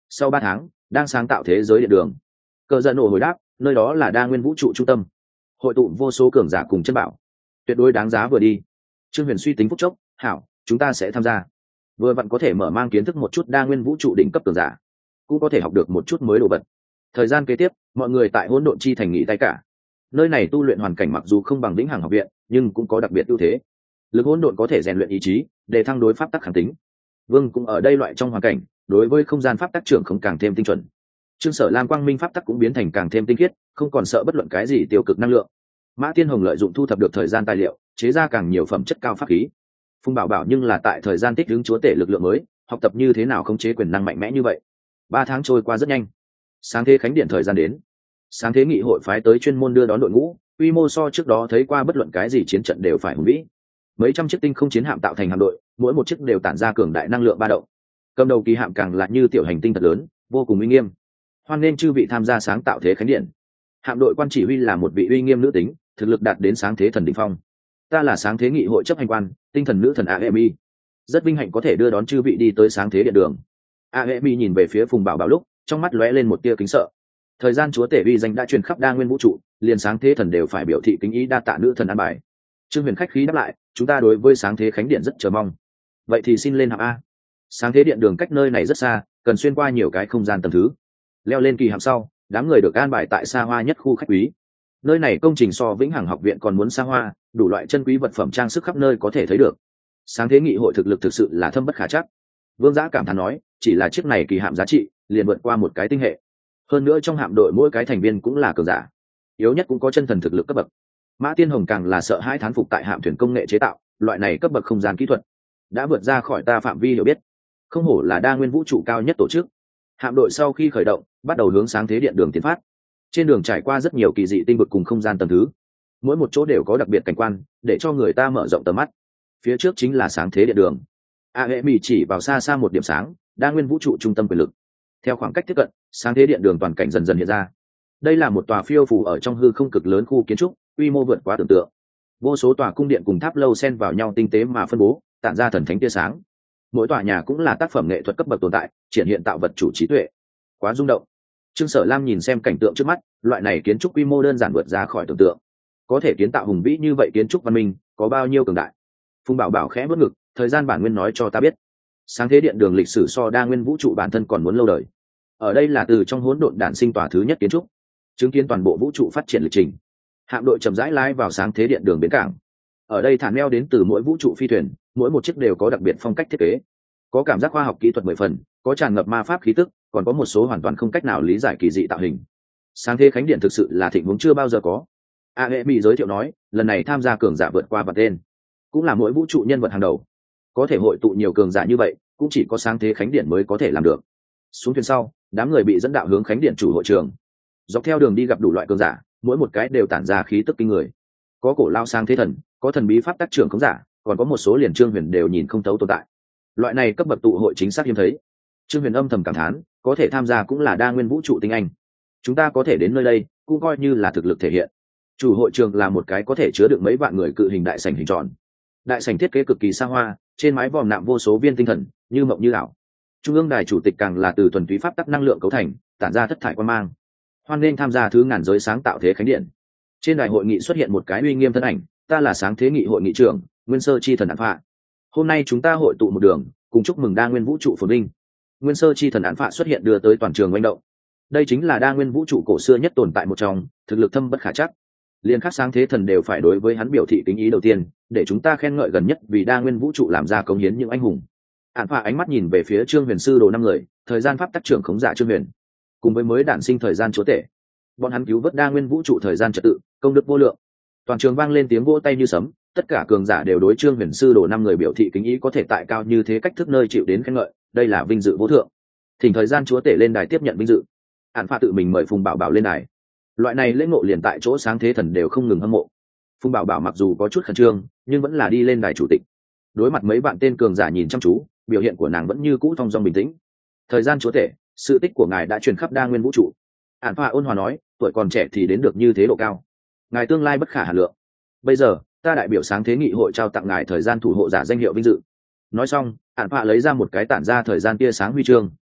sau ba tháng đang sáng tạo thế giới điện đường. Cờ giận nổ hồi đáp, nơi đó là đa nguyên vũ trụ trung tâm, hội tụ vô số cường giả cùng chân bảo, tuyệt đối đáng giá vừa đi. Trương Huyền suy tính phút chốc, hảo, chúng ta sẽ tham gia. Vừa vặn có thể mở mang kiến thức một chút đa nguyên vũ trụ đỉnh cấp cường giả, cũng có thể học được một chút mới đồ vật. Thời gian kế tiếp, mọi người tại hỗn độn chi thành nghỉ tay cả. Nơi này tu luyện hoàn cảnh mặc dù không bằng vĩnh hằng học viện, nhưng cũng có đặc biệt ưu thế. Lực hỗn độn có thể rèn luyện ý chí, để thăng đối pháp tắc kháng tính. Vương cũng ở đây loại trong hoàn cảnh, đối với không gian pháp tắc trưởng không càng thêm tinh chuẩn. Trương Sở Lam quang minh pháp tắc cũng biến thành càng thêm tinh khiết, không còn sợ bất luận cái gì tiêu cực năng lượng. Mã Tiên Hồng lợi dụng thu thập được thời gian tài liệu, chế ra càng nhiều phẩm chất cao pháp khí. Phùng Bảo Bảo nhưng là tại thời gian tích lũy chúa tể lực lượng mới, học tập như thế nào khống chế quyền năng mạnh mẽ như vậy. Ba tháng trôi qua rất nhanh. Sáng thế khánh điện thời gian đến. Sáng thế nghị hội phái tới chuyên môn đưa đón đội ngũ, quy mô so trước đó thấy qua bất luận cái gì chiến trận đều phải hùng vĩ. Mấy trăm chiếc tinh không chiến hạm tạo thành hạm đội, mỗi một chiếc đều tản ra cường đại năng lượng ba động. Cầm đầu kỳ hạm càng là như tiểu hành tinh thật lớn, vô cùng uy nghiêm. Hoan nghênh chư vị tham gia sáng tạo thế khánh điện. Hạm đội quan chỉ huy là một vị uy nghiêm nữ tính, thực lực đạt đến sáng thế thần đỉnh phong. Ta là sáng thế nghị hội chấp hành quan, tinh thần nữ thần Aemi. Rất vinh hạnh có thể đưa đón chư vị đi tới sáng thế điện đường. Aemi nhìn về phía Phùng Bảo Bảo lúc, trong mắt lóe lên một tia kính sợ. Thời gian chúa tể uy danh đã truyền khắp đa nguyên vũ trụ, liền sáng thế thần đều phải biểu thị kính ý đa tạ nữ thần an bài. Trương Huyền khách khí đáp lại, chúng ta đối với sáng thế khánh điện rất chờ mong. Vậy thì xin lên hạm a. Sáng thế điện đường cách nơi này rất xa, cần xuyên qua nhiều cái không gian tầng thứ. Leo lên kỳ hạm sau, đám người được an bài tại xa hoa nhất khu khách quý. Nơi này công trình so vĩnh hằng học viện còn muốn xa hoa, đủ loại chân quý vật phẩm trang sức khắp nơi có thể thấy được. Sáng thế nghị hội thực lực thực sự là thâm bất khả trắc. Vương Giã cảm thán nói, chỉ là chiếc này kỳ hạm giá trị liền vượt qua một cái tinh hệ. Hơn nữa trong hạm đội mỗi cái thành viên cũng là cường giả, yếu nhất cũng có chân thần thực lực cấp bậc. Mã Tiên Hồng càng là sợ hãi thán phục tại hạm thuyền công nghệ chế tạo, loại này cấp bậc không gian kỹ thuật đã vượt ra khỏi ta phạm vi hiểu biết. Không hổ là đa nguyên vũ trụ cao nhất tổ chức. Hạm đội sau khi khởi động, bắt đầu hướng sáng thế điện đường tiến phát. Trên đường trải qua rất nhiều kỳ dị tinh vực cùng không gian tầng thứ, mỗi một chỗ đều có đặc biệt cảnh quan, để cho người ta mở rộng tầm mắt. Phía trước chính là sáng thế điện đường. A hệ mỹ chỉ vào xa xa một điểm sáng, đa nguyên vũ trụ trung tâm quyền lực. Theo khoảng cách tiếp cận, sáng thế điện đường toàn cảnh dần dần hiện ra. Đây là một tòa phiêu phù ở trong hư không cực lớn khu kiến trúc, quy mô vượt quá tưởng tượng. Vô số tòa cung điện cùng tháp lâu xen vào nhau tinh tế mà phân bố, tản ra thần thánh tia sáng. Mỗi tòa nhà cũng là tác phẩm nghệ thuật cấp bậc tồn tại, triển hiện tạo vật chủ trí tuệ. Quá rung động. Trương Sở Lam nhìn xem cảnh tượng trước mắt, loại này kiến trúc quy mô đơn giản vượt ra khỏi tưởng tượng. Có thể kiến tạo hùng vĩ như vậy kiến trúc văn minh, có bao nhiêu cường đại? Phùng Bảo Bảo khẽ bước ngực, thời gian bản nguyên nói cho ta biết, sáng thế điện đường lịch sử so đa nguyên vũ trụ bản thân còn muốn lâu đời. Ở đây là từ trong hỗn độn đản sinh tòa thứ nhất kiến trúc, chứng kiến toàn bộ vũ trụ phát triển lịch trình. Hạm đội chậm rãi lái vào sáng thế điện đường bến cảng. Ở đây thả neo đến từ mỗi vũ trụ phi thuyền, mỗi một chiếc đều có đặc biệt phong cách thiết kế, có cảm giác khoa học kỹ thuật mười phần, có tràn ngập ma pháp khí tức, còn có một số hoàn toàn không cách nào lý giải kỳ dị tạo hình. Sáng thế khánh điện thực sự là thịnh vượng chưa bao giờ có. A hệ mỹ giới thiệu nói, lần này tham gia cường giả vượt qua vật tên, cũng là mỗi vũ trụ nhân vật hàng đầu. Có thể hội tụ nhiều cường giả như vậy, cũng chỉ có sáng thế khánh điện mới có thể làm được. Xuống thuyền sau, đám người bị dẫn đạo hướng khánh điện chủ hội trường. Dọc theo đường đi gặp đủ loại cường giả, mỗi một cái đều tản ra khí tức kinh người. Có cổ lao sáng thế thần, có thần bí pháp tác trưởng khống giả, còn có một số liền Trương Huyền đều nhìn không thấu tồn tại. Loại này cấp bậc tụ hội chính xác hiếm thấy. Trương Huyền âm thầm cảm thán, có thể tham gia cũng là đa nguyên vũ trụ tinh anh. Chúng ta có thể đến nơi đây, cũng coi như là thực lực thể hiện. Chủ hội trường là một cái có thể chứa được mấy vạn người cự hình đại sảnh hình tròn. Đại sảnh thiết kế cực kỳ xa hoa, trên mái vòm nạm vô số viên tinh thần, như mộng như ảo. Trung ương đài chủ tịch càng là từ thuần túy pháp tắc năng lượng cấu thành, tản ra thất thải quan mang. Hoan nghênh tham gia thứ ngàn giới sáng tạo thế khánh điện. Trên đài hội nghị xuất hiện một cái uy nghiêm thân ảnh, ta là sáng thế nghị hội nghị trưởng, Nguyên Sơ Chi Thần Án Phạ. Hôm nay chúng ta hội tụ một đường, cùng chúc mừng đa nguyên vũ trụ phồn vinh. Nguyên Sơ Chi Thần Án Phạ xuất hiện đưa tới toàn trường manh động. Đây chính là đa nguyên vũ trụ cổ xưa nhất tồn tại một trong, thực lực thâm bất khả trắc. Liên khắc sáng thế thần đều phải đối với hắn biểu thị kính ý đầu tiên, để chúng ta khen ngợi gần nhất vì đa nguyên vũ trụ làm ra cống hiến những anh hùng. Án Phạ ánh mắt nhìn về phía Trương Huyền sư đồ năm người, thời gian pháp tắc trưởng khống giả Trương Huyền, cùng với mới đản sinh thời gian chúa tể. Bọn hắn cứu vớt đa nguyên vũ trụ thời gian trật tự, công đức vô lượng. Toàn trường vang lên tiếng vỗ tay như sấm, tất cả cường giả đều đối Trương Huyền sư đồ năm người biểu thị kính ý, có thể tại cao như thế cách thức nơi chịu đến khen ngợi, đây là vinh dự vô thượng. Thỉnh thời gian chúa tể lên đài tiếp nhận vinh dự. Án Phạ tự mình mời Phùng Bảo Bảo lên đài. Loại này lễ ngộ liền tại chỗ sáng thế thần đều không ngừng hâm mộ. Phùng Bảo Bảo mặc dù có chút khẩn trương, nhưng vẫn là đi lên đài chủ tịch. Đối mặt mấy bạn tên cường giả nhìn chăm chú, biểu hiện của nàng vẫn như cũ thong dong bình tĩnh. Thời gian chúa tể, sự tích của ngài đã truyền khắp đa nguyên vũ trụ. Án Phạ ôn hòa nói, tuổi còn trẻ thì đến được như thế độ cao, ngài tương lai bất khả hà lượng. Bây giờ ta đại biểu sáng thế nghị hội trao tặng ngài thời gian thủ hộ giả danh hiệu vinh dự. Nói xong, Án Phạ lấy ra một cái tản ra thời gian tia sáng huy chương.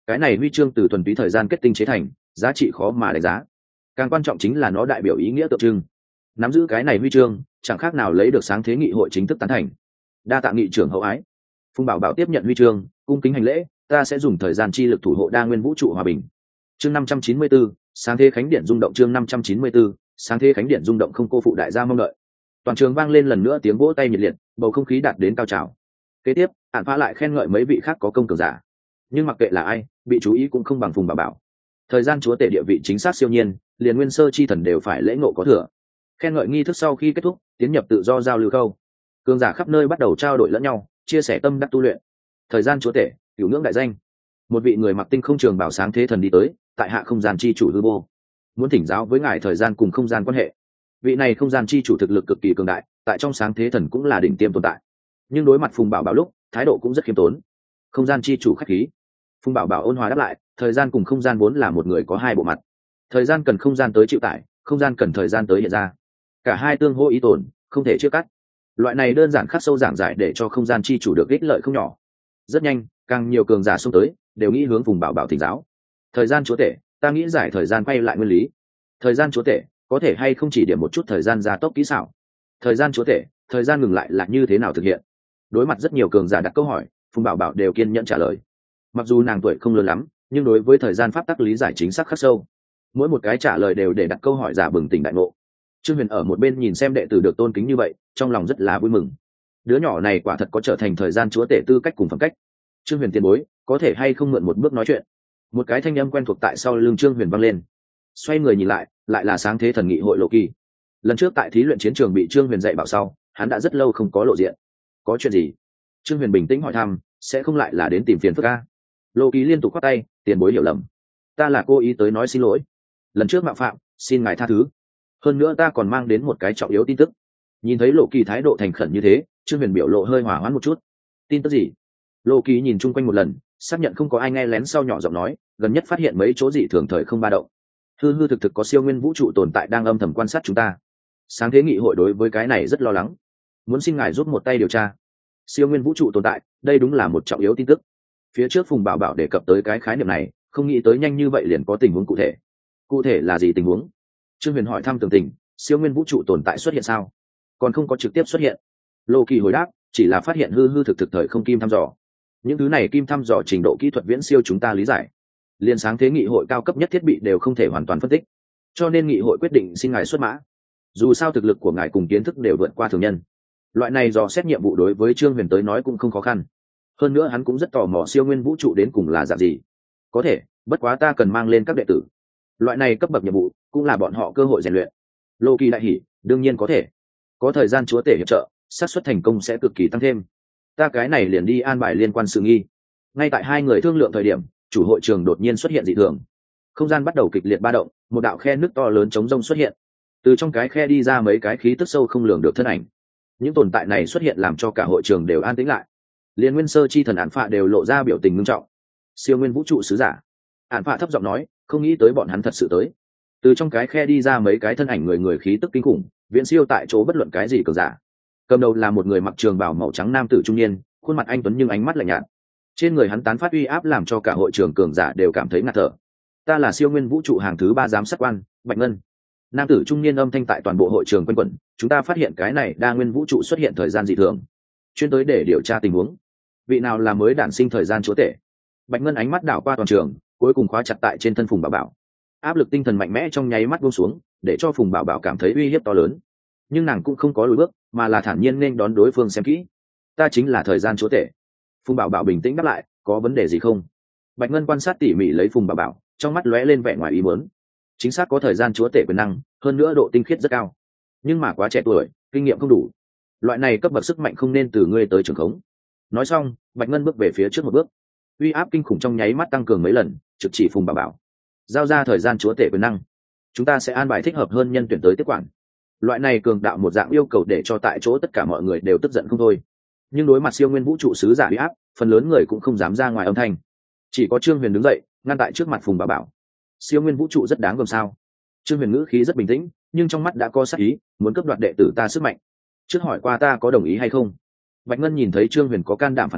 Cái này huy chương từ thuần túy thời gian kết tinh chế thành, giá trị khó mà đánh giá. Càng quan trọng chính là nó đại biểu ý nghĩa tượng trưng. Nắm giữ cái này huy chương chẳng khác nào lấy được sáng thế nghị hội chính thức tán thành. Đa tạ nghị trưởng hậu ái. Phùng Bảo Bảo tiếp nhận huy chương, cung kính hành lễ, ta sẽ dùng thời gian chi lực thủ hộ đa nguyên vũ trụ hòa bình. Chương năm trăm chín mươi tư, sáng thế khánh điện rung động. Chương năm trăm chín mươi tư, sáng thế khánh điện rung động không cô phụ đại gia mong đợi. Toàn trường vang lên lần nữa tiếng vỗ tay nhiệt liệt, bầu không khí đạt đến cao trào. Kế tiếp, Ản Phá lại khen ngợi mấy vị khác có công cường giả. Nhưng mặc kệ là ai, bị chú ý cũng không bằng Phùng Bảo Bảo. Thời gian chúa tể địa vị chính xác siêu nhiên, liền nguyên sơ chi thần đều phải lễ ngộ có thừa. Khen ngợi nghi thức sau khi kết thúc, tiến nhập tự do giao lưu khâu. Cường giả khắp nơi bắt đầu trao đổi lẫn nhau, chia sẻ tâm đắc tu luyện. Thời gian chúa tể, cửu ngưỡng đại danh. Một vị người mặc tinh không trường bảo sáng thế thần đi tới, tại hạ không gian chi chủ hư vô, muốn thỉnh giáo với ngài thời gian cùng không gian quan hệ. Vị này không gian chi chủ thực lực cực kỳ cường đại, tại trong sáng thế thần cũng là đỉnh tiêm tồn tại. Nhưng đối mặt Phùng Bảo Bảo lúc, thái độ cũng rất khiêm tốn. Không gian chi chủ khách khí. Phùng Bảo Bảo ôn hòa đáp lại, thời gian cùng không gian vốn là một người có hai bộ mặt. Thời gian cần không gian tới chịu tải, không gian cần thời gian tới hiện ra. Cả hai tương hỗ ý tồn, không thể chia cắt. Loại này đơn giản khắc sâu giảng giải để cho không gian chi chủ được ích lợi không nhỏ. Rất nhanh, càng nhiều cường giả xông tới, đều nghĩ hướng Phùng Bảo Bảo thỉnh giáo. Thời gian chúa tể, ta nghĩ giải thời gian quay lại nguyên lý. Thời gian chúa tể, có thể hay không chỉ điểm một chút thời gian gia tốc kỹ xảo. Thời gian chúa tể, thời gian ngừng lại là như thế nào thực hiện? Đối mặt rất nhiều cường giả đặt câu hỏi, Phùng Bảo Bảo đều kiên nhẫn trả lời. Mặc dù nàng tuổi không lớn lắm, nhưng đối với thời gian pháp tắc lý giải chính xác khắc sâu. Mỗi một cái trả lời đều để đặt câu hỏi giả bừng tỉnh đại ngộ. Trương Huyền ở một bên nhìn xem đệ tử được tôn kính như vậy, trong lòng rất là vui mừng. Đứa nhỏ này quả thật có trở thành thời gian chúa tể tư cách cùng phẩm cách. Trương Huyền tiền bối, có thể hay không mượn một bước nói chuyện? Một cái thanh âm quen thuộc tại sau lưng Trương Huyền vang lên. Xoay người nhìn lại, lại là sáng thế thần nghị hội Lộ Kỳ. Lần trước tại thí luyện chiến trường bị Trương Huyền dạy bảo sau, hắn đã rất lâu không có lộ diện. Có chuyện gì? Trương Huyền bình tĩnh hỏi thăm, sẽ không lại là đến tìm phiền phức a? Lộ Kỳ liên tục khoát tay, tiền bối hiểu lầm, ta là cố ý tới nói xin lỗi, lần trước mạo phạm, xin ngài tha thứ. Hơn nữa ta còn mang đến một cái trọng yếu tin tức. Nhìn thấy Lộ Kỳ thái độ thành khẩn như thế, Trương Huyền biểu lộ hơi hỏa hoãn một chút. Tin tức gì? Lộ Kỳ nhìn chung quanh một lần, xác nhận không có ai nghe lén sau nhỏ giọng nói, gần nhất phát hiện mấy chỗ dị thường thời không ba động. Hư hư thực thực có siêu nguyên vũ trụ tồn tại đang âm thầm quan sát chúng ta. Sáng thế nghị hội đối với cái này rất lo lắng, muốn xin ngài giúp một tay điều tra. Siêu nguyên vũ trụ tồn tại, đây đúng là một trọng yếu tin tức. Phía trước Phùng Bảo Bảo đề cập tới cái khái niệm này, không nghĩ tới nhanh như vậy liền có tình huống cụ thể. Cụ thể là gì tình huống? Trương Huyền hỏi thăm tường tình, siêu nguyên vũ trụ tồn tại xuất hiện sao? Còn không có trực tiếp xuất hiện. Lô Kỳ hồi đáp, chỉ là phát hiện hư hư thực thực thời không kim thăm dò. Những thứ này kim thăm dò trình độ kỹ thuật viễn siêu chúng ta lý giải. Liên sáng thế nghị hội cao cấp nhất thiết bị đều không thể hoàn toàn phân tích, cho nên nghị hội quyết định xin ngài xuất mã. Dù sao thực lực của ngài cùng kiến thức đều vượt qua thường nhân, loại này dò xét nhiệm vụ đối với Trương Huyền tới nói cũng không khó khăn. Hơn nữa hắn cũng rất tò mò siêu nguyên vũ trụ đến cùng là dạng gì. Có thể, bất quá ta cần mang lên các đệ tử. Loại này cấp bậc nhiệm vụ cũng là bọn họ cơ hội rèn luyện. Lô Kỳ đại hỉ, đương nhiên có thể. Có thời gian chúa tể hiệp trợ, xác suất thành công sẽ cực kỳ tăng thêm. Ta cái này liền đi an bài liên quan sự nghi. Ngay tại hai người thương lượng thời điểm, chủ hội trường đột nhiên xuất hiện dị thường. Không gian bắt đầu kịch liệt ba động, một đạo khe nước to lớn chống rông xuất hiện. Từ trong cái khe đi ra mấy cái khí tức sâu không lường được thân ảnh. Những tồn tại này xuất hiện làm cho cả hội trường đều an tĩnh lại. Liên nguyên sơ chi thần Ản Phạ đều lộ ra biểu tình nghiêm trọng. Siêu nguyên vũ trụ sứ giả. Ản Phạ thấp giọng nói, không nghĩ tới bọn hắn thật sự tới. Từ trong cái khe đi ra mấy cái thân ảnh người người khí tức kinh khủng, viễn siêu tại chỗ bất luận cái gì cường giả. Cầm đầu là một người mặc trường bào màu trắng nam tử trung niên, khuôn mặt anh tuấn nhưng ánh mắt lạnh nhạt. Trên người hắn tán phát uy áp làm cho cả hội trường cường giả đều cảm thấy ngạt thở. Ta là siêu nguyên vũ trụ hàng thứ ba giám sát quan, Bạch Ngân. Nam tử trung niên âm thanh tại toàn bộ hội trường quanh quẩn, chúng ta phát hiện cái này đa nguyên vũ trụ xuất hiện thời gian dị thường, chuyên tới để điều tra tình huống. Vị nào là mới đản sinh thời gian chúa tể? Bạch Ngân ánh mắt đảo qua toàn trường, cuối cùng khóa chặt tại trên thân Phùng Bảo Bảo. Áp lực tinh thần mạnh mẽ trong nháy mắt buông xuống, để cho Phùng Bảo Bảo cảm thấy uy hiếp to lớn. Nhưng nàng cũng không có lùi bước, mà là thản nhiên nên đón đối phương xem kỹ. Ta chính là thời gian chúa tể. Phùng Bảo Bảo bình tĩnh đáp lại, có vấn đề gì không? Bạch Ngân quan sát tỉ mỉ lấy Phùng Bảo Bảo, trong mắt lóe lên vẻ ngoài ý muốn. Chính xác có thời gian chúa tể quyền năng, hơn nữa độ tinh khiết rất cao, nhưng mà quá trẻ tuổi, kinh nghiệm không đủ. Loại này cấp bậc sức mạnh không nên từ ngươi tới trường khống. Nói xong, Bạch Ngân bước về phía trước một bước, uy áp kinh khủng trong nháy mắt tăng cường mấy lần, trực chỉ Phùng Bảo Bảo. Giao ra thời gian chúa tể quyền năng, chúng ta sẽ an bài thích hợp hơn nhân tuyển tới tiếp quản. Loại này cường đạo một dạng yêu cầu để cho tại chỗ tất cả mọi người đều tức giận không thôi. Nhưng đối mặt siêu nguyên vũ trụ sứ giả uy áp, phần lớn người cũng không dám ra ngoài âm thanh. Chỉ có Trương Huyền đứng dậy, ngăn tại trước mặt Phùng Bảo Bảo. Siêu nguyên vũ trụ rất đáng gờm sao? Trương Huyền ngữ khí rất bình tĩnh, nhưng trong mắt đã có sát ý, muốn cướp đoạt đệ tử ta sức mạnh. Trước hỏi qua ta có đồng ý hay không? Bạch Ngân nhìn thấy Trương Huyền có can đảm phản kháng,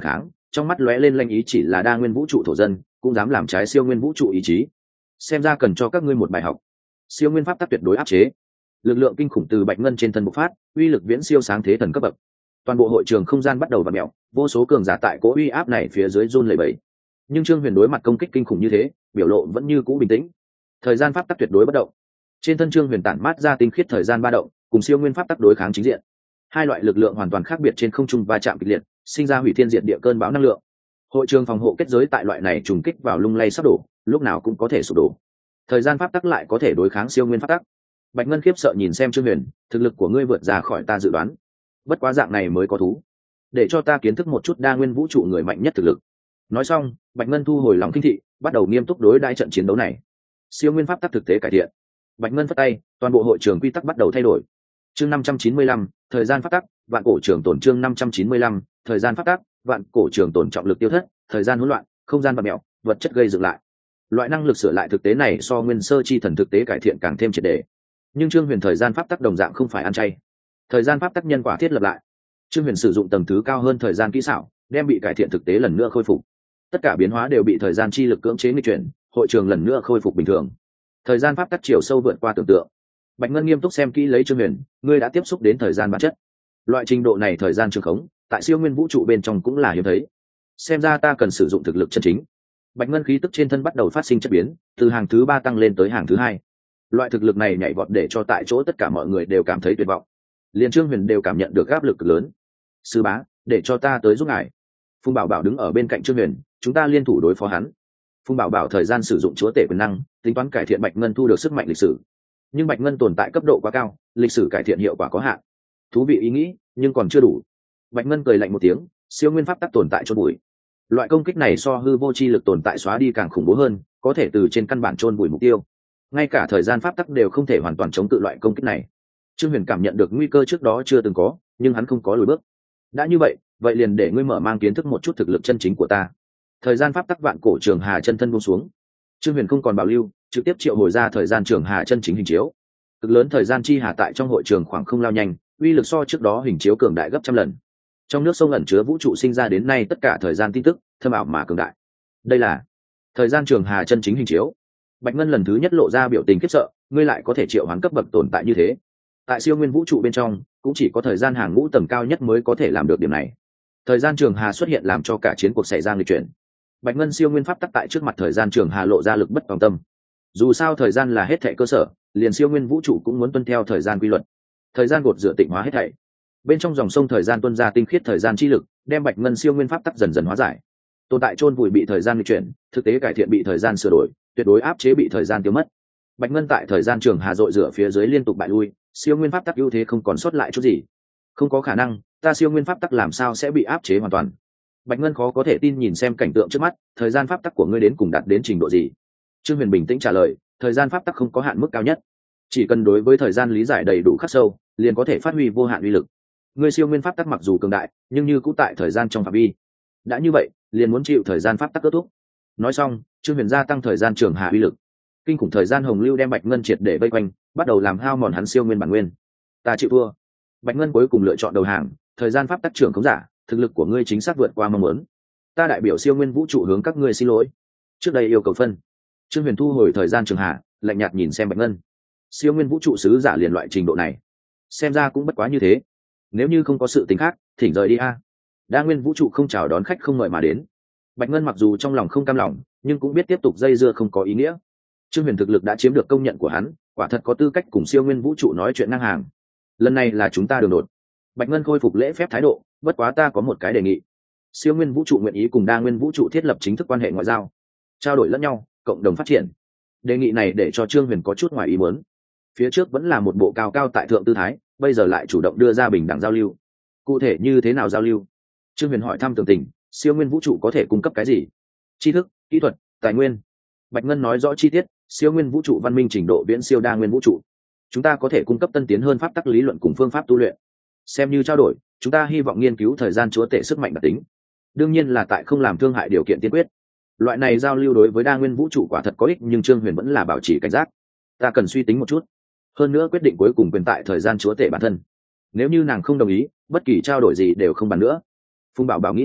trong mắt lóe lên lanh ý, chỉ là đa nguyên vũ trụ thổ dân cũng dám làm trái siêu nguyên vũ trụ ý chí, xem ra cần cho các ngươi một bài học. Siêu nguyên pháp tắc tuyệt đối áp chế, lực lượng kinh khủng từ bạch ngân trên thân bộc phát, uy lực viễn siêu sáng thế thần cấp bậc. Toàn bộ hội trường không gian bắt đầu vặn mèo, vô số cường giả tại cỗ uy áp này phía dưới run lẩy bẩy. Nhưng Trương Huyền đối mặt công kích kinh khủng như thế, biểu lộ vẫn như cũ bình tĩnh. Thời gian pháp tắc tuyệt đối bất động. Trên thân Trương Huyền tản mát ra tinh khiết thời gian ba động, cùng siêu nguyên pháp tắc đối kháng chính diện. Hai loại lực lượng hoàn toàn khác biệt trên không trung va chạm kịch liệt, sinh ra hủy thiên diệt địa cơn bão năng lượng. Hội trường phòng hộ kết giới tại loại này trùng kích vào lung lay sắp đổ, lúc nào cũng có thể sụp đổ. Thời gian pháp tắc lại có thể đối kháng siêu nguyên pháp tắc. Bạch Ngân khiếp sợ nhìn xem Trương Huyền, thực lực của ngươi vượt ra khỏi ta dự đoán. Bất quá dạng này mới có thú. Để cho ta kiến thức một chút đa nguyên vũ trụ người mạnh nhất thực lực. Nói xong, Bạch Ngân thu hồi lòng kinh thị, bắt đầu nghiêm túc đối đãi trận chiến đấu này. Siêu nguyên pháp tắc thực tế cải thiện. Bạch Ngân phất tay, toàn bộ hội trường quy tắc bắt đầu thay đổi. Chương năm trăm chín mươi lăm, thời gian pháp tắc, vạn cổ trường tổn. Chương năm trăm chín mươi lăm, thời gian pháp tắc, vạn cổ trường tổn. Trọng lực tiêu thất, thời gian hỗn loạn, không gian bạt mèo, vật chất gây dựng lại. Loại năng lực sửa lại thực tế này so nguyên sơ chi thần thực tế cải thiện càng thêm triệt để. Nhưng Trương Huyền thời gian pháp tắc đồng dạng không phải ăn chay. Thời gian pháp tắc nhân quả thiết lập lại. Trương Huyền sử dụng tầng thứ cao hơn thời gian kỹ xảo, đem bị cải thiện thực tế lần nữa khôi phục. Tất cả biến hóa đều bị thời gian chi lực cưỡng chế nghịch chuyển, hội trường lần nữa khôi phục bình thường. Thời gian pháp tắc chiều sâu vượt qua tưởng tượng. Bạch Ngân nghiêm túc xem kỹ lấy Trương Huyền, ngươi đã tiếp xúc đến thời gian bản chất. Loại trình độ này thời gian trường khống, tại siêu nguyên vũ trụ bên trong cũng là hiếm thấy. Xem ra ta cần sử dụng thực lực chân chính. Bạch Ngân khí tức trên thân bắt đầu phát sinh chất biến, từ hàng thứ ba tăng lên tới hàng thứ hai. Loại thực lực này nhảy vọt để cho tại chỗ tất cả mọi người đều cảm thấy tuyệt vọng. Liên Trương Huyền đều cảm nhận được áp lực cực lớn. Sư bá, để cho ta tới giúp ngài. Phùng Bảo Bảo đứng ở bên cạnh Trương Huyền, chúng ta liên thủ đối phó hắn. Phùng Bảo Bảo thời gian sử dụng chúa tể quyền năng, tính toán cải thiện Bạch Ngân thu được sức mạnh lịch sử. Nhưng Bạch Ngân tồn tại cấp độ quá cao, lịch sử cải thiện hiệu quả có hạn. Thú vị ý nghĩ, nhưng còn chưa đủ. Bạch Ngân cười lạnh một tiếng, siêu nguyên pháp tắc tồn tại chôn bụi. Loại công kích này so hư vô chi lực tồn tại xóa đi càng khủng bố hơn, có thể từ trên căn bản chôn bụi mục tiêu. Ngay cả thời gian pháp tắc đều không thể hoàn toàn chống cự loại công kích này. Trương Huyền cảm nhận được nguy cơ trước đó chưa từng có, nhưng hắn không có lùi bước. Đã như vậy, vậy liền để ngươi mở mang kiến thức một chút thực lực chân chính của ta. Thời gian pháp tắc vạn cổ trường hà chân thân buông xuống. Trương Huyền không còn bảo lưu, trực tiếp triệu hồi ra thời gian trường hà chân chính hình chiếu. Cực lớn thời gian chi hà tại trong hội trường khoảng không lao nhanh, uy lực so trước đó hình chiếu cường đại gấp trăm lần. Trong nước sông ẩn chứa vũ trụ sinh ra đến nay tất cả thời gian tin tức, thâm ảo mà cường đại. Đây là thời gian trường hà chân chính hình chiếu. Bạch Ngân lần thứ nhất lộ ra biểu tình khiếp sợ, ngươi lại có thể triệu hoán cấp bậc tồn tại như thế. Tại siêu nguyên vũ trụ bên trong, cũng chỉ có thời gian hàng ngũ tầng cao nhất mới có thể làm được điểm này. Thời gian trường hà xuất hiện làm cho cả chiến cuộc xảy ra nghịch chuyển. Bạch Ngân siêu nguyên pháp tắc tại trước mặt thời gian trường hà lộ ra lực bất tòng tâm. Dù sao thời gian là hết thảy cơ sở, liền siêu nguyên vũ trụ cũng muốn tuân theo thời gian quy luật. Thời gian gột rửa tịnh hóa hết thảy. Bên trong dòng sông thời gian tuôn ra tinh khiết thời gian chi lực, đem Bạch Ngân siêu nguyên pháp tắc dần dần hóa giải. Tồn tại chôn vùi bị thời gian nghịch chuyển, thực tế cải thiện bị thời gian sửa đổi, tuyệt đối áp chế bị thời gian tiêu mất. Bạch Ngân tại thời gian trường hà dội rửa phía dưới liên tục bại lui, siêu nguyên pháp tắc ưu thế không còn sót lại chút gì. Không có khả năng, ta siêu nguyên pháp tắc làm sao sẽ bị áp chế hoàn toàn? Bạch Ngân khó có thể tin nhìn xem cảnh tượng trước mắt, thời gian pháp tắc của ngươi đến cùng đạt đến trình độ gì? Trương Huyền bình tĩnh trả lời, thời gian pháp tắc không có hạn mức cao nhất, chỉ cần đối với thời gian lý giải đầy đủ khắc sâu, liền có thể phát huy vô hạn uy lực. Ngươi siêu nguyên pháp tắc mặc dù cường đại, nhưng như cũng tại thời gian trong phạm vi. Đã như vậy, liền muốn chịu thời gian pháp tắc kết thúc. Nói xong, Trương Huyền gia tăng thời gian trường hà uy lực. Kinh khủng thời gian hồng lưu đem Bạch Ngân triệt để vây quanh, bắt đầu làm hao mòn hắn siêu nguyên bản nguyên. Ta chịu thua. Bạch Ngân cuối cùng lựa chọn đầu hàng, thời gian pháp tắc trưởng khống giả, thực lực của ngươi chính xác vượt qua mong muốn. Ta đại biểu siêu nguyên vũ trụ hướng các ngươi xin lỗi. Trước đây yêu cầu phân. Trương Huyền thu hồi thời gian trường hà, lạnh nhạt nhìn xem Bạch Ngân. Siêu nguyên vũ trụ sứ giả liền loại trình độ này, xem ra cũng bất quá như thế. Nếu như không có sự tình khác, thỉnh rời đi a. Đa nguyên vũ trụ không chào đón khách không mời mà đến. Bạch Ngân mặc dù trong lòng không cam lòng, nhưng cũng biết tiếp tục dây dưa không có ý nghĩa. Trương Huyền thực lực đã chiếm được công nhận của hắn, quả thật có tư cách cùng siêu nguyên vũ trụ nói chuyện ngang hàng. Lần này là chúng ta đường đột. Bạch Ngân khôi phục lễ phép thái độ, bất quá ta có một cái đề nghị. Siêu nguyên vũ trụ nguyện ý cùng đa nguyên vũ trụ thiết lập chính thức quan hệ ngoại giao, trao đổi lẫn nhau, cộng đồng phát triển. Đề nghị này để cho Trương Huyền có chút ngoài ý muốn. Phía trước vẫn là một bộ cao cao tại thượng tư thái, bây giờ lại chủ động đưa ra bình đẳng giao lưu. Cụ thể như thế nào giao lưu? Trương Huyền hỏi thăm tường tình, siêu nguyên vũ trụ có thể cung cấp cái gì? Tri thức, kỹ thuật, tài nguyên. Bạch Ngân nói rõ chi tiết, siêu nguyên vũ trụ văn minh trình độ viễn siêu đa nguyên vũ trụ. Chúng ta có thể cung cấp tân tiến hơn pháp tắc lý luận cùng phương pháp tu luyện. Xem như trao đổi, chúng ta hy vọng nghiên cứu thời gian chúa tể sức mạnh đặc tính. Đương nhiên là tại không làm thương hại điều kiện tiên quyết. Loại này giao lưu đối với đa nguyên vũ trụ quả thật có ích, nhưng Trương Huyền vẫn là bảo trì cảnh giác. Ta cần suy tính một chút. Hơn nữa quyết định cuối cùng quyền tại thời gian chúa tể bản thân. Nếu như nàng không đồng ý, bất kỳ trao đổi gì đều không bàn nữa. Phùng Bảo Bảo nghĩ nghĩ,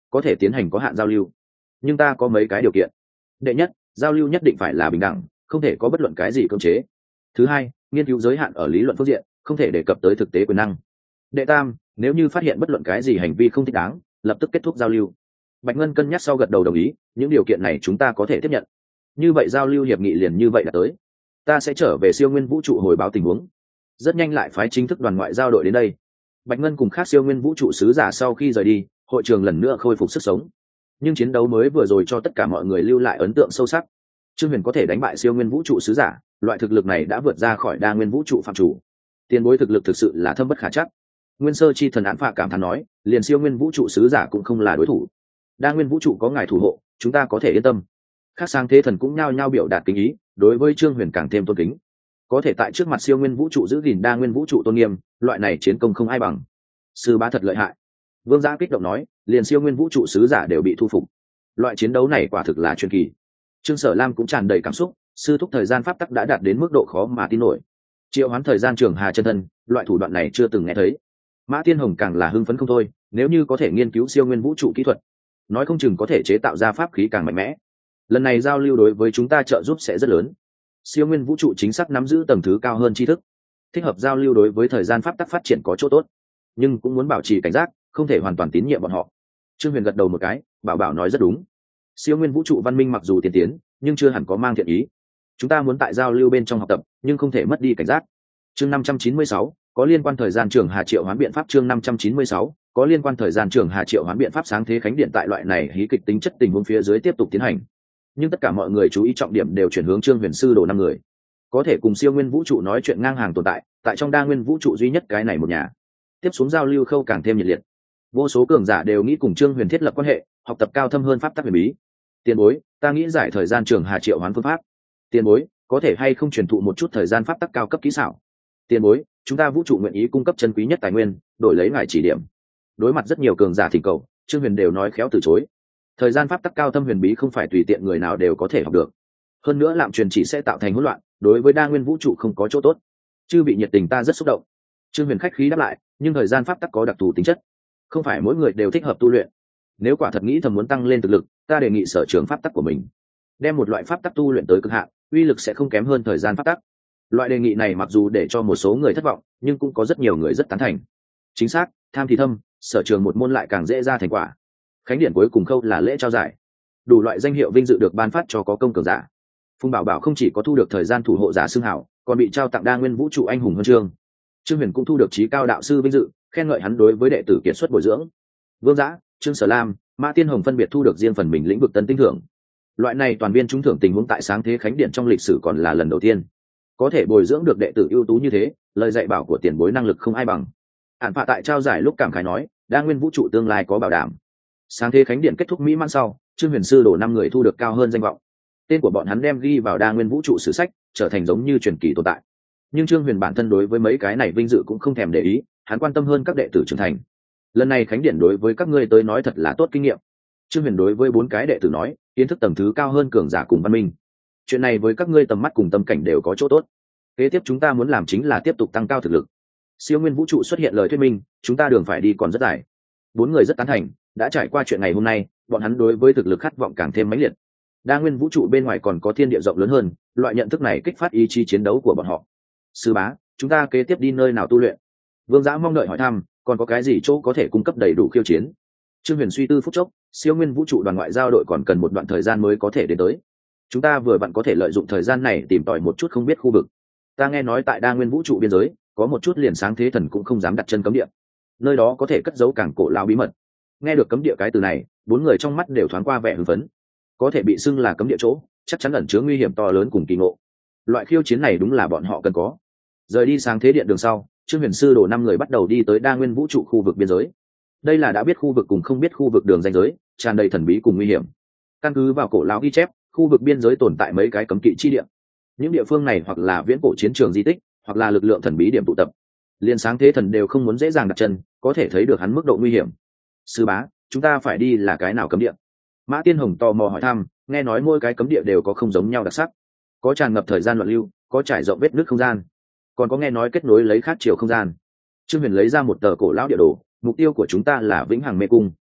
có thể tiến hành có hạn giao lưu, nhưng ta có mấy cái điều kiện. Đệ nhất, giao lưu nhất định phải là bình đẳng, không thể có bất luận cái gì cưỡng chế. Thứ hai, nghiên cứu giới hạn ở lý luận phương diện, không thể đề cập tới thực tế quyền năng. Đệ tam, nếu như phát hiện bất luận cái gì hành vi không thích đáng, lập tức kết thúc giao lưu. Bạch Ngân cân nhắc sau gật đầu đồng ý, những điều kiện này chúng ta có thể tiếp nhận. Như vậy giao lưu hiệp nghị liền như vậy đã tới. Ta sẽ trở về siêu nguyên vũ trụ hồi báo tình huống. Rất nhanh lại phái chính thức đoàn ngoại giao đội đến đây. Bạch Ngân cùng khác siêu nguyên vũ trụ sứ giả sau khi rời đi, hội trường lần nữa khôi phục sức sống. Nhưng chiến đấu mới vừa rồi cho tất cả mọi người lưu lại ấn tượng sâu sắc. Trương Huyền có thể đánh bại siêu nguyên vũ trụ sứ giả, loại thực lực này đã vượt ra khỏi đa nguyên vũ trụ phạm chủ. Tiền bối thực lực thực sự là thâm bất khả chắc. Nguyên sơ chi thần án phạ cảm thán nói, liền siêu nguyên vũ trụ sứ giả cũng không là đối thủ. Đa nguyên vũ trụ có ngài thủ hộ, chúng ta có thể yên tâm. Khác sang thế thần cũng nhao nhao biểu đạt kính ý, đối với Trương Huyền càng thêm tôn kính. Có thể tại trước mặt siêu nguyên vũ trụ giữ gìn đa nguyên vũ trụ tôn nghiêm, loại này chiến công không ai bằng. Sư bá thật lợi hại. Vương Giã kích động nói, liền siêu nguyên vũ trụ sứ giả đều bị thu phục. Loại chiến đấu này quả thực là truyền kỳ. Trương Sở Lam cũng tràn đầy cảm xúc, sư thúc thời gian pháp tắc đã đạt đến mức độ khó mà tin nổi. Triệu hoán thời gian trường hà chân thân, loại thủ đoạn này chưa từng nghe thấy. Mã Tiên Hồng càng là hưng phấn không thôi, nếu như có thể nghiên cứu siêu nguyên vũ trụ kỹ thuật, nói không chừng có thể chế tạo ra pháp khí càng mạnh mẽ. Lần này giao lưu đối với chúng ta trợ giúp sẽ rất lớn. Siêu nguyên vũ trụ chính xác nắm giữ tầng thứ cao hơn tri thức, thích hợp giao lưu đối với thời gian pháp tắc phát triển có chỗ tốt, nhưng cũng muốn bảo trì cảnh giác, không thể hoàn toàn tín nhiệm bọn họ. Trương Huyền gật đầu một cái, bảo bảo nói rất đúng. Siêu nguyên vũ trụ văn minh mặc dù tiên tiến, nhưng chưa hẳn có mang thiện ý. Chúng ta muốn tại giao lưu bên trong học tập, nhưng không thể mất đi cảnh giác. Chương năm trăm chín mươi sáu, có liên quan thời gian trường hà triệu hoán biện pháp. Chương năm trăm chín mươi sáu, có liên quan thời gian trường hà triệu hoán biện pháp. Sáng thế khánh điện tại loại này hí kịch tính chất tình huống phía dưới tiếp tục tiến hành, nhưng tất cả mọi người chú ý trọng điểm đều chuyển hướng Trương Huyền sư đồ năm người, có thể cùng siêu nguyên vũ trụ nói chuyện ngang hàng tồn tại, tại trong đa nguyên vũ trụ duy nhất cái này một nhà. Tiếp xuống giao lưu khâu càng thêm nhiệt liệt, vô số cường giả đều nghĩ cùng Trương Huyền thiết lập quan hệ, học tập cao thâm hơn pháp tắc huyền bí. Tiền bối, ta nghĩ giải thời gian trường hà triệu hoán phương pháp. Tiền bối, có thể hay không truyền thụ một chút thời gian pháp tắc cao cấp kỹ xảo. Tiền bối, chúng ta vũ trụ nguyện ý cung cấp chân quý nhất tài nguyên, đổi lấy ngài chỉ điểm. Đối mặt rất nhiều cường giả thỉnh cầu, Trương Huyền đều nói khéo từ chối. Thời gian pháp tắc cao thâm huyền bí không phải tùy tiện người nào đều có thể học được. Hơn nữa lạm truyền chỉ sẽ tạo thành hỗn loạn, đối với đa nguyên vũ trụ không có chỗ tốt. Chư bị nhiệt tình ta rất xúc động. Trương Huyền khách khí đáp lại, nhưng thời gian pháp tắc có đặc thù tính chất, không phải mỗi người đều thích hợp tu luyện. Nếu quả thật nghĩ thầm muốn tăng lên thực lực, ta đề nghị sở trường pháp tắc của mình, đem một loại pháp tắc tu luyện tới cực hạn, uy lực sẽ không kém hơn thời gian pháp tắc. Loại đề nghị này mặc dù để cho một số người thất vọng, nhưng cũng có rất nhiều người rất tán thành. Chính xác, tham thì thâm, sở trường một môn lại càng dễ ra thành quả. Khánh điện cuối cùng khâu là lễ trao giải, đủ loại danh hiệu vinh dự được ban phát cho có công cường giả. Phùng Bảo Bảo không chỉ có thu được thời gian thủ hộ giả xưng hảo, còn bị trao tặng đa nguyên vũ trụ anh hùng huân chương. Trương Huyền cũng thu được trí cao đạo sư vinh dự, khen ngợi hắn đối với đệ tử kiệt xuất bồi dưỡng. Vương Giã, Trương Sở Lam, Mã Tiên Hồng phân biệt thu được riêng phần mình lĩnh vực tân tinh thưởng. Loại này toàn viên trúng thưởng tình huống tại sáng thế khánh điện trong lịch sử còn là lần đầu tiên. Có thể bồi dưỡng được đệ tử ưu tú như thế, lời dạy bảo của tiền bối năng lực không ai bằng. Ản phạ tại trao giải lúc cảm khái nói, đa nguyên vũ trụ tương lai có bảo đảm. Sáng thế khánh điện kết thúc mỹ mãn sau, Trương Huyền sư đổ năm người thu được cao hơn danh vọng. Tên của bọn hắn đem ghi vào đa nguyên vũ trụ sử sách, trở thành giống như truyền kỳ tồn tại. Nhưng Trương Huyền bản thân đối với mấy cái này vinh dự cũng không thèm để ý, hắn quan tâm hơn các đệ tử trưởng thành. Lần này khánh điện đối với các ngươi tới nói thật là tốt kinh nghiệm. Trương Huyền đối với bốn cái đệ tử nói, kiến thức tầng thứ cao hơn cường giả cùng văn minh. Chuyện này với các ngươi tầm mắt cùng tâm cảnh đều có chỗ tốt. Kế tiếp chúng ta muốn làm chính là tiếp tục tăng cao thực lực. Siêu nguyên vũ trụ xuất hiện lời thuyết minh, chúng ta đường phải đi còn rất dài. Bốn người rất tán thành, đã trải qua chuyện ngày hôm nay, bọn hắn đối với thực lực khát vọng càng thêm mãnh liệt. Đa nguyên vũ trụ bên ngoài còn có thiên địa rộng lớn hơn, loại nhận thức này kích phát ý chí chiến đấu của bọn họ. Sư bá, chúng ta kế tiếp đi nơi nào tu luyện? Vương Giã mong đợi hỏi thăm, còn có cái gì chỗ có thể cung cấp đầy đủ khiêu chiến? Trương Huyền suy tư phút chốc, siêu nguyên vũ trụ đoàn ngoại giao đội còn cần một đoạn thời gian mới có thể đến tới. Chúng ta vừa vặn có thể lợi dụng thời gian này tìm tòi một chút không biết khu vực. Ta nghe nói tại đa nguyên vũ trụ biên giới có một chút liền sáng thế thần cũng không dám đặt chân cấm địa, nơi đó có thể cất giấu càng cổ lao bí mật. Nghe được cấm địa cái từ này, bốn người trong mắt đều thoáng qua vẻ hưng phấn. Có thể bị xưng là cấm địa chỗ, chắc chắn ẩn chứa nguy hiểm to lớn cùng kỳ ngộ. Loại khiêu chiến này đúng là bọn họ cần có. Rời đi sáng thế điện đường sau, Trương Huyền sư đổ năm người bắt đầu đi tới đa nguyên vũ trụ khu vực biên giới. Đây là đã biết khu vực cùng không biết khu vực đường ranh giới, tràn đầy thần bí cùng nguy hiểm. Căn cứ vào cổ lão ghi chép, khu vực biên giới tồn tại mấy cái cấm kỵ chi địa. Những địa phương này hoặc là viễn cổ chiến trường di tích, hoặc là lực lượng thần bí điểm tụ tập. Liên sáng thế thần đều không muốn dễ dàng đặt chân, có thể thấy được hắn mức độ nguy hiểm. Sư bá, chúng ta phải đi là cái nào cấm địa? Mã Tiên Hồng tò mò hỏi thăm, nghe nói mỗi cái cấm địa đều có không giống nhau đặc sắc, có tràn ngập thời gian loạn lưu, có trải rộng vết nứt không gian, còn có nghe nói kết nối lấy khác chiều không gian. Trương Huyền lấy ra một tờ cổ lão địa đồ, mục tiêu của chúng ta là vĩnh hằng mê cung.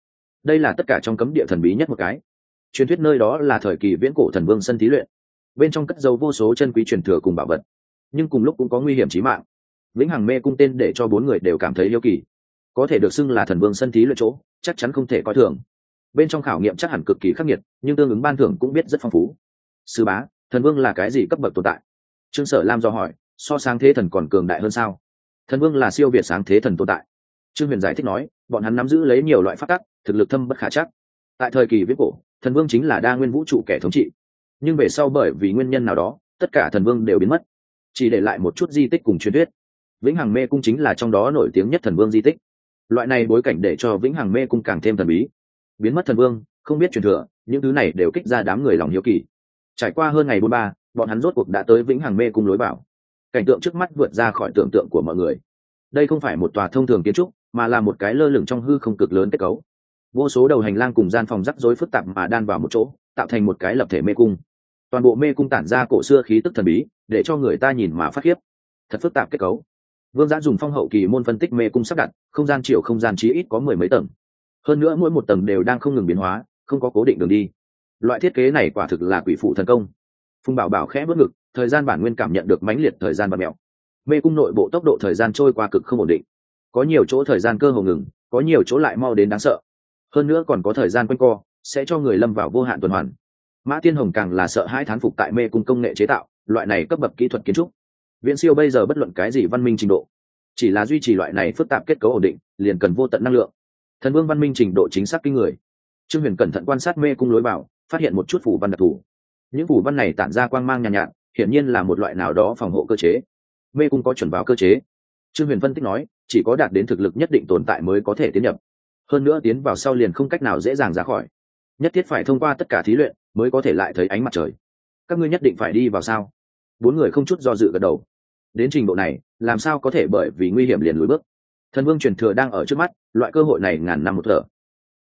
đây là tất cả trong cấm địa thần bí nhất một cái. Truyền thuyết nơi đó là thời kỳ viễn cổ thần vương sân thí luyện, bên trong cất dấu vô số chân quý truyền thừa cùng bảo vật, nhưng cùng lúc cũng có nguy hiểm chí mạng. Vĩnh hằng mê cung tên để cho bốn người đều cảm thấy yêu kỳ, có thể được xưng là thần vương sân thí luyện chỗ chắc chắn không thể coi thường. Bên trong khảo nghiệm chắc hẳn cực kỳ khắc nghiệt, nhưng tương ứng ban thưởng cũng biết rất phong phú. Sư bá, thần vương là cái gì cấp bậc tồn tại? Trương Sở Lam do hỏi. So sáng thế thần còn cường đại hơn sao? Thần vương là siêu việt sáng thế thần tồn tại. Trương Huyền giải thích nói, bọn hắn nắm giữ lấy nhiều loại pháp tắc, thực lực thâm bất khả trắc. Tại thời kỳ viễn cổ, thần vương chính là đa nguyên vũ trụ kẻ thống trị, nhưng về sau bởi vì nguyên nhân nào đó, tất cả thần vương đều biến mất, chỉ để lại một chút di tích cùng truyền thuyết. Vĩnh hằng mê cung chính là trong đó nổi tiếng nhất thần vương di tích. Loại này bối cảnh để cho vĩnh hằng mê cung càng thêm thần bí. Biến mất thần vương, không biết truyền thừa, những thứ này đều kích ra đám người lòng hiếu kỳ. Trải qua hơn ngày bốn ba, bọn hắn rốt cuộc đã tới vĩnh hằng mê cung lối vào. Cảnh tượng trước mắt vượt ra khỏi tưởng tượng của mọi người. Đây không phải một tòa thông thường kiến trúc, mà là một cái lơ lửng trong hư không cực lớn kết cấu. Vô số đầu hành lang cùng gian phòng rắc rối phức tạp mà đan vào một chỗ, tạo thành một cái lập thể mê cung. Toàn bộ mê cung tản ra cổ xưa khí tức thần bí, để cho người ta nhìn mà phát khiếp. Thật phức tạp kết cấu. Vương Giã dùng phong hậu kỳ môn phân tích mê cung sắp đặt, không gian chiều không gian chí ít có mười mấy tầng. Hơn nữa mỗi một tầng đều đang không ngừng biến hóa, không có cố định đường đi. Loại thiết kế này quả thực là quỷ phụ thần công. Phùng Bảo Bảo khẽ bước ngực, thời gian bản nguyên cảm nhận được mãnh liệt thời gian bạt mèo. Mê cung nội bộ tốc độ thời gian trôi qua cực không ổn định, có nhiều chỗ thời gian cơ hồ ngừng, có nhiều chỗ lại mau đến đáng sợ. Hơn nữa còn có thời gian quanh co, sẽ cho người lâm vào vô hạn tuần hoàn. Mã Tiên Hồng càng là sợ hãi thán phục tại mê cung công nghệ chế tạo, loại này cấp bậc kỹ thuật kiến trúc viễn siêu bây giờ bất luận cái gì văn minh trình độ. Chỉ là duy trì loại này phức tạp kết cấu ổn định, liền cần vô tận năng lượng. Thần vương văn minh trình độ chính xác kinh người. Trương Huyền cẩn thận quan sát mê cung lối vào, phát hiện một chút phù văn đặc thù. Những phù văn này tản ra quang mang nhàn nhạt, nhạt, hiển nhiên là một loại nào đó phòng hộ cơ chế. Mê cung có chuẩn vào cơ chế. Trương Huyền phân tích nói, chỉ có đạt đến thực lực nhất định tồn tại mới có thể tiến nhập. Hơn nữa tiến vào sau liền không cách nào dễ dàng ra khỏi, nhất thiết phải thông qua tất cả thí luyện mới có thể lại thấy ánh mặt trời. Các ngươi nhất định phải đi vào sao? Bốn người không chút do dự gật đầu. Đến trình độ này, làm sao có thể bởi vì nguy hiểm liền lùi bước? Thần vương truyền thừa đang ở trước mắt, loại cơ hội này ngàn năm một thở,